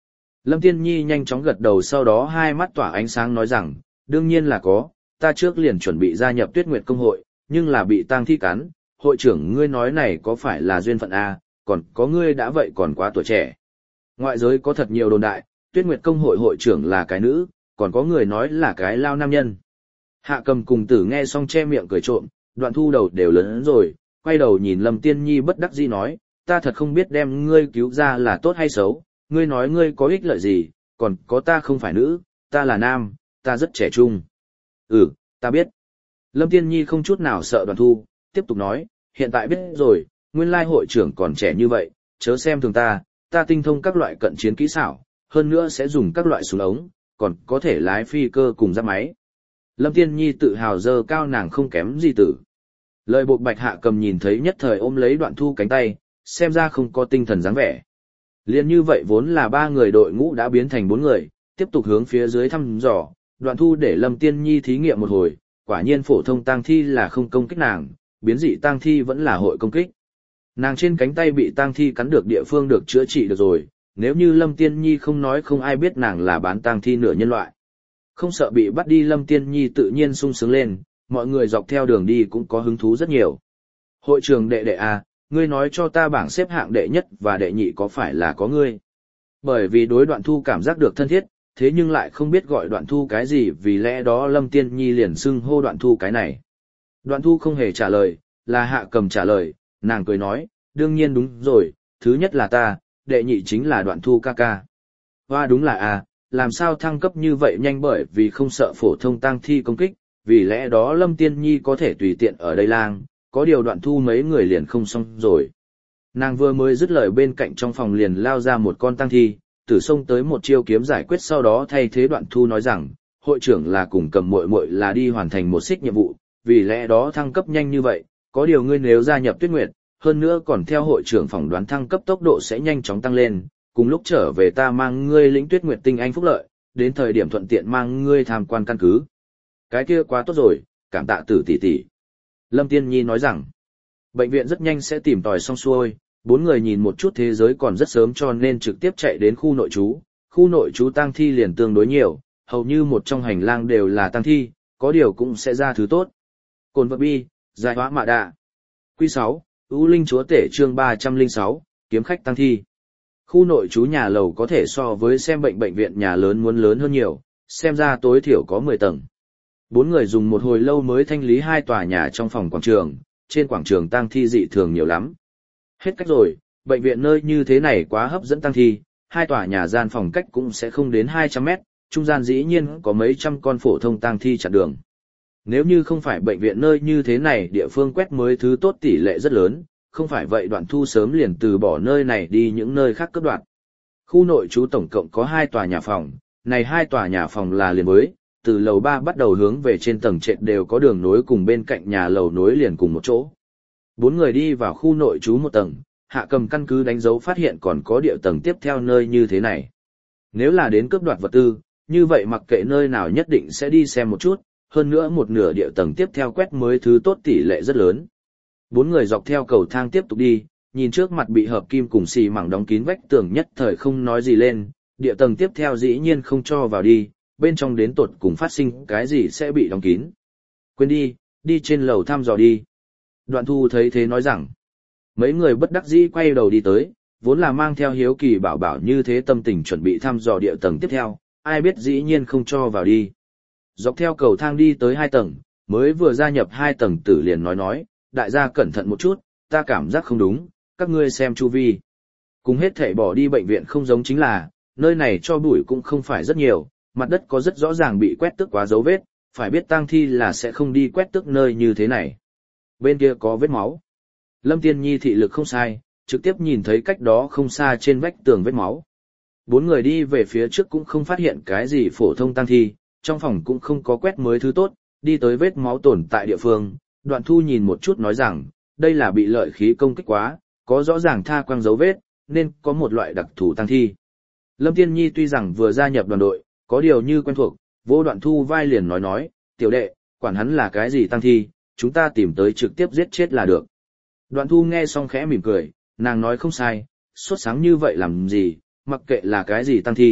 Lâm Tiên Nhi nhanh chóng gật đầu, sau đó hai mắt tỏa ánh sáng nói rằng, đương nhiên là có, ta trước liền chuẩn bị gia nhập Tuyết Nguyệt Công hội, nhưng là bị tang thi cắn, hội trưởng ngươi nói này có phải là duyên phận a, còn có ngươi đã vậy còn quá tuổi trẻ. Ngoại giới có thật nhiều đồn đại, Tuyết Nguyệt Công hội hội trưởng là cái nữ, còn có người nói là cái lao nam nhân. Hạ Cầm cùng Tử nghe xong che miệng cười trộm, Đoạn Thu đầu đều lớn rồi, quay đầu nhìn Lâm Tiên Nhi bất đắc dĩ nói, ta thật không biết đem ngươi cứu ra là tốt hay xấu, ngươi nói ngươi có ích lợi gì, còn có ta không phải nữ, ta là nam, ta rất trẻ trung. Ừ, ta biết. Lâm Tiên Nhi không chút nào sợ Đoạn Thu, tiếp tục nói, hiện tại biết rồi, nguyên lai hội trưởng còn trẻ như vậy, chớ xem thường ta, ta tinh thông các loại cận chiến kỹ xảo, hơn nữa sẽ dùng các loại súng ống, còn có thể lái phi cơ cùng giáp máy. Lâm Tiên Nhi tự hào dơ cao nàng không kém gì tử. Lời bộ Bạch Hạ Cầm nhìn thấy nhất thời ôm lấy Đoạn Thu cánh tay, xem ra không có tinh thần dáng vẻ. Liên như vậy vốn là ba người đội ngũ đã biến thành bốn người, tiếp tục hướng phía dưới thăm dò, Đoạn Thu để Lâm Tiên Nhi thí nghiệm một hồi, quả nhiên phổ thông tang thi là không công kích nàng, biến dị tang thi vẫn là hội công kích. Nàng trên cánh tay bị tang thi cắn được địa phương được chữa trị được rồi, nếu như Lâm Tiên Nhi không nói không ai biết nàng là bán tang thi nửa nhân loại. Không sợ bị bắt đi, Lâm Tiên Nhi tự nhiên sung sướng lên, mọi người dọc theo đường đi cũng có hứng thú rất nhiều. Hội trưởng đệ đệ à, ngươi nói cho ta bảng xếp hạng đệ nhất và đệ nhị có phải là có ngươi? Bởi vì đối Đoạn Thu cảm giác được thân thiết, thế nhưng lại không biết gọi Đoạn Thu cái gì, vì lẽ đó Lâm Tiên Nhi liền xưng hô Đoạn Thu cái này. Đoạn Thu không hề trả lời, là Hạ Cầm trả lời, nàng cười nói, đương nhiên đúng rồi, thứ nhất là ta, đệ nhị chính là Đoạn Thu ca ca. Hoa đúng là à, làm sao thăng cấp như vậy nhanh, bởi vì không sợ phổ thông tang thi công kích, vì lẽ đó Lâm Tiên Nhi có thể tùy tiện ở đây lang, có điều Đoạn Thu mấy người liền không xong rồi. Nàng vừa mới dứt lời, bên cạnh trong phòng liền lao ra một con tang thi, Tử xông tới một chiêu kiếm giải quyết, sau đó thay thế Đoạn Thu nói rằng, hội trưởng là cùng Cầm muội muội là đi hoàn thành một xích nhiệm vụ, vì lẽ đó thăng cấp nhanh như vậy, có điều ngươi nếu gia nhập Tuyết Nguyệt, hơn nữa còn theo hội trưởng phỏng đoán thăng cấp tốc độ sẽ nhanh chóng tăng lên, cùng lúc trở về ta mang ngươi lĩnh Tuyết Nguyệt tinh anh phúc lợi, đến thời điểm thuận tiện mang ngươi tham quan căn cứ. Cái kia quá tốt rồi, cảm tạ Tử tỷ tỷ. Lâm Tiên Nhi nói rằng, bệnh viện rất nhanh sẽ tìm tòi xong xuôi, bốn người nhìn một chút thế giới còn rất sớm cho nên trực tiếp chạy đến khu nội trú, khu nội trú tang thi liền tương đối nhiều, hầu như một trong hành lang đều là tang thi, có điều cũng sẽ ra thứ tốt. Cồn vật bi, giải hóa mạ đạ. Quy sáu, ưu linh chúa tể chương ba trăm lẻ sáu, kiếm khách tang thi. Khu nội trú nhà lầu có thể so với xem bệnh bệnh viện nhà lớn muốn lớn hơn nhiều, xem ra tối thiểu có mười tầng. Bốn người dùng một hồi lâu mới thanh lý hai tòa nhà trong phòng quảng trường, trên quảng trường tang thi dị thường nhiều lắm. Hết cách rồi, bệnh viện nơi như thế này quá hấp dẫn tang thi, hai tòa nhà gian phòng cách cũng sẽ không đến hai trăm mét, trung gian dĩ nhiên có mấy trăm con phổ thông tang thi chặn đường. Nếu như không phải bệnh viện nơi như thế này địa phương quét mới thứ tốt tỷ lệ rất lớn, không phải vậy Đoạn Thu sớm liền từ bỏ nơi này đi những nơi khác cướp đoạt. Khu nội trú tổng cộng có hai tòa nhà phòng, này hai tòa nhà phòng là liền mới, từ lầu ba bắt đầu hướng về trên tầng trệt đều có đường nối cùng bên cạnh nhà lầu nối liền cùng một chỗ. Bốn người đi vào khu nội trú một tầng, Hạ Cầm căn cứ đánh dấu phát hiện còn có địa tầng tiếp theo nơi như thế này. Nếu là đến cướp đoạt vật tư, như vậy mặc kệ nơi nào nhất định sẽ đi xem một chút, hơn nữa một nửa địa tầng tiếp theo quét mới thứ tốt tỷ lệ rất lớn. Bốn người dọc theo cầu thang tiếp tục đi, nhìn trước mặt bị hợp kim cùng xì mảng đóng kín vách tường nhất thời không nói gì lên, địa tầng tiếp theo dĩ nhiên không cho vào đi, bên trong đến tột cùng phát sinh cái gì sẽ bị đóng kín. Quên đi, đi trên lầu thăm dò đi. Đoạn Thu thấy thế nói rằng, mấy người bất đắc dĩ quay đầu đi tới, vốn là mang theo hiếu kỳ bảo bảo như thế tâm tình chuẩn bị thăm dò địa tầng tiếp theo, ai biết dĩ nhiên không cho vào đi. Dọc theo cầu thang đi tới hai tầng, mới vừa gia nhập hai tầng Tử liền nói nói, đại gia cẩn thận một chút, ta cảm giác không đúng, các ngươi xem chu vi. Cùng hết thảy bỏ đi bệnh viện không giống chính là, nơi này cho bụi cũng không phải rất nhiều, mặt đất có rất rõ ràng bị quét tước quá dấu vết, phải biết tang thi là sẽ không đi quét tước nơi như thế này. Bên kia có vết máu. Lâm Tiên Nhi thị lực không sai, trực tiếp nhìn thấy cách đó không xa trên vách tường vết máu. Bốn người đi về phía trước cũng không phát hiện cái gì phổ thông tang thi, trong phòng cũng không có quét mới thứ tốt, đi tới vết máu tồn tại địa phương, Đoạn Thu nhìn một chút nói rằng, đây là bị lợi khí công kích quá, có rõ ràng tha quang dấu vết, nên có một loại đặc thù tang thi. Lâm Tiên Nhi tuy rằng vừa gia nhập đoàn đội, có điều như quen thuộc, vô Đoạn Thu vai liền nói nói, tiểu đệ, quản hắn là cái gì tang thi, chúng ta tìm tới trực tiếp giết chết là được. Đoạn Thu nghe xong khẽ mỉm cười, nàng nói không sai, sốt sáng như vậy làm gì, mặc kệ là cái gì tang thi,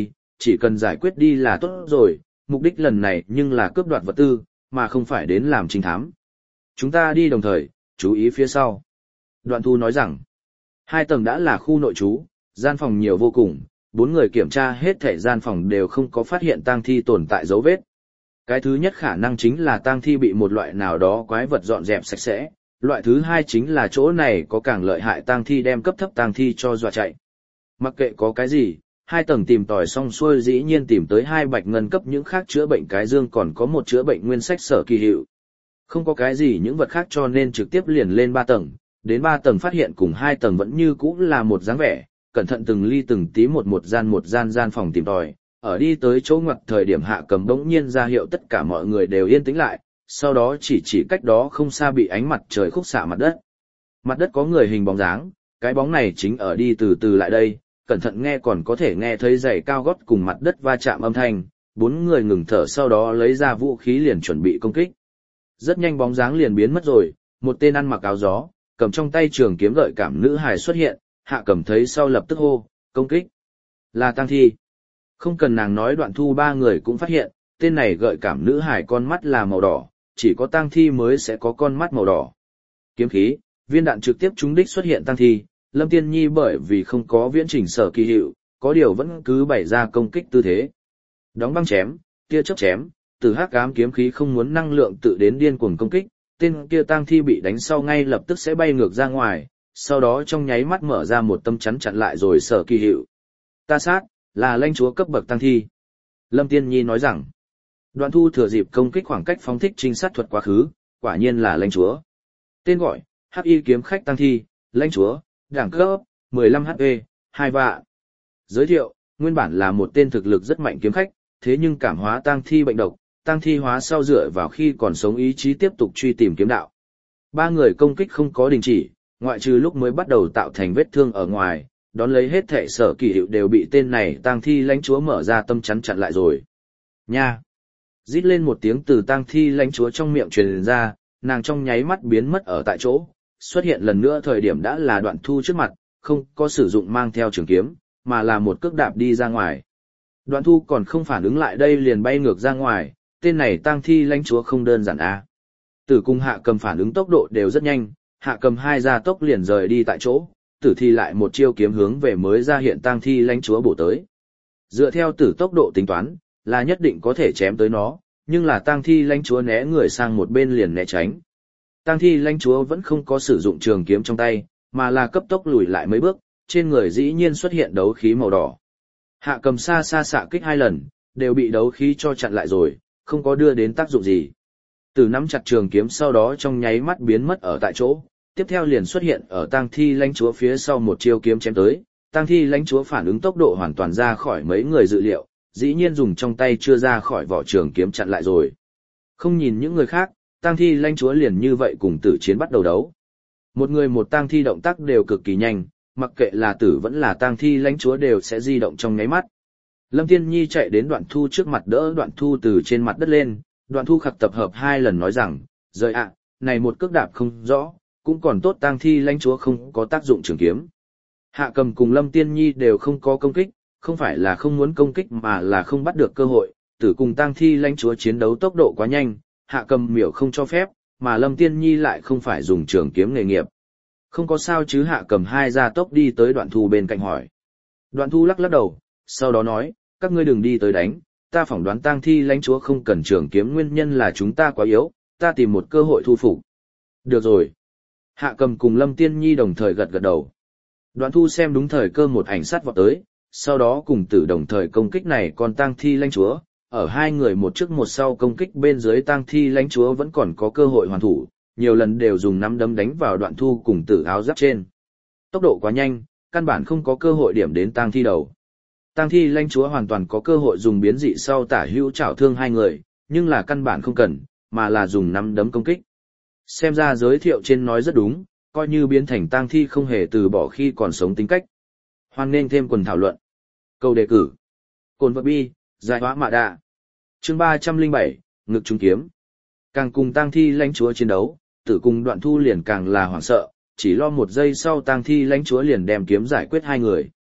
chỉ cần giải quyết đi là tốt rồi, mục đích lần này nhưng là cướp đoạt vật tư, mà không phải đến làm trinh thám. Chúng ta đi đồng thời, chú ý phía sau. Đoạn Thu nói rằng, hai tầng đã là khu nội trú, gian phòng nhiều vô cùng, bốn người kiểm tra hết thảy gian phòng đều không có phát hiện tang thi tồn tại dấu vết. Cái thứ nhất khả năng chính là tang thi bị một loại nào đó quái vật dọn dẹp sạch sẽ, loại thứ hai chính là chỗ này có càng lợi hại tang thi đem cấp thấp tang thi cho dọa chạy. Mặc kệ có cái gì, hai tầng tìm tòi xong xuôi dĩ nhiên tìm tới hai bạch ngân cấp những khác chữa bệnh cái dương còn có một chữa bệnh nguyên sách sở kỳ hiệu. Không có cái gì những vật khác cho nên trực tiếp liền lên ba tầng, đến ba tầng phát hiện cùng hai tầng vẫn như cũ là một dáng vẻ, cẩn thận từng ly từng tí một một gian một gian gian phòng tìm tòi. Ở đi tới chỗ ngoặt thời điểm Hạ Cầm bỗng nhiên ra hiệu tất cả mọi người đều yên tĩnh lại, sau đó chỉ chỉ cách đó không xa bị ánh mặt trời khúc xạ mặt đất. Mặt đất có người hình bóng dáng, cái bóng này chính ở đi từ từ lại đây, cẩn thận nghe còn có thể nghe thấy giày cao gót cùng mặt đất va chạm âm thanh, bốn người ngừng thở sau đó lấy ra vũ khí liền chuẩn bị công kích. Rất nhanh bóng dáng liền biến mất rồi, một tên ăn mặc áo gió, cầm trong tay trường kiếm gợi cảm nữ hài xuất hiện, Hạ Cầm thấy sau lập tức hô, công kích. Là tang thi. Không cần nàng nói Đoạn Thu ba người cũng phát hiện, tên này gợi cảm nữ hài con mắt là màu đỏ, chỉ có tang thi mới sẽ có con mắt màu đỏ. Kiếm khí, viên đạn trực tiếp trúng đích xuất hiện tang thi, Lâm Tiên Nhi bởi vì không có viễn trình sở kỳ hiệu, có điều vẫn cứ bày ra công kích tư thế. Đóng băng chém, tia chớp chém, từ hắc ám kiếm khí không muốn năng lượng tự đến điên cuồng công kích, tên kia tang thi bị đánh sau ngay lập tức sẽ bay ngược ra ngoài, sau đó trong nháy mắt mở ra một tâm chắn chặn lại rồi sở kỳ hiệu. Ta sát, là lãnh chúa cấp bậc tang thi. Lâm Tiên Nhi nói rằng, Đoạn Thu thừa dịp công kích khoảng cách phóng thích trinh sát thuật quá khứ, quả nhiên là lãnh chúa. Tên gọi, hắc y kiếm khách tang thi, lãnh chúa, đẳng cấp, mười lăm H P, hai vạn. Giới thiệu, nguyên bản là một tên thực lực rất mạnh kiếm khách, thế nhưng cảm hóa tang thi bệnh độc, tang thi hóa sau dựa vào khi còn sống ý chí tiếp tục truy tìm kiếm đạo. Ba người công kích không có đình chỉ, ngoại trừ lúc mới bắt đầu tạo thành vết thương ở ngoài, đón lấy hết thệ sở kỳ hiệu đều bị tên này tang thi lãnh chúa mở ra tâm chắn chặn lại rồi. Nha! Rít lên một tiếng từ tang thi lãnh chúa trong miệng truyền ra, nàng trong nháy mắt biến mất ở tại chỗ, xuất hiện lần nữa thời điểm đã là Đoạn Thu trước mặt, không có sử dụng mang theo trường kiếm, mà là một cước đạp đi ra ngoài. Đoạn Thu còn không phản ứng lại đây liền bay ngược ra ngoài, tên này tang thi lãnh chúa không đơn giản a. Tử cùng Hạ Cầm phản ứng tốc độ đều rất nhanh, Hạ Cầm hai gia tốc liền rời đi tại chỗ, Tử thì lại một chiêu kiếm hướng về mới ra hiện tang thi lãnh chúa bổ tới. Dựa theo Tử tốc độ tính toán, là nhất định có thể chém tới nó, nhưng là tang thi lãnh chúa né người sang một bên liền né tránh. Tang thi lãnh chúa vẫn không có sử dụng trường kiếm trong tay, mà là cấp tốc lùi lại mấy bước, trên người dĩ nhiên xuất hiện đấu khí màu đỏ. Hạ Cầm xa xa xạ kích hai lần, đều bị đấu khí cho chặn lại rồi, không có đưa đến tác dụng gì. Tử nắm chặt trường kiếm sau đó trong nháy mắt biến mất ở tại chỗ, tiếp theo liền xuất hiện ở tang thi lãnh chúa phía sau một chiêu kiếm chém tới, tang thi lãnh chúa phản ứng tốc độ hoàn toàn ra khỏi mấy người dự liệu, dĩ nhiên dùng trong tay chưa ra khỏi vỏ trường kiếm chặn lại rồi. Không nhìn những người khác, tang thi lãnh chúa liền như vậy cùng Tử chiến bắt đầu đấu. Một người một tang thi động tác đều cực kỳ nhanh, mặc kệ là Tử vẫn là tang thi lãnh chúa đều sẽ di động trong nháy mắt. Lâm Tiên Nhi chạy đến Đoạn Thu trước mặt đỡ Đoạn Thu từ trên mặt đất lên, Đoạn Thu khắc tập hợp hai lần nói rằng, rời ạ, này một cước đạp không rõ, cũng còn tốt tang thi lãnh chúa không có tác dụng trường kiếm. Hạ Cầm cùng Lâm Tiên Nhi đều không có công kích, không phải là không muốn công kích mà là không bắt được cơ hội, Tử cùng tang thi lãnh chúa chiến đấu tốc độ quá nhanh, Hạ Cầm miểu không cho phép, mà Lâm Tiên Nhi lại không phải dùng trường kiếm nghề nghiệp. Không có sao chứ. Hạ Cầm hai gia tốc đi tới Đoạn Thu bên cạnh hỏi. Đoạn Thu lắc lắc đầu, sau đó nói, các ngươi đừng đi tới đánh, ta phỏng đoán tang thi lãnh chúa không cần trường kiếm nguyên nhân là chúng ta quá yếu, ta tìm một cơ hội thu phục. Được rồi. Hạ Cầm cùng Lâm Tiên Nhi đồng thời gật gật đầu. Đoạn Thu xem đúng thời cơ một ảnh sát vọt tới, sau đó cùng Tử đồng thời công kích này còn tang thi lãnh chúa, ở hai người một trước một sau công kích bên dưới tang thi lãnh chúa vẫn còn có cơ hội hoàn thủ, nhiều lần đều dùng nắm đấm đánh vào Đoạn Thu cùng Tử áo giáp trên. Tốc độ quá nhanh, căn bản không có cơ hội điểm đến tang thi đầu. Tang thi lãnh chúa hoàn toàn có cơ hội dùng biến dị sau tả hữu chảo thương hai người, nhưng là căn bản không cần, mà là dùng nắm đấm công kích. Xem ra giới thiệu trên nói rất đúng, coi như biến thành tang thi không hề từ bỏ khi còn sống tính cách. Hoan nên thêm quần thảo luận. Câu đề cử. Cồn vật bi, giải hóa mạ đạ. Chương ba trăm lẻ bảy, ngực trúng kiếm. Càng cùng tang thi lãnh chúa chiến đấu, Tử cùng Đoạn Thu liền càng là hoảng sợ, chỉ lo một giây sau tang thi lãnh chúa liền đem kiếm giải quyết hai người.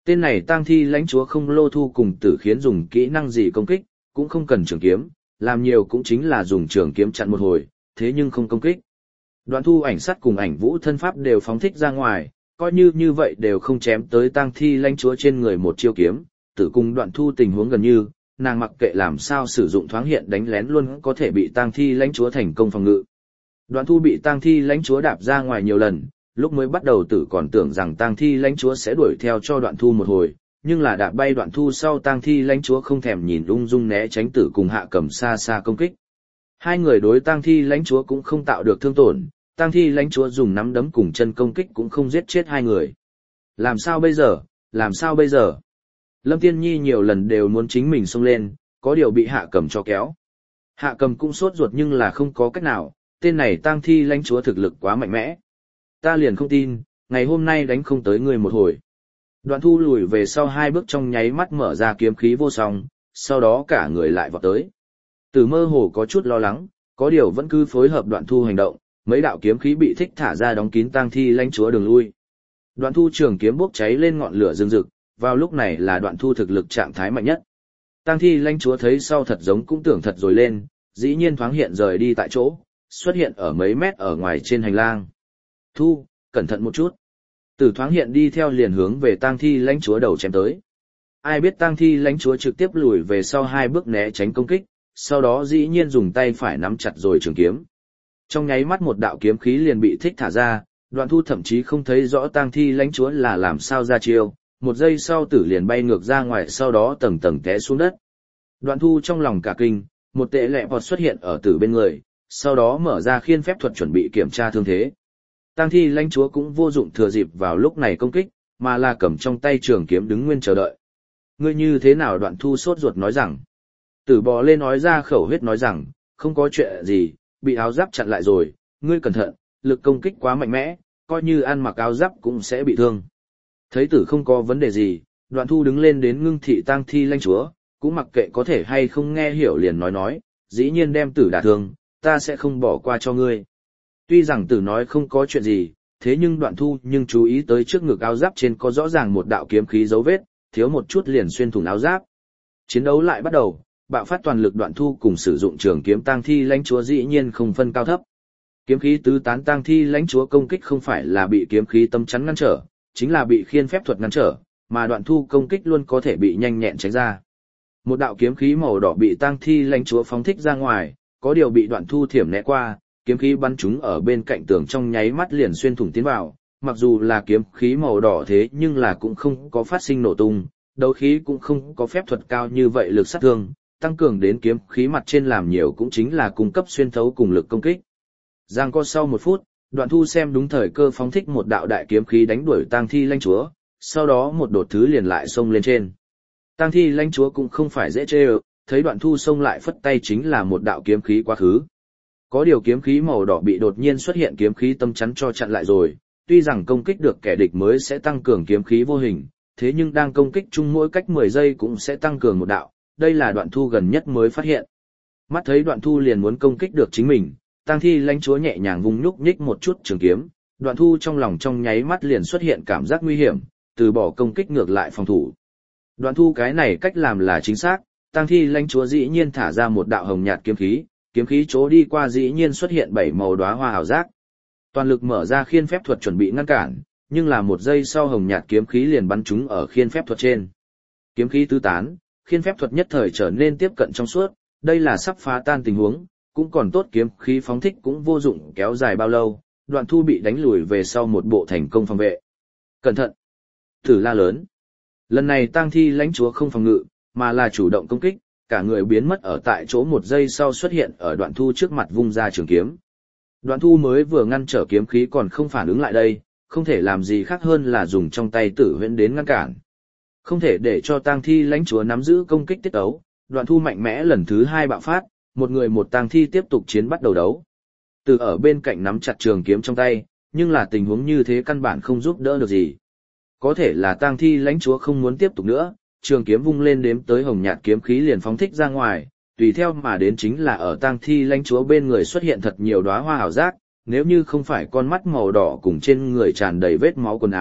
Tên này tang thi lãnh chúa không lô thu cùng tử khiến dùng kỹ năng gì công kích, cũng không cần trường kiếm, làm nhiều cũng chính là dùng trường kiếm chặn một hồi, thế nhưng không công kích. Đoạn thu ảnh sắt cùng ảnh vũ thân pháp đều phóng thích ra ngoài, coi như như vậy đều không chém tới tang thi lãnh chúa trên người một chiêu kiếm, tử cùng đoạn thu tình huống gần như, nàng mặc kệ làm sao sử dụng thoáng hiện đánh lén luôn có thể bị tang thi lãnh chúa thành công phòng ngự. Đoạn thu bị tang thi lãnh chúa đạp ra ngoài nhiều lần, lúc mới bắt đầu tử còn tưởng rằng tang thi lãnh chúa sẽ đuổi theo cho đoạn thu một hồi, nhưng là đạp bay đoạn thu sau tang thi lãnh chúa không thèm nhìn ung dung né tránh tử cùng hạ cầm xa xa công kích. Hai người đối tang thi lãnh chúa cũng không tạo được thương tổn, tang thi lãnh chúa dùng nắm đấm cùng chân công kích cũng không giết chết hai người. Làm sao bây giờ, làm sao bây giờ? Lâm Tiên Nhi nhiều lần đều muốn chính mình xông lên, có điều bị hạ cầm cho kéo. Hạ cầm cũng sốt ruột nhưng là không có cách nào, tên này tang thi lãnh chúa thực lực quá mạnh mẽ. Ta liền không tin, ngày hôm nay đánh không tới người một hồi. Đoạn thu lùi về sau hai bước trong nháy mắt mở ra kiếm khí vô song, sau đó cả người lại vọt tới. Từ mơ hồ có chút lo lắng, có điều vẫn cứ phối hợp đoạn thu hành động, mấy đạo kiếm khí bị thích thả ra đóng kín tang thi lãnh chúa đường lui. Đoạn thu trường kiếm bốc cháy lên ngọn lửa rừng rực, vào lúc này là đoạn thu thực lực trạng thái mạnh nhất. Tang thi lãnh chúa thấy sau thật giống cũng tưởng thật rồi lên, dĩ nhiên thoáng hiện rời đi tại chỗ, xuất hiện ở mấy mét ở ngoài trên hành lang. Thu, cẩn thận một chút. Tử thoáng hiện đi theo liền hướng về tang thi lãnh chúa đầu chém tới. Ai biết tang thi lãnh chúa trực tiếp lùi về sau hai bước né tránh công kích, sau đó dĩ nhiên dùng tay phải nắm chặt rồi trường kiếm. Trong nháy mắt một đạo kiếm khí liền bị thích thả ra, đoạn thu thậm chí không thấy rõ tang thi lãnh chúa là làm sao ra chiêu, một giây sau tử liền bay ngược ra ngoài sau đó tầng tầng té xuống đất. Đoạn thu trong lòng cả kinh, một tệ lẹ vọt xuất hiện ở tử bên người, sau đó mở ra khiên phép thuật chuẩn bị kiểm tra thương thế. Tang thi lãnh chúa cũng vô dụng thừa dịp vào lúc này công kích, mà là cầm trong tay trường kiếm đứng nguyên chờ đợi. Ngươi như thế nào? Đoạn thu sốt ruột nói rằng. Tử bò lên nói ra khẩu huyết nói rằng, không có chuyện gì, bị áo giáp chặn lại rồi, ngươi cẩn thận, lực công kích quá mạnh mẽ, coi như ăn mặc áo giáp cũng sẽ bị thương. Thấy tử không có vấn đề gì, đoạn thu đứng lên đến ngưng thị tang thi lãnh chúa, cũng mặc kệ có thể hay không nghe hiểu liền nói nói, dĩ nhiên đem tử đả thương, ta sẽ không bỏ qua cho ngươi. Tuy rằng tử nói không có chuyện gì, thế nhưng đoạn thu nhưng chú ý tới trước ngực áo giáp trên có rõ ràng một đạo kiếm khí dấu vết, thiếu một chút liền xuyên thủng áo giáp. Chiến đấu lại bắt đầu, bạo phát toàn lực đoạn thu cùng sử dụng trường kiếm tang thi lãnh chúa dĩ nhiên không phân cao thấp. Kiếm khí tứ tán tang thi lãnh chúa công kích không phải là bị kiếm khí tâm chắn ngăn trở, chính là bị khiên phép thuật ngăn trở, mà đoạn thu công kích luôn có thể bị nhanh nhẹn tránh ra. Một đạo kiếm khí màu đỏ bị tang thi lãnh chúa phóng thích ra ngoài, có điều bị đoạn thu thiểm né qua, kiếm khí bắn trúng ở bên cạnh tường trong nháy mắt liền xuyên thủng tiến vào, mặc dù là kiếm khí màu đỏ thế nhưng là cũng không có phát sinh nổ tung, đấu khí cũng không có phép thuật cao như vậy lực sát thương, tăng cường đến kiếm khí mặt trên làm nhiều cũng chính là cung cấp xuyên thấu cùng lực công kích. Giang co sau một phút, đoạn thu xem đúng thời cơ phóng thích một đạo đại kiếm khí đánh đuổi tang thi lãnh chúa, sau đó một đột thứ liền lại xông lên trên. Tang thi lãnh chúa cũng không phải dễ chê ơ, thấy đoạn thu xông lại phất tay chính là một đạo kiếm khí quá khứ. Có điều kiếm khí màu đỏ bị đột nhiên xuất hiện kiếm khí tâm chắn cho chặn lại rồi, tuy rằng công kích được kẻ địch mới sẽ tăng cường kiếm khí vô hình, thế nhưng đang công kích chung mỗi cách mười giây cũng sẽ tăng cường một đạo, đây là đoạn thu gần nhất mới phát hiện. Mắt thấy đoạn thu liền muốn công kích được chính mình, tang thi lãnh chúa nhẹ nhàng vung nhúc nhích một chút trường kiếm, đoạn thu trong lòng trong nháy mắt liền xuất hiện cảm giác nguy hiểm, từ bỏ công kích ngược lại phòng thủ. Đoạn thu cái này cách làm là chính xác, tang thi lãnh chúa dĩ nhiên thả ra một đạo hồng nhạt kiếm khí, kiếm khí chỗ đi qua dĩ nhiên xuất hiện bảy màu đóa hoa hào giác. Toàn lực mở ra khiên phép thuật chuẩn bị ngăn cản, nhưng là một giây sau hồng nhạt kiếm khí liền bắn trúng ở khiên phép thuật trên. Kiếm khí tứ tán, khiên phép thuật nhất thời trở nên tiếp cận trong suốt, đây là sắp phá tan tình huống, cũng còn tốt kiếm khí phóng thích cũng vô dụng kéo dài bao lâu, đoạn thu bị đánh lùi về sau một bộ thành công phòng vệ. Cẩn thận! Tử la lớn. Lần này tang thi lãnh chúa không phòng ngự, mà là chủ động công kích, cả người biến mất ở tại chỗ một giây sau xuất hiện ở đoạn thu trước mặt vung ra trường kiếm. Đoạn thu mới vừa ngăn trở kiếm khí còn không phản ứng lại đây, không thể làm gì khác hơn là dùng trong tay tử huyễn đến ngăn cản. Không thể để cho tang thi lãnh chúa nắm giữ công kích tiết ấu, đoạn thu mạnh mẽ lần thứ hai bạo phát, một người một tang thi tiếp tục chiến bắt đầu đấu. Từ ở bên cạnh nắm chặt trường kiếm trong tay, nhưng là tình huống như thế căn bản không giúp đỡ được gì. Có thể là tang thi lãnh chúa không muốn tiếp tục nữa, trường kiếm vung lên đếm tới hồng nhạt kiếm khí liền phóng thích ra ngoài, tùy theo mà đến chính là ở tang thi lãnh chúa bên người xuất hiện thật nhiều đóa hoa hào giác, nếu như không phải con mắt màu đỏ cùng trên người tràn đầy vết máu quần áo,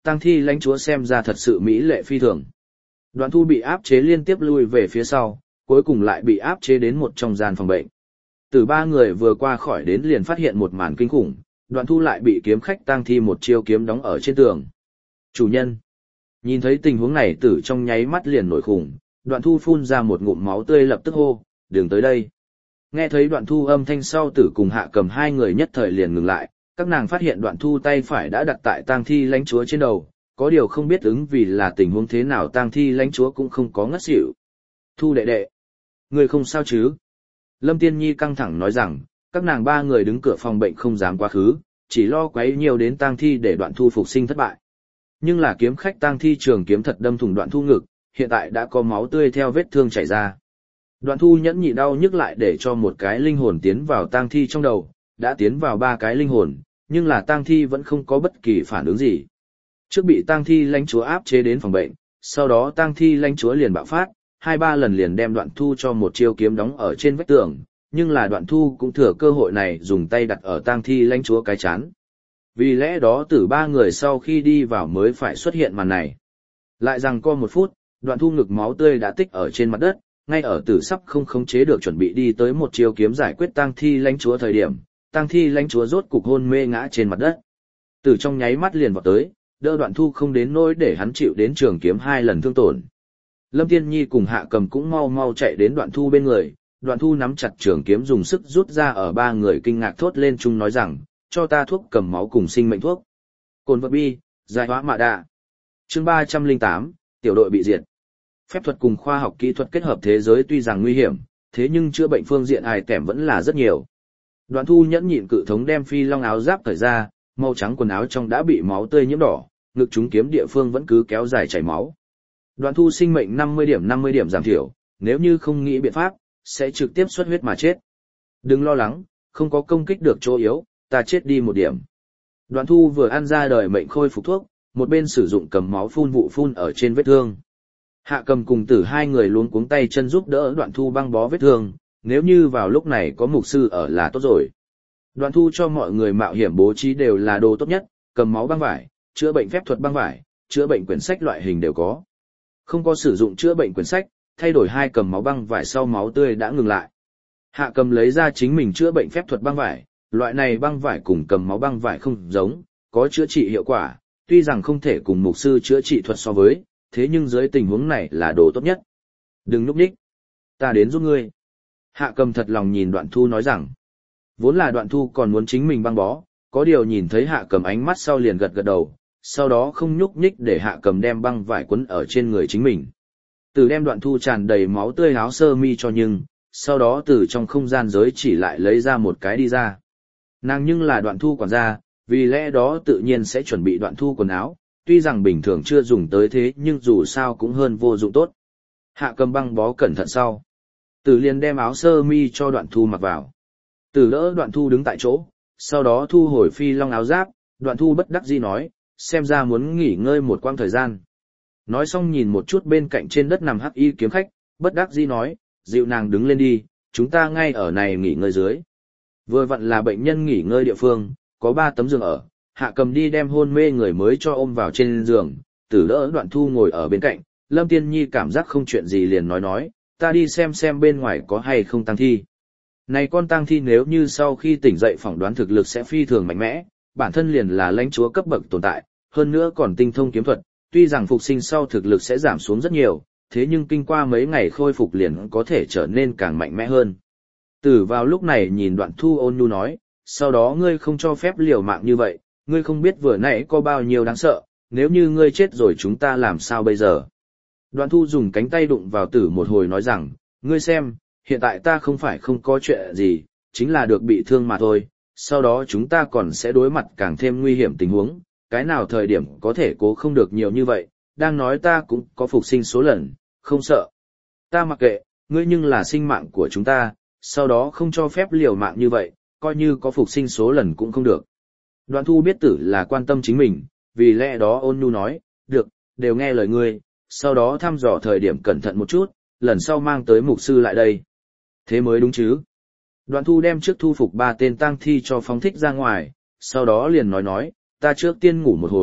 tang thi lãnh chúa xem ra thật sự mỹ lệ phi thường. Đoạn Thu bị áp chế liên tiếp lui về phía sau, cuối cùng lại bị áp chế đến một trong gian phòng bệnh. Từ ba người vừa qua khỏi đến liền phát hiện một màn kinh khủng, Đoạn Thu lại bị kiếm khách tang thi một chiêu kiếm đóng ở trên tường. Chủ nhân. Nhìn thấy tình huống này Tử trong nháy mắt liền nổi khủng, Đoạn Thu phun ra một ngụm máu tươi lập tức hô, đừng tới đây. Nghe thấy Đoạn Thu âm thanh sau Tử cùng Hạ Cầm hai người nhất thời liền ngừng lại, các nàng phát hiện Đoạn Thu tay phải đã đặt tại tang thi lãnh chúa trên đầu, có điều không biết ứng vì là tình huống thế nào tang thi lãnh chúa cũng không có ngất xỉu. Thu đệ đệ, người không sao chứ? Lâm Tiên Nhi căng thẳng nói rằng, các nàng ba người đứng cửa phòng bệnh không dám quá khứ, chỉ lo quấy nhiều đến tang thi để Đoạn Thu phục sinh thất bại. Nhưng là kiếm khách tang thi trường kiếm thật đâm thủng Đoạn Thu ngực, hiện tại đã có máu tươi theo vết thương chảy ra. Đoạn Thu nhẫn nhịn đau nhức lại để cho một cái linh hồn tiến vào tang thi trong đầu, đã tiến vào ba cái linh hồn, nhưng là tang thi vẫn không có bất kỳ phản ứng gì. Trước bị tang thi lãnh chúa áp chế đến phòng bệnh, sau đó tang thi lãnh chúa liền bạo phát, hai ba lần liền đem Đoạn Thu cho một chiêu kiếm đóng ở trên vách tường, nhưng là Đoạn Thu cũng thừa cơ hội này dùng tay đặt ở tang thi lãnh chúa cái chán. Vì lẽ đó Tử ba người sau khi đi vào mới phải xuất hiện màn này. Lại rằng co một phút, Đoạn Thu ngực máu tươi đã tích ở trên mặt đất, ngay ở Tử sắp không khống chế được chuẩn bị đi tới một chiêu kiếm giải quyết tang thi lãnh chúa thời điểm, tang thi lãnh chúa rốt cục hôn mê ngã trên mặt đất. Tử trong nháy mắt liền vọt tới, đỡ Đoạn Thu không đến nỗi để hắn chịu đến trường kiếm hai lần thương tổn. Lâm Tiên Nhi cùng Hạ Cầm cũng mau mau chạy đến Đoạn Thu bên người, Đoạn Thu nắm chặt trường kiếm dùng sức rút ra ở ba người kinh ngạc thốt lên chung nói rằng, cho ta thuốc cầm máu cùng sinh mệnh thuốc. Cồn vật bi, giải hóa mạ đạ. Chương ba trăm lẻ tám, tiểu đội bị diệt. Phép thuật cùng khoa học kỹ thuật kết hợp thế giới tuy rằng nguy hiểm, thế nhưng chữa bệnh phương diện ai tẻm vẫn là rất nhiều. Đoạn Thu nhẫn nhịn cự thống đem phi long áo giáp cởi ra, màu trắng quần áo trong đã bị máu tươi nhiễm đỏ, ngực chúng kiếm địa phương vẫn cứ kéo dài chảy máu. Đoạn Thu sinh mệnh năm mươi điểm năm mươi điểm giảm thiểu, nếu như không nghĩ biện pháp, sẽ trực tiếp xuất huyết mà chết. Đừng lo lắng, không có công kích được chỗ yếu, ta chết đi một điểm. Đoạn Thu vừa ăn ra đời mệnh khôi phục thuốc, một bên sử dụng cầm máu phun vụ phun ở trên vết thương. Hạ Cầm cùng Tử hai người luống cuống tay chân giúp đỡ Đoạn Thu băng bó vết thương, nếu như vào lúc này có mục sư ở là tốt rồi. Đoạn Thu cho mọi người mạo hiểm bố trí đều là đồ tốt nhất, cầm máu băng vải, chữa bệnh phép thuật băng vải, chữa bệnh quyển sách loại hình đều có. Không có sử dụng chữa bệnh quyển sách, thay đổi hai cầm máu băng vải sau máu tươi đã ngừng lại. Hạ Cầm lấy ra chính mình chữa bệnh phép thuật băng vải, loại này băng vải cùng cầm máu băng vải không giống, có chữa trị hiệu quả, tuy rằng không thể cùng mục sư chữa trị thuật so với, thế nhưng dưới tình huống này là đồ tốt nhất. Đừng núp nhích, ta đến giúp ngươi. Hạ Cầm thật lòng nhìn Đoạn Thu nói rằng, vốn là Đoạn Thu còn muốn chính mình băng bó, có điều nhìn thấy Hạ Cầm ánh mắt sau liền gật gật đầu, sau đó không nhúc nhích để Hạ Cầm đem băng vải quấn ở trên người chính mình. Từ đem Đoạn Thu tràn đầy máu tươi áo sơ mi cho nhưng, sau đó từ trong không gian giới chỉ lại lấy ra một cái đi ra. Nàng nhưng là Đoạn Thu quản gia, vì lẽ đó tự nhiên sẽ chuẩn bị Đoạn Thu quần áo, tuy rằng bình thường chưa dùng tới thế nhưng dù sao cũng hơn vô dụng tốt. Hạ Cầm băng bó cẩn thận sau. Tử liền đem áo sơ mi cho Đoạn Thu mặc vào. Tử đỡ Đoạn Thu đứng tại chỗ, sau đó thu hồi phi long áo giáp, Đoạn Thu bất đắc dĩ nói, xem ra muốn nghỉ ngơi một quãng thời gian. Nói xong nhìn một chút bên cạnh trên đất nằm hắc y kiếm khách, bất đắc dĩ nói, dịu nàng đứng lên đi, chúng ta ngay ở này nghỉ ngơi dưới. Vừa vặn là bệnh nhân nghỉ ngơi địa phương, có ba tấm giường ở, Hạ Cầm đi đem hôn mê người mới cho ôm vào trên giường, Tử đỡ Đoạn Thu ngồi ở bên cạnh, Lâm Tiên Nhi cảm giác không chuyện gì liền nói nói, ta đi xem xem bên ngoài có hay không tang thi. Này con tang thi nếu như sau khi tỉnh dậy phỏng đoán thực lực sẽ phi thường mạnh mẽ, bản thân liền là lãnh chúa cấp bậc tồn tại, hơn nữa còn tinh thông kiếm thuật, tuy rằng phục sinh sau thực lực sẽ giảm xuống rất nhiều, thế nhưng kinh qua mấy ngày khôi phục liền có thể trở nên càng mạnh mẽ hơn. Tử vào lúc này nhìn Đoạn Thu ôn nhu nói, sau đó ngươi không cho phép liều mạng như vậy, ngươi không biết vừa nãy có bao nhiêu đáng sợ, nếu như ngươi chết rồi chúng ta làm sao bây giờ. Đoạn Thu dùng cánh tay đụng vào Tử một hồi nói rằng, ngươi xem, hiện tại ta không phải không có chuyện gì, chính là được bị thương mà thôi, sau đó chúng ta còn sẽ đối mặt càng thêm nguy hiểm tình huống, cái nào thời điểm có thể cố không được nhiều như vậy, đang nói ta cũng có phục sinh số lần, không sợ. Ta mặc kệ, ngươi nhưng là sinh mạng của chúng ta, sau đó không cho phép liều mạng như vậy, coi như có phục sinh số lần cũng không được. Đoạn Thu biết Tử là quan tâm chính mình, vì lẽ đó ôn nhu nói, được, đều nghe lời ngươi, sau đó thăm dò thời điểm cẩn thận một chút, lần sau mang tới mục sư lại đây. Thế mới đúng chứ. Đoạn Thu đem trước thu phục ba tên tang thi cho phóng thích ra ngoài, sau đó liền nói nói, ta trước tiên ngủ một hồi,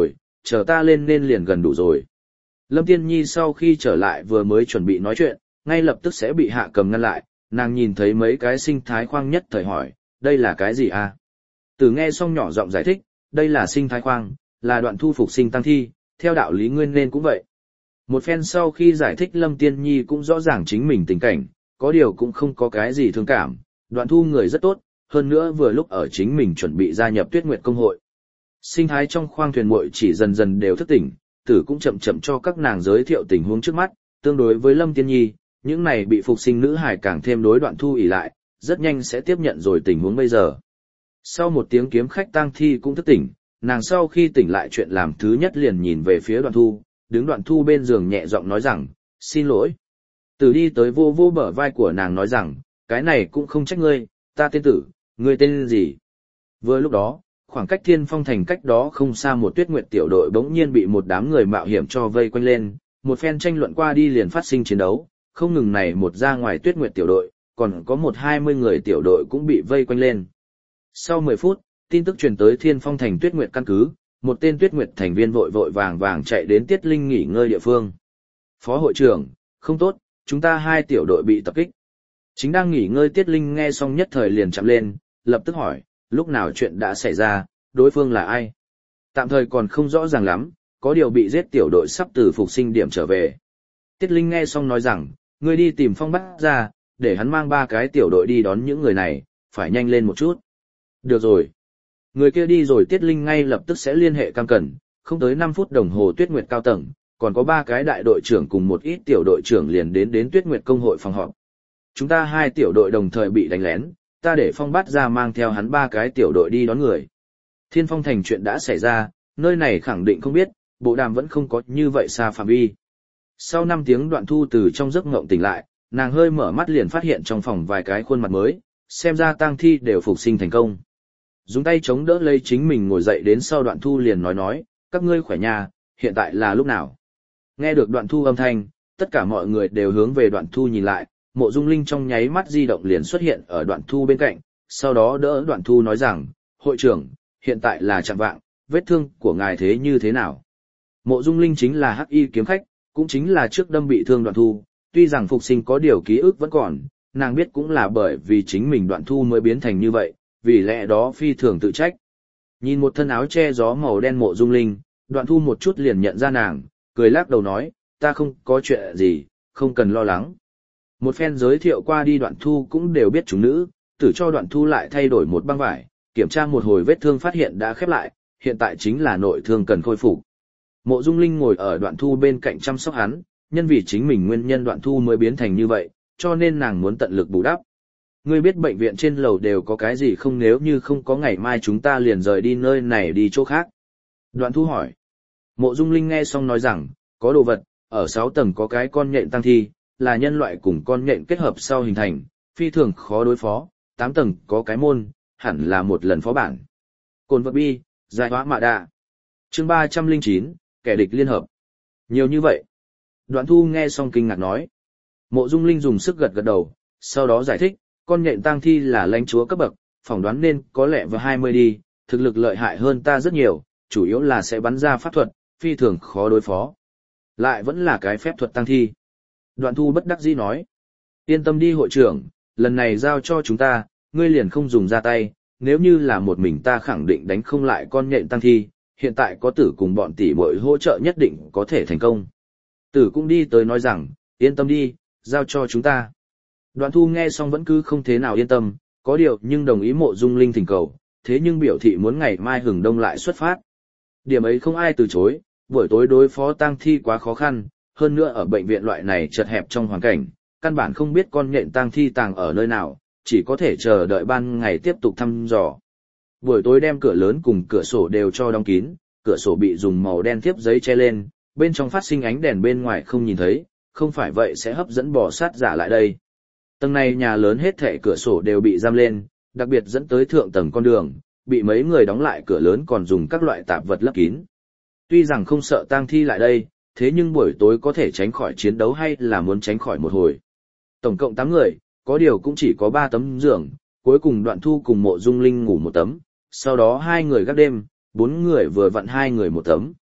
chờ ta lên nên liền gần đủ rồi. Lâm Tiên Nhi sau khi trở lại vừa mới chuẩn bị nói chuyện, ngay lập tức sẽ bị Hạ Cầm ngăn lại, nàng nhìn thấy mấy cái sinh thái khoang nhất thời hỏi, đây là cái gì à? Tử nghe xong nhỏ giọng giải thích, đây là sinh thái khoang, là đoạn thu phục sinh tăng thi, theo đạo lý nguyên nên cũng vậy. Một phen sau khi giải thích Lâm Tiên Nhi cũng rõ ràng chính mình tình cảnh, có điều cũng không có cái gì thương cảm, đoạn thu người rất tốt, hơn nữa vừa lúc ở chính mình chuẩn bị gia nhập Tuyết Nguyệt Công hội. Sinh thái trong khoang thuyền muội chỉ dần dần đều thức tỉnh, Tử cũng chậm chậm cho các nàng giới thiệu tình huống trước mắt, tương đối với Lâm Tiên Nhi, những này bị phục sinh nữ hài càng thêm đối đoạn thu ỷ lại, rất nhanh sẽ tiếp nhận rồi tình huống bây giờ. Sau một tiếng kiếm khách tang thi cũng thức tỉnh, nàng sau khi tỉnh lại chuyện làm thứ nhất liền nhìn về phía đoạn thu, đứng đoạn thu bên giường nhẹ giọng nói rằng, xin lỗi. Tử đi tới vô vô bờ vai của nàng nói rằng, cái này cũng không trách ngươi, ta tên Tử, ngươi tên gì? Vừa lúc đó, khoảng cách Thiên Phong Thành cách đó không xa một Tuyết Nguyệt tiểu đội bỗng nhiên bị một đám người mạo hiểm cho vây quanh lên, một phen tranh luận qua đi liền phát sinh chiến đấu, không ngừng này một ra ngoài Tuyết Nguyệt tiểu đội, còn có một hai mươi người tiểu đội cũng bị vây quanh lên. Sau mười phút, tin tức truyền tới Thiên Phong Thành Tuyết Nguyệt căn cứ, một tên Tuyết Nguyệt thành viên vội vội vàng vàng chạy đến Tiết Linh nghỉ ngơi địa phương. Phó hội trưởng, không tốt, chúng ta hai tiểu đội bị tập kích. Chính đang nghỉ ngơi Tiết Linh nghe xong nhất thời liền chạm lên, lập tức hỏi, lúc nào chuyện đã xảy ra, đối phương là ai? Tạm thời còn không rõ ràng lắm, có điều bị giết tiểu đội sắp từ phục sinh điểm trở về. Tiết Linh nghe xong nói rằng, ngươi đi tìm Phong Bát ra, để hắn mang ba cái tiểu đội đi đón những người này, phải nhanh lên một chút. Được rồi. Người kia đi rồi Tiết Linh ngay lập tức sẽ liên hệ cam cẩn, không tới năm phút đồng hồ Tuyết Nguyệt cao tầng, còn có ba cái đại đội trưởng cùng một ít tiểu đội trưởng liền đến đến Tuyết Nguyệt công hội phòng họp. Chúng ta hai tiểu đội đồng thời bị đánh lén, ta để Phong Bát ra mang theo hắn ba cái tiểu đội đi đón người. Thiên Phong Thành chuyện đã xảy ra, nơi này khẳng định không biết, bộ đàm vẫn không có như vậy xa phạm vi. Sau năm tiếng Đoạn Thu từ trong giấc ngộng tỉnh lại, nàng hơi mở mắt liền phát hiện trong phòng vài cái khuôn mặt mới, xem ra tang thi đều phục sinh thành công. Dùng tay chống đỡ lấy chính mình ngồi dậy đến sau Đoạn Thu liền nói nói, các ngươi khỏe nhà, hiện tại là lúc nào? Nghe được Đoạn Thu âm thanh, tất cả mọi người đều hướng về Đoạn Thu nhìn lại, Mộ Dung Linh trong nháy mắt di động liền xuất hiện ở Đoạn Thu bên cạnh, sau đó đỡ Đoạn Thu nói rằng, hội trưởng, hiện tại là chạng vạng, vết thương của ngài thế như thế nào? Mộ Dung Linh chính là hắc y kiếm khách, cũng chính là trước đâm bị thương Đoạn Thu, tuy rằng phục sinh có điều ký ức vẫn còn, nàng biết cũng là bởi vì chính mình Đoạn Thu mới biến thành như vậy, vì lẽ đó phi thường tự trách. Nhìn một thân áo che gió màu đen Mộ Dung Linh, Đoạn Thu một chút liền nhận ra nàng, cười lắc đầu nói, ta không có chuyện gì, không cần lo lắng. Một phen giới thiệu qua đi Đoạn Thu cũng đều biết chúng nữ, tử cho Đoạn Thu lại thay đổi một băng vải, kiểm tra một hồi vết thương phát hiện đã khép lại, hiện tại chính là nội thương cần khôi phục. Mộ Dung Linh ngồi ở Đoạn Thu bên cạnh chăm sóc hắn, nhân vì chính mình nguyên nhân Đoạn Thu mới biến thành như vậy, cho nên nàng muốn tận lực bù đắp. Ngươi biết bệnh viện trên lầu đều có cái gì không, nếu như không có ngày mai chúng ta liền rời đi nơi này đi chỗ khác? Đoạn Thu hỏi. Mộ Dung Linh nghe xong nói rằng, có đồ vật, ở sáu tầng có cái con nhện tăng thi, là nhân loại cùng con nhện kết hợp sau hình thành, phi thường khó đối phó, tám tầng có cái môn, hẳn là một lần phó bản. Cồn vật bi, giải hóa mạ đạ. Chương ba trăm linh chín, kẻ địch liên hợp. Nhiều như vậy. Đoạn Thu nghe xong kinh ngạc nói. Mộ Dung Linh dùng sức gật gật đầu, sau đó giải thích, con nhện tang thi là lãnh chúa cấp bậc, phỏng đoán nên có lẽ vào hai mươi đi, thực lực lợi hại hơn ta rất nhiều, chủ yếu là sẽ bắn ra pháp thuật, phi thường khó đối phó. Lại vẫn là cái phép thuật tang thi. Đoạn Thu bất đắc dĩ nói, yên tâm đi hội trưởng, lần này giao cho chúng ta, ngươi liền không dùng ra tay, nếu như là một mình ta khẳng định đánh không lại con nhện tang thi, hiện tại có Tử cùng bọn tỷ muội hỗ trợ nhất định có thể thành công. Tử cũng đi tới nói rằng, yên tâm đi, giao cho chúng ta. Đoạn Thu nghe xong vẫn cứ không thế nào yên tâm, có điều nhưng đồng ý Mộ Dung Linh thỉnh cầu, thế nhưng biểu thị muốn ngày mai hừng đông lại xuất phát. Điểm ấy không ai từ chối, buổi tối đối phó tang thi quá khó khăn, hơn nữa ở bệnh viện loại này chật hẹp trong hoàn cảnh, căn bản không biết con nhện tang thi tàng ở nơi nào, chỉ có thể chờ đợi ban ngày tiếp tục thăm dò. Buổi tối đem cửa lớn cùng cửa sổ đều cho đóng kín, cửa sổ bị dùng màu đen tiếp giấy che lên, bên trong phát sinh ánh đèn bên ngoài không nhìn thấy, không phải vậy sẽ hấp dẫn bò sát giả lại đây. Tầng này nhà lớn hết thảy cửa sổ đều bị giam lên, đặc biệt dẫn tới thượng tầng con đường, bị mấy người đóng lại cửa lớn còn dùng các loại tạp vật lấp kín. Tuy rằng không sợ tang thi lại đây, thế nhưng buổi tối có thể tránh khỏi chiến đấu hay là muốn tránh khỏi một hồi. Tổng cộng tám người, có điều cũng chỉ có ba tấm giường, cuối cùng Đoạn Thu cùng Mộ Dung Linh ngủ một tấm, sau đó hai người gác đêm, bốn người vừa vặn hai người một tấm.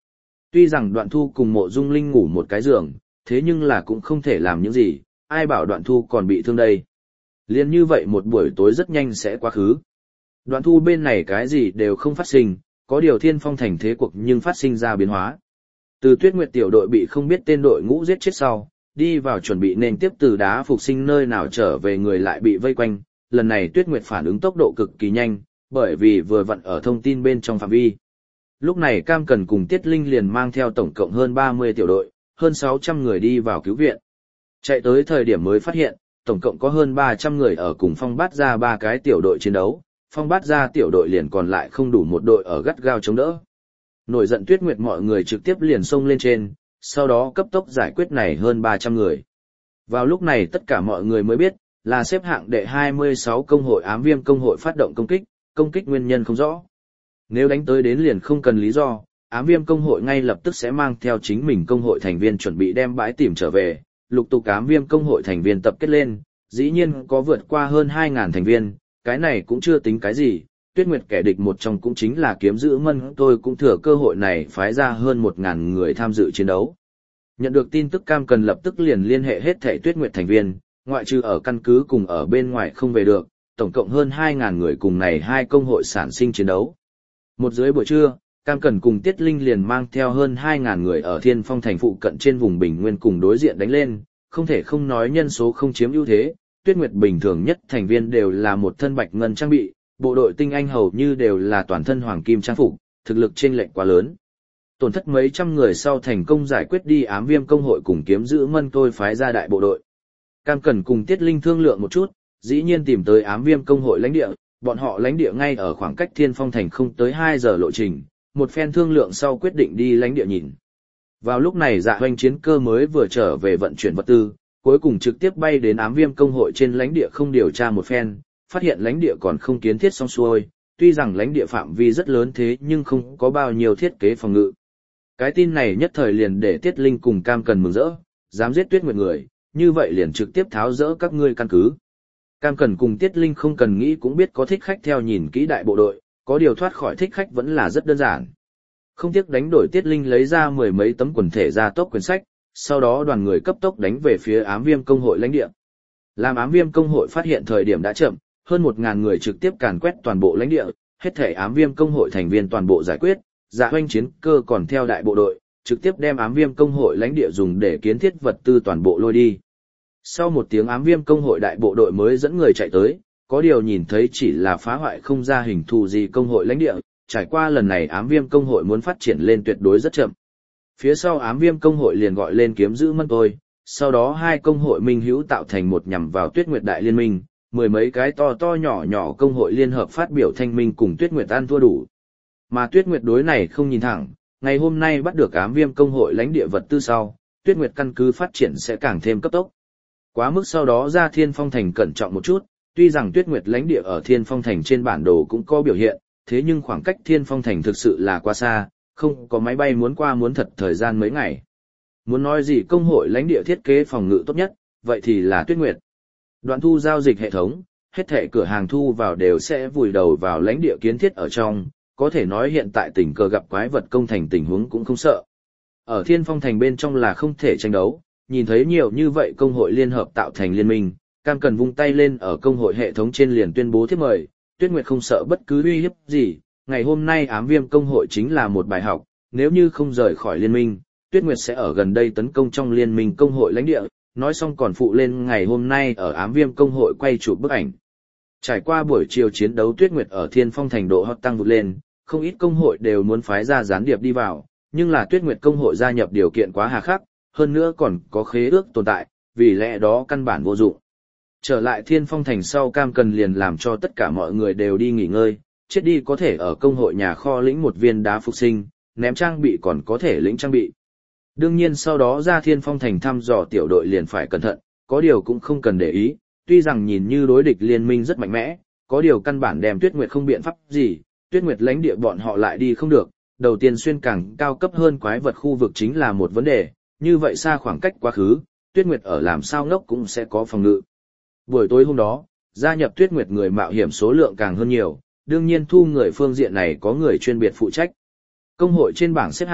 Tuy rằng Đoạn Thu cùng Mộ Dung Linh ngủ một cái giường, thế nhưng là cũng không thể làm những gì, ai bảo Đoạn Thu còn bị thương đây. Liên như vậy một buổi tối rất nhanh sẽ quá khứ. Đoạn Thu bên này cái gì đều không phát sinh, có điều Thiên Phong thành thế cuộc nhưng phát sinh ra biến hóa. Từ Tuyết Nguyệt tiểu đội bị không biết tên đội ngũ giết chết sau, đi vào chuẩn bị nên tiếp từ đá phục sinh nơi nào trở về người lại bị vây quanh, lần này Tuyết Nguyệt phản ứng tốc độ cực kỳ nhanh, bởi vì vừa vặn ở thông tin bên trong phạm vi. Lúc này Cam Cần cùng Tiết Linh liền mang theo tổng cộng hơn ba mươi tiểu đội, hơn sáu trăm người đi vào cứu viện. Chạy tới thời điểm mới phát hiện, tổng cộng có hơn ba trăm người ở cùng Phong Bát Gia ba cái tiểu đội chiến đấu, Phong Bát Gia tiểu đội liền còn lại không đủ một đội ở gắt gao chống đỡ. Nổi giận Tuyết Nguyệt mọi người trực tiếp liền xông lên trên, sau đó cấp tốc giải quyết này hơn ba trăm người. Vào lúc này tất cả mọi người mới biết, là xếp hạng đệ hai mươi sáu công hội ám viêm công hội phát động công kích, công kích nguyên nhân không rõ. Nếu đánh tới đến liền không cần lý do, ám viêm công hội ngay lập tức sẽ mang theo chính mình công hội thành viên chuẩn bị đem bãi tìm trở về, lục tục ám viêm công hội thành viên tập kết lên, dĩ nhiên có vượt qua hơn hai nghìn thành viên, cái này cũng chưa tính cái gì. Tuyết Nguyệt kẻ địch một trong cũng chính là kiếm giữ mân, tôi cũng thừa cơ hội này phái ra hơn một nghìn người tham dự chiến đấu. Nhận được tin tức Cam Cần lập tức liền liên hệ hết thảy Tuyết Nguyệt thành viên, ngoại trừ ở căn cứ cùng ở bên ngoài không về được, tổng cộng hơn hai nghìn người cùng này hai công hội sản sinh chiến đấu. Một dưới buổi trưa, Cam Cần cùng Tiết Linh liền mang theo hơn hai nghìn người ở Thiên Phong thành phụ cận trên vùng bình nguyên cùng đối diện đánh lên, không thể không nói nhân số không chiếm ưu thế, Tuyết Nguyệt bình thường nhất thành viên đều là một thân bạch ngân trang bị, bộ đội tinh anh hầu như đều là toàn thân hoàng kim trang phục, thực lực chênh lệch quá lớn. Tổn thất mấy trăm người sau thành công giải quyết đi ám viêm công hội cùng kiếm giữ mân tôi phái ra đại bộ đội. Cam Cần cùng Tiết Linh thương lượng một chút, dĩ nhiên tìm tới ám viêm công hội lãnh địa, bọn họ lãnh địa ngay ở khoảng cách Thiên Phong thành không tới hai giờ lộ trình, một phen thương lượng sau quyết định đi lãnh địa nhìn. Vào lúc này Dạ Hoành chiến cơ mới vừa trở về vận chuyển vật tư, cuối cùng trực tiếp bay đến ám viêm công hội trên lãnh địa không điều tra một phen, phát hiện lãnh địa còn không kiến thiết xong xuôi, tuy rằng lãnh địa phạm vi rất lớn thế nhưng không có bao nhiêu thiết kế phòng ngự. Cái tin này nhất thời liền để Tiết Linh cùng Cam Cần mừng rỡ, dám giết Tuyết Nguyệt người, như vậy liền trực tiếp tháo rỡ các ngươi căn cứ. Cam Cần cùng Tiết Linh không cần nghĩ cũng biết có thích khách theo nhìn kỹ đại bộ đội, có điều thoát khỏi thích khách vẫn là rất đơn giản. Không tiếc đánh đổi Tiết Linh lấy ra mười mấy tấm quần thể ra tốc quyển sách, sau đó đoàn người cấp tốc đánh về phía ám viêm công hội lãnh địa. Làm ám viêm công hội phát hiện thời điểm đã chậm, hơn một nghìn người trực tiếp càn quét toàn bộ lãnh địa, hết thể ám viêm công hội thành viên toàn bộ giải quyết, Dạ Hoành chiến cơ còn theo đại bộ đội, trực tiếp đem ám viêm công hội lãnh địa dùng để kiến thiết vật tư toàn bộ lôi đi. Sau một tiếng ám viêm công hội đại bộ đội mới dẫn người chạy tới, có điều nhìn thấy chỉ là phá hoại không ra hình thù gì công hội lãnh địa, trải qua lần này ám viêm công hội muốn phát triển lên tuyệt đối rất chậm. Phía sau ám viêm công hội liền gọi lên kiếm giữ mân tôi, sau đó hai công hội minh hữu tạo thành một nhằm vào Tuyết Nguyệt đại liên minh, mười mấy cái to to nhỏ nhỏ công hội liên hợp phát biểu thanh minh cùng Tuyết Nguyệt ăn thua đủ. Mà Tuyết Nguyệt đối này không nhìn thẳng, ngày hôm nay bắt được ám viêm công hội lãnh địa vật tư sau, Tuyết Nguyệt căn cứ phát triển sẽ càng thêm cấp tốc. Quá mức sau đó ra Thiên Phong thành cẩn trọng một chút, tuy rằng Tuyết Nguyệt lãnh địa ở Thiên Phong thành trên bản đồ cũng có biểu hiện, thế nhưng khoảng cách Thiên Phong thành thực sự là quá xa, không có máy bay muốn qua muốn thật thời gian mấy ngày. Muốn nói gì công hội lãnh địa thiết kế phòng ngự tốt nhất, vậy thì là Tuyết Nguyệt. Đoạn thu giao dịch hệ thống, hết thảy cửa hàng thu vào đều sẽ vùi đầu vào lãnh địa kiến thiết ở trong, có thể nói hiện tại tình cờ gặp quái vật công thành tình huống cũng không sợ. Ở Thiên Phong thành bên trong là không thể tranh đấu, nhìn thấy nhiều như vậy công hội liên hợp tạo thành liên minh, Cam Cần vung tay lên ở công hội hệ thống trên liền tuyên bố thiếp mời, Tuyết Nguyệt không sợ bất cứ uy hiếp gì, ngày hôm nay ám viêm công hội chính là một bài học, nếu như không rời khỏi liên minh, Tuyết Nguyệt sẽ ở gần đây tấn công trong liên minh công hội lãnh địa, nói xong còn phụ lên ngày hôm nay ở ám viêm công hội quay chụp bức ảnh. Trải qua buổi chiều chiến đấu Tuyết Nguyệt ở Thiên Phong thành độ hot tăng vụt lên, không ít công hội đều muốn phái ra gián điệp đi vào, nhưng là Tuyết Nguyệt công hội gia nhập điều kiện quá hà khắc, hơn nữa còn có khế ước tồn tại, vì lẽ đó căn bản vô dụng. Trở lại Thiên Phong thành sau Cam Cần liền làm cho tất cả mọi người đều đi nghỉ ngơi, chết đi có thể ở công hội nhà kho lĩnh một viên đá phục sinh, ném trang bị còn có thể lĩnh trang bị. Đương nhiên sau đó ra Thiên Phong thành thăm dò tiểu đội liền phải cẩn thận, có điều cũng không cần để ý, tuy rằng nhìn như đối địch liên minh rất mạnh mẽ, có điều căn bản đem Tuyết Nguyệt không biện pháp gì, Tuyết Nguyệt lãnh địa bọn họ lại đi không được, đầu tiên xuyên càng cao cấp hơn quái vật khu vực chính là một vấn đề, như vậy xa khoảng cách quá khứ, Tuyết Nguyệt ở làm sao ngốc cũng sẽ có phòng ngự. Buổi tối hôm đó, gia nhập Tuyết Nguyệt người mạo hiểm số lượng càng hơn nhiều, đương nhiên thu người phương diện này có người chuyên biệt phụ trách. Công hội trên bảng xếp hạng,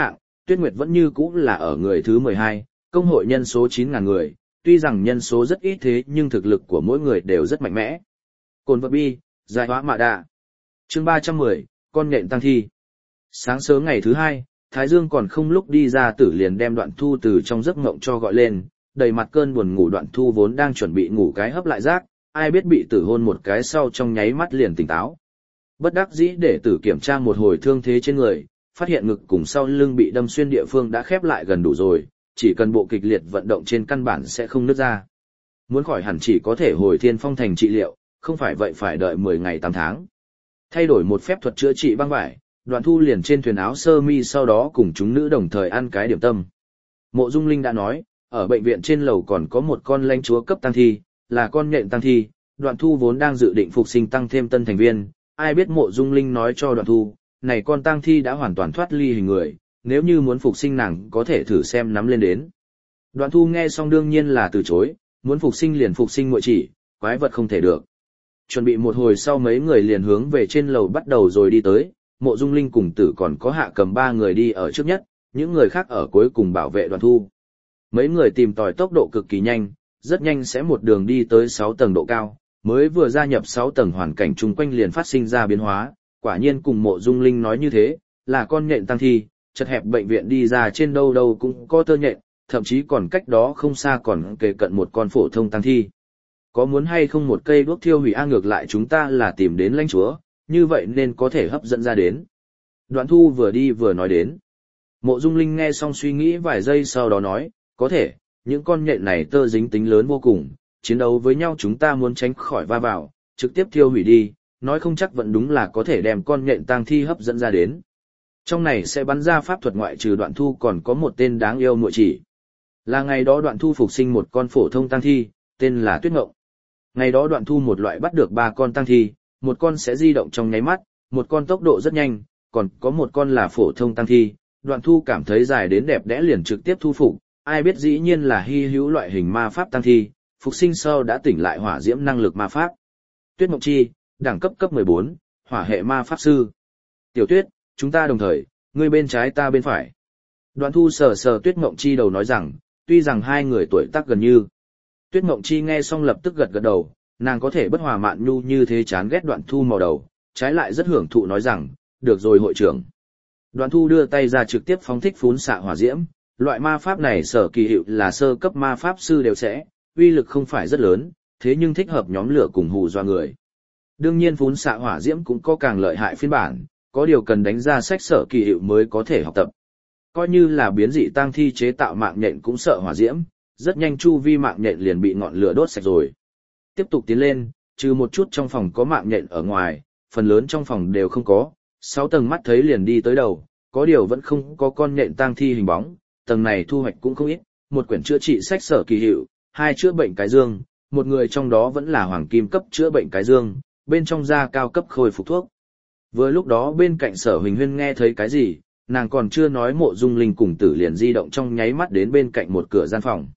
Tuyết Nguyệt vẫn như cũ là ở người thứ mười hai, công hội nhân số chín nghìn người, tuy rằng nhân số rất ít thế nhưng thực lực của mỗi người đều rất mạnh mẽ. Cồn vật bi, giải hóa mạ đạ. Chương ba trăm mười, con nhện tăng thi. Sáng sớm ngày thứ hai, Thái Dương còn không lúc đi ra Tử liền đem Đoạn Thu từ trong giấc mộng cho gọi lên, đầy mặt cơn buồn ngủ. Đoạn Thu vốn đang chuẩn bị ngủ cái hấp lại giác, ai biết bị Tử hôn một cái sau trong nháy mắt liền tỉnh táo. Bất đắc dĩ để Tử kiểm tra một hồi thương thế trên người, phát hiện ngực cùng sau lưng bị đâm xuyên địa phương đã khép lại gần đủ rồi, chỉ cần bộ kịch liệt vận động trên căn bản sẽ không nứt ra. Muốn khỏi hẳn chỉ có thể hồi Thiên Phong thành trị liệu, không phải vậy phải đợi mười ngày tám tháng. Thay đổi một phép thuật chữa trị băng vải, Đoạn Thu liền trên thuyền áo sơ mi sau đó cùng chúng nữ đồng thời ăn cái điểm tâm. Mộ Dung Linh đã nói, ở bệnh viện trên lầu còn có một con lãnh chúa cấp tăng thi, là con nhện tăng thi. Đoạn Thu vốn đang dự định phục sinh tăng thêm tân thành viên, ai biết Mộ Dung Linh nói cho Đoạn Thu, này con tăng thi đã hoàn toàn thoát ly hình người, nếu như muốn phục sinh nàng có thể thử xem nắm lên đến. Đoạn Thu nghe xong đương nhiên là từ chối, muốn phục sinh liền phục sinh muội chỉ, quái vật không thể được. Chuẩn bị một hồi sau mấy người liền hướng về trên lầu bắt đầu rồi đi tới, Mộ Dung Linh cùng Tử còn có Hạ Cầm ba người đi ở trước nhất, những người khác ở cuối cùng bảo vệ Đoạn Thu. Mấy người tìm tòi tốc độ cực kỳ nhanh, rất nhanh sẽ một đường đi tới sáu tầng độ cao, mới vừa gia nhập sáu tầng hoàn cảnh chung quanh liền phát sinh ra biến hóa, quả nhiên cùng Mộ Dung Linh nói như thế, là con nhện tăng thi, chật hẹp bệnh viện đi ra trên đâu đâu cũng có tơ nhện, thậm chí còn cách đó không xa còn kề cận một con phổ thông tăng thi. Có muốn hay không một cây đuốc thiêu hủy a, ngược lại chúng ta là tìm đến lãnh chúa, như vậy nên có thể hấp dẫn ra đến. Đoạn Thu vừa đi vừa nói đến. Mộ Dung Linh nghe xong suy nghĩ vài giây sau đó nói, có thể, những con nhện này tơ dính tính lớn vô cùng, chiến đấu với nhau chúng ta muốn tránh khỏi va vào, trực tiếp thiêu hủy đi, nói không chắc vẫn đúng là có thể đem con nhện tang thi hấp dẫn ra đến. Trong này sẽ bắn ra pháp thuật ngoại trừ Đoạn Thu còn có một tên đáng yêu muội chỉ. Là ngày đó Đoạn Thu phục sinh một con phổ thông tang thi, tên là Tuyết Ngộng. Ngày đó Đoạn Thu một loại bắt được ba con tang thi, một con sẽ di động trong nháy mắt, một con tốc độ rất nhanh, còn có một con là phổ thông tang thi. Đoạn Thu cảm thấy dài đến đẹp đẽ liền trực tiếp thu phục, ai biết dĩ nhiên là hy hữu loại hình ma pháp tang thi, phục sinh sau đã tỉnh lại hỏa diễm năng lực ma pháp. Tuyết Mộng Chi, đẳng cấp cấp mười bốn, hỏa hệ ma pháp sư. Tiểu Tuyết, chúng ta đồng thời, ngươi bên trái ta bên phải. Đoạn Thu sờ sờ Tuyết Mộng Chi đầu nói rằng, tuy rằng hai người tuổi tác gần như. Tuyết Mộng Chi nghe xong lập tức gật gật đầu, nàng có thể bất hòa mạn nhu như thế chán ghét Đoạn Thu màu đầu, trái lại rất hưởng thụ nói rằng, được rồi hội trưởng. Đoạn Thu đưa tay ra trực tiếp phóng thích phún xạ hỏa diễm, loại ma pháp này sở kỳ hiệu là sơ cấp ma pháp sư đều sẽ, uy lực không phải rất lớn, thế nhưng thích hợp nhóm lửa cùng hù dọa người. Đương nhiên phún xạ hỏa diễm cũng có càng lợi hại phiên bản, có điều cần đánh ra sách sở kỳ hiệu mới có thể học tập. Coi như là biến dị tang thi chế tạo mạng nhện cũng sợ hỏa diễm, rất nhanh chu vi mạng nhện liền bị ngọn lửa đốt sạch rồi. Tiếp tục tiến lên, trừ một chút trong phòng có mạng nhện ở ngoài, phần lớn trong phòng đều không có, sáu tầng mắt thấy liền đi tới đầu, có điều vẫn không có con nhện tang thi hình bóng, tầng này thu hoạch cũng không ít, một quyển chữa trị sách sở kỳ hiệu, hai chữa bệnh cái dương, một người trong đó vẫn là hoàng kim cấp chữa bệnh cái dương, bên trong da cao cấp khôi phục thuốc. Vừa lúc đó bên cạnh Sở Huỳnh Huyên nghe thấy cái gì, nàng còn chưa nói Mộ Dung Linh cùng Tử liền di động trong nháy mắt đến bên cạnh một cửa gian phòng.